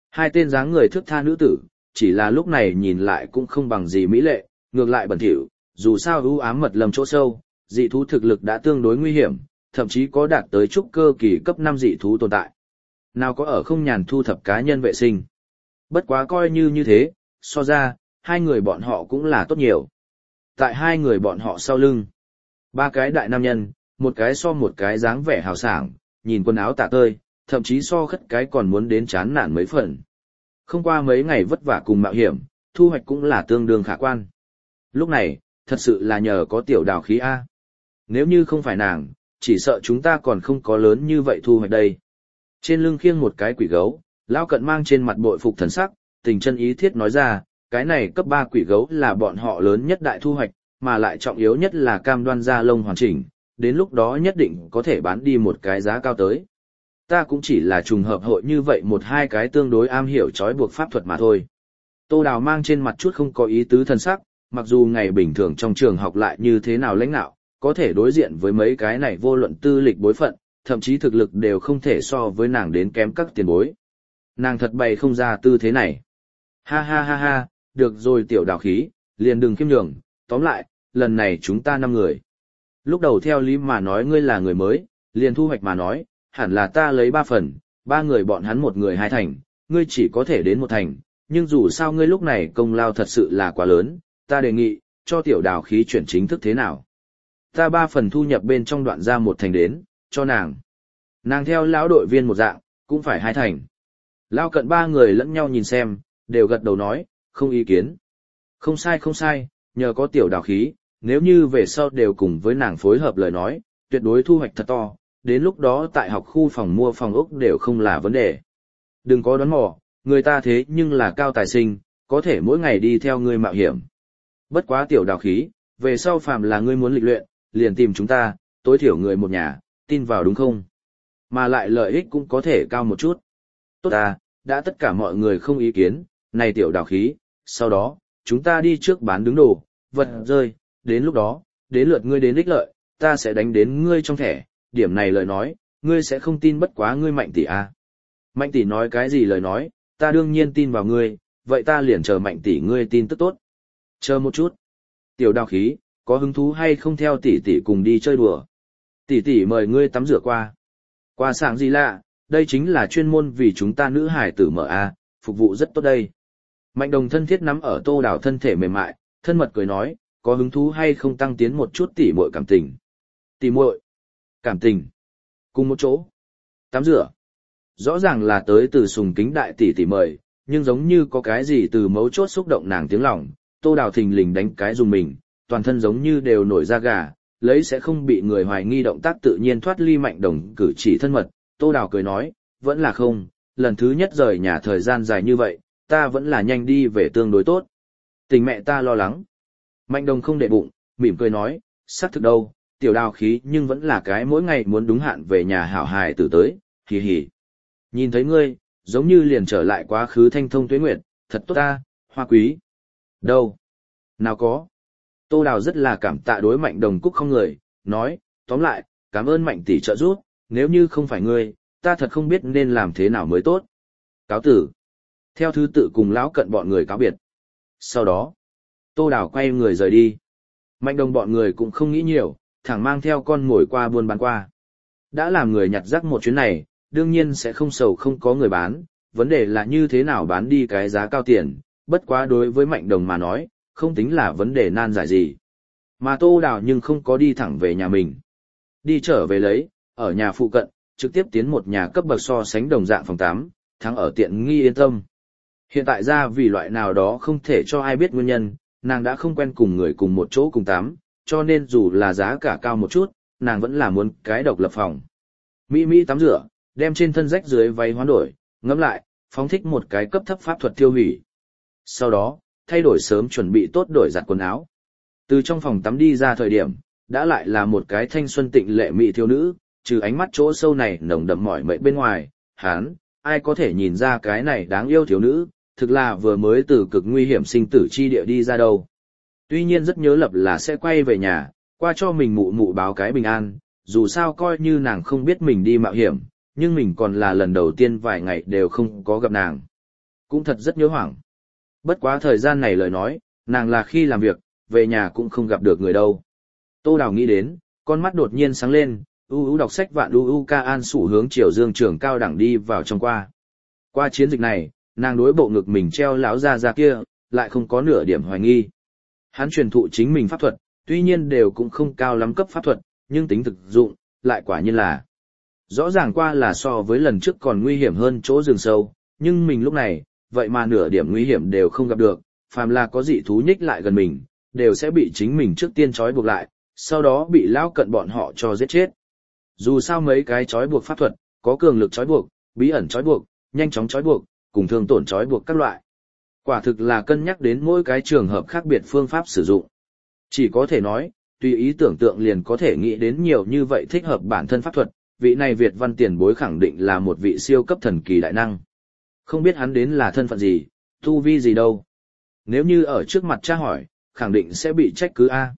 Hai tên dáng người thước tha nữ tử, chỉ là lúc này nhìn lại cũng không bằng gì mỹ lệ, ngược lại bẩn thỉu, dù sao ưu ám mật lâm chỗ sâu, dị thú thực lực đã tương đối nguy hiểm, thậm chí có đạt tới trúc cơ kỳ cấp 5 dị thú tồn tại. Nào có ở không nhàn thu thập cá nhân vệ sinh. Bất quá coi như thế, so ra, hai người bọn họ cũng là tốt nhiều. Tại hai người bọn họ sau lưng, ba cái đại nam nhân, một cái so một cái dáng vẻ hào sảng, nhìn quần áo tả tơi, thậm chí so khất cái còn muốn đến chán nản mấy phần. Không qua mấy ngày vất vả cùng mạo hiểm, thu hoạch cũng là tương đương khả quan. Lúc này, thật sự là nhờ có tiểu đào khí A. Nếu như không phải nàng, chỉ sợ chúng ta còn không có lớn như vậy thu hoạch đây. Trên lưng khiêng một cái quỷ gấu, Lão Cận mang trên mặt bội phục thần sắc, tình chân ý thiết nói ra, cái này cấp 3 quỷ gấu là bọn họ lớn nhất đại thu hoạch, mà lại trọng yếu nhất là cam đoan da lông hoàn chỉnh, đến lúc đó nhất định có thể bán đi một cái giá cao tới. Ta cũng chỉ là trùng hợp hội như vậy một hai cái tương đối am hiểu trói buộc pháp thuật mà thôi. Tô Đào mang trên mặt chút không có ý tứ thần sắc, mặc dù ngày bình thường trong trường học lại như thế nào lãnh đạo, có thể đối diện với mấy cái này vô luận tư lịch bối phận, thậm chí thực lực đều không thể so với nàng đến kém các tiền bối. Nàng thật bày không ra tư thế này. Ha ha ha ha, được rồi tiểu Đào khí, liền đừng khiêm nhường, tóm lại, lần này chúng ta 5 người. Lúc đầu theo lý mà nói ngươi là người mới, liền thu hoạch mà nói, hẳn là ta lấy 3 phần, 3 người bọn hắn một người 2 thành, ngươi chỉ có thể đến 1 thành, nhưng dù sao ngươi lúc này công lao thật sự là quá lớn, ta đề nghị, cho tiểu Đào khí chuyển chính thức thế nào. Ta 3 phần thu nhập bên trong đoạn ra 1 thành đến, cho nàng. Nàng theo lão đội viên một dạng, cũng phải 2 thành. Lao Cận 3 người lẫn nhau nhìn xem, đều gật đầu nói, không ý kiến. Không sai không sai, nhờ có tiểu Đào khí, nếu như về sau đều cùng với nàng phối hợp lời nói, tuyệt đối thu hoạch thật to, đến lúc đó tại học khu phòng mua phòng ốc đều không là vấn đề. Đừng có đoán mò, người ta thế nhưng là cao tài sinh, có thể mỗi ngày đi theo ngươi mạo hiểm. Bất quá tiểu Đào khí, về sau phàm là ngươi muốn lịch luyện, liền tìm chúng ta, tối thiểu người một nhà, tin vào đúng không? Mà lại lợi ích cũng có thể cao một chút. Tốt à, đã tất cả mọi người không ý kiến, này tiểu Đào khí, sau đó, chúng ta đi trước bán đứng đồ, vật rơi, đến lúc đó, đến lượt ngươi đến ích lợi, ta sẽ đánh đến ngươi trong thẻ, điểm này lời nói, ngươi sẽ không tin bất quá ngươi Mạnh tỷ à. Mạnh tỷ nói cái gì lời nói, ta đương nhiên tin vào ngươi, vậy ta liền chờ Mạnh tỷ ngươi tin tức tốt. Chờ một chút. Tiểu Đào khí, có hứng thú hay không theo tỷ tỷ cùng đi chơi đùa? Tỷ tỷ mời ngươi tắm rửa qua. Qua sảng gì lạ, đây chính là chuyên môn vì chúng ta nữ hải tử mở a, phục vụ rất tốt đây. Mạnh Đồng thân thiết nắm ở Tô Đào thân thể mềm mại, thân mật cười nói, có hứng thú hay không tăng tiến một chút tỷ muội cảm tình. Tỷ muội, cảm tình, cùng một chỗ, tắm rửa. Rõ ràng là tới từ sùng kính đại tỷ tỷ mời, nhưng giống như có cái gì từ mấu chốt xúc động nàng tiếng lòng, Tô Đào thình lình đánh cái dùng mình, toàn thân giống như đều nổi da gà, lấy sẽ không bị người hoài nghi động tác tự nhiên thoát ly Mạnh Đồng cử chỉ thân mật. Tô Đào cười nói, vẫn là không, lần thứ nhất rời nhà thời gian dài như vậy, ta vẫn là nhanh đi về tương đối tốt. Tình mẹ ta lo lắng. Mạnh Đồng không để bụng, mỉm cười nói, xác thực đâu, tiểu Đào khí nhưng vẫn là cái mỗi ngày muốn đúng hạn về nhà hảo hài tử tới, hì hì. Nhìn thấy ngươi, giống như liền trở lại quá khứ thanh thông tuế nguyệt, thật tốt ta, Hoa quý. Đâu? Nào có. Tô Đào rất là cảm tạ đối Mạnh Đồng cúc không người, nói, tóm lại, cảm ơn Mạnh tỷ trợ giúp, nếu như không phải ngươi, ta thật không biết nên làm thế nào mới tốt. Cáo tử. Theo thứ tự cùng Lão Cận bọn người cáo biệt. Sau đó, Tô Đào quay người rời đi. Mạnh Đồng bọn người cũng không nghĩ nhiều, thẳng mang theo con mồi qua buôn bán qua. Đã làm người nhặt rác một chuyến này, đương nhiên sẽ không sầu không có người bán, vấn đề là như thế nào bán đi cái giá cao tiền, bất quá đối với Mạnh Đồng mà nói, không tính là vấn đề nan giải gì. Mà Tô Đào nhưng không có đi thẳng về nhà mình. Đi trở về lấy, ở nhà phụ cận, trực tiếp tiến một nhà cấp bậc so sánh đồng dạng phòng 8, thắng ở tiện nghi yên tâm. Hiện tại ra vì loại nào đó không thể cho ai biết nguyên nhân, nàng đã không quen cùng người cùng một chỗ cùng 8, cho nên dù là giá cả cao một chút, nàng vẫn là muốn cái độc lập phòng. Mỹ tắm rửa, đem trên thân rách dưới váy hoán đổi, ngẫm lại, phóng thích một cái cấp thấp pháp thuật tiêu hủy. Sau đó, thay đổi sớm chuẩn bị tốt đổi giặt quần áo. Từ trong phòng tắm đi ra thời điểm, đã lại là một cái thanh xuân tịnh lệ mỹ thiếu nữ, trừ ánh mắt chỗ sâu này nồng đậm mỏi mệt bên ngoài, ai có thể nhìn ra cái này đáng yêu thiếu nữ, thực là vừa mới từ cực nguy hiểm sinh tử chi địa đi ra đâu. Tuy nhiên rất nhớ lập là sẽ quay về nhà, qua cho mình mụ mụ báo cái bình an, dù sao coi như nàng không biết mình đi mạo hiểm, nhưng mình còn là lần đầu tiên vài ngày đều không có gặp nàng. Cũng thật rất nhớ hoảng. Bất quá thời gian này lời nói, nàng là khi làm việc, về nhà cũng không gặp được người đâu. Tô Đào nghĩ đến, con mắt đột nhiên sáng lên, đọc sách vạn ca an sủ hướng Triều Dương trường cao đẳng đi vào trong qua. Qua chiến dịch này, nàng đối bộ ngực mình treo láo ra kia, lại không có nửa điểm hoài nghi. Hắn truyền thụ chính mình pháp thuật, tuy nhiên đều cũng không cao lắm cấp pháp thuật, nhưng tính thực dụng, lại quả nhiên là. Rõ ràng qua là so với lần trước còn nguy hiểm hơn chỗ rừng sâu, nhưng mình lúc này, vậy mà nửa điểm nguy hiểm đều không gặp được, phàm là có dị thú nhích lại gần mình, đều sẽ bị chính mình trước tiên trói buộc lại, sau đó bị lao cận bọn họ cho giết chết. Dù sao mấy cái trói buộc pháp thuật, có cường lực trói buộc, bí ẩn trói buộc, nhanh chóng trói buộc, cùng thương tổn trói buộc các loại. Quả thực là cân nhắc đến mỗi cái trường hợp khác biệt phương pháp sử dụng. Chỉ có thể nói, tùy ý tưởng tượng liền có thể nghĩ đến nhiều như vậy thích hợp bản thân pháp thuật, vị này Việt văn tiền bối khẳng định là một vị siêu cấp thần kỳ đại năng. Không biết hắn đến là thân phận gì, tu vi gì đâu. Nếu như ở trước mặt tra hỏi, khẳng định sẽ bị trách cứ A.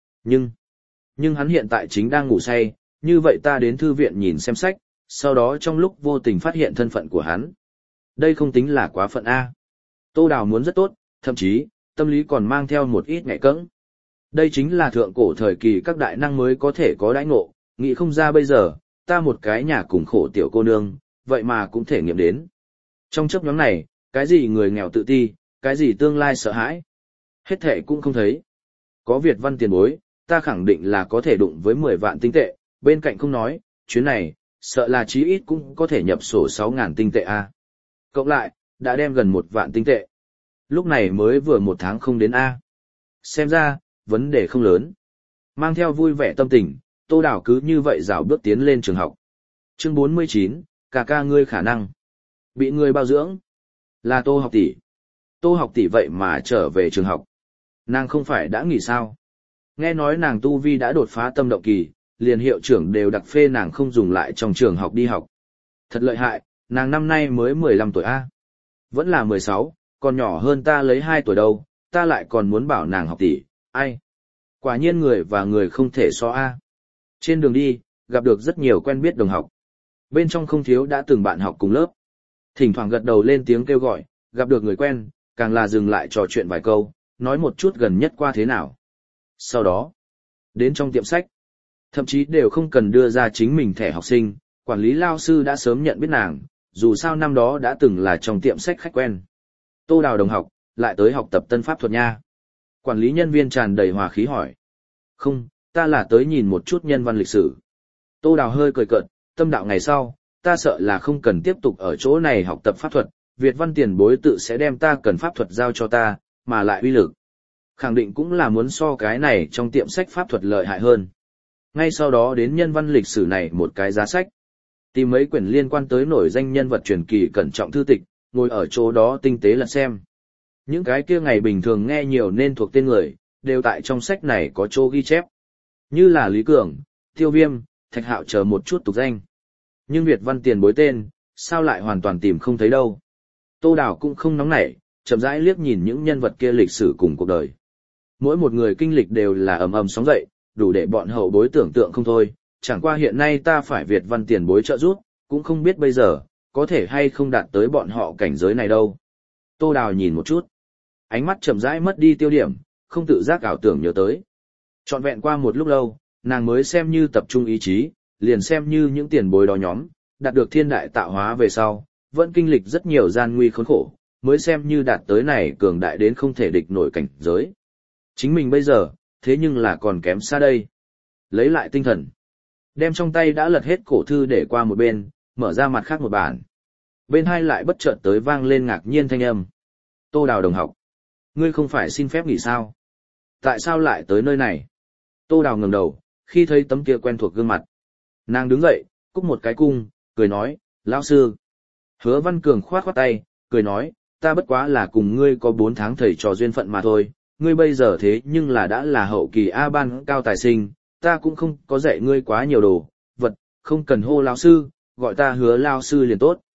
Nhưng hắn hiện tại chính đang ngủ say, như vậy ta đến thư viện nhìn xem sách, sau đó trong lúc vô tình phát hiện thân phận của hắn. Đây không tính là quá phận A. Tô Đào muốn rất tốt, thậm chí, tâm lý còn mang theo một ít ngại cẫng. Đây chính là thượng cổ thời kỳ các đại năng mới có thể có đãi ngộ, nghĩ không ra bây giờ, ta một cái nhà cùng khổ tiểu cô nương, vậy mà cũng thể nghiệm đến. Trong chấp nhóm này, cái gì người nghèo tự ti, cái gì tương lai sợ hãi, hết thệ cũng không thấy. Có Việt văn tiền bối, ta khẳng định là có thể đụng với 10 vạn tinh tệ, bên cạnh không nói, chuyến này, sợ là chí ít cũng có thể nhập sổ 6.000 tinh tệ A. Cộng lại, đã đem gần 1 vạn tinh tệ. Lúc này mới vừa 1 tháng không đến A. Xem ra, vấn đề không lớn. Mang theo vui vẻ tâm tình, Tô Đào cứ như vậy rảo bước tiến lên trường học. Chương 49, ca ngươi khả năng bị người bao dưỡng. Là Tô học tỷ. Tô học tỷ vậy mà trở về trường học. Nàng không phải đã nghỉ sao? Nghe nói nàng tu vi đã đột phá tâm động kỳ, liền hiệu trưởng đều đặc phê nàng không dùng lại trong trường học đi học. Thật lợi hại, nàng năm nay mới 15 tuổi A. Vẫn là 16, còn nhỏ hơn ta lấy 2 tuổi đâu, ta lại còn muốn bảo nàng học tỷ, ai? Quả nhiên người và người không thể so A. Trên đường đi, gặp được rất nhiều quen biết đồng học. Bên trong không thiếu đã từng bạn học cùng lớp. Thỉnh thoảng gật đầu lên tiếng kêu gọi, gặp được người quen, càng là dừng lại trò chuyện vài câu, nói một chút gần nhất qua thế nào. Sau đó, đến trong tiệm sách, thậm chí đều không cần đưa ra chính mình thẻ học sinh, quản lý lao sư đã sớm nhận biết nàng, dù sao năm đó đã từng là trong tiệm sách khách quen. Tô Đào đồng học, lại tới học tập tân pháp thuật nha. Quản lý nhân viên tràn đầy hòa khí hỏi. Không, ta là tới nhìn một chút nhân văn lịch sử. Tô Đào hơi cười cợt, tâm đạo ngày sau, ta sợ là không cần tiếp tục ở chỗ này học tập pháp thuật, Việt văn tiền bối tự sẽ đem ta cần pháp thuật giao cho ta, mà lại uy lực. Khẳng định cũng là muốn so cái này trong tiệm sách pháp thuật lợi hại hơn. Ngay sau đó đến nhân văn lịch sử này một cái giá sách. Tìm mấy quyển liên quan tới nổi danh nhân vật truyền kỳ cẩn trọng thư tịch, ngồi ở chỗ đó tinh tế lật xem. Những cái kia ngày bình thường nghe nhiều nên thuộc tên người, đều tại trong sách này có chỗ ghi chép. Như là Lý Cường, Tiêu Viêm, Thạch Hạo chờ một chút tục danh. Nhưng Việt văn tiền bối tên, sao lại hoàn toàn tìm không thấy đâu. Tô Đào cũng không nóng nảy, chậm rãi liếc nhìn những nhân vật kia lịch sử cùng cuộc đời. Mỗi một người kinh lịch đều là ầm ầm sóng dậy, đủ để bọn hậu bối tưởng tượng không thôi, chẳng qua hiện nay ta phải Việt văn tiền bối trợ giúp, cũng không biết bây giờ, có thể hay không đạt tới bọn họ cảnh giới này đâu. Tô Đào nhìn một chút, ánh mắt chậm rãi mất đi tiêu điểm, không tự giác ảo tưởng nhớ tới. Trọn vẹn qua một lúc lâu, nàng mới xem như tập trung ý chí, liền xem như những tiền bối đó nhóm, đạt được thiên đại tạo hóa về sau, vẫn kinh lịch rất nhiều gian nguy khốn khổ, mới xem như đạt tới này cường đại đến không thể địch nổi cảnh giới. Chính mình bây giờ, thế nhưng là còn kém xa đây. Lấy lại tinh thần. Đem trong tay đã lật hết cổ thư để qua một bên, mở ra mặt khác một bản. Bên hai lại bất chợt tới vang lên ngạc nhiên thanh âm. Tô Đào đồng học. Ngươi không phải xin phép nghỉ sao? Tại sao lại tới nơi này? Tô Đào ngẩng đầu, khi thấy tấm kia quen thuộc gương mặt. Nàng đứng dậy, cúc một cái cung, cười nói, lão sư. Hứa Văn Cường khoát khoát tay, cười nói, ta bất quá là cùng ngươi có 4 tháng thầy trò duyên phận mà thôi, ngươi bây giờ thế nhưng là đã là hậu kỳ A ban cao tài sinh, ta cũng không có dạy ngươi quá nhiều đồ, vật, không cần hô lão sư, gọi ta Hứa lão sư liền tốt.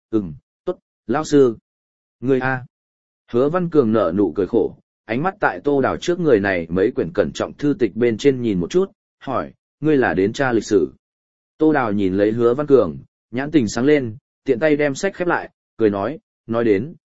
Tốt, lão sư. Ngươi A. Hứa Văn Cường nở nụ cười khổ, ánh mắt tại Tô Đào trước người này mấy quyển cẩn trọng thư tịch bên trên nhìn một chút, hỏi, ngươi là đến tra lịch sử. Tô Đào nhìn lấy Hứa Văn Cường, nhãn tình sáng lên, tiện tay đem sách khép lại, cười nói đến,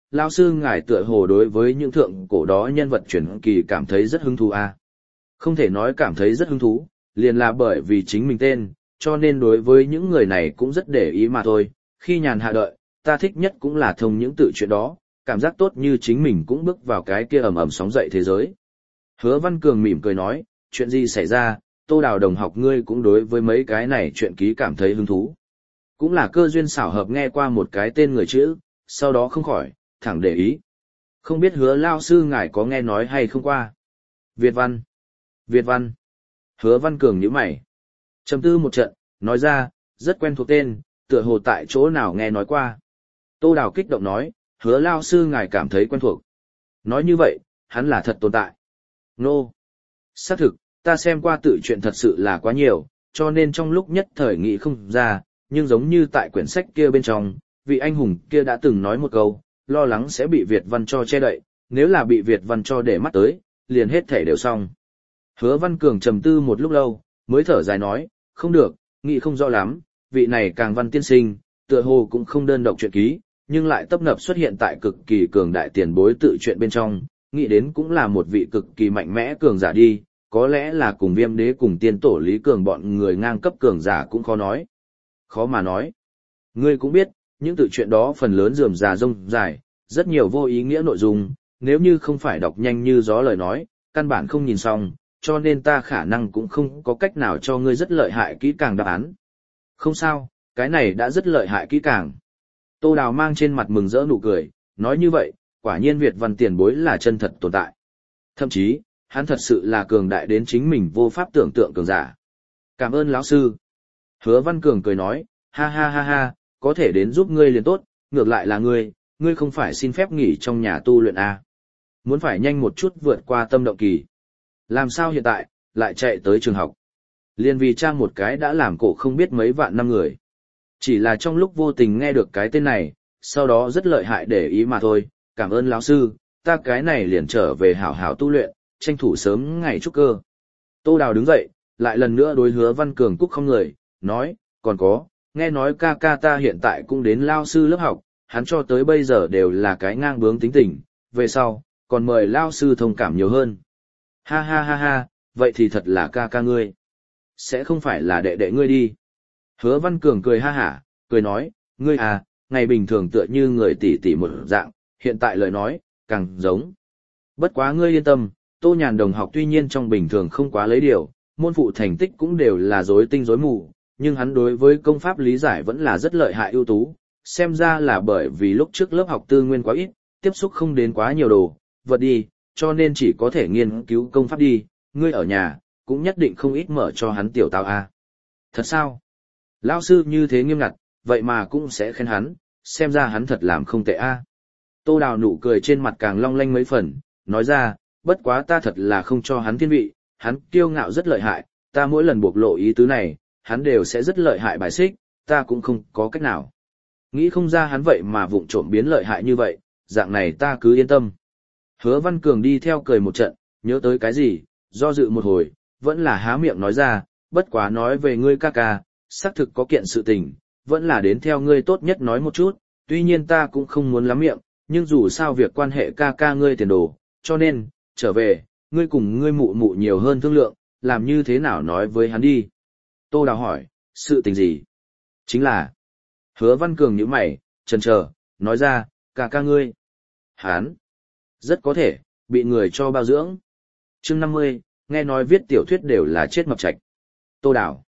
lao sư ngài tựa hồ đối với những thượng cổ đó nhân vật truyền kỳ cảm thấy rất hứng thú à. Không thể nói cảm thấy rất hứng thú, liền là bởi vì chính mình tên, cho nên đối với những người này cũng rất để ý mà thôi. Khi nhàn hạ đợi, ta thích nhất cũng là thông những tự chuyện đó, cảm giác tốt như chính mình cũng bước vào cái kia ầm ầm sóng dậy thế giới. Hứa Văn Cường mỉm cười nói, chuyện gì xảy ra, Tô Đào đồng học ngươi cũng đối với mấy cái này chuyện ký cảm thấy hứng thú. Cũng là cơ duyên xảo hợp nghe qua một cái tên người chữ, sau đó không khỏi, thẳng để ý. Không biết Hứa lao sư ngài có nghe nói hay không qua. Việt văn. Việt văn. Hứa Văn Cường nhíu mày. Trầm tư một trận, nói ra, rất quen thuộc tên, tựa hồ tại chỗ nào nghe nói qua. Tô Đào kích động nói, Hứa lao sư ngài cảm thấy quen thuộc. Nói như vậy, hắn là thật tồn tại. Nô. Xác thực, ta xem qua tự truyện thật sự là quá nhiều, cho nên trong lúc nhất thời nghĩ không ra, nhưng giống như tại quyển sách kia bên trong, vị anh hùng kia đã từng nói một câu, lo lắng sẽ bị Việt văn cho che đậy, nếu là bị Việt văn cho để mắt tới, liền hết thể đều xong. Hứa Văn Cường trầm tư một lúc lâu, mới thở dài nói, không được, nghĩ không rõ lắm, vị này càng văn tiên sinh, tựa hồ cũng không đơn độc truyện ký, nhưng lại tấp nập xuất hiện tại cực kỳ cường đại tiền bối tự truyện bên trong, nghĩ đến cũng là một vị cực kỳ mạnh mẽ cường giả đi, có lẽ là cùng Viêm Đế cùng tiên tổ Lý Cường bọn người ngang cấp cường giả cũng khó nói. Khó mà nói. Ngươi cũng biết, những tự truyện đó phần lớn rườm rà rông dài, rất nhiều vô ý nghĩa nội dung, nếu như không phải đọc nhanh như gió lời nói, căn bản không nhìn xong, cho nên ta khả năng cũng không có cách nào cho ngươi rất lợi hại kỹ càng đáp án. Không sao, cái này đã rất lợi hại kỹ càng. Tô Đào mang trên mặt mừng rỡ nụ cười, nói như vậy, quả nhiên Việt văn tiền bối là chân thật tồn tại. Thậm chí, hắn thật sự là cường đại đến chính mình vô pháp tưởng tượng cường giả. Cảm ơn lão sư. Hứa Văn Cường cười nói, ha ha ha ha, có thể đến giúp ngươi liền tốt, ngược lại là ngươi không phải xin phép nghỉ trong nhà tu luyện à. Muốn phải nhanh một chút vượt qua tâm động kỳ. Làm sao hiện tại, lại chạy tới trường học. Liên vì trang một cái đã làm cổ không biết mấy vạn năm người. Chỉ là trong lúc vô tình nghe được cái tên này, sau đó rất lợi hại để ý mà thôi, cảm ơn lão sư, ta cái này liền trở về hảo hảo tu luyện, tranh thủ sớm ngày trúc cơ. Tô Đào đứng dậy, lại lần nữa đối Hứa Văn Cường cúc không người, nói, còn có, nghe nói ca ca ta hiện tại cũng đến lao sư lớp học, hắn cho tới bây giờ đều là cái ngang bướng tính tình, về sau, còn mời lao sư thông cảm nhiều hơn. Ha ha ha ha, vậy thì thật là ca ca ngươi. Sẽ không phải là đệ đệ ngươi đi. Hứa Văn Cường cười ha hả, cười nói, ngươi à, ngày bình thường tựa như người tỷ tỷ một dạng, hiện tại lời nói, càng giống. Bất quá ngươi yên tâm, Tô Nhàn đồng học tuy nhiên trong bình thường không quá lấy điều, môn phụ thành tích cũng đều là rối tinh rối mù, nhưng hắn đối với công pháp lý giải vẫn là rất lợi hại ưu tú, xem ra là bởi vì lúc trước lớp học tư nguyên quá ít, tiếp xúc không đến quá nhiều đồ, vật đi, cho nên chỉ có thể nghiên cứu công pháp đi, ngươi ở nhà, cũng nhất định không ít mở cho hắn tiểu tao a. Thật sao? Lão sư như thế nghiêm ngặt, vậy mà cũng sẽ khen hắn, xem ra hắn thật làm không tệ a. Tô Đào nụ cười trên mặt càng long lanh mấy phần, nói ra, bất quá ta thật là không cho hắn thiên vị, hắn kiêu ngạo rất lợi hại, ta mỗi lần bộc lộ ý tứ này, hắn đều sẽ rất lợi hại bài xích, ta cũng không có cách nào. Nghĩ không ra hắn vậy mà vụng trộm biến lợi hại như vậy, dạng này ta cứ yên tâm. Hứa Văn Cường đi theo cười một trận, nhớ tới cái gì, do dự một hồi, vẫn là há miệng nói ra, bất quá nói về ngươi ca ca, xác thực có kiện sự tình, vẫn là đến theo ngươi tốt nhất nói một chút, tuy nhiên ta cũng không muốn lắm miệng, nhưng dù sao việc quan hệ ca ca ngươi tiền đồ, cho nên, trở về, ngươi cùng ngươi mụ mụ nhiều hơn thương lượng, làm như thế nào nói với hắn đi. Tô Đào hỏi, sự tình gì? Chính là, Hứa Văn Cường nhíu mày, chần chờ, nói ra, ca ca ngươi. Hắn, rất có thể, bị người cho bao dưỡng. Chương 50, nghe nói viết tiểu thuyết đều là chết mập trạch. Tô Đào.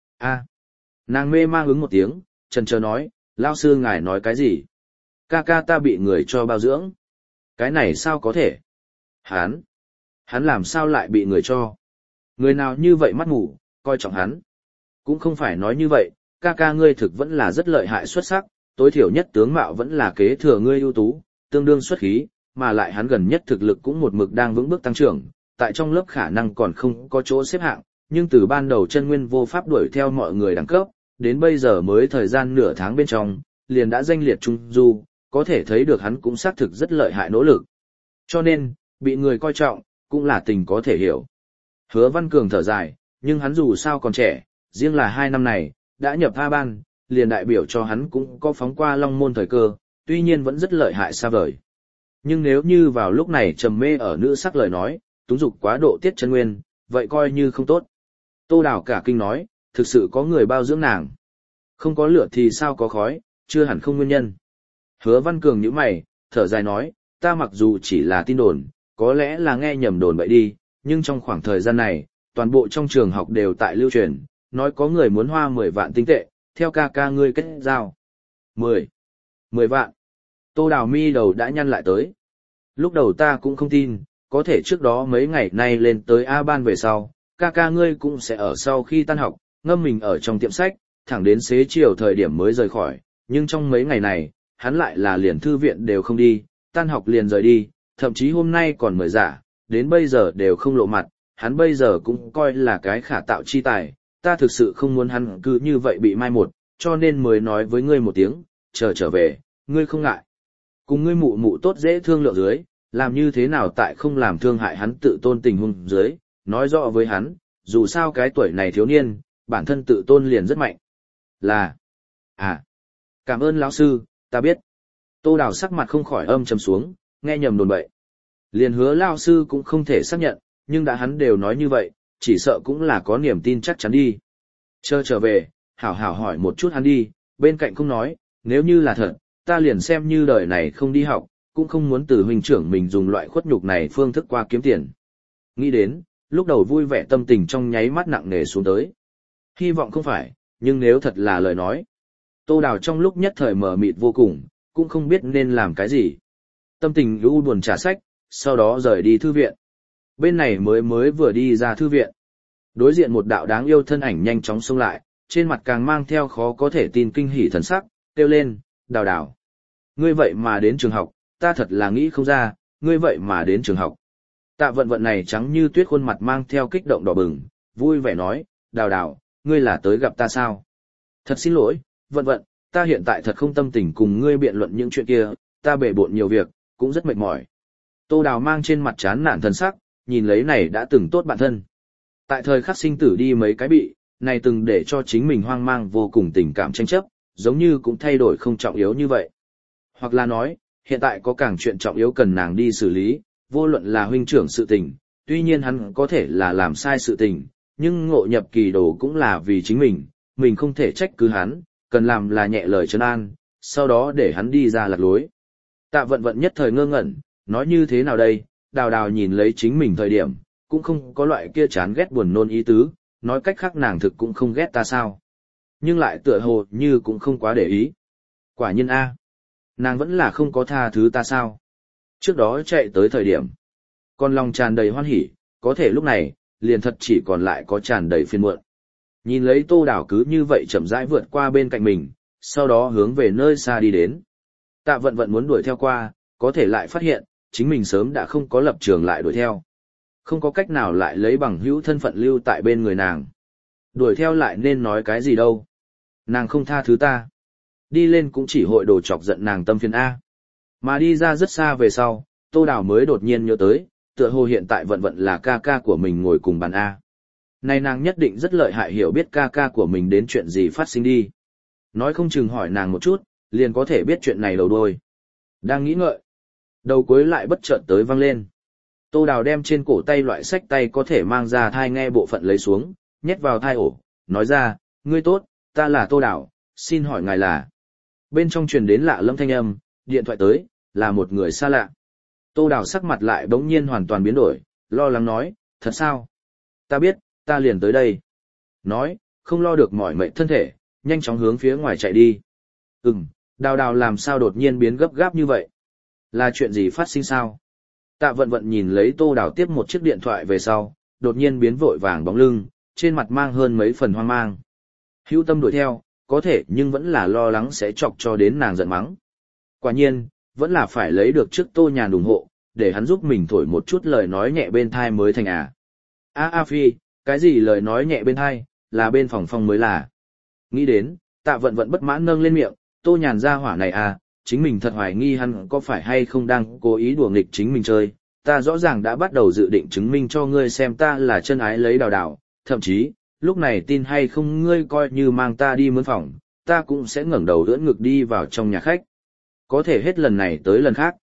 Nàng mê mang ứng một tiếng, chần chờ nói, lao sư ngài nói cái gì? Ca ca ta bị người cho bao dưỡng. Cái này sao có thể? Hắn làm sao lại bị người cho? Người nào như vậy mắt ngủ, coi trọng hắn. Cũng không phải nói như vậy, ca ca ngươi thực vẫn là rất lợi hại xuất sắc, tối thiểu nhất tướng mạo vẫn là kế thừa ngươi ưu tú, tương đương xuất khí, mà lại hắn gần nhất thực lực cũng một mực đang vững bước tăng trưởng, tại trong lớp khả năng còn không có chỗ xếp hạng, nhưng từ ban đầu chân nguyên vô pháp đuổi theo mọi người đẳng cấp, đến bây giờ mới thời gian nửa tháng bên trong, liền đã danh liệt trung du, có thể thấy được hắn cũng xác thực rất lợi hại nỗ lực. Cho nên, bị người coi trọng, cũng là tình có thể hiểu. Hứa Văn Cường thở dài, nhưng hắn dù sao còn trẻ, riêng là 2 năm này, đã nhập A ban, liền đại biểu cho hắn cũng có phóng qua long môn thời cơ, tuy nhiên vẫn rất lợi hại xa vời. Nhưng nếu như vào lúc này trầm mê ở nữ sắc lời nói, túng dục quá độ tiết chân nguyên, vậy coi như không tốt. Tô Đào cả kinh nói, thực sự có người bao dưỡng nàng. Không có lửa thì sao có khói, chưa hẳn không nguyên nhân. Hứa Văn Cường nhíu mày, thở dài nói, ta mặc dù chỉ là tin đồn, có lẽ là nghe nhầm đồn bậy đi, nhưng trong khoảng thời gian này, toàn bộ trong trường học đều tại lưu truyền, nói có người muốn hoa 10 vạn tinh tệ, theo ca ca ngươi kết giao. 10 vạn. Tô Đào mi đầu đã nhăn lại tới. Lúc đầu ta cũng không tin, có thể trước đó mấy ngày nay lên tới A ban về sau, ca ca ngươi cũng sẽ ở sau khi tan học, ngâm mình ở trong tiệm sách, thẳng đến xế chiều thời điểm mới rời khỏi, nhưng trong mấy ngày này, hắn lại là liền thư viện đều không đi, tan học liền rời đi, thậm chí hôm nay còn mời giả, đến bây giờ đều không lộ mặt, hắn bây giờ cũng coi là cái khả tạo chi tài, ta thực sự không muốn hắn cứ như vậy bị mai một, cho nên mới nói với ngươi một tiếng, chờ trở về, ngươi không ngại. Cùng ngươi mụ mụ tốt dễ thương lượng dưới, làm như thế nào tại không làm thương hại hắn tự tôn tình huống dưới, nói rõ với hắn, dù sao cái tuổi này thiếu niên, bản thân tự tôn liền rất mạnh. Cảm ơn lão sư, ta biết. Tô Đào sắc mặt không khỏi âm trầm xuống, nghe nhầm đồn bậy. Liền Hứa lão sư cũng không thể xác nhận, nhưng đã hắn đều nói như vậy, chỉ sợ cũng là có niềm tin chắc chắn đi. Chờ trở về, hảo hảo hỏi một chút hắn đi, bên cạnh không nói, nếu như là thật, ta liền xem như đời này không đi học, cũng không muốn từ huynh trưởng mình dùng loại khuất nhục này phương thức qua kiếm tiền. Nghĩ đến, lúc đầu vui vẻ tâm tình trong nháy mắt nặng nề xuống tới. Hy vọng không phải, nhưng nếu thật là lời nói. Tô Đào trong lúc nhất thời mờ mịt vô cùng, cũng không biết nên làm cái gì. Tâm tình u buồn trả sách, sau đó rời đi thư viện. Bên này mới vừa đi ra thư viện. Đối diện một đạo đáng yêu thân ảnh nhanh chóng xông lại, trên mặt càng mang theo khó có thể tin kinh hỉ thần sắc, kêu lên, Đào Đào. Ngươi vậy mà đến trường học, ta thật là nghĩ không ra, ngươi vậy mà đến trường học. Tạ Vận Vận này trắng như tuyết khuôn mặt mang theo kích động đỏ bừng, vui vẻ nói, Đào Đào, ngươi là tới gặp ta sao? Thật xin lỗi, Vận Vận, ta hiện tại thật không tâm tình cùng ngươi biện luận những chuyện kia, ta bể bộn nhiều việc, cũng rất mệt mỏi. Tô Đào mang trên mặt chán nản thần sắc, nhìn lấy này đã từng tốt bạn thân. Tại thời khắc sinh tử đi mấy cái bị, này từng để cho chính mình hoang mang vô cùng tình cảm tranh chấp, giống như cũng thay đổi không trọng yếu như vậy. Hoặc là nói, hiện tại có càng chuyện trọng yếu cần nàng đi xử lý, vô luận là huynh trưởng sự tình, tuy nhiên hắn có thể là làm sai sự tình, nhưng ngộ nhập kỳ đồ cũng là vì chính mình không thể trách cứ hắn, cần làm là nhẹ lời trấn an, sau đó để hắn đi ra lạc lối. Tạ Vận Vận nhất thời ngơ ngẩn, nói như thế nào đây, Đào Đào nhìn lấy chính mình thời điểm, cũng không có loại kia chán ghét buồn nôn ý tứ, nói cách khác nàng thực cũng không ghét ta sao. Nhưng lại tựa hồ như cũng không quá để ý. Quả nhiên a, nàng vẫn là không có tha thứ ta sao. Trước đó chạy tới thời điểm, con lòng tràn đầy hoan hỉ, có thể lúc này, liền thật chỉ còn lại có tràn đầy phiền muộn. Nhìn lấy Tô Đào cứ như vậy chậm rãi vượt qua bên cạnh mình, sau đó hướng về nơi xa đi đến. Tạ Vận Vận muốn đuổi theo qua, có thể lại phát hiện, chính mình sớm đã không có lập trường lại đuổi theo. Không có cách nào lại lấy bằng hữu thân phận lưu tại bên người nàng. Đuổi theo lại nên nói cái gì đâu. Nàng không tha thứ ta. Đi lên cũng chỉ hội đồ chọc giận nàng tâm phiền A. Mà đi ra rất xa về sau, Tô Đào mới đột nhiên nhớ tới, tựa hồ hiện tại Vận Vận là ca ca của mình ngồi cùng bàn A. Này nàng nhất định rất lợi hại hiểu biết ca ca của mình đến chuyện gì phát sinh đi. Nói không chừng hỏi nàng một chút, liền có thể biết chuyện này đầu đuôi. Đang nghĩ ngợi, đầu cuối lại bất chợt tới vang lên. Tô Đào đem trên cổ tay loại sách tay có thể mang ra thai nghe bộ phận lấy xuống, nhét vào thai ổ, nói ra, ngươi tốt, ta là Tô Đào, xin hỏi ngài là. Bên trong truyền đến lạ lẫm thanh âm, điện thoại tới, là một người xa lạ. Tô Đào sắc mặt lại bỗng nhiên hoàn toàn biến đổi, lo lắng nói, thật sao? Ta biết, ta liền tới đây. Nói, không lo được mỏi mệt thân thể, nhanh chóng hướng phía ngoài chạy đi. Đào Đào làm sao đột nhiên biến gấp gáp như vậy? Là chuyện gì phát sinh sao? Tạ Vận Vận nhìn lấy Tô Đào tiếp một chiếc điện thoại về sau, đột nhiên biến vội vàng bóng lưng, trên mặt mang hơn mấy phần hoang mang. Hữu tâm đuổi theo, có thể nhưng vẫn là lo lắng sẽ chọc cho đến nàng giận mắng. Quả nhiên, vẫn là phải lấy được trước Tô Nhàn ủng hộ, để hắn giúp mình thổi một chút lời nói nhẹ bên thai mới thành à. Phi, cái gì lời nói nhẹ bên thai, là bên phòng phong mới là. Nghĩ đến, Tạ Vận Vận bất mãn nâng lên miệng, Tô Nhàn ra hỏa này à, chính mình thật hoài nghi hắn có phải hay không đang cố ý đùa nghịch chính mình chơi. Ta rõ ràng đã bắt đầu dự định chứng minh cho ngươi xem ta là chân ái lấy Đào Đào, thậm chí, lúc này tin hay không ngươi coi như mang ta đi mướn phòng, ta cũng sẽ ngẩng đầu ưỡn ngực đi vào trong nhà khách. Có thể hết lần này tới lần khác.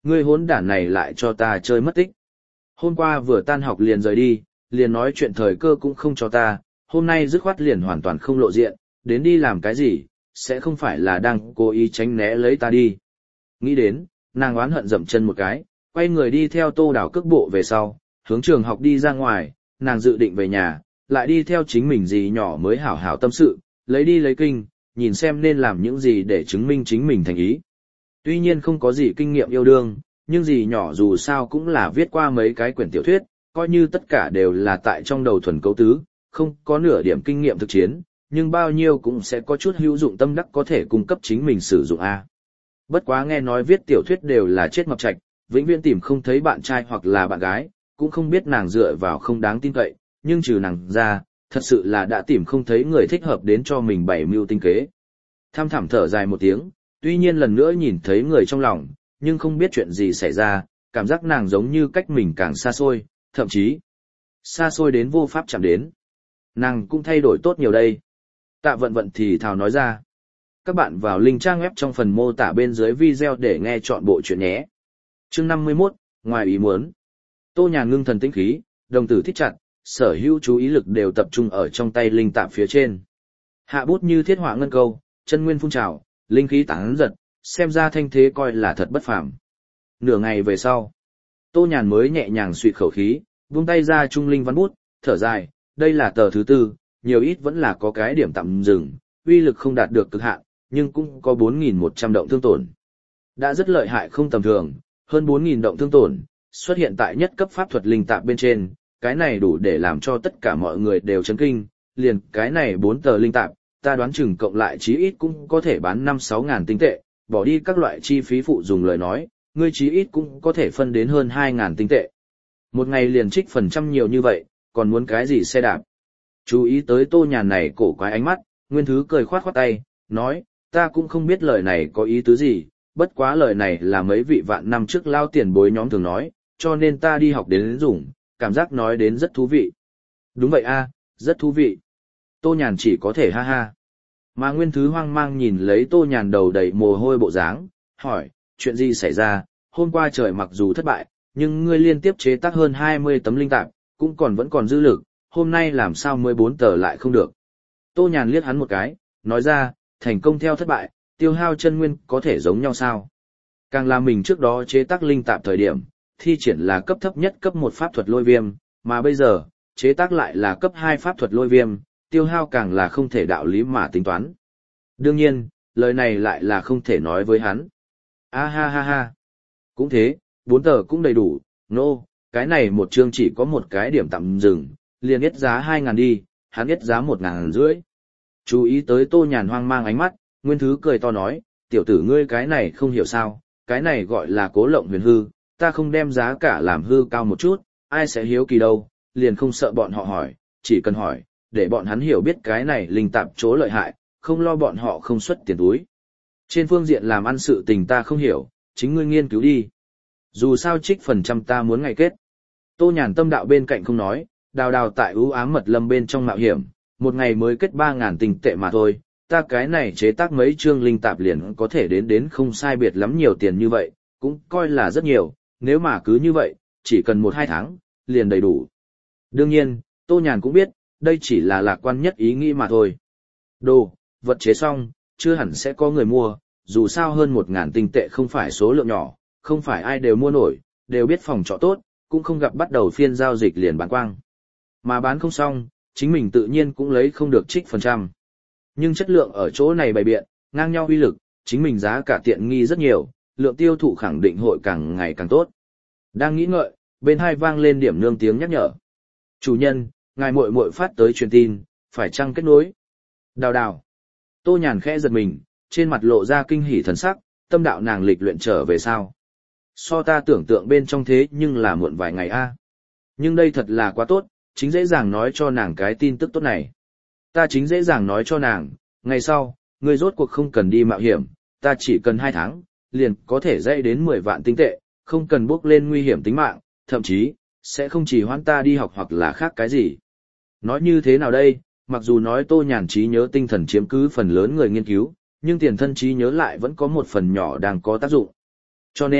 Ngươi hỗn đản này lại cho ta chơi mất tích. Hôm qua vừa tan học liền rời đi, liền nói chuyện thời cơ cũng không cho ta, hôm nay dứt khoát liền hoàn toàn không lộ diện, đến đi làm cái gì, sẽ không phải là đang cố ý tránh né lấy ta đi. Nghĩ đến, nàng oán hận dậm chân một cái, quay người đi theo Tô Đào cước bộ về sau, hướng trường học đi ra ngoài, nàng dự định về nhà, lại đi theo chính mình gì nhỏ mới hảo hảo tâm sự, lấy đi lấy kinh, nhìn xem nên làm những gì để chứng minh chính mình thành ý. Tuy nhiên không có gì kinh nghiệm yêu đương, nhưng gì nhỏ dù sao cũng là viết qua mấy cái quyển tiểu thuyết, coi như tất cả đều là tại trong đầu thuần cấu tứ, không có nửa điểm kinh nghiệm thực chiến, nhưng bao nhiêu cũng sẽ có chút hữu dụng tâm đắc có thể cung cấp chính mình sử dụng a. Bất quá nghe nói viết tiểu thuyết đều là chết mập trạch, vĩnh viễn tìm không thấy bạn trai hoặc là bạn gái, cũng không biết nàng dựa vào không đáng tin cậy, nhưng trừ nàng ra, thật sự là đã tìm không thấy người thích hợp đến cho mình bày mưu tinh kế. Thăm thẳm thở dài một tiếng, tuy nhiên lần nữa nhìn thấy người trong lòng, nhưng không biết chuyện gì xảy ra, cảm giác nàng giống như cách mình càng xa xôi, thậm chí xa xôi đến vô pháp chạm đến. Nàng cũng thay đổi tốt nhiều đây. Tạ vận vận thì thào nói ra. Các bạn vào link trang web trong phần mô tả bên dưới video để nghe chọn bộ chuyện nhé. Chương 51, ngoài ý muốn. Tô Nhàn ngưng thần tĩnh khí, đồng tử thích chặt, sở hữu chú ý lực đều tập trung ở trong tay linh tạm phía trên. Hạ bút như thiết họa ngân câu, chân nguyên phun trào, linh khí tán giật, xem ra thanh thế coi là thật bất phàm. Nửa ngày về sau, Tô Nhàn mới nhẹ nhàng suýt khẩu khí, buông tay ra trung linh văn bút, thở dài, đây là tờ thứ tư, nhiều ít vẫn là có cái điểm tạm dừng, uy lực không đạt được cực hạn, nhưng cũng có 4.100 động thương tổn. Đã rất lợi hại không tầm thường, hơn 4.000 động thương tổn, xuất hiện tại nhất cấp pháp thuật linh tạm bên trên, cái này đủ để làm cho tất cả mọi người đều chấn kinh, liền cái này 4 tờ linh tạm, ta đoán chừng cộng lại chí ít cũng có thể bán 5-6 ngàn tinh tệ, bỏ đi các loại chi phí phụ dùng lời nói, ngươi chí ít cũng có thể phân đến hơn 2 ngàn tinh tệ. Một ngày liền trích phần trăm nhiều như vậy, còn muốn cái gì xe đạp? Chú ý tới Tô Nhàn này cổ quái ánh mắt, Nguyên Thứ cười khoát khoát tay, nói, ta cũng không biết lời này có ý tứ gì, bất quá lời này là mấy vị vạn năm trước lao tiền bối nhóm thường nói, cho nên ta đi học đến dùng, cảm giác nói đến rất thú vị. Đúng vậy a, rất thú vị. Tô Nhàn chỉ có thể ha ha. Mà Nguyên Thứ hoang mang nhìn lấy Tô Nhàn đầu đầy mồ hôi bộ dáng, hỏi, chuyện gì xảy ra, hôm qua trời mặc dù thất bại, nhưng ngươi liên tiếp chế tác hơn 20 tấm linh tạp, cũng vẫn còn dư lực, hôm nay làm sao 14 tờ lại không được. Tô Nhàn liếc hắn một cái, nói ra, thành công theo thất bại, tiêu hao chân nguyên có thể giống nhau sao. Càng là mình trước đó chế tác linh tạp thời điểm, thi triển là cấp thấp nhất cấp 1 pháp thuật lôi viêm, mà bây giờ, chế tác lại là cấp 2 pháp thuật lôi viêm, tiêu hao càng là không thể đạo lý mà tính toán. Đương nhiên, lời này lại là không thể nói với hắn. A ha ha ha. Cũng thế, 4 tờ cũng đầy đủ, cái này một chương chỉ có một cái điểm tạm dừng, liền ít giá 2.000 đi, hắn ít giá 1.500. Chú ý tới Tô Nhàn hoang mang ánh mắt, Nguyên Thứ cười to nói, tiểu tử ngươi cái này không hiểu sao, cái này gọi là cố lộng huyền hư, ta không đem giá cả làm hư cao một chút, ai sẽ hiếu kỳ đâu, liền không sợ bọn họ hỏi, chỉ cần hỏi, để bọn hắn hiểu biết cái này linh tạp chỗ lợi hại, không lo bọn họ không xuất tiền túi. Trên phương diện làm ăn sự tình ta không hiểu, chính ngươi nghiên cứu đi. Dù sao trích phần trăm ta muốn ngày kết. Tô Nhàn tâm đạo bên cạnh không nói, đào tại ưu ám mật lâm bên trong mạo hiểm, một ngày mới kết 3.000 tinh tệ mà thôi, ta cái này chế tác mấy chương linh tạp liền có thể đến không sai biệt lắm nhiều tiền như vậy, cũng coi là rất nhiều, nếu mà cứ như vậy, chỉ cần 1-2 tháng, liền đầy đủ. Đương nhiên, Tô Nhàn cũng biết, đây chỉ là lạc quan nhất ý nghĩ mà thôi. Vật chế xong, chưa hẳn sẽ có người mua, dù sao hơn 1.000 tinh tệ không phải số lượng nhỏ, không phải ai đều mua nổi, đều biết phòng trọ tốt, cũng không gặp bắt đầu phiên giao dịch liền bán quang. Mà bán không xong, chính mình tự nhiên cũng lấy không được trích phần trăm. Nhưng chất lượng ở chỗ này bày biện, ngang nhau uy lực, chính mình giá cả tiện nghi rất nhiều, lượng tiêu thụ khẳng định hội càng ngày càng tốt. Đang nghĩ ngợi, bên hai vang lên điểm nương tiếng nhắc nhở. Chủ nhân, ngài muội muội phát tới truyền tin, phải chăng kết nối? Đào. Tô Nhàn khẽ giật mình, trên mặt lộ ra kinh hỉ thần sắc, tâm đạo nàng lịch luyện trở về sao. So ta tưởng tượng bên trong thế nhưng là muộn vài ngày a. Nhưng đây thật là quá tốt, chính dễ dàng nói cho nàng cái tin tức tốt này. Ta chính dễ dàng nói cho nàng, ngày sau, ngươi rốt cuộc không cần đi mạo hiểm, ta chỉ cần 2 tháng, liền có thể dạy đến 10 vạn tinh tệ, không cần bước lên nguy hiểm tính mạng, thậm chí, sẽ không chỉ hoãn ta đi học hoặc là khác cái gì. Nói như thế nào đây, mặc dù nói Tô Nhàn trí nhớ tinh thần chiếm cứ phần lớn người nghiên cứu, nhưng tiền thân trí nhớ lại vẫn có một phần nhỏ đang có tác dụng. Cho nên,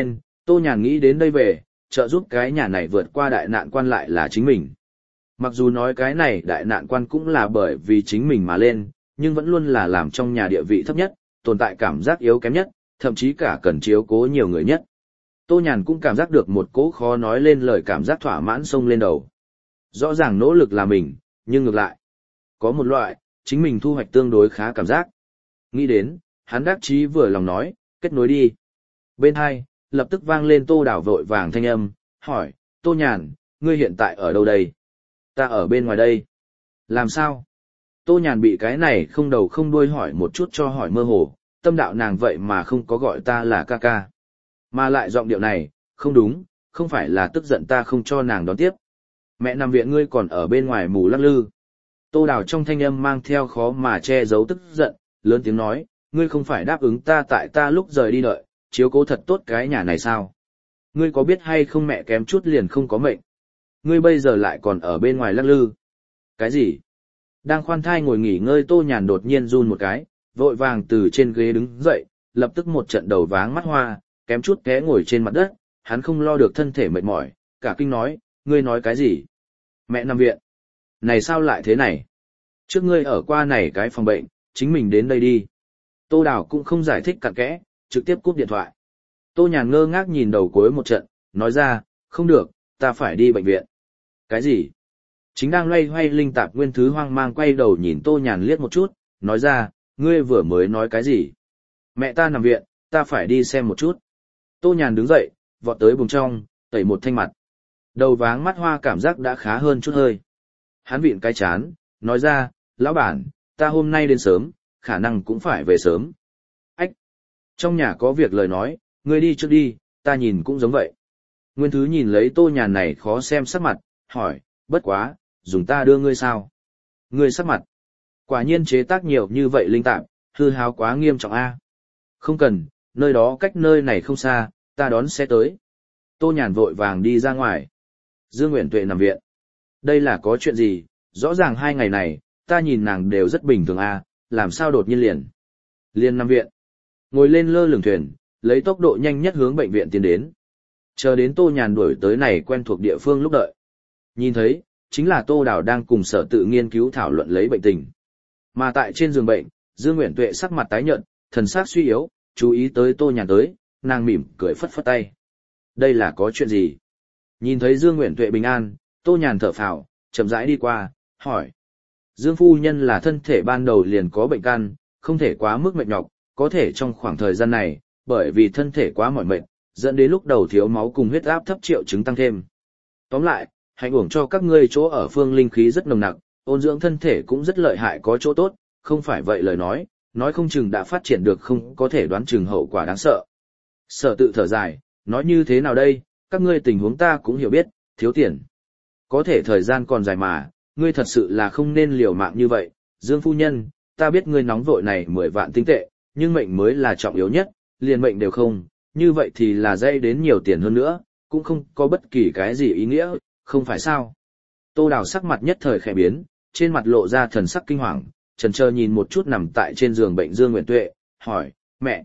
Tô Nhàn nghĩ đến đây về, trợ giúp cái nhà này vượt qua đại nạn quan lại là chính mình. Mặc dù nói cái này đại nạn quan cũng là bởi vì chính mình mà lên, nhưng vẫn luôn là làm trong nhà địa vị thấp nhất, tồn tại cảm giác yếu kém nhất, thậm chí cả cần chiếu cố nhiều người nhất. Tô Nhàn cũng cảm giác được một cỗ khó nói lên lời cảm giác thỏa mãn xông lên đầu. Rõ ràng nỗ lực là mình, nhưng ngược lại, có một loại, chính mình thu hoạch tương đối khá cảm giác. Nghĩ đến, hắn đắc chí vừa lòng nói, kết nối đi. Bên hai, lập tức vang lên Tô Đào vội vàng thanh âm, hỏi, Tô Nhàn, ngươi hiện tại ở đâu đây? Ta ở bên ngoài đây. Làm sao? Tô Nhàn bị cái này không đầu không đuôi hỏi một chút cho hỏi mơ hồ, tâm đạo nàng vậy mà không có gọi ta là ca ca. Mà lại giọng điệu này, không đúng, không phải là tức giận ta không cho nàng đón tiếp. Mẹ nằm viện ngươi còn ở bên ngoài mù lắc lư. Tô Đào trong thanh âm mang theo khó mà che giấu tức giận, lớn tiếng nói, ngươi không phải đáp ứng ta tại ta lúc rời đi đợi, chiếu cố thật tốt cái nhà này sao? Ngươi có biết hay không mẹ kém chút liền không có mệnh. Ngươi bây giờ lại còn ở bên ngoài lắc lư. Cái gì? Đang khoan thai ngồi nghỉ ngơi Tô Nhàn đột nhiên run một cái, vội vàng từ trên ghế đứng dậy, lập tức một trận đầu váng mắt hoa, kém chút té ngồi trên mặt đất, hắn không lo được thân thể mệt mỏi, cả kinh nói, ngươi nói cái gì? Mẹ nằm viện. Này sao lại thế này? Trước ngươi ở qua này cái phòng bệnh, chính mình đến đây đi. Tô Đào cũng không giải thích cặn kẽ, trực tiếp cúp điện thoại. Tô Nhàn ngơ ngác nhìn đầu cuối một trận, nói ra, không được, ta phải đi bệnh viện. Cái gì? Chính đang loay hoay linh tạp nguyên thứ hoang mang quay đầu nhìn Tô Nhàn liếc một chút, nói ra, ngươi vừa mới nói cái gì? Mẹ ta nằm viện, ta phải đi xem một chút. Tô Nhàn đứng dậy, vọt tới buồng trong, tẩy một thanh mặt. Đầu váng mắt hoa cảm giác đã khá hơn chút hơi. Hắn vịn cái chán, nói ra, lão bản, ta hôm nay đến sớm, khả năng cũng phải về sớm. Ách! Trong nhà có việc lời nói, ngươi đi trước đi, ta nhìn cũng giống vậy. Nguyên thứ nhìn lấy Tô Nhàn này khó xem sắc mặt, hỏi, bất quá, dùng ta đưa ngươi sao? Ngươi sắc mặt. Quả nhiên chế tác nhiều như vậy linh tạp, hư hao quá nghiêm trọng a. Không cần, nơi đó cách nơi này không xa, ta đón xe tới. Tô Nhàn vội vàng đi ra ngoài. Dương Nguyễn Tuệ nằm viện. Đây là có chuyện gì, rõ ràng 2 ngày này, ta nhìn nàng đều rất bình thường a, làm sao đột nhiên liền nằm viện. Ngồi lên lơ lửng thuyền, lấy tốc độ nhanh nhất hướng bệnh viện tiến đến. Chờ đến Tô Nhàn đuổi tới này quen thuộc địa phương lúc đợi. Nhìn thấy, chính là Tô Đào đang cùng sở tự nghiên cứu thảo luận lấy bệnh tình. Mà tại trên giường bệnh, Dương Nguyễn Tuệ sắc mặt tái nhợt, thần sắc suy yếu, chú ý tới Tô Nhàn tới, nàng mỉm cười phất phất tay. Đây là có chuyện gì? Nhìn thấy Dương Nguyễn Tuệ bình an, Tô Nhàn thở phào, chậm rãi đi qua, hỏi. Dương phu nhân là thân thể ban đầu liền có bệnh căn, không thể quá mức mệt nhọc, có thể trong khoảng thời gian này, bởi vì thân thể quá mỏi mệt, dẫn đến lúc đầu thiếu máu cùng huyết áp thấp triệu chứng tăng thêm. Tóm lại, hạnh uổng cho các ngươi chỗ ở phương linh khí rất nồng nặc, ôn dưỡng thân thể cũng rất lợi hại có chỗ tốt, không phải vậy lời nói không chừng đã phát triển được không có thể đoán chừng hậu quả đáng sợ. Sở tự thở dài, nói như thế nào đây, các ngươi tình huống ta cũng hiểu biết, thiếu tiền. Có thể thời gian còn dài mà, ngươi thật sự là không nên liều mạng như vậy, Dương phu nhân, ta biết ngươi nóng vội này 10 vạn tinh tệ, nhưng mệnh mới là trọng yếu nhất, liền mệnh đều không, như vậy thì là dây đến nhiều tiền hơn nữa, cũng không có bất kỳ cái gì ý nghĩa, không phải sao. Tô Đào sắc mặt nhất thời khẽ biến, trên mặt lộ ra thần sắc kinh hoàng, chần chờ nhìn một chút nằm tại trên giường bệnh Dương Nguyễn Tuệ, hỏi, mẹ,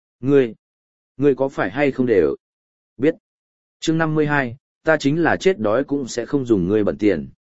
ngươi có phải hay không đều biết. Chương 52, ta chính là chết đói cũng sẽ không dùng ngươi bận tiền.